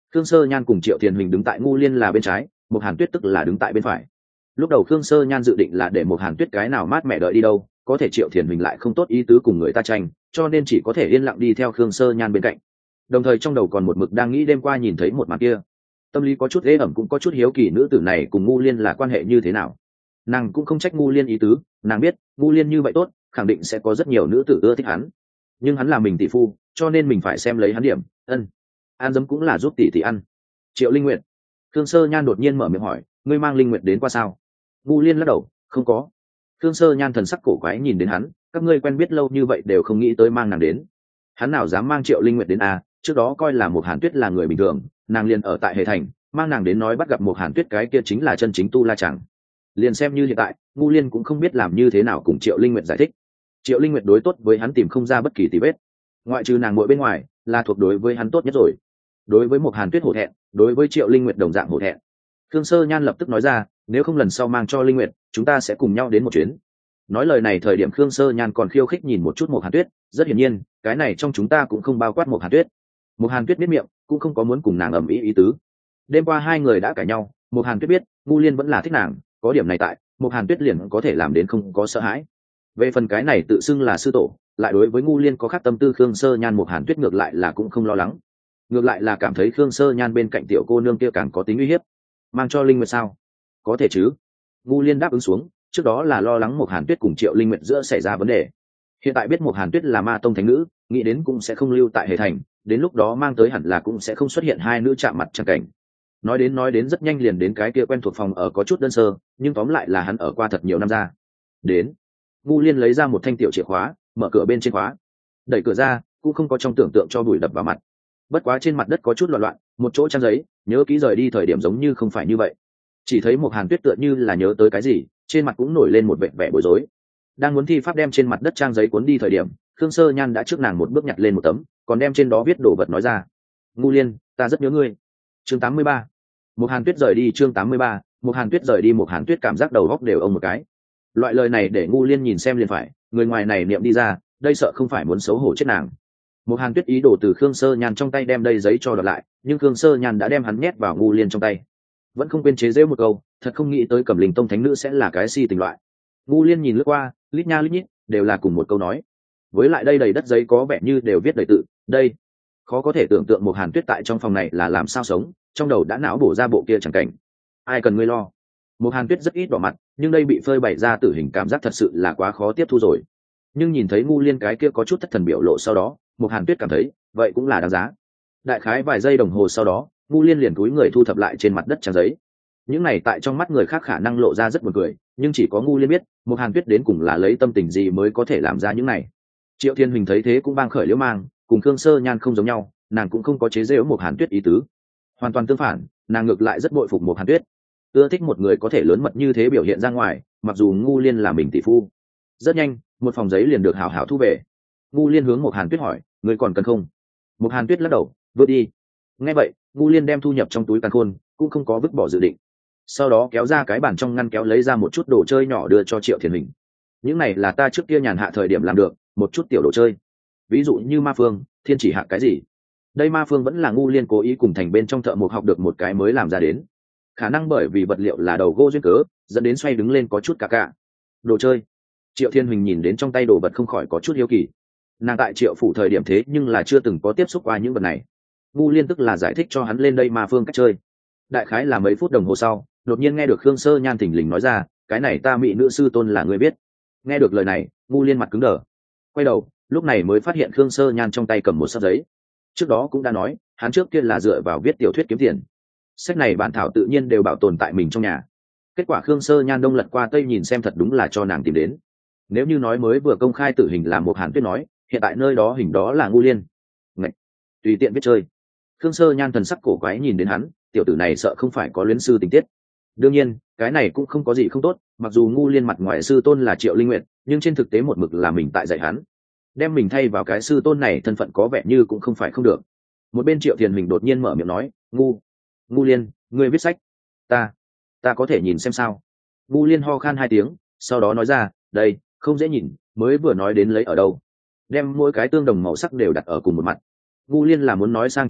Khương Sơ Nhan cùng Triệu Thiền Huỳnh đứng tại Ngu Liên là bên trái, một Hàn Tuyết tức là đứng tại bên phải. Lúc đầu Khương Sơ Nhan dự định là để một Hàn Tuyết cái nào mát mẹ đợi đi đâu, có thể Triệu Thiền Huỳnh lại không tốt ý tứ cùng người ta tranh, cho nên chỉ có thể yên lặng đi theo Khương Sơ Nhan bên cạnh. Đồng thời trong đầu còn một mực đang nghĩ đêm qua nhìn thấy một màn kia, tâm lý có chút ế ẩm, cũng có chút hiếu kỳ nữ tử này cùng Ngu Liên là quan hệ như thế nào. Nàng cũng không trách Ngu Liên ý tứ, nàng biết Ngu Liên như vậy tốt, khẳng định sẽ có rất nhiều nữ tử ưa thích hắn, nhưng hắn là mình tỷ phu, cho nên mình phải xem lấy hắn điểm. Ân, an dấm cũng là giúp tỷ tỷ ăn. Triệu Linh Nguyệt. Khương Sơ Nhan đột nhiên mở miệng hỏi, ngươi mang Linh Nguyệt đến qua sao? Ngu Liên lắc đầu, không có. Khương Sơ Nhan thần sắc cổ quái nhìn đến hắn, các ngươi quen biết lâu như vậy đều không nghĩ tới mang nàng đến. Hắn nào dám mang Triệu Linh Nguyệt đến à? Trước đó coi là một Hàn Tuyết là người bình thường, nàng liền ở tại Hệ Thành, mang nàng đến nói bắt gặp một Hàn Tuyết cái kia chính là chân chính tu la chẳng. Liền xem như hiện tại, Ngu Liên cũng không biết làm như thế nào cùng Triệu Linh Nguyệt giải thích. Triệu Linh Nguyệt đối tốt với hắn tìm không ra bất kỳ tì vết, ngoại trừ nàng muội bên ngoài, là thuộc đối với hắn tốt nhất rồi. Đối với một Hàn Tuyết hổ thẹn, đối với Triệu Linh Nguyệt đồng dạng hổ thẹn. Khương Sơ Nhan lập tức nói ra, nếu không lần sau mang cho Linh Nguyệt, chúng ta sẽ cùng nhau đến một chuyến. Nói lời này thời điểm Khương Sơ Nhan còn khiêu khích nhìn một chút một Hàn Tuyết, rất hiển nhiên, cái này trong chúng ta cũng không bao quát một Hàn Tuyết. Một Hàn Tuyết biết miệng, cũng không có muốn cùng nàng ầm ĩ ý tứ. Đêm qua hai người đã cãi nhau, một Hàn Tuyết biết, Ngu Liên vẫn là thích nàng, có điểm này tại, một Hàn Tuyết liền có thể làm đến không có sợ hãi. Về phần cái này tự xưng là sư tổ, lại đối với Ngu Liên có khác tâm tư, Khương Sơ Nhan một Hàn Tuyết ngược lại là cũng không lo lắng, ngược lại là cảm thấy Khương Sơ Nhan bên cạnh tiểu cô nương kia càng có tính uy hiếp. Mang cho Linh Nguyệt sao? Có thể chứ. Ngu Liên đáp ứng xuống, trước đó là lo lắng một Hàn Tuyết cùng Triệu Linh Nguyệt giữa xảy ra vấn đề, hiện tại biết một Hàn Tuyết là ma tông thánh nữ, nghĩ đến cũng sẽ không lưu tại Hệ Thành, đến lúc đó mang tới hẳn là cũng sẽ không xuất hiện hai nữ chạm mặt chẳng cảnh. Nói đến nói đến rất nhanh liền đến cái kia quen thuộc phòng ở có chút đơn sơ, nhưng tóm lại là hắn ở qua thật nhiều năm ra. Đến, Ngu Liên lấy ra một thanh tiểu chìa khóa, mở cửa bên trên khóa, đẩy cửa ra, cũng không có trong tưởng tượng cho bụi đập vào mặt. Bất quá trên mặt đất có chút loạn loạn, một chỗ trang giấy, nhớ kỹ rời đi thời điểm giống như không phải như vậy. Chỉ thấy một Hàn Tuyết tựa như là nhớ tới cái gì, trên mặt cũng nổi lên một vẻ vẻ bối rối. Đang muốn thi pháp đem trên mặt đất trang giấy cuốn đi thời điểm, Khương Sơ Nhan đã trước nàng một bước nhặt lên một tấm, còn đem trên đó viết đồ vật nói ra. Ngu Liên, ta rất nhớ ngươi. Chương tám mươi ba. Một Hàn Tuyết rời đi. Chương tám mươi ba. Một Hàn Tuyết rời đi. Một Hàn Tuyết cảm giác đầu góc đều ông một cái. Loại lời này để Ngu Liên nhìn xem liền phải, người ngoài này niệm đi ra, đây sợ không phải muốn xấu hổ chết nàng. Một Hàn Tuyết ý đồ từ Khương Sơ Nhan trong tay đem đây giấy cho đợt lại, nhưng Khương Sơ Nhan đã đem hắn nhét vào Ngu Liên trong tay. Vẫn không quên chế giễu một câu, thật không nghĩ tới Cẩm Linh Tông thánh nữ sẽ là cái si tình loại. Ngu Liên nhìn lướt qua, lít nha lít nhít, đều là cùng một câu nói. Với lại đây đầy đất giấy có vẻ như đều viết đầy tự, đây khó có thể tưởng tượng một Hàn Tuyết tại trong phòng này là làm sao sống, trong đầu đã não bổ ra bộ kia chẳng cảnh. Ai cần ngươi lo. Một Hàn Tuyết rất ít đỏ mặt, nhưng đây bị phơi bày ra tử hình cảm giác thật sự là quá khó tiếp thu rồi. Nhưng nhìn thấy Ngu Liên cái kia có chút thất thần biểu lộ sau đó, một Hàn Tuyết cảm thấy vậy cũng là đáng giá. Đại khái vài giây đồng hồ sau đó, Ngu Liên liền cúi người thu thập lại trên mặt đất trang giấy. Những này tại trong mắt người khác khả năng lộ ra rất buồn cười, nhưng chỉ có Ngu Liên biết, một Hàn Tuyết đến cùng là lấy tâm tình gì mới có thể làm ra những này. Triệu Thiên Huỳnh thấy thế cũng bang khởi liễu mang, cùng Khương Sơ Nhan không giống nhau, nàng cũng không có chế giễu một Hàn Tuyết ý tứ, hoàn toàn tương phản, nàng ngược lại rất bội phục một Hàn Tuyết, ưa thích một người có thể lớn mật như thế biểu hiện ra ngoài, mặc dù Ngu Liên là mình tỷ phu. Rất nhanh, một phòng giấy liền được hảo hảo thu về. Ngu Liên hướng một Hàn Tuyết hỏi, người còn cần không? Một Hàn Tuyết lắc đầu, vứt đi. Nghe vậy, Ngu Liên đem thu nhập trong túi càn khôn, cũng không có vứt bỏ dự định. Sau đó kéo ra cái bàn trong ngăn kéo lấy ra một chút đồ chơi nhỏ đưa cho Triệu Thiên Huỳnh. Những này là ta trước kia nhàn hạ thời điểm làm được, một chút tiểu đồ chơi, ví dụ như ma phương, thiên chỉ hạ cái gì. Đây ma phương vẫn là Ngu Liên cố ý cùng thành bên trong thợ mộc học được một cái mới làm ra đến, khả năng bởi vì vật liệu là đầu gỗ duyên cớ, dẫn đến xoay đứng lên có chút cả cả. Đồ chơi. Triệu Thiên Huỳnh nhìn đến trong tay đồ vật không khỏi có chút hiếu kỳ. Nàng tại Triệu phủ thời điểm thế nhưng là chưa từng có tiếp xúc qua những vật này. Ngu Liên tức là giải thích cho hắn lên đây ma phương cách chơi. Đại khái là mấy phút đồng hồ sau, đột nhiên nghe được Khương Sơ Nhan thình lình nói ra, cái này ta mỹ nữ sư tôn là người biết. Nghe được lời này, Ngu Liên mặt cứng đờ, quay đầu, lúc này mới phát hiện Khương Sơ Nhan trong tay cầm một sấp giấy. Trước đó cũng đã nói, hắn trước kia là dựa vào viết tiểu thuyết kiếm tiền, sách này bản thảo tự nhiên đều bảo tồn tại mình trong nhà. Kết quả Khương Sơ Nhan đông lật qua tây nhìn xem thật đúng là cho nàng tìm đến. Nếu như nói mới vừa công khai tử hình là một Hàn Tuyết nói, hiện tại nơi đó hình đó là Ngu Liên. Ngạch, tùy tiện biết chơi. Khương Sơ Nhan thần sắc cổ quái nhìn đến hắn, tiểu tử này sợ không phải có luyến sư tình tiết. Đương nhiên, cái này cũng không có gì không tốt, mặc dù Ngu Liên mặt ngoài sư tôn là Triệu Linh Nguyệt, nhưng trên thực tế một mực là mình tại dạy hắn. Đem mình thay vào cái sư tôn này thân phận có vẻ như cũng không phải không được. Một bên Triệu Thiền Huỳnh đột nhiên mở miệng nói, Ngu, Ngu Liên, ngươi viết sách. Ta, ta có thể nhìn xem sao? Ngu Liên ho khan hai tiếng, sau đó nói ra, đây, không dễ nhìn, mới vừa nói đến lấy ở đâu. Đem mỗi cái tương đồng màu sắc đều đặt ở cùng một mặt. Ngu Liên là muốn nói sang chuyện khác,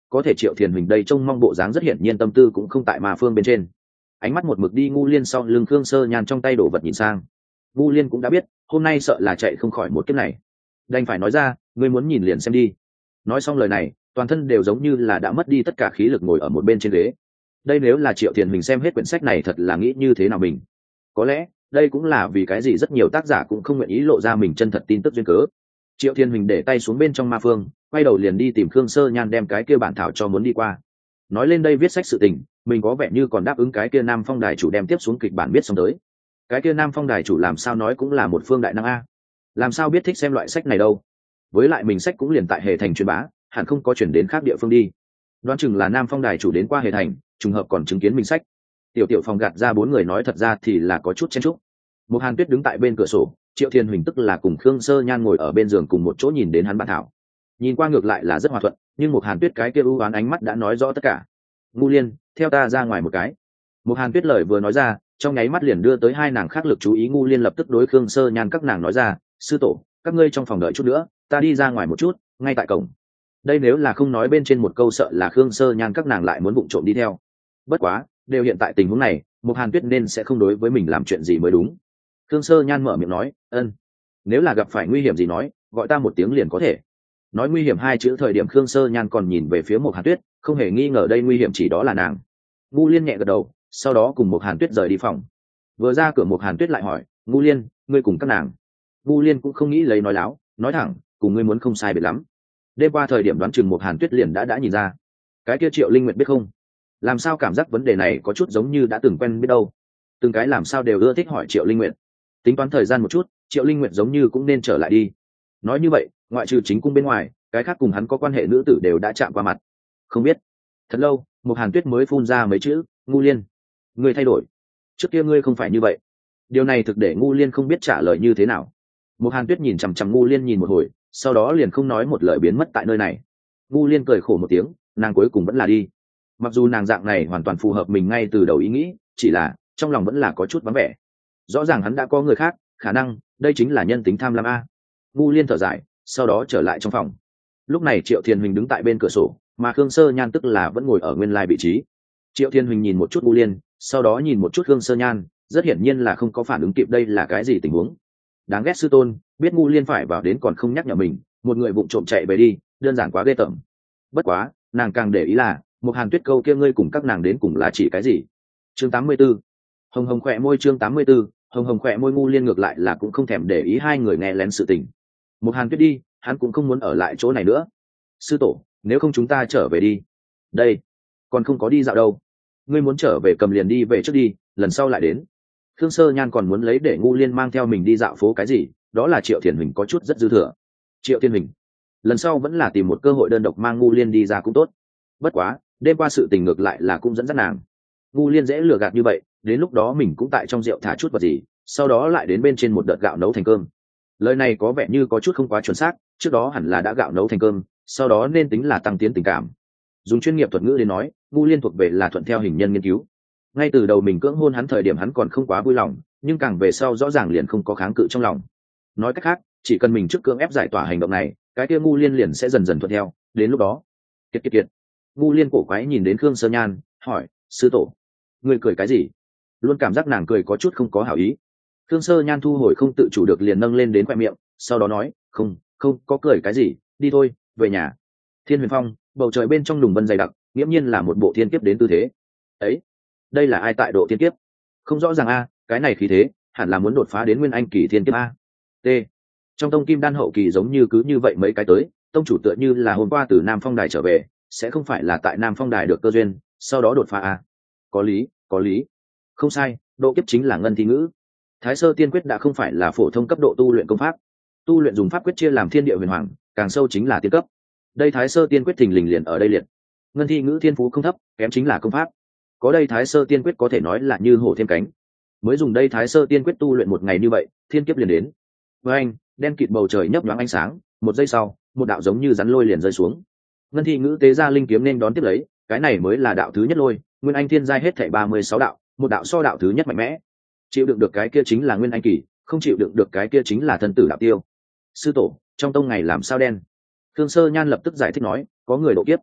có thể Triệu Thiền Huỳnh đây trông mong bộ dáng rất hiển nhiên tâm tư cũng không tại Ma Phương bên trên. Ánh mắt một mực đi Ngu Liên sau lưng Khương Sơ Nhan trong tay đổ vật nhìn sang. Ngu Liên cũng đã biết hôm nay sợ là chạy không khỏi một kiếp này, đành phải nói ra, ngươi muốn nhìn liền xem đi. Nói xong lời này, toàn thân đều giống như là đã mất đi tất cả khí lực ngồi ở một bên trên ghế. Đây nếu là Triệu Thiền Huỳnh xem hết quyển sách này thật là nghĩ như thế nào mình. Có lẽ đây cũng là vì cái gì rất nhiều tác giả cũng không nguyện ý lộ ra mình chân thật tin tức duyên cớ. Triệu Thiên Huỳnh để tay xuống bên trong Ma Phương, quay đầu liền đi tìm Khương Sơ Nhan đem cái kia bản thảo cho muốn đi qua. Nói lên đây viết sách sự tình, mình có vẻ như còn đáp ứng cái kia Nam Phong đài chủ đem tiếp xuống kịch bản biết xong tới. Cái kia Nam Phong đài chủ làm sao nói cũng là một phương đại năng a, làm sao biết thích xem loại sách này đâu. Với lại mình sách cũng liền tại Hề Thành truyền bá, hẳn không có chuyển đến khác địa phương đi. Đoán chừng là Nam Phong đài chủ đến qua Hề Thành, trùng hợp còn chứng kiến mình sách. Tiểu tiểu phòng gạt ra bốn người nói thật ra thì là có chút chen chúc. Một Hàn Tuyết đứng tại bên cửa sổ, Triệu Thiên Huỳnh tức là cùng Khương Sơ Nhan ngồi ở bên giường cùng một chỗ nhìn đến hắn bản thảo. Nhìn qua ngược lại là rất hòa thuận, nhưng một Hàn Tuyết cái kia ưu ám ánh mắt đã nói rõ tất cả. Ngu Liên, theo ta ra ngoài một cái. Một Hàn Tuyết lời vừa nói ra, trong nháy mắt liền đưa tới hai nàng khác lực chú ý. Ngu Liên lập tức đối Khương Sơ Nhan các nàng nói ra, sư tổ, các ngươi trong phòng đợi chút nữa, ta đi ra ngoài một chút, ngay tại cổng. Đây nếu là không nói bên trên một câu sợ là Khương Sơ Nhan các nàng lại muốn vụng trộm đi theo. Bất quá, đều hiện tại tình huống này, một Hàn Tuyết nên sẽ không đối với mình làm chuyện gì mới đúng. Khương Sơ Nhan mở miệng nói, ân, nếu là gặp phải nguy hiểm gì nói, gọi ta một tiếng liền có thể. Nói nguy hiểm hai chữ thời điểm Khương Sơ Nhan còn nhìn về phía một Hàn Tuyết, không hề nghi ngờ đây nguy hiểm chỉ đó là nàng. Ngu Liên nhẹ gật đầu, sau đó cùng một Hàn Tuyết rời đi phòng. Vừa ra cửa một Hàn Tuyết lại hỏi, Ngu Liên, ngươi cùng các nàng. Ngu Liên cũng không nghĩ lấy nói láo, nói thẳng, cùng ngươi muốn không sai biệt lắm. Đêm qua thời điểm đoán chừng một Hàn Tuyết liền đã đã nhìn ra. Cái kia Triệu Linh Nguyệt biết không? Làm sao cảm giác vấn đề này có chút giống như đã từng quen biết đâu. Từng cái làm sao đều ưa thích hỏi Triệu Linh Nguyệt. Tính toán thời gian một chút, Triệu Linh Nguyệt giống như cũng nên trở lại đi. Nói như vậy, ngoại trừ chính cung bên ngoài, cái khác cùng hắn có quan hệ nữ tử đều đã chạm qua mặt. Không biết. Thật lâu, một Hàn Tuyết mới phun ra mấy chữ, Ngu Liên, ngươi thay đổi. Trước kia ngươi không phải như vậy. Điều này thực để Ngu Liên không biết trả lời như thế nào. Một Hàn Tuyết nhìn chằm chằm Ngu Liên nhìn một hồi, sau đó liền không nói một lời biến mất tại nơi này. Ngu Liên cười khổ một tiếng, nàng cuối cùng vẫn là đi. Mặc dù nàng dạng này hoàn toàn phù hợp mình ngay từ đầu ý nghĩ, chỉ là trong lòng vẫn là có chút vắng vẻ. Rõ ràng hắn đã có người khác, khả năng đây chính là nhân tính tham lam a. Ngu Liên thở dài, sau đó trở lại trong phòng. Lúc này Triệu Thiên Huỳnh đứng tại bên cửa sổ, mà Khương Sơ Nhan tức là vẫn ngồi ở nguyên lai vị trí. Triệu Thiên Huỳnh nhìn một chút Ngu Liên, sau đó nhìn một chút Khương Sơ Nhan, rất hiển nhiên là không có phản ứng kịp đây là cái gì tình huống. Đáng ghét sư tôn, biết Ngu Liên phải vào đến còn không nhắc nhở mình, một người vụng trộm chạy về đi, đơn giản quá ghê tởm. Bất quá, nàng càng để ý là, một Hàn Tuyết câu kia ngươi cùng các nàng đến cùng là chỉ cái gì? Chương tám mươi 84. Hồng Hồng khỏe môi chương tám mươi 84, Hồng Hồng khỏe môi. Ngu Liên ngược lại là cũng không thèm để ý hai người nghe lén sự tình. Một Hàn Tuyết đi, hắn cũng không muốn ở lại chỗ này nữa. Sư tổ, nếu không chúng ta trở về đi. Đây, còn không có đi dạo đâu. Ngươi muốn trở về cầm liền đi về trước đi, lần sau lại đến. Khương Sơ Nhan còn muốn lấy để Ngu Liên mang theo mình đi dạo phố cái gì, đó là Triệu Thiền Huỳnh có chút rất dư thừa. Triệu Thiên Huỳnh, lần sau vẫn là tìm một cơ hội đơn độc mang Ngu Liên đi ra cũng tốt. Bất quá, đêm qua sự tình ngược lại là cũng dẫn dắt nàng. Ngu Liên dễ lừa gạt như vậy, đến lúc đó mình cũng tại trong rượu thả chút vật gì, sau đó lại đến bên trên một đợt gạo nấu thành cơm. Lời này có vẻ như có chút không quá chuẩn xác, trước đó hẳn là đã gạo nấu thành cơm, sau đó nên tính là tăng tiến tình cảm. Dùng chuyên nghiệp thuật ngữ đến nói, Ngu Liên thuộc về là thuận theo hình nhân nghiên cứu. Ngay từ đầu mình cưỡng hôn hắn thời điểm hắn còn không quá vui lòng, nhưng càng về sau rõ ràng liền không có kháng cự trong lòng. Nói cách khác, chỉ cần mình trước cưỡng ép giải tỏa hành động này, cái kia Ngu Liên liền sẽ dần dần thuận theo, đến lúc đó. Kiệt kiệt kiệt. Ngu Liên cổ quái nhìn đến Khương Sơ Nhan, hỏi, sư tổ, ngươi cười cái gì? Luôn cảm giác nàng cười có chút không có hảo ý. Khương Sơ Nhan thu hồi không tự chủ được liền nâng lên đến khoe miệng, sau đó nói, không, không có cười cái gì, đi thôi, về nhà. Thiên Huyền Phong, bầu trời bên trong lùng vân dày đặc, nghiễm nhiên là một bộ thiên kiếp đến tư thế. Ấy, đây là ai tại độ thiên kiếp? Không rõ ràng a, cái này khí thế, hẳn là muốn đột phá đến nguyên anh kỳ thiên kiếp a. T. Trong tông kim đan hậu kỳ giống như cứ như vậy mấy cái tới, tông chủ tựa như là hôm qua từ Nam Phong đài trở về, sẽ không phải là tại Nam Phong đài được cơ duyên, sau đó đột phá a. Có lý, có lý. Không sai, độ kiếp chính là ngân thi ngữ. Thái Sơ Tiên Quyết đã không phải là phổ thông cấp độ tu luyện công pháp, tu luyện dùng pháp quyết chia làm thiên địa huyền hoàng, càng sâu chính là tiên cấp. Đây Thái Sơ Tiên Quyết thình lình liền ở đây liệt. Ngân thi ngữ thiên phú không thấp, kém chính là công pháp. Có đây Thái Sơ Tiên Quyết có thể nói là như hổ thêm cánh. Mới dùng đây Thái Sơ Tiên Quyết tu luyện một ngày như vậy, thiên kiếp liền đến. Với anh, đen kịt bầu trời nhấp nhoáng ánh sáng, một giây sau, một đạo giống như rắn lôi liền rơi xuống. Ngân thi ngữ tế ra linh kiếm nên đón tiếp lấy, cái này mới là đạo thứ nhất lôi, nguyên anh thiên giai hết thảy ba mươi sáu đạo, một đạo so đạo thứ nhất mạnh mẽ. Chịu đựng được cái kia chính là nguyên anh kỳ, không chịu đựng được cái kia chính là thân tử đạo tiêu. Sư tổ, trong tông ngày làm sao đen? Khương Sơ Nhan lập tức giải thích nói, có người độ kiếp.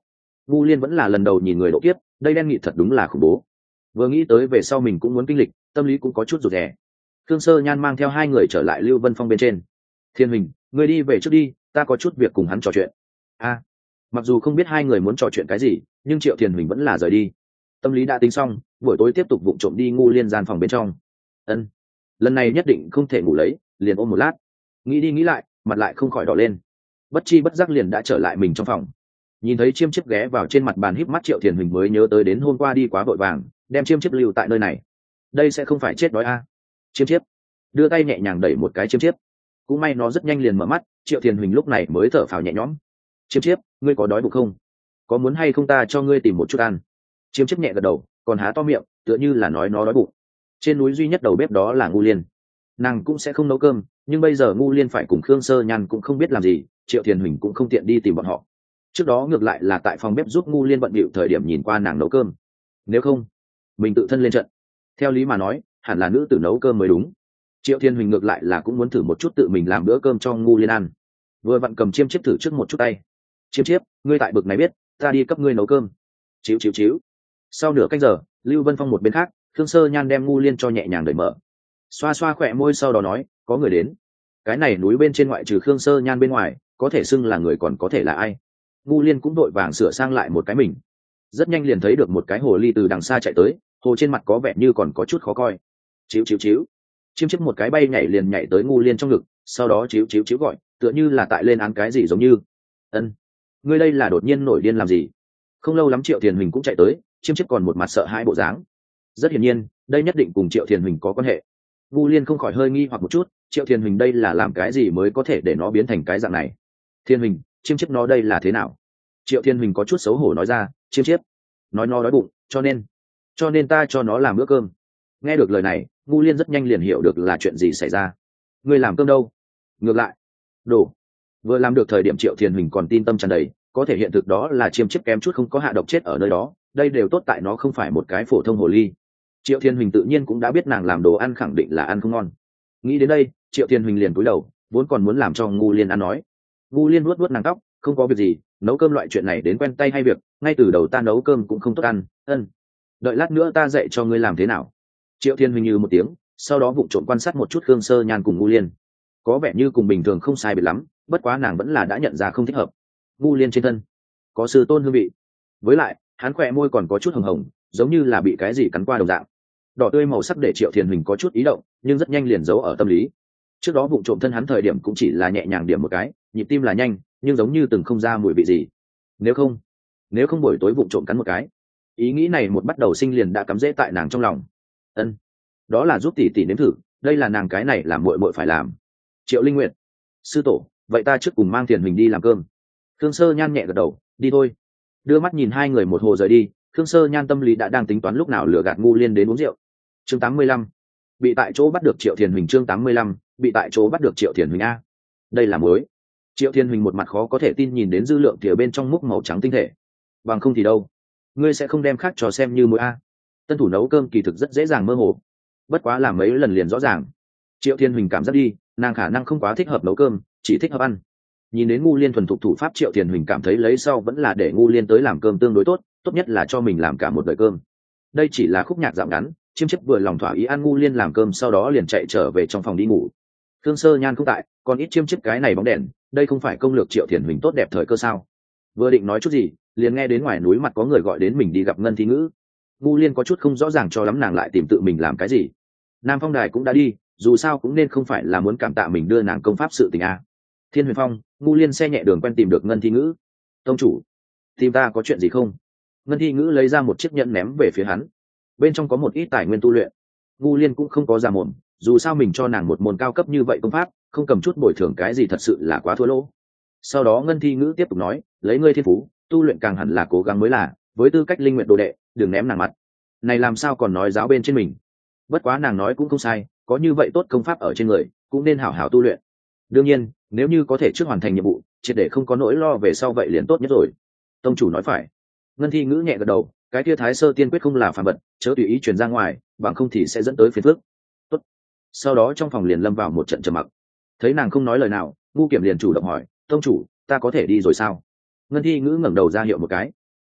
Ngu Liên vẫn là lần đầu nhìn người độ kiếp, đây đen nghị thật đúng là khủng bố. Vừa nghĩ tới về sau mình cũng muốn kinh lịch, tâm lý cũng có chút rụt rè. Khương Sơ Nhan mang theo hai người trở lại Lưu Vân Phong bên trên. Thiên Hình, người đi về trước đi, ta có chút việc cùng hắn trò chuyện. A, mặc dù không biết hai người muốn trò chuyện cái gì, nhưng Triệu Thiên Hình vẫn là rời đi. Tâm lý đã tính xong, buổi tối tiếp tục vụng trộm đi Ngu Liên gian phòng bên trong. Ân, lần này nhất định không thể ngủ lấy, liền ôm một lát. Nghĩ đi nghĩ lại, mặt lại không khỏi đỏ lên. Bất chi bất giác liền đã trở lại mình trong phòng. Nhìn thấy chiêm chiếp ghé vào trên mặt bàn híp mắt, Triệu Thiên Hình mới nhớ tới đến hôm qua đi quá vội vàng, đem chiêm chiếp lưu tại nơi này. Đây sẽ không phải chết đói a? À. Chiêm chiếp đưa tay nhẹ nhàng đẩy một cái chiêm chiếp, cũng may nó rất nhanh liền mở mắt. Triệu Thiên Huỳnh lúc này mới thở phào nhẹ nhõm. Chiêm chiếp, ngươi có đói bụng không? Có muốn hay không ta cho ngươi tìm một chút ăn? Chiêm chiếp nhẹ gật đầu, còn há to miệng tựa như là nói nó đói bụng. Trên núi duy nhất đầu bếp đó là Ngu Liên, nàng cũng sẽ không nấu cơm, nhưng bây giờ Ngu Liên phải cùng Khương Sơ Nhan cũng không biết làm gì, Triệu Thiên Huỳnh cũng không tiện đi tìm bọn họ. Trước đó ngược lại là tại phòng bếp giúp Ngu Liên bận bịu thời điểm nhìn qua nàng nấu cơm, nếu không mình tự thân lên trận. Theo lý mà nói hẳn là nữ tử nấu cơm mới đúng. Triệu Thiên Huỳnh ngược lại là cũng muốn thử một chút tự mình làm bữa cơm cho Ngu Liên ăn, vừa vặn cầm chiêm chiếp thử trước một chút tay. Chiêm chiếp, ngươi tại bực này biết ta đi cấp ngươi nấu cơm. Chíu chíu chíu. Sau nửa canh giờ, Lưu Vân Phong một bên khác, Khương Sơ Nhan đem Ngu Liên cho nhẹ nhàng đẩy mở, xoa xoa khỏe môi, sau đó nói, có người đến. Cái này núi bên trên ngoại trừ Khương Sơ Nhan bên ngoài, có thể xưng là người còn có thể là ai? Ngu Liên cũng đội vàng sửa sang lại một cái mình, rất nhanh liền thấy được một cái hồ ly từ đằng xa chạy tới, hồ trên mặt có vẻ như còn có chút khó coi. Chíu chíu chíu. Chiêm chiếp một cái bay nhảy liền nhảy tới Ngu Liên trong ngực, sau đó chíu chíu chíu gọi, tựa như là tại lên án cái gì giống như. Ân, ngươi đây là đột nhiên nổi điên làm gì? Không lâu lắm Triệu Thiền Huỳnh cũng chạy tới, chiêm chiếp còn một mặt sợ hãi bộ dáng. Rất hiển nhiên, đây nhất định cùng Triệu Thiền Huỳnh có quan hệ. Ngu Liên không khỏi hơi nghi hoặc một chút, Triệu Thiền Huỳnh đây là làm cái gì mới có thể để nó biến thành cái dạng này? Thiên Huỳnh, chiêm chiếp nó đây là thế nào? Triệu Thiên Huỳnh có chút xấu hổ nói ra, chiêm chiếp nói nó đói bụng, cho nên cho nên ta cho nó làm bữa cơm. Nghe được lời này, Ngu Liên rất nhanh liền hiểu được là chuyện gì xảy ra. Ngươi làm cơm đâu? Ngược lại, đồ vừa làm được thời điểm Triệu Thiên Huỳnh còn tin tâm tràn đầy, có thể hiện thực đó là chiêm chiếp kém chút không có hạ độc chết ở nơi đó, đây đều tốt tại nó không phải một cái phổ thông hồ ly. Triệu Thiên Huỳnh tự nhiên cũng đã biết nàng làm đồ ăn khẳng định là ăn không ngon. Nghĩ đến đây, Triệu Thiên Huỳnh liền cúi đầu, vốn còn muốn làm cho Ngu Liên ăn nói. Ngu Liên vuốt vuốt nàng tóc, không có việc gì, nấu cơm loại chuyện này đến quen tay hay việc, ngay từ đầu ta nấu cơm cũng không tốt ăn. Ân, đợi lát nữa ta dạy cho ngươi làm thế nào. Triệu Thiên Huỳnh như một tiếng, sau đó vụng trộm quan sát một chút Khương Sơ Nhan cùng Ngu Liên, có vẻ như cùng bình thường không sai biệt lắm, bất quá nàng vẫn là đã nhận ra không thích hợp. Ngu Liên trên thân có sư tôn hương vị, với lại hắn khỏe môi còn có chút hồng hồng, giống như là bị cái gì cắn qua đồng dạng. Đỏ tươi màu sắc để Triệu Thiên Huỳnh có chút ý động, nhưng rất nhanh liền giấu ở tâm lý. Trước đó vụng trộm thân hắn thời điểm cũng chỉ là nhẹ nhàng điểm một cái, nhịp tim là nhanh, nhưng giống như từng không ra mùi vị gì. Nếu không, nếu không buổi tối vụng trộm cắn một cái, ý nghĩ này một bắt đầu sinh liền đã cắm rễ tại nàng trong lòng. Ân, đó là giúp tỷ tỷ nếm thử, đây là nàng cái này làm muội muội phải làm. Triệu Linh Nguyệt, sư tổ, vậy ta trước cùng mang Tiền Huỳnh đi làm cơm. Khương Sơ Nhan nhẹ gật đầu, đi thôi. Đưa mắt nhìn hai người một hồ rời đi, Khương Sơ Nhan tâm lý đã đang tính toán lúc nào lừa gạt Ngu Liên đến uống rượu. Chương tám mươi lăm, bị tại chỗ bắt được Triệu Thiền Huỳnh. Chương tám mươi lăm, bị tại chỗ bắt được Triệu Thiền Huỳnh a. Đây là muối. Triệu Thiên Huỳnh một mặt khó có thể tin nhìn đến dư lượng thìa bên trong múc màu trắng tinh thể. Bằng không thì đâu, ngươi sẽ không đem khác trò xem như muối a. Tân thủ nấu cơm kỳ thực rất dễ dàng mơ hồ, bất quá làm mấy lần liền rõ ràng. Triệu Thiên Huỳnh cảm giác đi, nàng khả năng không quá thích hợp nấu cơm, chỉ thích hợp ăn. Nhìn đến Ngu Liên thuần thục thủ pháp, Triệu Thiên Huỳnh cảm thấy lấy sau vẫn là để Ngu Liên tới làm cơm tương đối tốt, tốt nhất là cho mình làm cả một đời cơm. Đây chỉ là khúc nhạc dạo ngắn, chiêm chiếp vừa lòng thỏa ý ăn Ngu Liên làm cơm, sau đó liền chạy trở về trong phòng đi ngủ. Khương Sơ Nhan không tại, còn ít chiêm chiếp cái này bóng đèn, đây không phải công lược Triệu Thiền Huỳnh tốt đẹp thời cơ sao? Vừa định nói chút gì, liền nghe đến ngoài núi mặt có người gọi đến mình đi gặp Ngân Thi Ngữ. Ngu Liên có chút không rõ ràng cho lắm nàng lại tìm tự mình làm cái gì. Nam Phong Đài cũng đã đi, dù sao cũng nên không phải là muốn cảm tạ mình đưa nàng công pháp sự tình a. Thiên Huyền Phong, Ngu Liên xe nhẹ đường quen tìm được Ngân Thi Ngữ. Tông chủ, tìm ta có chuyện gì không? Ngân Thi Ngữ lấy ra một chiếc nhẫn ném về phía hắn, bên trong có một ít tài nguyên tu luyện. Ngu Liên cũng không có giả mồm, dù sao mình cho nàng một môn cao cấp như vậy công pháp, không cầm chút bồi thường cái gì thật sự là quá thua lỗ. Sau đó Ngân Thi Ngữ tiếp tục nói, lấy ngươi thiên phú tu luyện càng hẳn là cố gắng mới là, với tư cách linh nguyện đồ đệ đừng ném nàng mặt này, làm sao còn nói giáo bên trên mình. Bất quá nàng nói cũng không sai, có như vậy tốt công pháp ở trên người cũng nên hảo hảo tu luyện. Đương nhiên nếu như có thể trước hoàn thành nhiệm vụ triệt để không có nỗi lo về sau vậy liền tốt nhất rồi. Tông chủ nói phải. Ngân Thi Ngữ nhẹ gật đầu, cái kia Thái Sơ Tiên Quyết không là phàm vật, chớ tùy ý truyền ra ngoài, bằng không thì sẽ dẫn tới phiền phức. Tốt. Sau đó trong phòng liền lâm vào một trận trầm mặc. Thấy nàng không nói lời nào, Ngu Kiểm liền chủ động hỏi, tông chủ ta có thể đi rồi sao? Ngân Thi Ngữ ngẩng đầu ra hiệu một cái.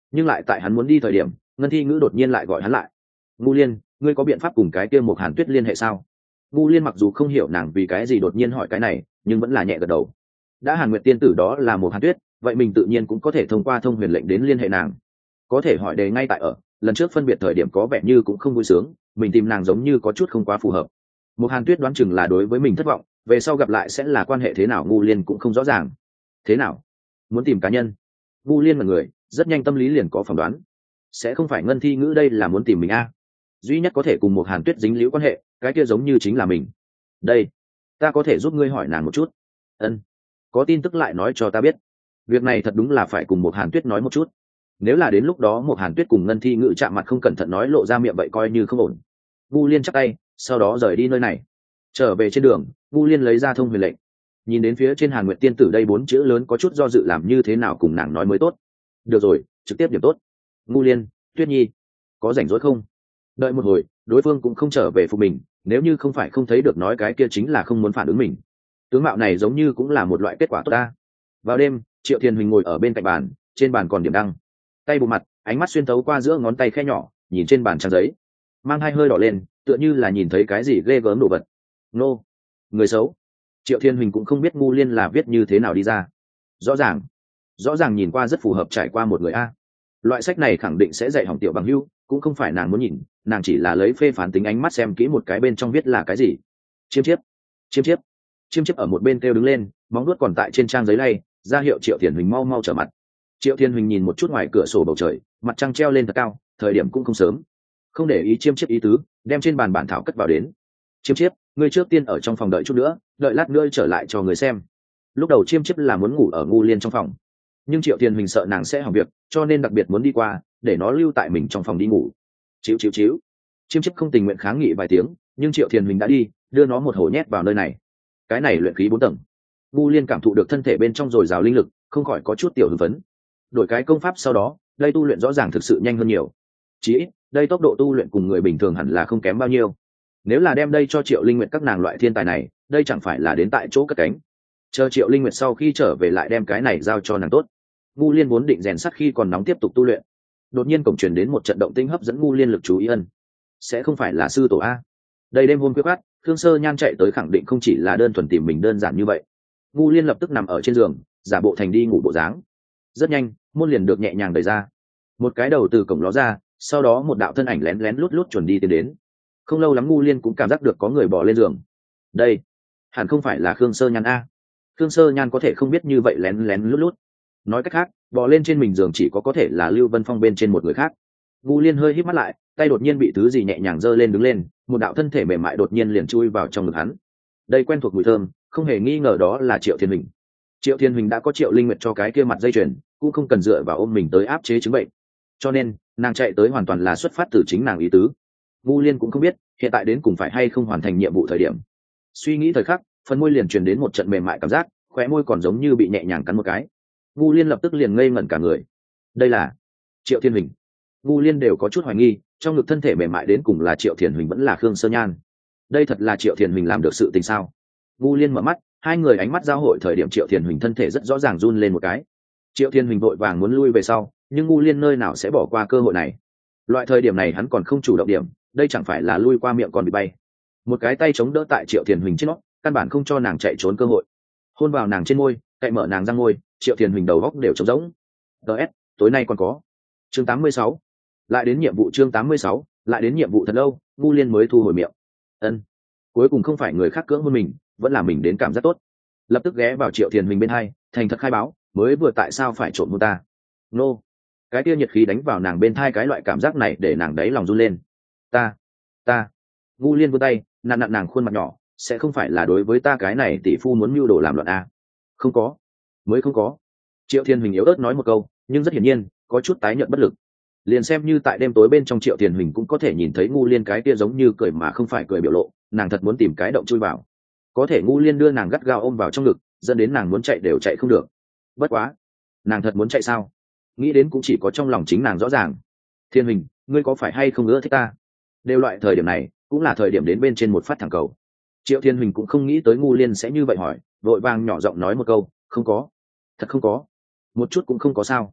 nhưng lại tại hắn muốn đi thời điểm ngân thi ngữ đột nhiên lại gọi hắn lại. Ngu Liên, ngươi có biện pháp cùng cái kia một Hàn Tuyết liên hệ sao? Ngu Liên mặc dù không hiểu nàng vì cái gì đột nhiên hỏi cái này nhưng vẫn là nhẹ gật đầu. Đã Hàn Nguyệt tiên tử đó là một Hàn Tuyết, vậy mình tự nhiên cũng có thể thông qua thông huyền lệnh đến liên hệ nàng. Có thể hỏi đề ngay tại ở lần trước phân biệt thời điểm có vẻ như cũng không vui sướng, mình tìm nàng giống như có chút không quá phù hợp. Một Hàn Tuyết đoán chừng là đối với mình thất vọng, về sau gặp lại sẽ là quan hệ thế nào Ngu Liên cũng không rõ ràng. Thế nào? Muốn tìm cá nhân? Ngu Liên là người rất nhanh tâm lý liền có phỏng đoán, sẽ không phải ngân thi ngữ đây là muốn tìm mình a. Duy nhất có thể cùng một Hàn Tuyết dính liễu quan hệ cái kia giống như chính là mình. Đây, ta có thể giúp ngươi hỏi nàng một chút. Ân, có tin tức lại nói cho ta biết. Việc này thật đúng là phải cùng một Hàn Tuyết nói một chút, nếu là đến lúc đó một Hàn Tuyết cùng ngân thi ngữ chạm mặt không cẩn thận nói lộ ra miệng vậy coi như không ổn. Ngu Liên chắp tay sau đó rời đi nơi này. Trở về trên đường Ngu Liên lấy ra thông huyền lệnh, nhìn đến phía trên Hàn Nguyệt tiên tử đây bốn chữ lớn có chút do dự làm như thế nào cùng nàng nói mới tốt. Được rồi, trực tiếp điểm tốt. Ngu Liên, Tuyết Nhi có rảnh rỗi không? Đợi một hồi đối phương cũng không trở về phục mình, nếu như không phải không thấy được nói cái kia chính là không muốn phản ứng mình. Tướng mạo này giống như cũng là một loại kết quả tốt ta. Vào đêm Triệu Thiên Huỳnh ngồi ở bên cạnh bàn, trên bàn còn điểm đăng, tay bù mặt ánh mắt xuyên thấu qua giữa ngón tay khe nhỏ nhìn trên bàn trang giấy, mang hai hơi đỏ lên tựa như là nhìn thấy cái gì ghê gớm đồ vật. Nô, người xấu. Triệu Thiên Huỳnh cũng không biết Ngu Liên là viết như thế nào đi ra. Rõ ràng rõ ràng nhìn qua rất phù hợp trải qua một người a. Loại sách này khẳng định sẽ dạy hỏng tiểu bằng hưu, cũng không phải nàng muốn nhìn, nàng chỉ là lấy phê phán tính ánh mắt xem kỹ một cái bên trong viết là cái gì. Chiêm chiếp chiêm chiếp chiêm chiếp ở một bên kêu đứng lên, móng nuốt còn tại trên trang giấy lay ra hiệu Triệu Thiên Huỳnh mau mau trở mặt. Triệu Thiên Huỳnh nhìn một chút ngoài cửa sổ bầu trời, mặt trăng treo lên thật cao, thời điểm cũng không sớm, không để ý chiêm chiếp ý tứ, đem trên bàn bản thảo cất vào đến. Chiêm chiếp, ngươi trước tiên ở trong phòng đợi chút nữa, đợi lát nữa trở lại cho người xem. Lúc đầu chiêm chiếp là muốn ngủ ở Ngu Liên trong phòng, nhưng Triệu Thiên Huỳnh sợ nàng sẽ hỏng việc, cho nên đặc biệt muốn đi qua để nó lưu tại mình trong phòng đi ngủ. Chíu chíu chíu, chiêm chiếp không tình nguyện kháng nghị vài tiếng, nhưng Triệu Thiên Huỳnh đã đi, đưa nó một hổ nhét vào nơi này. Cái này luyện khí bốn tầng. Ngu Liên cảm thụ được thân thể bên trong dồi dào linh lực, không khỏi có chút tiểu hưng phấn. Đổi cái công pháp sau đó, đây tu luyện rõ ràng thực sự nhanh hơn nhiều. Chỉ ít, đây tốc độ tu luyện cùng người bình thường hẳn là không kém bao nhiêu. Nếu là đem đây cho Triệu Linh Nguyệt các nàng loại thiên tài này, đây chẳng phải là đến tại chỗ cất cánh. Chờ Triệu Linh Nguyệt sau khi trở về lại đem cái này giao cho nàng tốt. Ngu Liên vốn định rèn sắt khi còn nóng tiếp tục tu luyện, đột nhiên cổng truyền đến một trận động tĩnh hấp dẫn Ngu Liên lực chú ý. Ân, sẽ không phải là sư tổ a? Đây đêm hôm khuya khoắt, Khương Sơ Nhan chạy tới khẳng định không chỉ là đơn thuần tìm mình đơn giản như vậy. Ngu Liên lập tức nằm ở trên giường, giả bộ thành đi ngủ bộ dáng. Rất nhanh, môn liền được nhẹ nhàng đẩy ra, một cái đầu từ cổng ló ra, sau đó một đạo thân ảnh lén lén lút lút chuẩn đi tiến đến. Không lâu lắm Ngu Liên cũng cảm giác được có người bỏ lên giường. Đây hẳn không phải là Khương Sơ Nhan a. Khương Sơ Nhan có thể không biết như vậy lén lén lút lút. Nói cách khác, bò lên trên mình giường chỉ có có thể là Lưu Vân Phong bên trên một người khác. Ngu Liên hơi hít mắt lại, tay đột nhiên bị thứ gì nhẹ nhàng giơ lên đứng lên, một đạo thân thể mềm mại đột nhiên liền chui vào trong ngực hắn. Đây quen thuộc mùi thơm, không hề nghi ngờ đó là Triệu Thiên Huỳnh. Triệu Thiên Huỳnh đã có Triệu Linh Nguyệt cho cái kia mặt dây chuyền, cũng không cần dựa vào ôm mình tới áp chế chứng bệnh, cho nên nàng chạy tới hoàn toàn là xuất phát từ chính nàng ý tứ. Ngu Liên cũng không biết hiện tại đến cùng phải hay không hoàn thành nhiệm vụ thời điểm. Suy nghĩ thời khắc, phần môi liền truyền đến một trận mềm mại cảm giác, khóe môi còn giống như bị nhẹ nhàng cắn một cái. Ngu Liên lập tức liền ngây ngẩn cả người. Đây là Triệu Thiên Huỳnh. Ngu Liên đều có chút hoài nghi, trong ngực thân thể mềm mại đến cùng là Triệu Thiên Huỳnh vẫn là Khương Sơ Nhan. Đây thật là Triệu Thiên Huỳnh làm được sự tình sao? Ngu Liên mở mắt, hai người ánh mắt giao hội thời điểm Triệu Thiên Huỳnh thân thể rất rõ ràng run lên một cái. Triệu Thiên Huỳnh vội vàng muốn lui về sau, nhưng Ngu Liên nơi nào sẽ bỏ qua cơ hội này. Loại thời điểm này hắn còn không chủ động điểm, đây chẳng phải là lui qua miệng còn bị bay. Một cái tay chống đỡ tại Triệu Thiên Huỳnh trên nó, căn bản không cho nàng chạy trốn cơ hội. Hôn vào nàng trên môi, cạy mở nàng răng môi, Triệu Thiên Huỳnh đầu góc đều trống rỗng. ds tối nay còn có chương tám mươi sáu, lại đến nhiệm vụ chương tám mươi sáu, lại đến nhiệm vụ thật lâu, Ngu Liên mới thu hồi miệng. Ân, cuối cùng không phải người khác cưỡng hôn mình, vẫn là mình đến cảm giác tốt. Lập tức ghé vào Triệu Thiên Huỳnh bên hai, thành thật khai báo, mới vừa tại sao phải trộm hôn ta? Nô, cái kia nhiệt khí đánh vào nàng bên thai, cái loại cảm giác này để nàng đáy lòng run lên. Ta, ta. Ngu Liên vươn tay, nặn nặn nàng khuôn mặt nhỏ, sẽ không phải là đối với ta cái này tỷ phu muốn mưu đồ làm loạn à? Không có, mới không có. Triệu Thiên Huỳnh yếu ớt nói một câu, nhưng rất hiển nhiên có chút tái nhợt bất lực. Liền xem như tại đêm tối bên trong Triệu Thiên Huỳnh cũng có thể nhìn thấy Ngu Liên cái kia giống như cười mà không phải cười biểu lộ, nàng thật muốn tìm cái động chui vào. Có thể Ngu Liên đưa nàng gắt gao ôm vào trong ngực, dẫn đến nàng muốn chạy đều chạy không được. Bất quá, nàng thật muốn chạy sao? Nghĩ đến cũng chỉ có trong lòng chính nàng rõ ràng. Thiên Huỳnh, ngươi có phải hay không ưa thích ta? Đều loại thời điểm này, cũng là thời điểm đến bên trên một phát thẳng cầu. Triệu Thiên Huỳnh cũng không nghĩ tới Ngu Liên sẽ như vậy hỏi, vội vàng nhỏ giọng nói một câu, không có, thật không có, một chút cũng không có sao.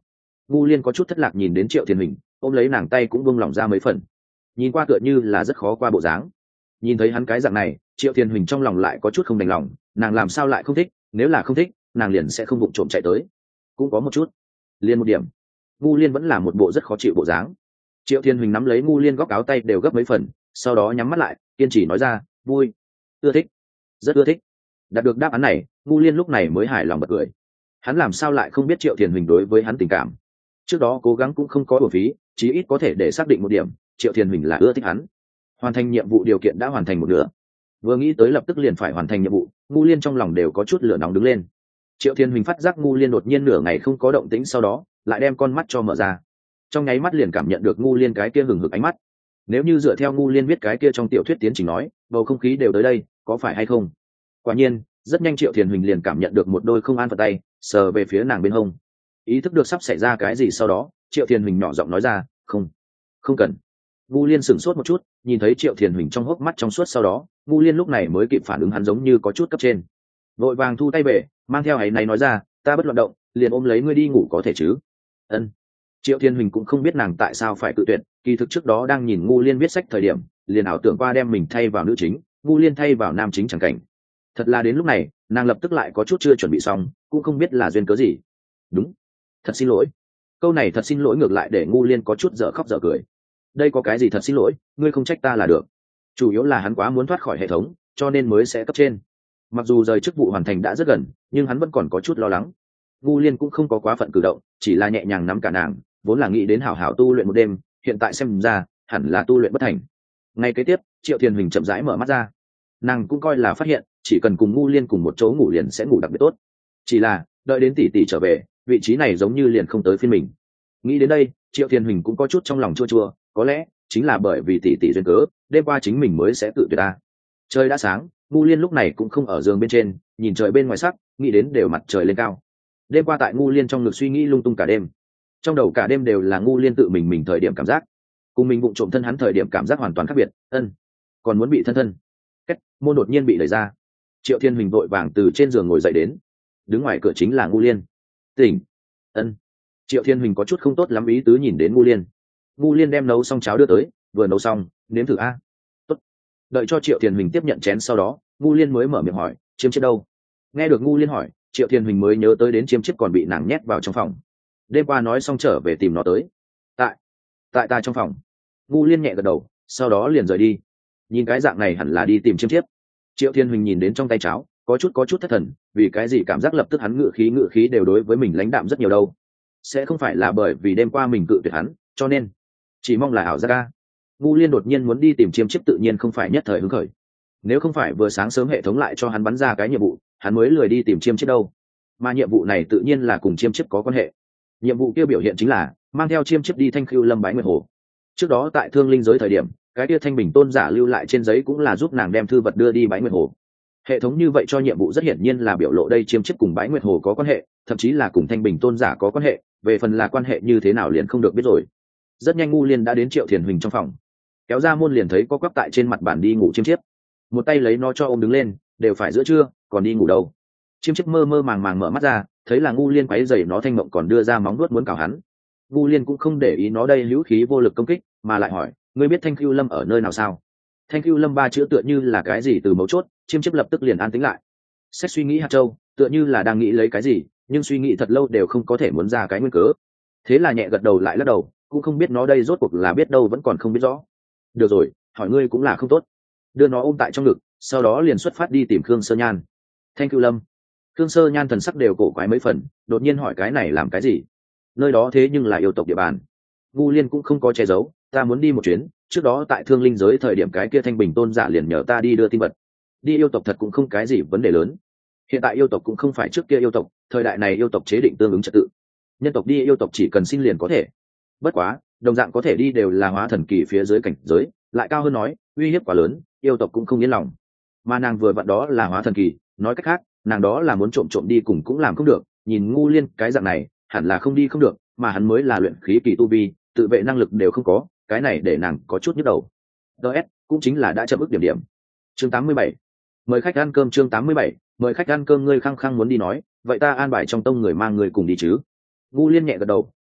Ngu Liên có chút thất lạc nhìn đến Triệu Thiên Huỳnh, ôm lấy nàng tay cũng buông lỏng ra mấy phần, nhìn qua tựa như là rất khó qua bộ dáng. Nhìn thấy hắn cái dạng này, Triệu Thiên Huỳnh trong lòng lại có chút không đành lòng, nàng làm sao lại không thích, nếu là không thích nàng liền sẽ không vụng trộm chạy tới. Cũng có một chút, liền một điểm. Ngu Liên vẫn là một bộ rất khó chịu bộ dáng. Triệu Thiên Huỳnh nắm lấy Ngu Liên góc áo tay đều gấp mấy phần, sau đó nhắm mắt lại kiên trì nói ra, vui, ưa thích, rất ưa thích. Đạt được đáp án này, Ngu Liên lúc này mới hài lòng bật cười. Hắn làm sao lại không biết Triệu Thiên Huỳnh đối với hắn tình cảm? Trước đó cố gắng cũng không có uổng phí, chí ít có thể để xác định một điểm, Triệu Thiên Huỳnh là ưa thích hắn. Hoàn thành nhiệm vụ điều kiện đã hoàn thành một nửa, vừa nghĩ tới lập tức liền phải hoàn thành nhiệm vụ, Ngu Liên trong lòng đều có chút lửa nóng đứng lên. Triệu Thiên Huỳnh phát giác Ngu Liên đột nhiên nửa ngày không có động tĩnh, sau đó lại đem con mắt cho mở ra, trong nháy mắt liền cảm nhận được Ngu Liên cái kia hừng hực ánh mắt. Nếu như dựa theo Ngu Liên viết cái kia trong tiểu thuyết tiến trình nói, bầu không khí đều tới đây, có phải hay không? Quả nhiên, rất nhanh Triệu Thiên Huỳnh liền cảm nhận được một đôi không an phận tay sờ về phía nàng bên hông. Ý thức được sắp xảy ra cái gì sau đó, Triệu Thiên Huỳnh nhỏ giọng nói ra, không, không cần. Ngu Liên sửng sốt một chút, nhìn thấy Triệu Thiên Huỳnh trong hốc mắt trong suốt, sau đó Ngu Liên lúc này mới kịp phản ứng hắn giống như có chút cấp trên, vội vàng thu tay về, mang theo áy náy nói ra, ta bất loạn động, liền ôm lấy ngươi đi ngủ có thể chứ? Ân. Triệu Thiên Huỳnh cũng không biết nàng tại sao phải cự tuyệt, kỳ thực trước đó đang nhìn Ngu Liên viết sách thời điểm, liền ảo tưởng qua đem mình thay vào nữ chính, Ngu Liên thay vào nam chính chẳng cảnh. Thật là đến lúc này, nàng lập tức lại có chút chưa chuẩn bị xong, cũng không biết là duyên cớ gì. Đúng, thật xin lỗi. Câu này thật xin lỗi ngược lại để Ngu Liên có chút dở khóc dở cười. Đây có cái gì thật xin lỗi, ngươi không trách ta là được. Chủ yếu là hắn quá muốn thoát khỏi hệ thống, cho nên mới sẽ cấp trên. Mặc dù rời chức vụ hoàn thành đã rất gần, nhưng hắn vẫn còn có chút lo lắng. Ngu Liên cũng không có quá phận cử động, chỉ là nhẹ nhàng nắm cả nàng, vốn là nghĩ đến hảo hảo tu luyện một đêm, hiện tại xem ra hẳn là tu luyện bất thành. Ngay kế tiếp, Triệu Thiên Huỳnh chậm rãi mở mắt ra, nàng cũng coi là phát hiện, chỉ cần cùng Ngu Liên cùng một chỗ ngủ liền sẽ ngủ đặc biệt tốt. Chỉ là đợi đến tỷ tỷ trở về, vị trí này giống như liền không tới phiên mình. Nghĩ đến đây, Triệu Thiên Huỳnh cũng có chút trong lòng chua chua, có lẽ chính là bởi vì tỷ tỷ duyên cớ, đêm qua chính mình mới sẽ tự tuyệt ta. Trời đã sáng, Ngu Liên lúc này cũng không ở giường bên trên, nhìn trời bên ngoài sắc, nghĩ đến đều mặt trời lên cao. Đêm qua tại Ngu Liên trong ngực suy nghĩ lung tung cả đêm, trong đầu cả đêm đều là Ngu Liên tự mình mình thời điểm cảm giác, cùng mình vụng trộm thân hắn thời điểm cảm giác hoàn toàn khác biệt. Ân, còn muốn bị thân thân. Cách môn đột nhiên bị đẩy ra, Triệu Thiên Huỳnh vội vàng từ trên giường ngồi dậy đến, đứng ngoài cửa chính là Ngu Liên. Tỉnh. Ân. Triệu Thiên Huỳnh có chút không tốt lắm ý tứ nhìn đến Ngu Liên. Ngu Liên đem nấu xong cháo đưa tới, vừa nấu xong, nếm thử a. Tốt. Đợi cho Triệu Thiên Huỳnh tiếp nhận chén sau đó, Ngu Liên mới mở miệng hỏi, chiêm chiếp đâu? Nghe được Ngu Liên hỏi, Triệu Thiên Huỳnh mới nhớ tới đến chiêm chiếp còn bị nàng nhét vào trong phòng. Đêm qua nói xong trở về tìm nó tới. Tại, tại ta trong phòng. Ngu Liên nhẹ gật đầu, sau đó liền rời đi. Nhìn cái dạng này hẳn là đi tìm chiêm chiếp. Triệu Thiên Huỳnh nhìn đến trong tay cháo, có chút có chút thất thần, vì cái gì cảm giác lập tức hắn ngự khí ngự khí đều đối với mình lãnh đạm rất nhiều đâu. Sẽ không phải là bởi vì đêm qua mình cự tuyệt hắn, cho nên chỉ mong là ảo giác ca. Ngu Liên đột nhiên muốn đi tìm chiêm chiếp tự nhiên không phải nhất thời hứng khởi. Nếu không phải vừa sáng sớm hệ thống lại cho hắn bắn ra cái nhiệm vụ, hắn mới lười đi tìm chiêm chiếp đâu. Mà nhiệm vụ này tự nhiên là cùng chiêm chiếp có quan hệ. Nhiệm vụ kia biểu hiện chính là mang theo chiêm chiếp đi Thanh Khưu Lâm bái nguyệt hồ. Trước đó tại Thương Linh giới thời điểm, cái kia Thanh Bình Tôn giả lưu lại trên giấy cũng là giúp nàng đem thư vật đưa đi bái nguyệt hồ. Hệ thống như vậy cho nhiệm vụ rất hiển nhiên là biểu lộ đây chiêm chiếp cùng bái nguyệt hồ có quan hệ, thậm chí là cùng Thanh Bình Tôn giả có quan hệ, về phần là quan hệ như thế nào liền không được biết rồi. Rất nhanh Ngu Liên đã đến Triệu Thiền Huỳnh trong phòng, kéo ra môn liền thấy có quắp tại trên mặt bàn đi ngủ chiêm chiếp, một tay lấy nó cho ôm đứng lên, đều phải giữa trưa còn đi ngủ đâu. Chiêm chiếp mơ mơ màng màng mở mắt ra, thấy là Ngu Liên quấy rầy nó thanh mộng còn đưa ra móng vuốt muốn cào hắn. Ngu Liên cũng không để ý nó đây hữu khí vô lực công kích, mà lại hỏi, ngươi biết Thanh Khưu Lâm ở nơi nào sao? Thanh Khưu Lâm ba chữ tựa như là cái gì từ mấu chốt, chiêm chiếp lập tức liền an tĩnh lại. Xét suy nghĩ hạt châu, tựa như là đang nghĩ lấy cái gì, nhưng suy nghĩ thật lâu đều không có thể muốn ra cái nguyên cớ. Thế là nhẹ gật đầu lại lắc đầu, cũng không biết nó đây rốt cuộc là biết đâu vẫn còn không biết rõ. Được rồi, hỏi ngươi cũng là không tốt. Đưa nó ôm tại trong ngực, sau đó liền xuất phát đi tìm Khương Sơ Nhan. Thanh Khưu Lâm. Khương Sơ Nhan thần sắc đều cổ quái mấy phần, đột nhiên hỏi cái này làm cái gì? Nơi đó thế nhưng là yêu tộc địa bàn. Ngu Liên cũng không có che giấu, ta muốn đi một chuyến, trước đó tại Thương Linh giới thời điểm cái kia Thanh Bình Tôn giả liền nhờ ta đi đưa tin vật. Đi yêu tộc thật cũng không cái gì vấn đề lớn. Hiện tại yêu tộc cũng không phải trước kia yêu tộc, thời đại này yêu tộc chế định tương ứng trật tự. Nhân tộc đi yêu tộc chỉ cần xin liền có thể. Bất quá, đồng dạng có thể đi đều là hóa thần kỳ phía dưới cảnh giới, lại cao hơn nói, uy hiếp quá lớn, yêu tộc cũng không yên lòng. Mà nàng vừa vặn đó là hóa thần kỳ, nói cách khác, nàng đó là muốn trộm trộm đi cùng cũng làm không được, nhìn Ngu Liên cái dạng này, hẳn là không đi không được, mà hắn mới là luyện khí kỳ tu vi, tự vệ năng lực đều không có, cái này để nàng có chút nhức đầu. đê ét cũng chính là đã chậm ức điểm điểm. Chương tám mươi bảy, mời khách ăn cơm. Chương tám mươi bảy, mời khách ăn cơm. Ngươi khăng khăng muốn đi nói, vậy ta an bài trong tông người mang người cùng đi chứ? Ngu Liên nhẹ gật đầu,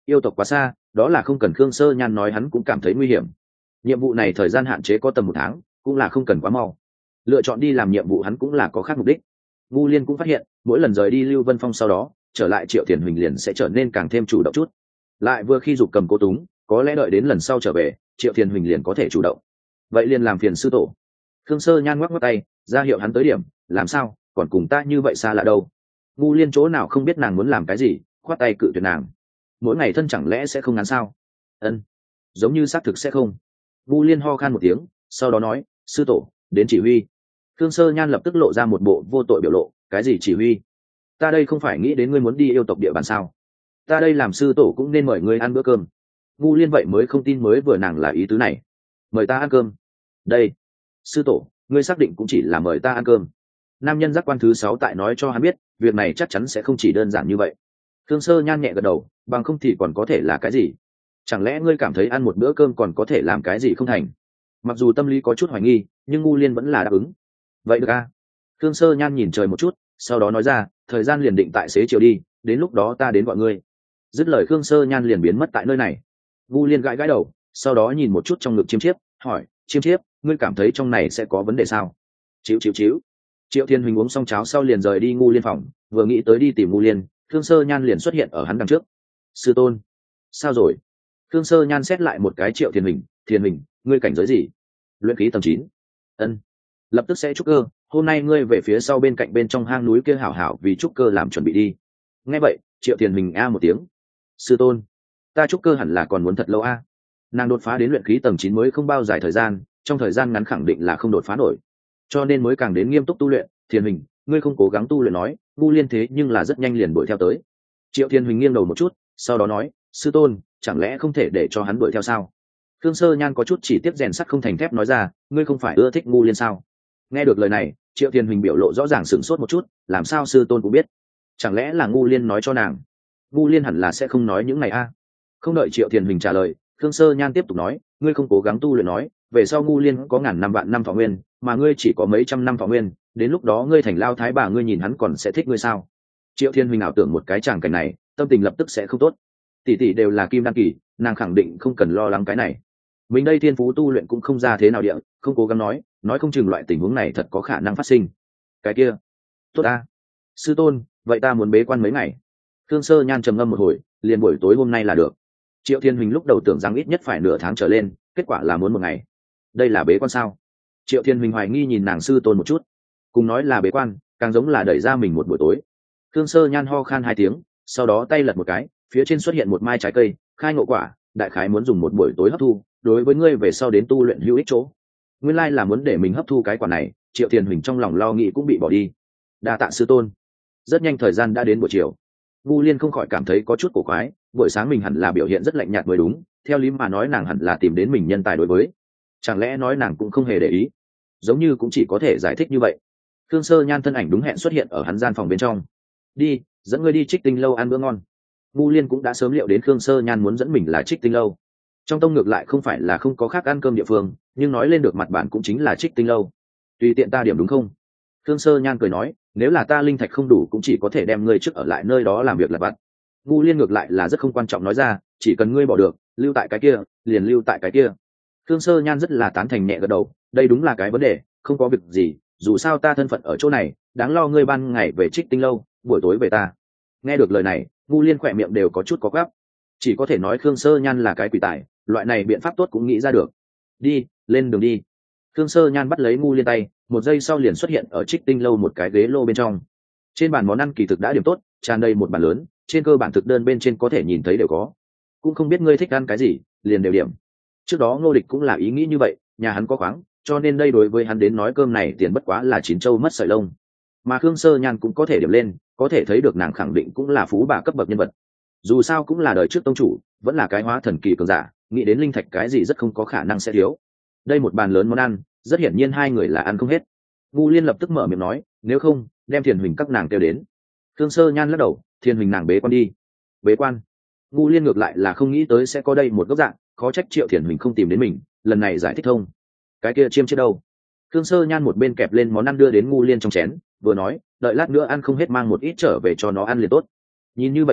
yêu tộc quá xa, đó là không cần Khương Sơ Nhan nói hắn cũng cảm thấy nguy hiểm. Nhiệm vụ này thời gian hạn chế có tầm một tháng, cũng là không cần quá mau. Lựa chọn đi làm nhiệm vụ hắn cũng là có khác mục đích. Ngu Liên cũng phát hiện mỗi lần rời đi Lưu Vân Phong sau đó trở lại Triệu Thiền Huỳnh liền sẽ trở nên càng thêm chủ động chút. Lại vừa khi giục cầm cố túng, có lẽ đợi đến lần sau trở về Triệu Thiền Huỳnh liền có thể chủ động. Vậy liền làm phiền sư tổ. Khương Sơ Nhan ngoắc ngoắc tay ra hiệu hắn tới điểm. Làm sao còn cùng ta như vậy xa lạ đâu? Ngu Liên chỗ nào không biết nàng muốn làm cái gì, khoát tay cự tuyệt nàng. Mỗi ngày thân chẳng lẽ sẽ không ngắn sao? Ân, giống như xác thực sẽ không. Ngu Liên ho khan một tiếng, sau đó nói, sư tổ đến chỉ huy. Khương Sơ Nhan lập tức lộ ra một bộ vô tội biểu lộ. Cái gì chỉ huy? Ta đây không phải nghĩ đến ngươi muốn đi yêu tộc địa bàn sao? Ta đây làm sư tổ cũng nên mời ngươi ăn bữa cơm. Ngu Liên vậy mới không tin mới vừa nàng là ý tứ này. Mời ta ăn cơm? Đây, sư tổ, ngươi xác định cũng chỉ là mời ta ăn cơm. Nam nhân giác quan thứ sáu tại nói cho hắn biết việc này chắc chắn sẽ không chỉ đơn giản như vậy. Khương Sơ Nhan nhẹ gật đầu, bằng không thì còn có thể là cái gì? Chẳng lẽ ngươi cảm thấy ăn một bữa cơm còn có thể làm cái gì không thành? Mặc dù tâm lý có chút hoài nghi, nhưng Ngu Liên vẫn là đáp ứng. Vậy được a? À? Khương Sơ Nhan nhìn trời một chút, sau đó nói ra, thời gian liền định tại xế chiều đi, đến lúc đó ta đến gọi ngươi. Dứt lời Khương Sơ Nhan liền biến mất tại nơi này. Ngu Liên gãi gãi đầu, sau đó nhìn một chút trong ngực Chiêm Chiếp, hỏi, Chiêm Chiếp, ngươi cảm thấy trong này sẽ có vấn đề sao? Chíu chíu chíu. Triệu Thiên Huỳnh uống xong cháo sau liền rời đi Ngu Liên phòng, vừa nghĩ tới đi tìm Ngu Liên, Khương Sơ Nhan liền xuất hiện ở hắn đằng trước. Sư tôn, sao rồi? Khương Sơ Nhan xét lại một cái Triệu Thiên Huỳnh, Thiên Huỳnh, ngươi cảnh giới gì? Luyện khí tầng chín. Ân, lập tức sẽ trúc cơ, hôm nay ngươi về phía sau bên cạnh bên trong hang núi kia hảo hảo vì trúc cơ làm chuẩn bị đi. Nghe vậy, Triệu Thiên Huỳnh a một tiếng. Sư tôn, ta trúc cơ hẳn là còn muốn thật lâu a. Nàng đột phá đến luyện khí tầng chín mới không bao dài thời gian, trong thời gian ngắn khẳng định là không đột phá nổi, cho nên mới càng đến nghiêm túc tu luyện. Thiên Huỳnh, ngươi không cố gắng tu luyện nói, Ngu Liên thế nhưng là rất nhanh liền đuổi theo tới. Triệu Thiên Huỳnh nghiêng đầu một chút, sau đó nói, sư tôn, chẳng lẽ không thể để cho hắn đuổi theo sao? Khương Sơ Nhan có chút chỉ tiếp rèn sắt không thành thép nói ra, ngươi không phải ưa thích Ngu Liên sao? Nghe được lời này, Triệu Thiên Huỳnh biểu lộ rõ ràng sửng sốt một chút, làm sao sư tôn cũng biết? Chẳng lẽ là Ngu Liên nói cho nàng? Ngu Liên hẳn là sẽ không nói những này a. Không đợi Triệu Thiên Huỳnh trả lời, Khương Sơ Nhan tiếp tục nói, ngươi không cố gắng tu luyện nói, về sau Ngu Liên có ngàn năm vạn năm thọ nguyên, mà ngươi chỉ có mấy trăm năm thọ nguyên, đến lúc đó ngươi thành lao thái bà, ngươi nhìn hắn còn sẽ thích ngươi sao? Triệu Thiên Huỳnh ảo tưởng một cái tràng cảnh này, tâm tình lập tức sẽ không tốt. Tỷ tỷ đều là kim đăng kỳ, nàng khẳng định không cần lo lắng cái này. Mình đây thiên phú tu luyện cũng không ra thế nào địa, không cố gắng nói, nói không chừng loại tình huống này thật có khả năng phát sinh. Cái kia, tốt a. Sư tôn, vậy ta muốn bế quan mấy ngày? Khương Sơ Nhan trầm ngâm một hồi, liền buổi tối hôm nay là được. Triệu Thiên Huỳnh lúc đầu tưởng rằng ít nhất phải nửa tháng trở lên, kết quả là muốn một ngày. Đây là bế quan sao? Triệu Thiên Huỳnh hoài nghi nhìn nàng sư tôn một chút, cùng nói là bế quan, càng giống là đẩy ra mình một buổi tối. Khương Sơ Nhan ho khan hai tiếng, sau đó tay lật một cái, phía trên xuất hiện một mai trái cây, khai ngộ quả, đại khái muốn dùng một buổi tối hấp thu, đối với ngươi về sau đến tu luyện hữu ích chỗ. Nguyên lai là muốn để mình hấp thu cái quả này, Triệu Thiên Huỳnh trong lòng lo nghĩ cũng bị bỏ đi. Đa tạ sư tôn. Rất nhanh thời gian đã đến buổi chiều. Ngu Liên không khỏi cảm thấy có chút cổ quái, buổi sáng mình hẳn là biểu hiện rất lạnh nhạt mới đúng, theo lý mà nói nàng hẳn là tìm đến mình nhân tài đối với. Chẳng lẽ nói nàng cũng không hề để ý? Giống như cũng chỉ có thể giải thích như vậy. Khương Sơ Nhan thân ảnh đúng hẹn xuất hiện ở hắn gian phòng bên trong. Đi, dẫn ngươi đi Trích Tinh lâu ăn bữa ngon. Ngu Liên cũng đã sớm liệu đến Khương Sơ Nhan muốn dẫn mình là Trích Tinh lâu. Trong tông ngược lại không phải là không có khác ăn cơm địa phương, nhưng nói lên được mặt bản cũng chính là Trích Tinh lâu. Tùy tiện ta điểm đúng không? Khương Sơ Nhan cười nói, nếu là ta linh thạch không đủ cũng chỉ có thể đem ngươi trước ở lại nơi đó làm việc lặt vặt. Ngu Liên ngược lại là rất không quan trọng nói ra, chỉ cần ngươi bỏ được, lưu tại cái kia, liền lưu tại cái kia. Khương Sơ Nhan rất là tán thành nhẹ gật đầu, đây đúng là cái vấn đề, không có việc gì, dù sao ta thân phận ở chỗ này, đáng lo ngươi ban ngày về Trích Tinh lâu, buổi tối về ta. Nghe được lời này, Ngu Liên khỏe miệng đều có chút có gắp, chỉ có thể nói Khương Sơ Nhan là cái quỷ tài, loại này biện pháp tốt cũng nghĩ ra được. Đi, lên đường đi. Khương Sơ Nhan bắt lấy Ngu Liên tay, một giây sau liền xuất hiện ở Trích Tinh lâu một cái ghế lô bên trong. Trên bàn món ăn kỳ thực đã điểm tốt, tràn đầy một bàn lớn, trên cơ bản thực đơn bên trên có thể nhìn thấy đều có. Cũng không biết ngươi thích ăn cái gì, liền đều điểm. Trước đó Ngô Địch cũng là ý nghĩ như vậy, nhà hắn có khoáng, cho nên đây đối với hắn đến nói cơm này tiền bất quá là chín châu mất sợi lông. Mà Khương Sơ Nhan cũng có thể điểm lên, có thể thấy được nàng khẳng định cũng là phú bà cấp bậc nhân vật. Dù sao cũng là đời trước tông chủ, vẫn là cái hóa thần kỳ cường giả, nghĩ đến linh thạch cái gì rất không có khả năng sẽ thiếu. Đây một bàn lớn món ăn, rất hiển nhiên hai người là ăn không hết. Ngu Liên lập tức mở miệng nói, nếu không, đem Thiền Huỳnh các nàng kêu đến. Khương Sơ Nhan lắc đầu, Thiền Huỳnh nàng bế quan đi. Bế quan? Ngu Liên ngược lại là không nghĩ tới sẽ có đây một góc dạng, khó trách Triệu Thiền Huỳnh không tìm đến mình, lần này giải thích thông. Cái kia chiêm chết đâu? Khương Sơ Nhan một bên kẹp lên món ăn đưa đến Ngu Liên trong chén, vừa nói, đợi lát nữa ăn không hết mang một ít trở về cho nó ăn liền tốt. Nhìn như vậy đến,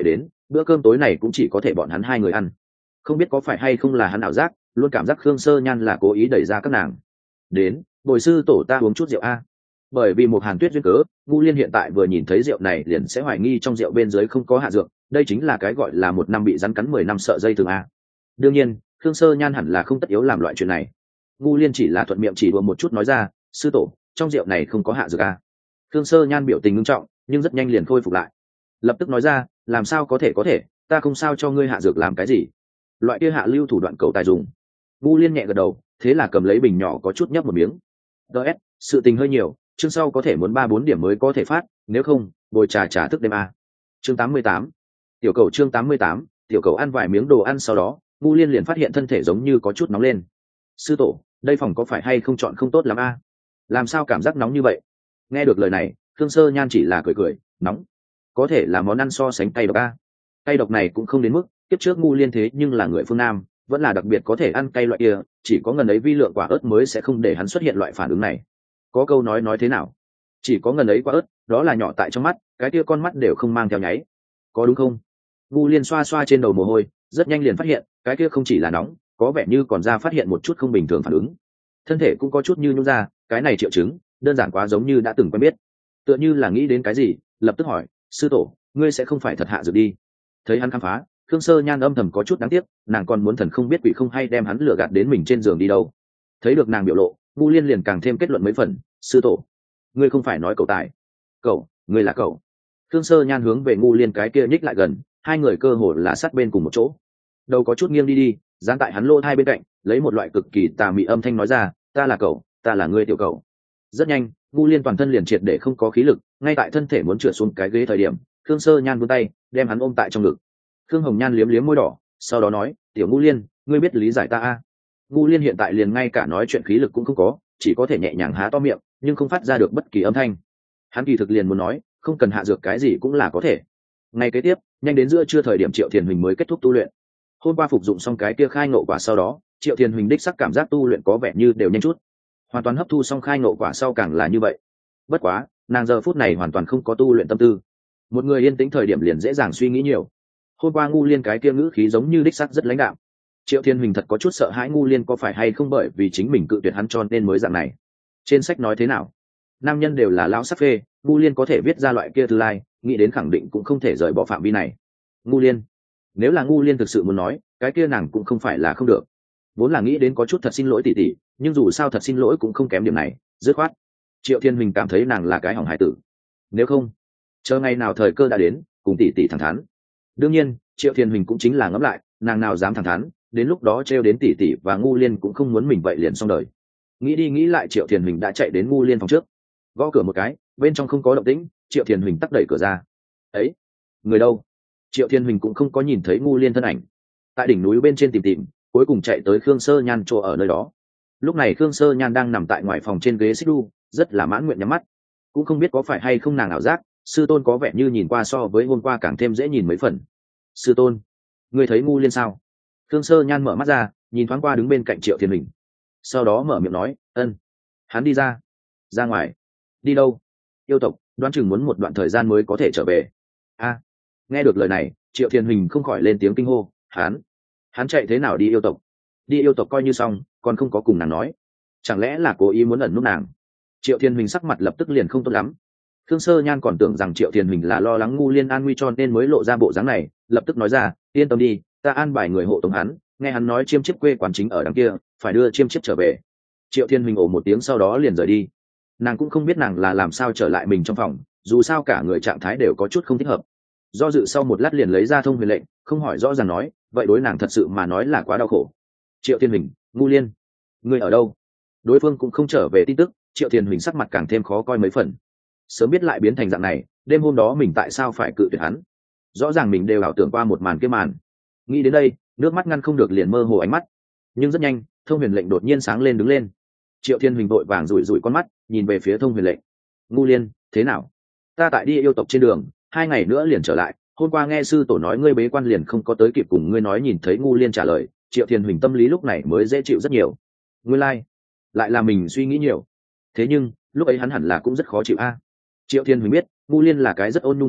bữa cơm tối này cũng chỉ có thể bọn hắn hai người ăn. Không biết có phải hay không là hắn ảo giác, luôn cảm giác Khương Sơ Nhan là cố ý đẩy ra các nàng. Đến, bồi sư tổ ta uống chút rượu a. Bởi vì một Hàn Tuyết duyên cớ, Ngu Liên hiện tại vừa nhìn thấy rượu này liền sẽ hoài nghi trong rượu bên dưới không có hạ dược, đây chính là cái gọi là một năm bị rắn cắn mười năm sợ dây thường a. Đương nhiên, Khương Sơ Nhan hẳn là không tất yếu làm loại chuyện này. Ngu Liên chỉ là thuận miệng chỉ đùa một chút nói ra, sư tổ, trong rượu này không có hạ dược a. Khương Sơ Nhan biểu tình nghiêm trọng, nhưng rất nhanh liền khôi phục lại. Lập tức nói ra, làm sao có thể có thể, ta không sao cho ngươi hạ dược làm cái gì? Loại kia hạ lưu thủ đoạn cầu tài dùng. Ngu Liên nhẹ gật đầu, thế là cầm lấy bình nhỏ có chút nhấp một miếng. ds sự tình hơi nhiều, chương sau có thể muốn ba bốn điểm mới có thể phát, nếu không bồi trà trà thức đêm a. Chương tám mươi tám, tiểu cầu chương tám mươi tám, tiểu cầu ăn vài miếng đồ ăn sau đó, Ngu Liên liền phát hiện thân thể giống như có chút nóng lên. Sư tổ, đây phòng có phải hay không chọn không tốt lắm a? Làm sao cảm giác nóng như vậy? Nghe được lời này, Khương Sơ Nhan chỉ là cười cười, nóng, có thể là món ăn so sánh cay độc a. Cay độc này cũng không đến mức, tiếp trước Ngu Liên thế nhưng là người phương Nam, vẫn là đặc biệt có thể ăn cay loại kia, chỉ có ngần ấy vi lượng quả ớt mới sẽ không để hắn xuất hiện loại phản ứng này. Có câu nói nói thế nào? Chỉ có ngần ấy quả ớt, đó là nhỏ tại trong mắt, cái kia con mắt đều không mang theo nháy. Có đúng không? Ngu Liên xoa xoa trên đầu mồ hôi, rất nhanh liền phát hiện, cái kia không chỉ là nóng, có vẻ như còn ra phát hiện một chút không bình thường phản ứng. Thân thể cũng có chút như nhũn ra, cái này triệu chứng, đơn giản quá giống như đã từng quen biết. Tựa như là nghĩ đến cái gì, lập tức hỏi, sư tổ, ngươi sẽ không phải thật hạ dược đi? Thấy hắn khám phá, Khương Sơ Nhan âm thầm có chút đáng tiếc, nàng còn muốn thần không biết quỷ không hay đem hắn lừa gạt đến mình trên giường đi đâu. Thấy được nàng biểu lộ, Ngu Liên liền càng thêm kết luận mấy phần, sư tổ, ngươi không phải nói cậu tài. Cậu, ngươi là cậu. Khương Sơ Nhan hướng về Ngu Liên cái kia nhích lại gần, hai người cơ hồ là sát bên cùng một chỗ. Đầu có chút nghiêng đi đi, dán tại hắn lỗ hai bên cạnh, lấy một loại cực kỳ tà mị âm thanh nói ra, ta là cậu, ta là ngươi tiểu cậu. Rất nhanh, Ngu Liên toàn thân liền triệt để không có khí lực, ngay tại thân thể muốn trượt xuống cái ghế thời điểm, Khương Sơ Nhan vươn tay, đem hắn ôm tại trong ngực. Khương Hồng Nhan liếm liếm môi đỏ, sau đó nói, tiểu Ngu Liên, ngươi biết lý giải ta a? Ngu Liên hiện tại liền ngay cả nói chuyện khí lực cũng không có, chỉ có thể nhẹ nhàng há to miệng, nhưng không phát ra được bất kỳ âm thanh. Hắn kỳ thực liền muốn nói, không cần hạ dược cái gì cũng là có thể. Ngày kế tiếp, nhanh đến giữa trưa thời điểm Triệu Thiền Huỳnh mới kết thúc tu luyện. Hôm qua phục dụng xong cái kia khai ngộ quả sau đó, Triệu Thiền Huỳnh đích sắc cảm giác tu luyện có vẻ như đều nhanh chút. Hoàn toàn hấp thu xong khai ngộ quả sau càng là như vậy. Bất quá, nàng giờ phút này hoàn toàn không có tu luyện tâm tư. Một người yên tĩnh thời điểm liền dễ dàng suy nghĩ nhiều. Hôm qua Ngu Liên cái kia ngữ khí giống như đích sắc rất lãnh đạm. Triệu Thiên Huỳnh thật có chút sợ hãi Ngu Liên có phải hay không bởi vì chính mình cự tuyệt hắn cho nên mới dạng này. Trên sách nói thế nào? Nam nhân đều là lão sắc phê, Ngu Liên có thể viết ra loại kia tương lai, nghĩ đến khẳng định cũng không thể rời bỏ phạm vi này. Ngu Liên, nếu là Ngu Liên thực sự muốn nói, cái kia nàng cũng không phải là không được. Vốn là nghĩ đến có chút thật xin lỗi tỷ tỷ, nhưng dù sao thật xin lỗi cũng không kém điểm này, dứt khoát. Triệu Thiên Huỳnh cảm thấy nàng là cái hỏng hải tử. Nếu không, chờ ngày nào thời cơ đã đến, cùng tỷ tỷ thẳng thắn. Đương nhiên, Triệu Thiên Huỳnh cũng chính là ngẫm lại, nàng nào dám thẳng thắn, đến lúc đó trêu đến tỷ tỷ và Ngu Liên cũng không muốn mình vậy liền xong đời. Nghĩ đi nghĩ lại Triệu Thiên Huỳnh đã chạy đến Ngu Liên phòng trước, gõ cửa một cái, bên trong không có động tĩnh, Triệu Thiên Huỳnh tắc đẩy cửa ra. Ấy, người đâu? Triệu Thiên Huỳnh cũng không có nhìn thấy Ngu Liên thân ảnh. Tại đỉnh núi bên trên tìm tìm, cuối cùng chạy tới Khương Sơ Nhan chỗ ở nơi đó. Lúc này Khương Sơ Nhan đang nằm tại ngoài phòng trên ghế xích đu, rất là mãn nguyện nhắm mắt. Cũng không biết có phải hay không nàng ảo giác, sư tôn có vẻ như nhìn qua so với hôm qua càng thêm dễ nhìn mấy phần. Sư tôn, ngươi thấy Ngu Liên sao? Khương Sơ Nhan mở mắt ra, nhìn thoáng qua đứng bên cạnh Triệu Thiên Huỳnh, sau đó mở miệng nói, ân. Hắn đi ra. Ra ngoài? Đi đâu? Yêu tộc, đoán chừng muốn một đoạn thời gian mới có thể trở về. A. Nghe được lời này, Triệu Thiên Huỳnh không khỏi lên tiếng kinh hô, hắn, hắn chạy thế nào đi yêu tộc? Đi yêu tộc coi như xong, còn không có cùng nàng nói, chẳng lẽ là cố ý muốn ẩn núp nàng? Triệu Thiên Huỳnh sắc mặt lập tức liền không tốt lắm. Khương Sơ Nhan còn tưởng rằng Triệu Thiên Huỳnh là lo lắng Ngu Liên an nguy cho nên mới lộ ra bộ dáng này, lập tức nói ra, yên tâm đi, ta an bài người hộ tống hắn, nghe hắn nói chiêm chiếp quê quán chính ở đằng kia, phải đưa chiêm chiếp trở về. Triệu Thiên Huỳnh ồ một tiếng sau đó liền rời đi. Nàng cũng không biết nàng là làm sao trở lại mình trong phòng, dù sao cả người trạng thái đều có chút không thích hợp. Do dự sau một lát liền lấy ra thông huyền lệnh, không hỏi rõ ràng nói, vậy đối nàng thật sự mà nói là quá đau khổ. Triệu Thiên Huỳnh, Ngu Liên, ngươi ở đâu? Đối phương cũng không trở về tin tức, Triệu Thiên Huỳnh sắc mặt càng thêm khó coi mấy phần. Sớm biết lại biến thành dạng này, đêm hôm đó mình tại sao phải cự tuyệt hắn? Rõ ràng mình đều ảo tưởng qua một màn kia màn. Nghĩ đến đây, nước mắt ngăn không được liền mơ hồ ánh mắt. Nhưng rất nhanh, thông huyền lệnh đột nhiên sáng lên đứng lên. Triệu Thiên Huỳnh vội vàng rủi rủi con mắt, nhìn về phía thông huyền lệnh. Ngu Liên, thế nào? Ta tại đi yêu tộc trên đường, hai ngày nữa liền trở lại. Hôm qua nghe sư tổ nói ngươi bế quan liền không có tới kịp cùng ngươi nói. Nhìn thấy Ngu Liên trả lời, Triệu Thiên Huỳnh tâm lý lúc này mới dễ chịu rất nhiều. Nguyên lai, like, lại là mình suy nghĩ nhiều. Thế nhưng lúc ấy hắn hẳn là cũng rất khó chịu a. Triệu Thiên Huỳnh biết Ngu Liên là cái rất ôn nhu người,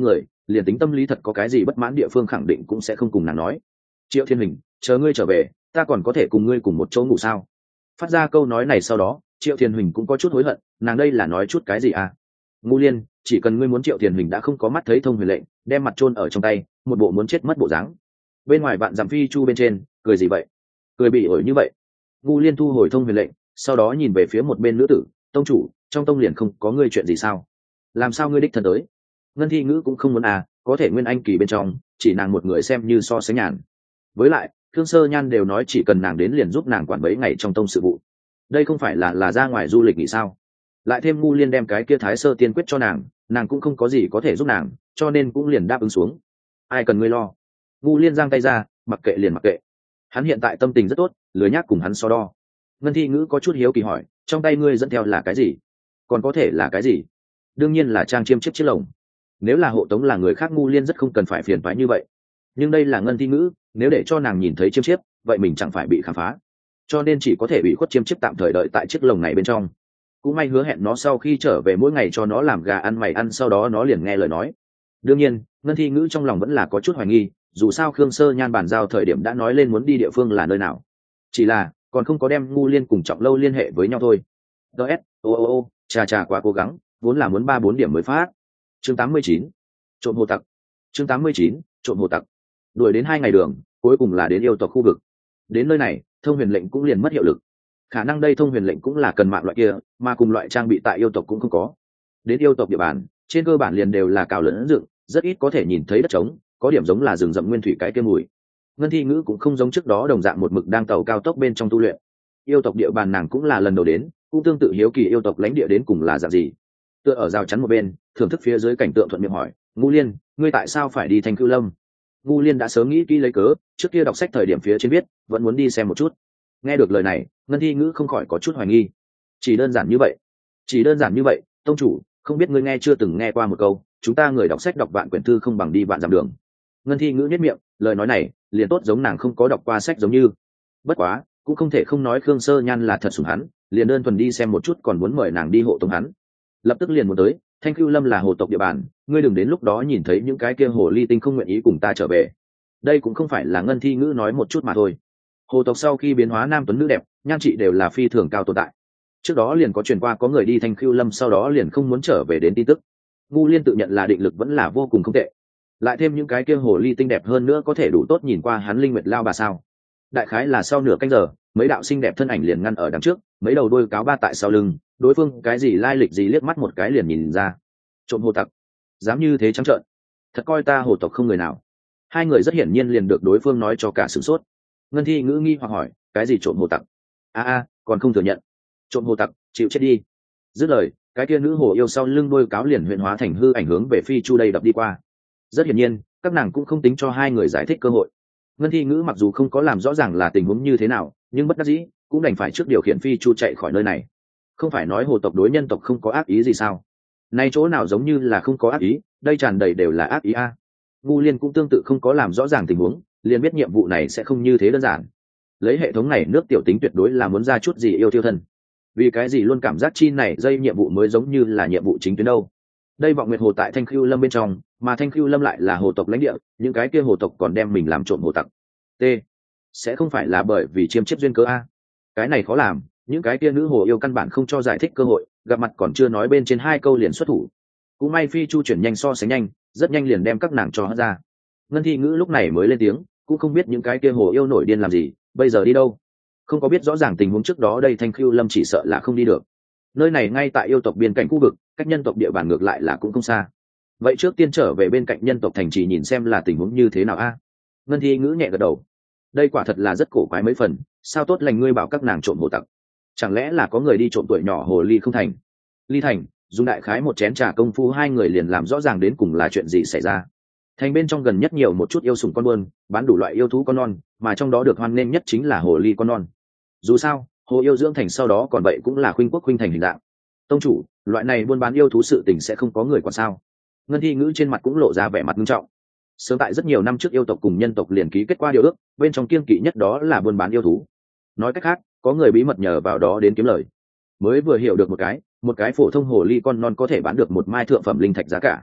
liền tính tâm lý thật có cái gì bất mãn địa phương khẳng định cũng sẽ không cùng nàng nói. Triệu Thiên Hình, chờ ngươi trở về ta còn có thể cùng ngươi cùng một chỗ ngủ sao? Phát ra câu nói này sau đó Triệu Thiên Huỳnh cũng có chút hối hận, nàng đây là nói chút cái gì à? Ngũ Liên, chỉ cần ngươi muốn. Triệu Thiên Huỳnh đã không có mắt thấy thông huyền lệnh, đem mặt chôn ở trong tay, một bộ muốn chết mất bộ dáng. Bên ngoài vạn dặm phi chu bên trên, cười gì vậy? Cười bị ổi như vậy. Ngũ Liên thu hồi thông huyền lệnh, sau đó nhìn về phía một bên nữ tử, tông chủ, trong tông liền không có ngươi chuyện gì sao? Làm sao ngươi đích thân tới? Ngân Thi Ngữ cũng không muốn à, có thể nguyên anh kỳ bên trong, chỉ nàng một người xem như so sánh nhàn. Với lại, Thương Sơ Nhan đều nói chỉ cần nàng đến liền giúp nàng quản mấy ngày trong tông sự vụ. Đây không phải là là ra ngoài du lịch nghỉ sao? Lại thêm Ngu Liên đem cái kia Thái Sơ tiên quyết cho nàng, nàng cũng không có gì có thể giúp nàng, cho nên cũng liền đáp ứng xuống. Ai cần ngươi lo? Ngu Liên giang tay ra, mặc kệ liền mặc kệ. Hắn hiện tại tâm tình rất tốt, lười nhác cùng hắn so đo. Ngân Thi Ngữ có chút hiếu kỳ hỏi, trong tay ngươi dẫn theo là cái gì? Còn có thể là cái gì? Đương nhiên là trang chiêm chiếc chiếc lồng. Nếu là hộ tống là người khác, Ngu Liên rất không cần phải phiền toái như vậy. Nhưng đây là Ngân Thi Ngữ, nếu để cho nàng nhìn thấy chiêm chiếp, vậy mình chẳng phải bị khám phá. Cho nên chỉ có thể bị khuất chiêm chiếp tạm thời đợi tại chiếc lồng này bên trong. Cũng may hứa hẹn nó sau khi trở về mỗi ngày cho nó làm gà ăn mày ăn, sau đó nó liền nghe lời nói. Đương nhiên Ngân Thi Ngữ trong lòng vẫn là có chút hoài nghi, dù sao Khương Sơ Nhan bàn giao thời điểm đã nói lên muốn đi địa phương là nơi nào, chỉ là còn không có đem Ngu Liên cùng Trọng Lâu liên hệ với nhau thôi. ds ô ô ô chà chà quá cố gắng, vốn là muốn ba bốn điểm mới phát. Chương tám mươi chín, trộm hồ tặc. Chương tám mươi chín, trộm hồ tặc. Đuổi đến hai ngày đường, cuối cùng là đến yêu tộc khu vực. Đến nơi này thông huyền lệnh cũng liền mất hiệu lực, khả năng đây thông huyền lệnh cũng là cần mạng loại kia, mà cùng loại trang bị tại yêu tộc cũng không có. Đến yêu tộc địa bàn trên cơ bản liền đều là cào lớn dựng, rất ít có thể nhìn thấy đất trống, có điểm giống là rừng rậm nguyên thủy cái kia mùi. Ngân Thi Ngữ cũng không giống trước đó đồng dạng một mực đang tàu cao tốc bên trong tu luyện. Yêu tộc địa bàn nàng cũng là lần đầu đến, cũng tương tự hiếu kỳ yêu tộc lãnh địa đến cùng là dạng gì. Tựa ở rào chắn một bên thưởng thức phía dưới cảnh tượng, thuận miệng hỏi, Ngũ Liên, ngươi tại sao phải đi Thanh Cửu Lâm? Ngũ Liên đã sớm nghĩ kỹ lấy cớ, trước kia đọc sách thời điểm phía trên viết vẫn muốn đi xem một chút. Nghe được lời này Ngân Thi Ngữ không khỏi có chút hoài nghi. Chỉ đơn giản như vậy? Chỉ đơn giản như vậy, tông chủ, không biết ngươi nghe chưa từng nghe qua một câu, chúng ta người đọc sách đọc vạn quyển thư không bằng đi vạn dặm đường. Ngân Thi Ngữ nhếch miệng, lời nói này liền tốt giống nàng không có đọc qua sách giống như. Bất quá cũng không thể không nói Khương Sơ Nhan là thật sủng hắn, liền đơn thuần đi xem một chút còn muốn mời nàng đi hộ tống hắn. Lập tức liền muốn tới, Thanh Cửu Lâm là hồ tộc địa bàn, ngươi đừng đến lúc đó nhìn thấy những cái kia hồ ly tinh không nguyện ý cùng ta trở về. Đây cũng không phải là Ngân Thi Ngữ nói một chút mà thôi. Hồ tộc sau khi biến hóa nam tuấn nữ đẹp, nhan trị đều là phi thường cao tồn tại. Trước đó liền có truyền qua có người đi Thanh Cửu Lâm sau đó liền không muốn trở về đến tin tức. Ngu Liên tự nhận là định lực vẫn là vô cùng không tệ, lại thêm những cái kia hồ ly tinh đẹp hơn nữa có thể đủ tốt nhìn qua hắn linh nguyệt lao bà sao. Đại khái là sau nửa canh giờ, mấy đạo xinh đẹp thân ảnh liền ngăn ở đằng trước, mấy đầu đôi cáo ba tại sau lưng, đối phương cái gì lai lịch gì liếc mắt một cái liền nhìn ra. Trộm hồ tặc, dám như thế trắng trợn, thật coi ta hồ tộc không người nào. Hai người rất hiển nhiên liền được đối phương nói cho cả sửng sốt. Ngân Thi Ngữ nghi hoặc hỏi, cái gì trộm hồ tặc? a a còn không thừa nhận? Trộm hồ tặc, chịu chết đi. Dứt lời, cái kia nữ hồ yêu sau lưng đôi cáo liền huyện hóa thành hư ảnh hướng về phi chu đây đập đi qua. Rất hiển nhiên các nàng cũng không tính cho hai người giải thích cơ hội. Ngân Thi Ngữ mặc dù không có làm rõ ràng là tình huống như thế nào, nhưng bất đắc dĩ cũng đành phải trước điều khiển phi chu chạy khỏi nơi này. Không phải nói hồ tộc đối nhân tộc không có ác ý gì sao? Nay chỗ nào giống như là không có ác ý, đây tràn đầy đều là ác ý a. Ngu Liên cũng tương tự không có làm rõ ràng tình huống, liền biết nhiệm vụ này sẽ không như thế đơn giản. Lấy hệ thống này nước tiểu tính tuyệt đối là muốn ra chút gì yêu tiêu thân. Vì cái gì luôn cảm giác chi này dây nhiệm vụ mới giống như là nhiệm vụ chính tuyến đâu? Đây vọng nguyệt hồ tại Thanh Cửu Lâm bên trong, mà Thanh Cửu Lâm lại là hồ tộc lãnh địa, những cái kia hồ tộc còn đem mình làm trộm hồ tặc. T. Sẽ không phải là bởi vì chiêm chiếp duyên cớ a? Cái này khó làm, những cái kia nữ hồ yêu căn bản không cho giải thích cơ hội, gặp mặt còn chưa nói bên trên hai câu liền xuất thủ. Cũng may phi chu chuyển nhanh so sánh nhanh, rất nhanh liền đem các nàng cho hất ra. Ngân Thi Ngữ lúc này mới lên tiếng, cũng không biết những cái kia hồ yêu nổi điên làm gì, bây giờ đi đâu? Không có biết rõ ràng tình huống trước đó đây Thanh Cửu Lâm chỉ sợ là không đi được. Nơi này ngay tại yêu tộc biên cảnh khu vực, cách nhân tộc địa bàn ngược lại là cũng không xa. Vậy trước tiên trở về bên cạnh nhân tộc thành trì nhìn xem là tình huống như thế nào a? Ngân Thi Ngữ nhẹ gật đầu. Đây quả thật là rất cổ quái mấy phần, sao tốt lành ngươi bảo các nàng trộm hồ tặc? Chẳng lẽ là có người đi trộm tuổi nhỏ hồ ly không thành? Ly thành, dùng đại khái một chén trà công phu hai người liền làm rõ ràng đến cùng là chuyện gì xảy ra. Thành bên trong gần nhất nhiều một chút yêu sủng con buôn, bán đủ loại yêu thú con non, mà trong đó được hoan nghênh nhất chính là hồ ly con non. Dù sao, hồ yêu dưỡng thành sau đó còn vậy cũng là khuynh quốc khuynh thành hình dạng. Tông chủ, loại này buôn bán yêu thú sự tình sẽ không có người quản sao? Ngân Thi Ngữ trên mặt cũng lộ ra vẻ mặt nghiêm trọng. Sớm tại rất nhiều năm trước yêu tộc cùng nhân tộc liền ký kết qua điều ước, bên trong kiêng kỵ nhất đó là buôn bán yêu thú. Nói cách khác, có người bí mật nhờ vào đó đến kiếm lời. Mới vừa hiểu được một cái, một cái phổ thông hồ ly con non có thể bán được một mai thượng phẩm linh thạch giá cả.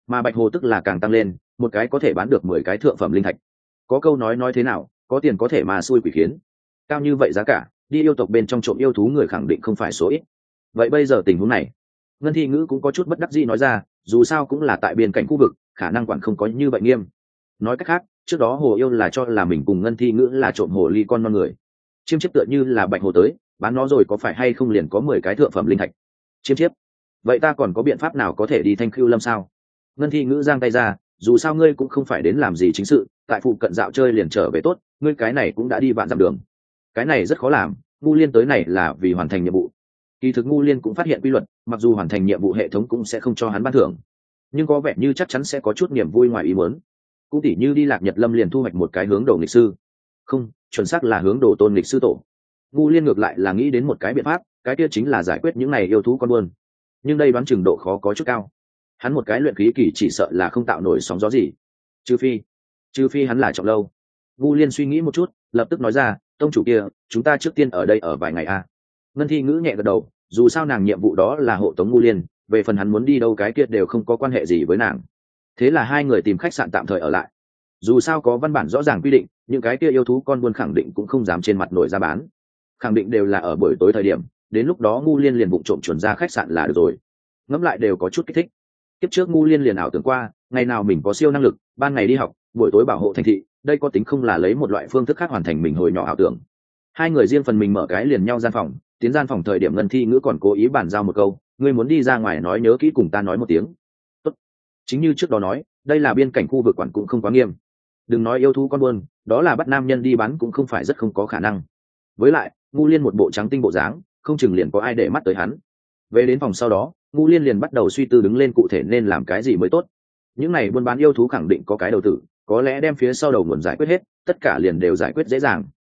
mà bạch hồ tức là càng tăng lên, một cái có thể bán được mười cái thượng phẩm linh thạch. Có câu nói nói thế nào, có tiền có thể mà xui quỷ khiến. Cao như vậy giá cả, đi yêu tộc bên trong trộm yêu thú người khẳng định không phải số ít. Vậy bây giờ tình huống này, Ngân Thi Ngữ cũng có chút bất đắc dĩ nói ra, dù sao cũng là tại biên cảnh khu vực, khả năng quản không có như vậy nghiêm. Nói cách khác, trước đó hồ yêu là cho là mình cùng Ngân Thi Ngữ là trộm hồ ly con non người. Chiêm chiếp tựa như là bạch hồ tới, bán nó rồi có phải hay không liền có mười cái thượng phẩm linh thạch. Chiêm chiếp, vậy ta còn có biện pháp nào có thể đi Thanh Khưu Lâm sao? Ngân Thi Ngữ giang tay ra, dù sao ngươi cũng không phải đến làm gì chính sự, tại phụ cận dạo chơi liền trở về tốt, ngươi cái này cũng đã đi vạn dặm đường. Cái này rất khó làm, Ngu Liên tới này là vì hoàn thành nhiệm vụ. Kỳ thực Ngu Liên cũng phát hiện quy luật, mặc dù hoàn thành nhiệm vụ hệ thống cũng sẽ không cho hắn ban thưởng, nhưng có vẻ như chắc chắn sẽ có chút niềm vui ngoài ý muốn. Cũng tỉ như đi Lạc Nhật Lâm liền thu hoạch một cái hướng đồ nghịch sư, không, chuẩn xác là hướng đồ tôn nghịch sư tổ. Ngu Liên ngược lại là nghĩ đến một cái biện pháp, cái kia chính là giải quyết những này yêu thú con buôn. Nhưng đây đoán chừng độ khó có chút cao. Hắn một cái luyện khí kỳ chỉ sợ là không tạo nổi sóng gió gì. Trừ phi, trừ phi hắn là trọng lâu. Ngu Liên suy nghĩ một chút, lập tức nói ra, tông chủ kia, chúng ta trước tiên ở đây ở vài ngày a. À. Ngân Thi Ngữ nhẹ gật đầu, dù sao nàng nhiệm vụ đó là hộ tống Ngu Liên, về phần hắn muốn đi đâu cái kia đều không có quan hệ gì với nàng. Thế là hai người tìm khách sạn tạm thời ở lại. Dù sao có văn bản rõ ràng quy định, những cái kia yêu thú con buôn khẳng định cũng không dám trên mặt nổi ra bán, khẳng định đều là ở buổi tối thời điểm, đến lúc đó Ngu Liên liền vụng trộm chuẩn ra khách sạn là được rồi. Ngẫm lại đều có chút kích thích. Kiếp trước Ngu Liên liền ảo tưởng qua, ngày nào mình có siêu năng lực, ban ngày đi học, buổi tối bảo hộ thành thị, đây có tính không là lấy một loại phương thức khác hoàn thành mình hồi nhỏ ảo tưởng. Hai người riêng phần mình mở cái liền nhau gian phòng, tiến gian phòng thời điểm Ngân Thi Ngữ còn cố ý bàn giao một câu, ngươi muốn đi ra ngoài nói nhớ kỹ cùng ta nói một tiếng. Tốt. Chính như trước đó nói, đây là biên cảnh khu vực quản cũng không quá nghiêm. Đừng nói yêu thú con buôn, đó là bắt nam nhân đi bán cũng không phải rất không có khả năng. Với lại, Ngu Liên một bộ trắng tinh bộ dáng, không chừng liền có ai để mắt tới hắn. Về đến phòng sau đó, Ngu Liên liền bắt đầu suy tư đứng lên cụ thể nên làm cái gì mới tốt. Những này buôn bán yêu thú khẳng định có cái đầu tử, có lẽ đem phía sau đầu nguồn giải quyết hết, tất cả liền đều giải quyết dễ dàng.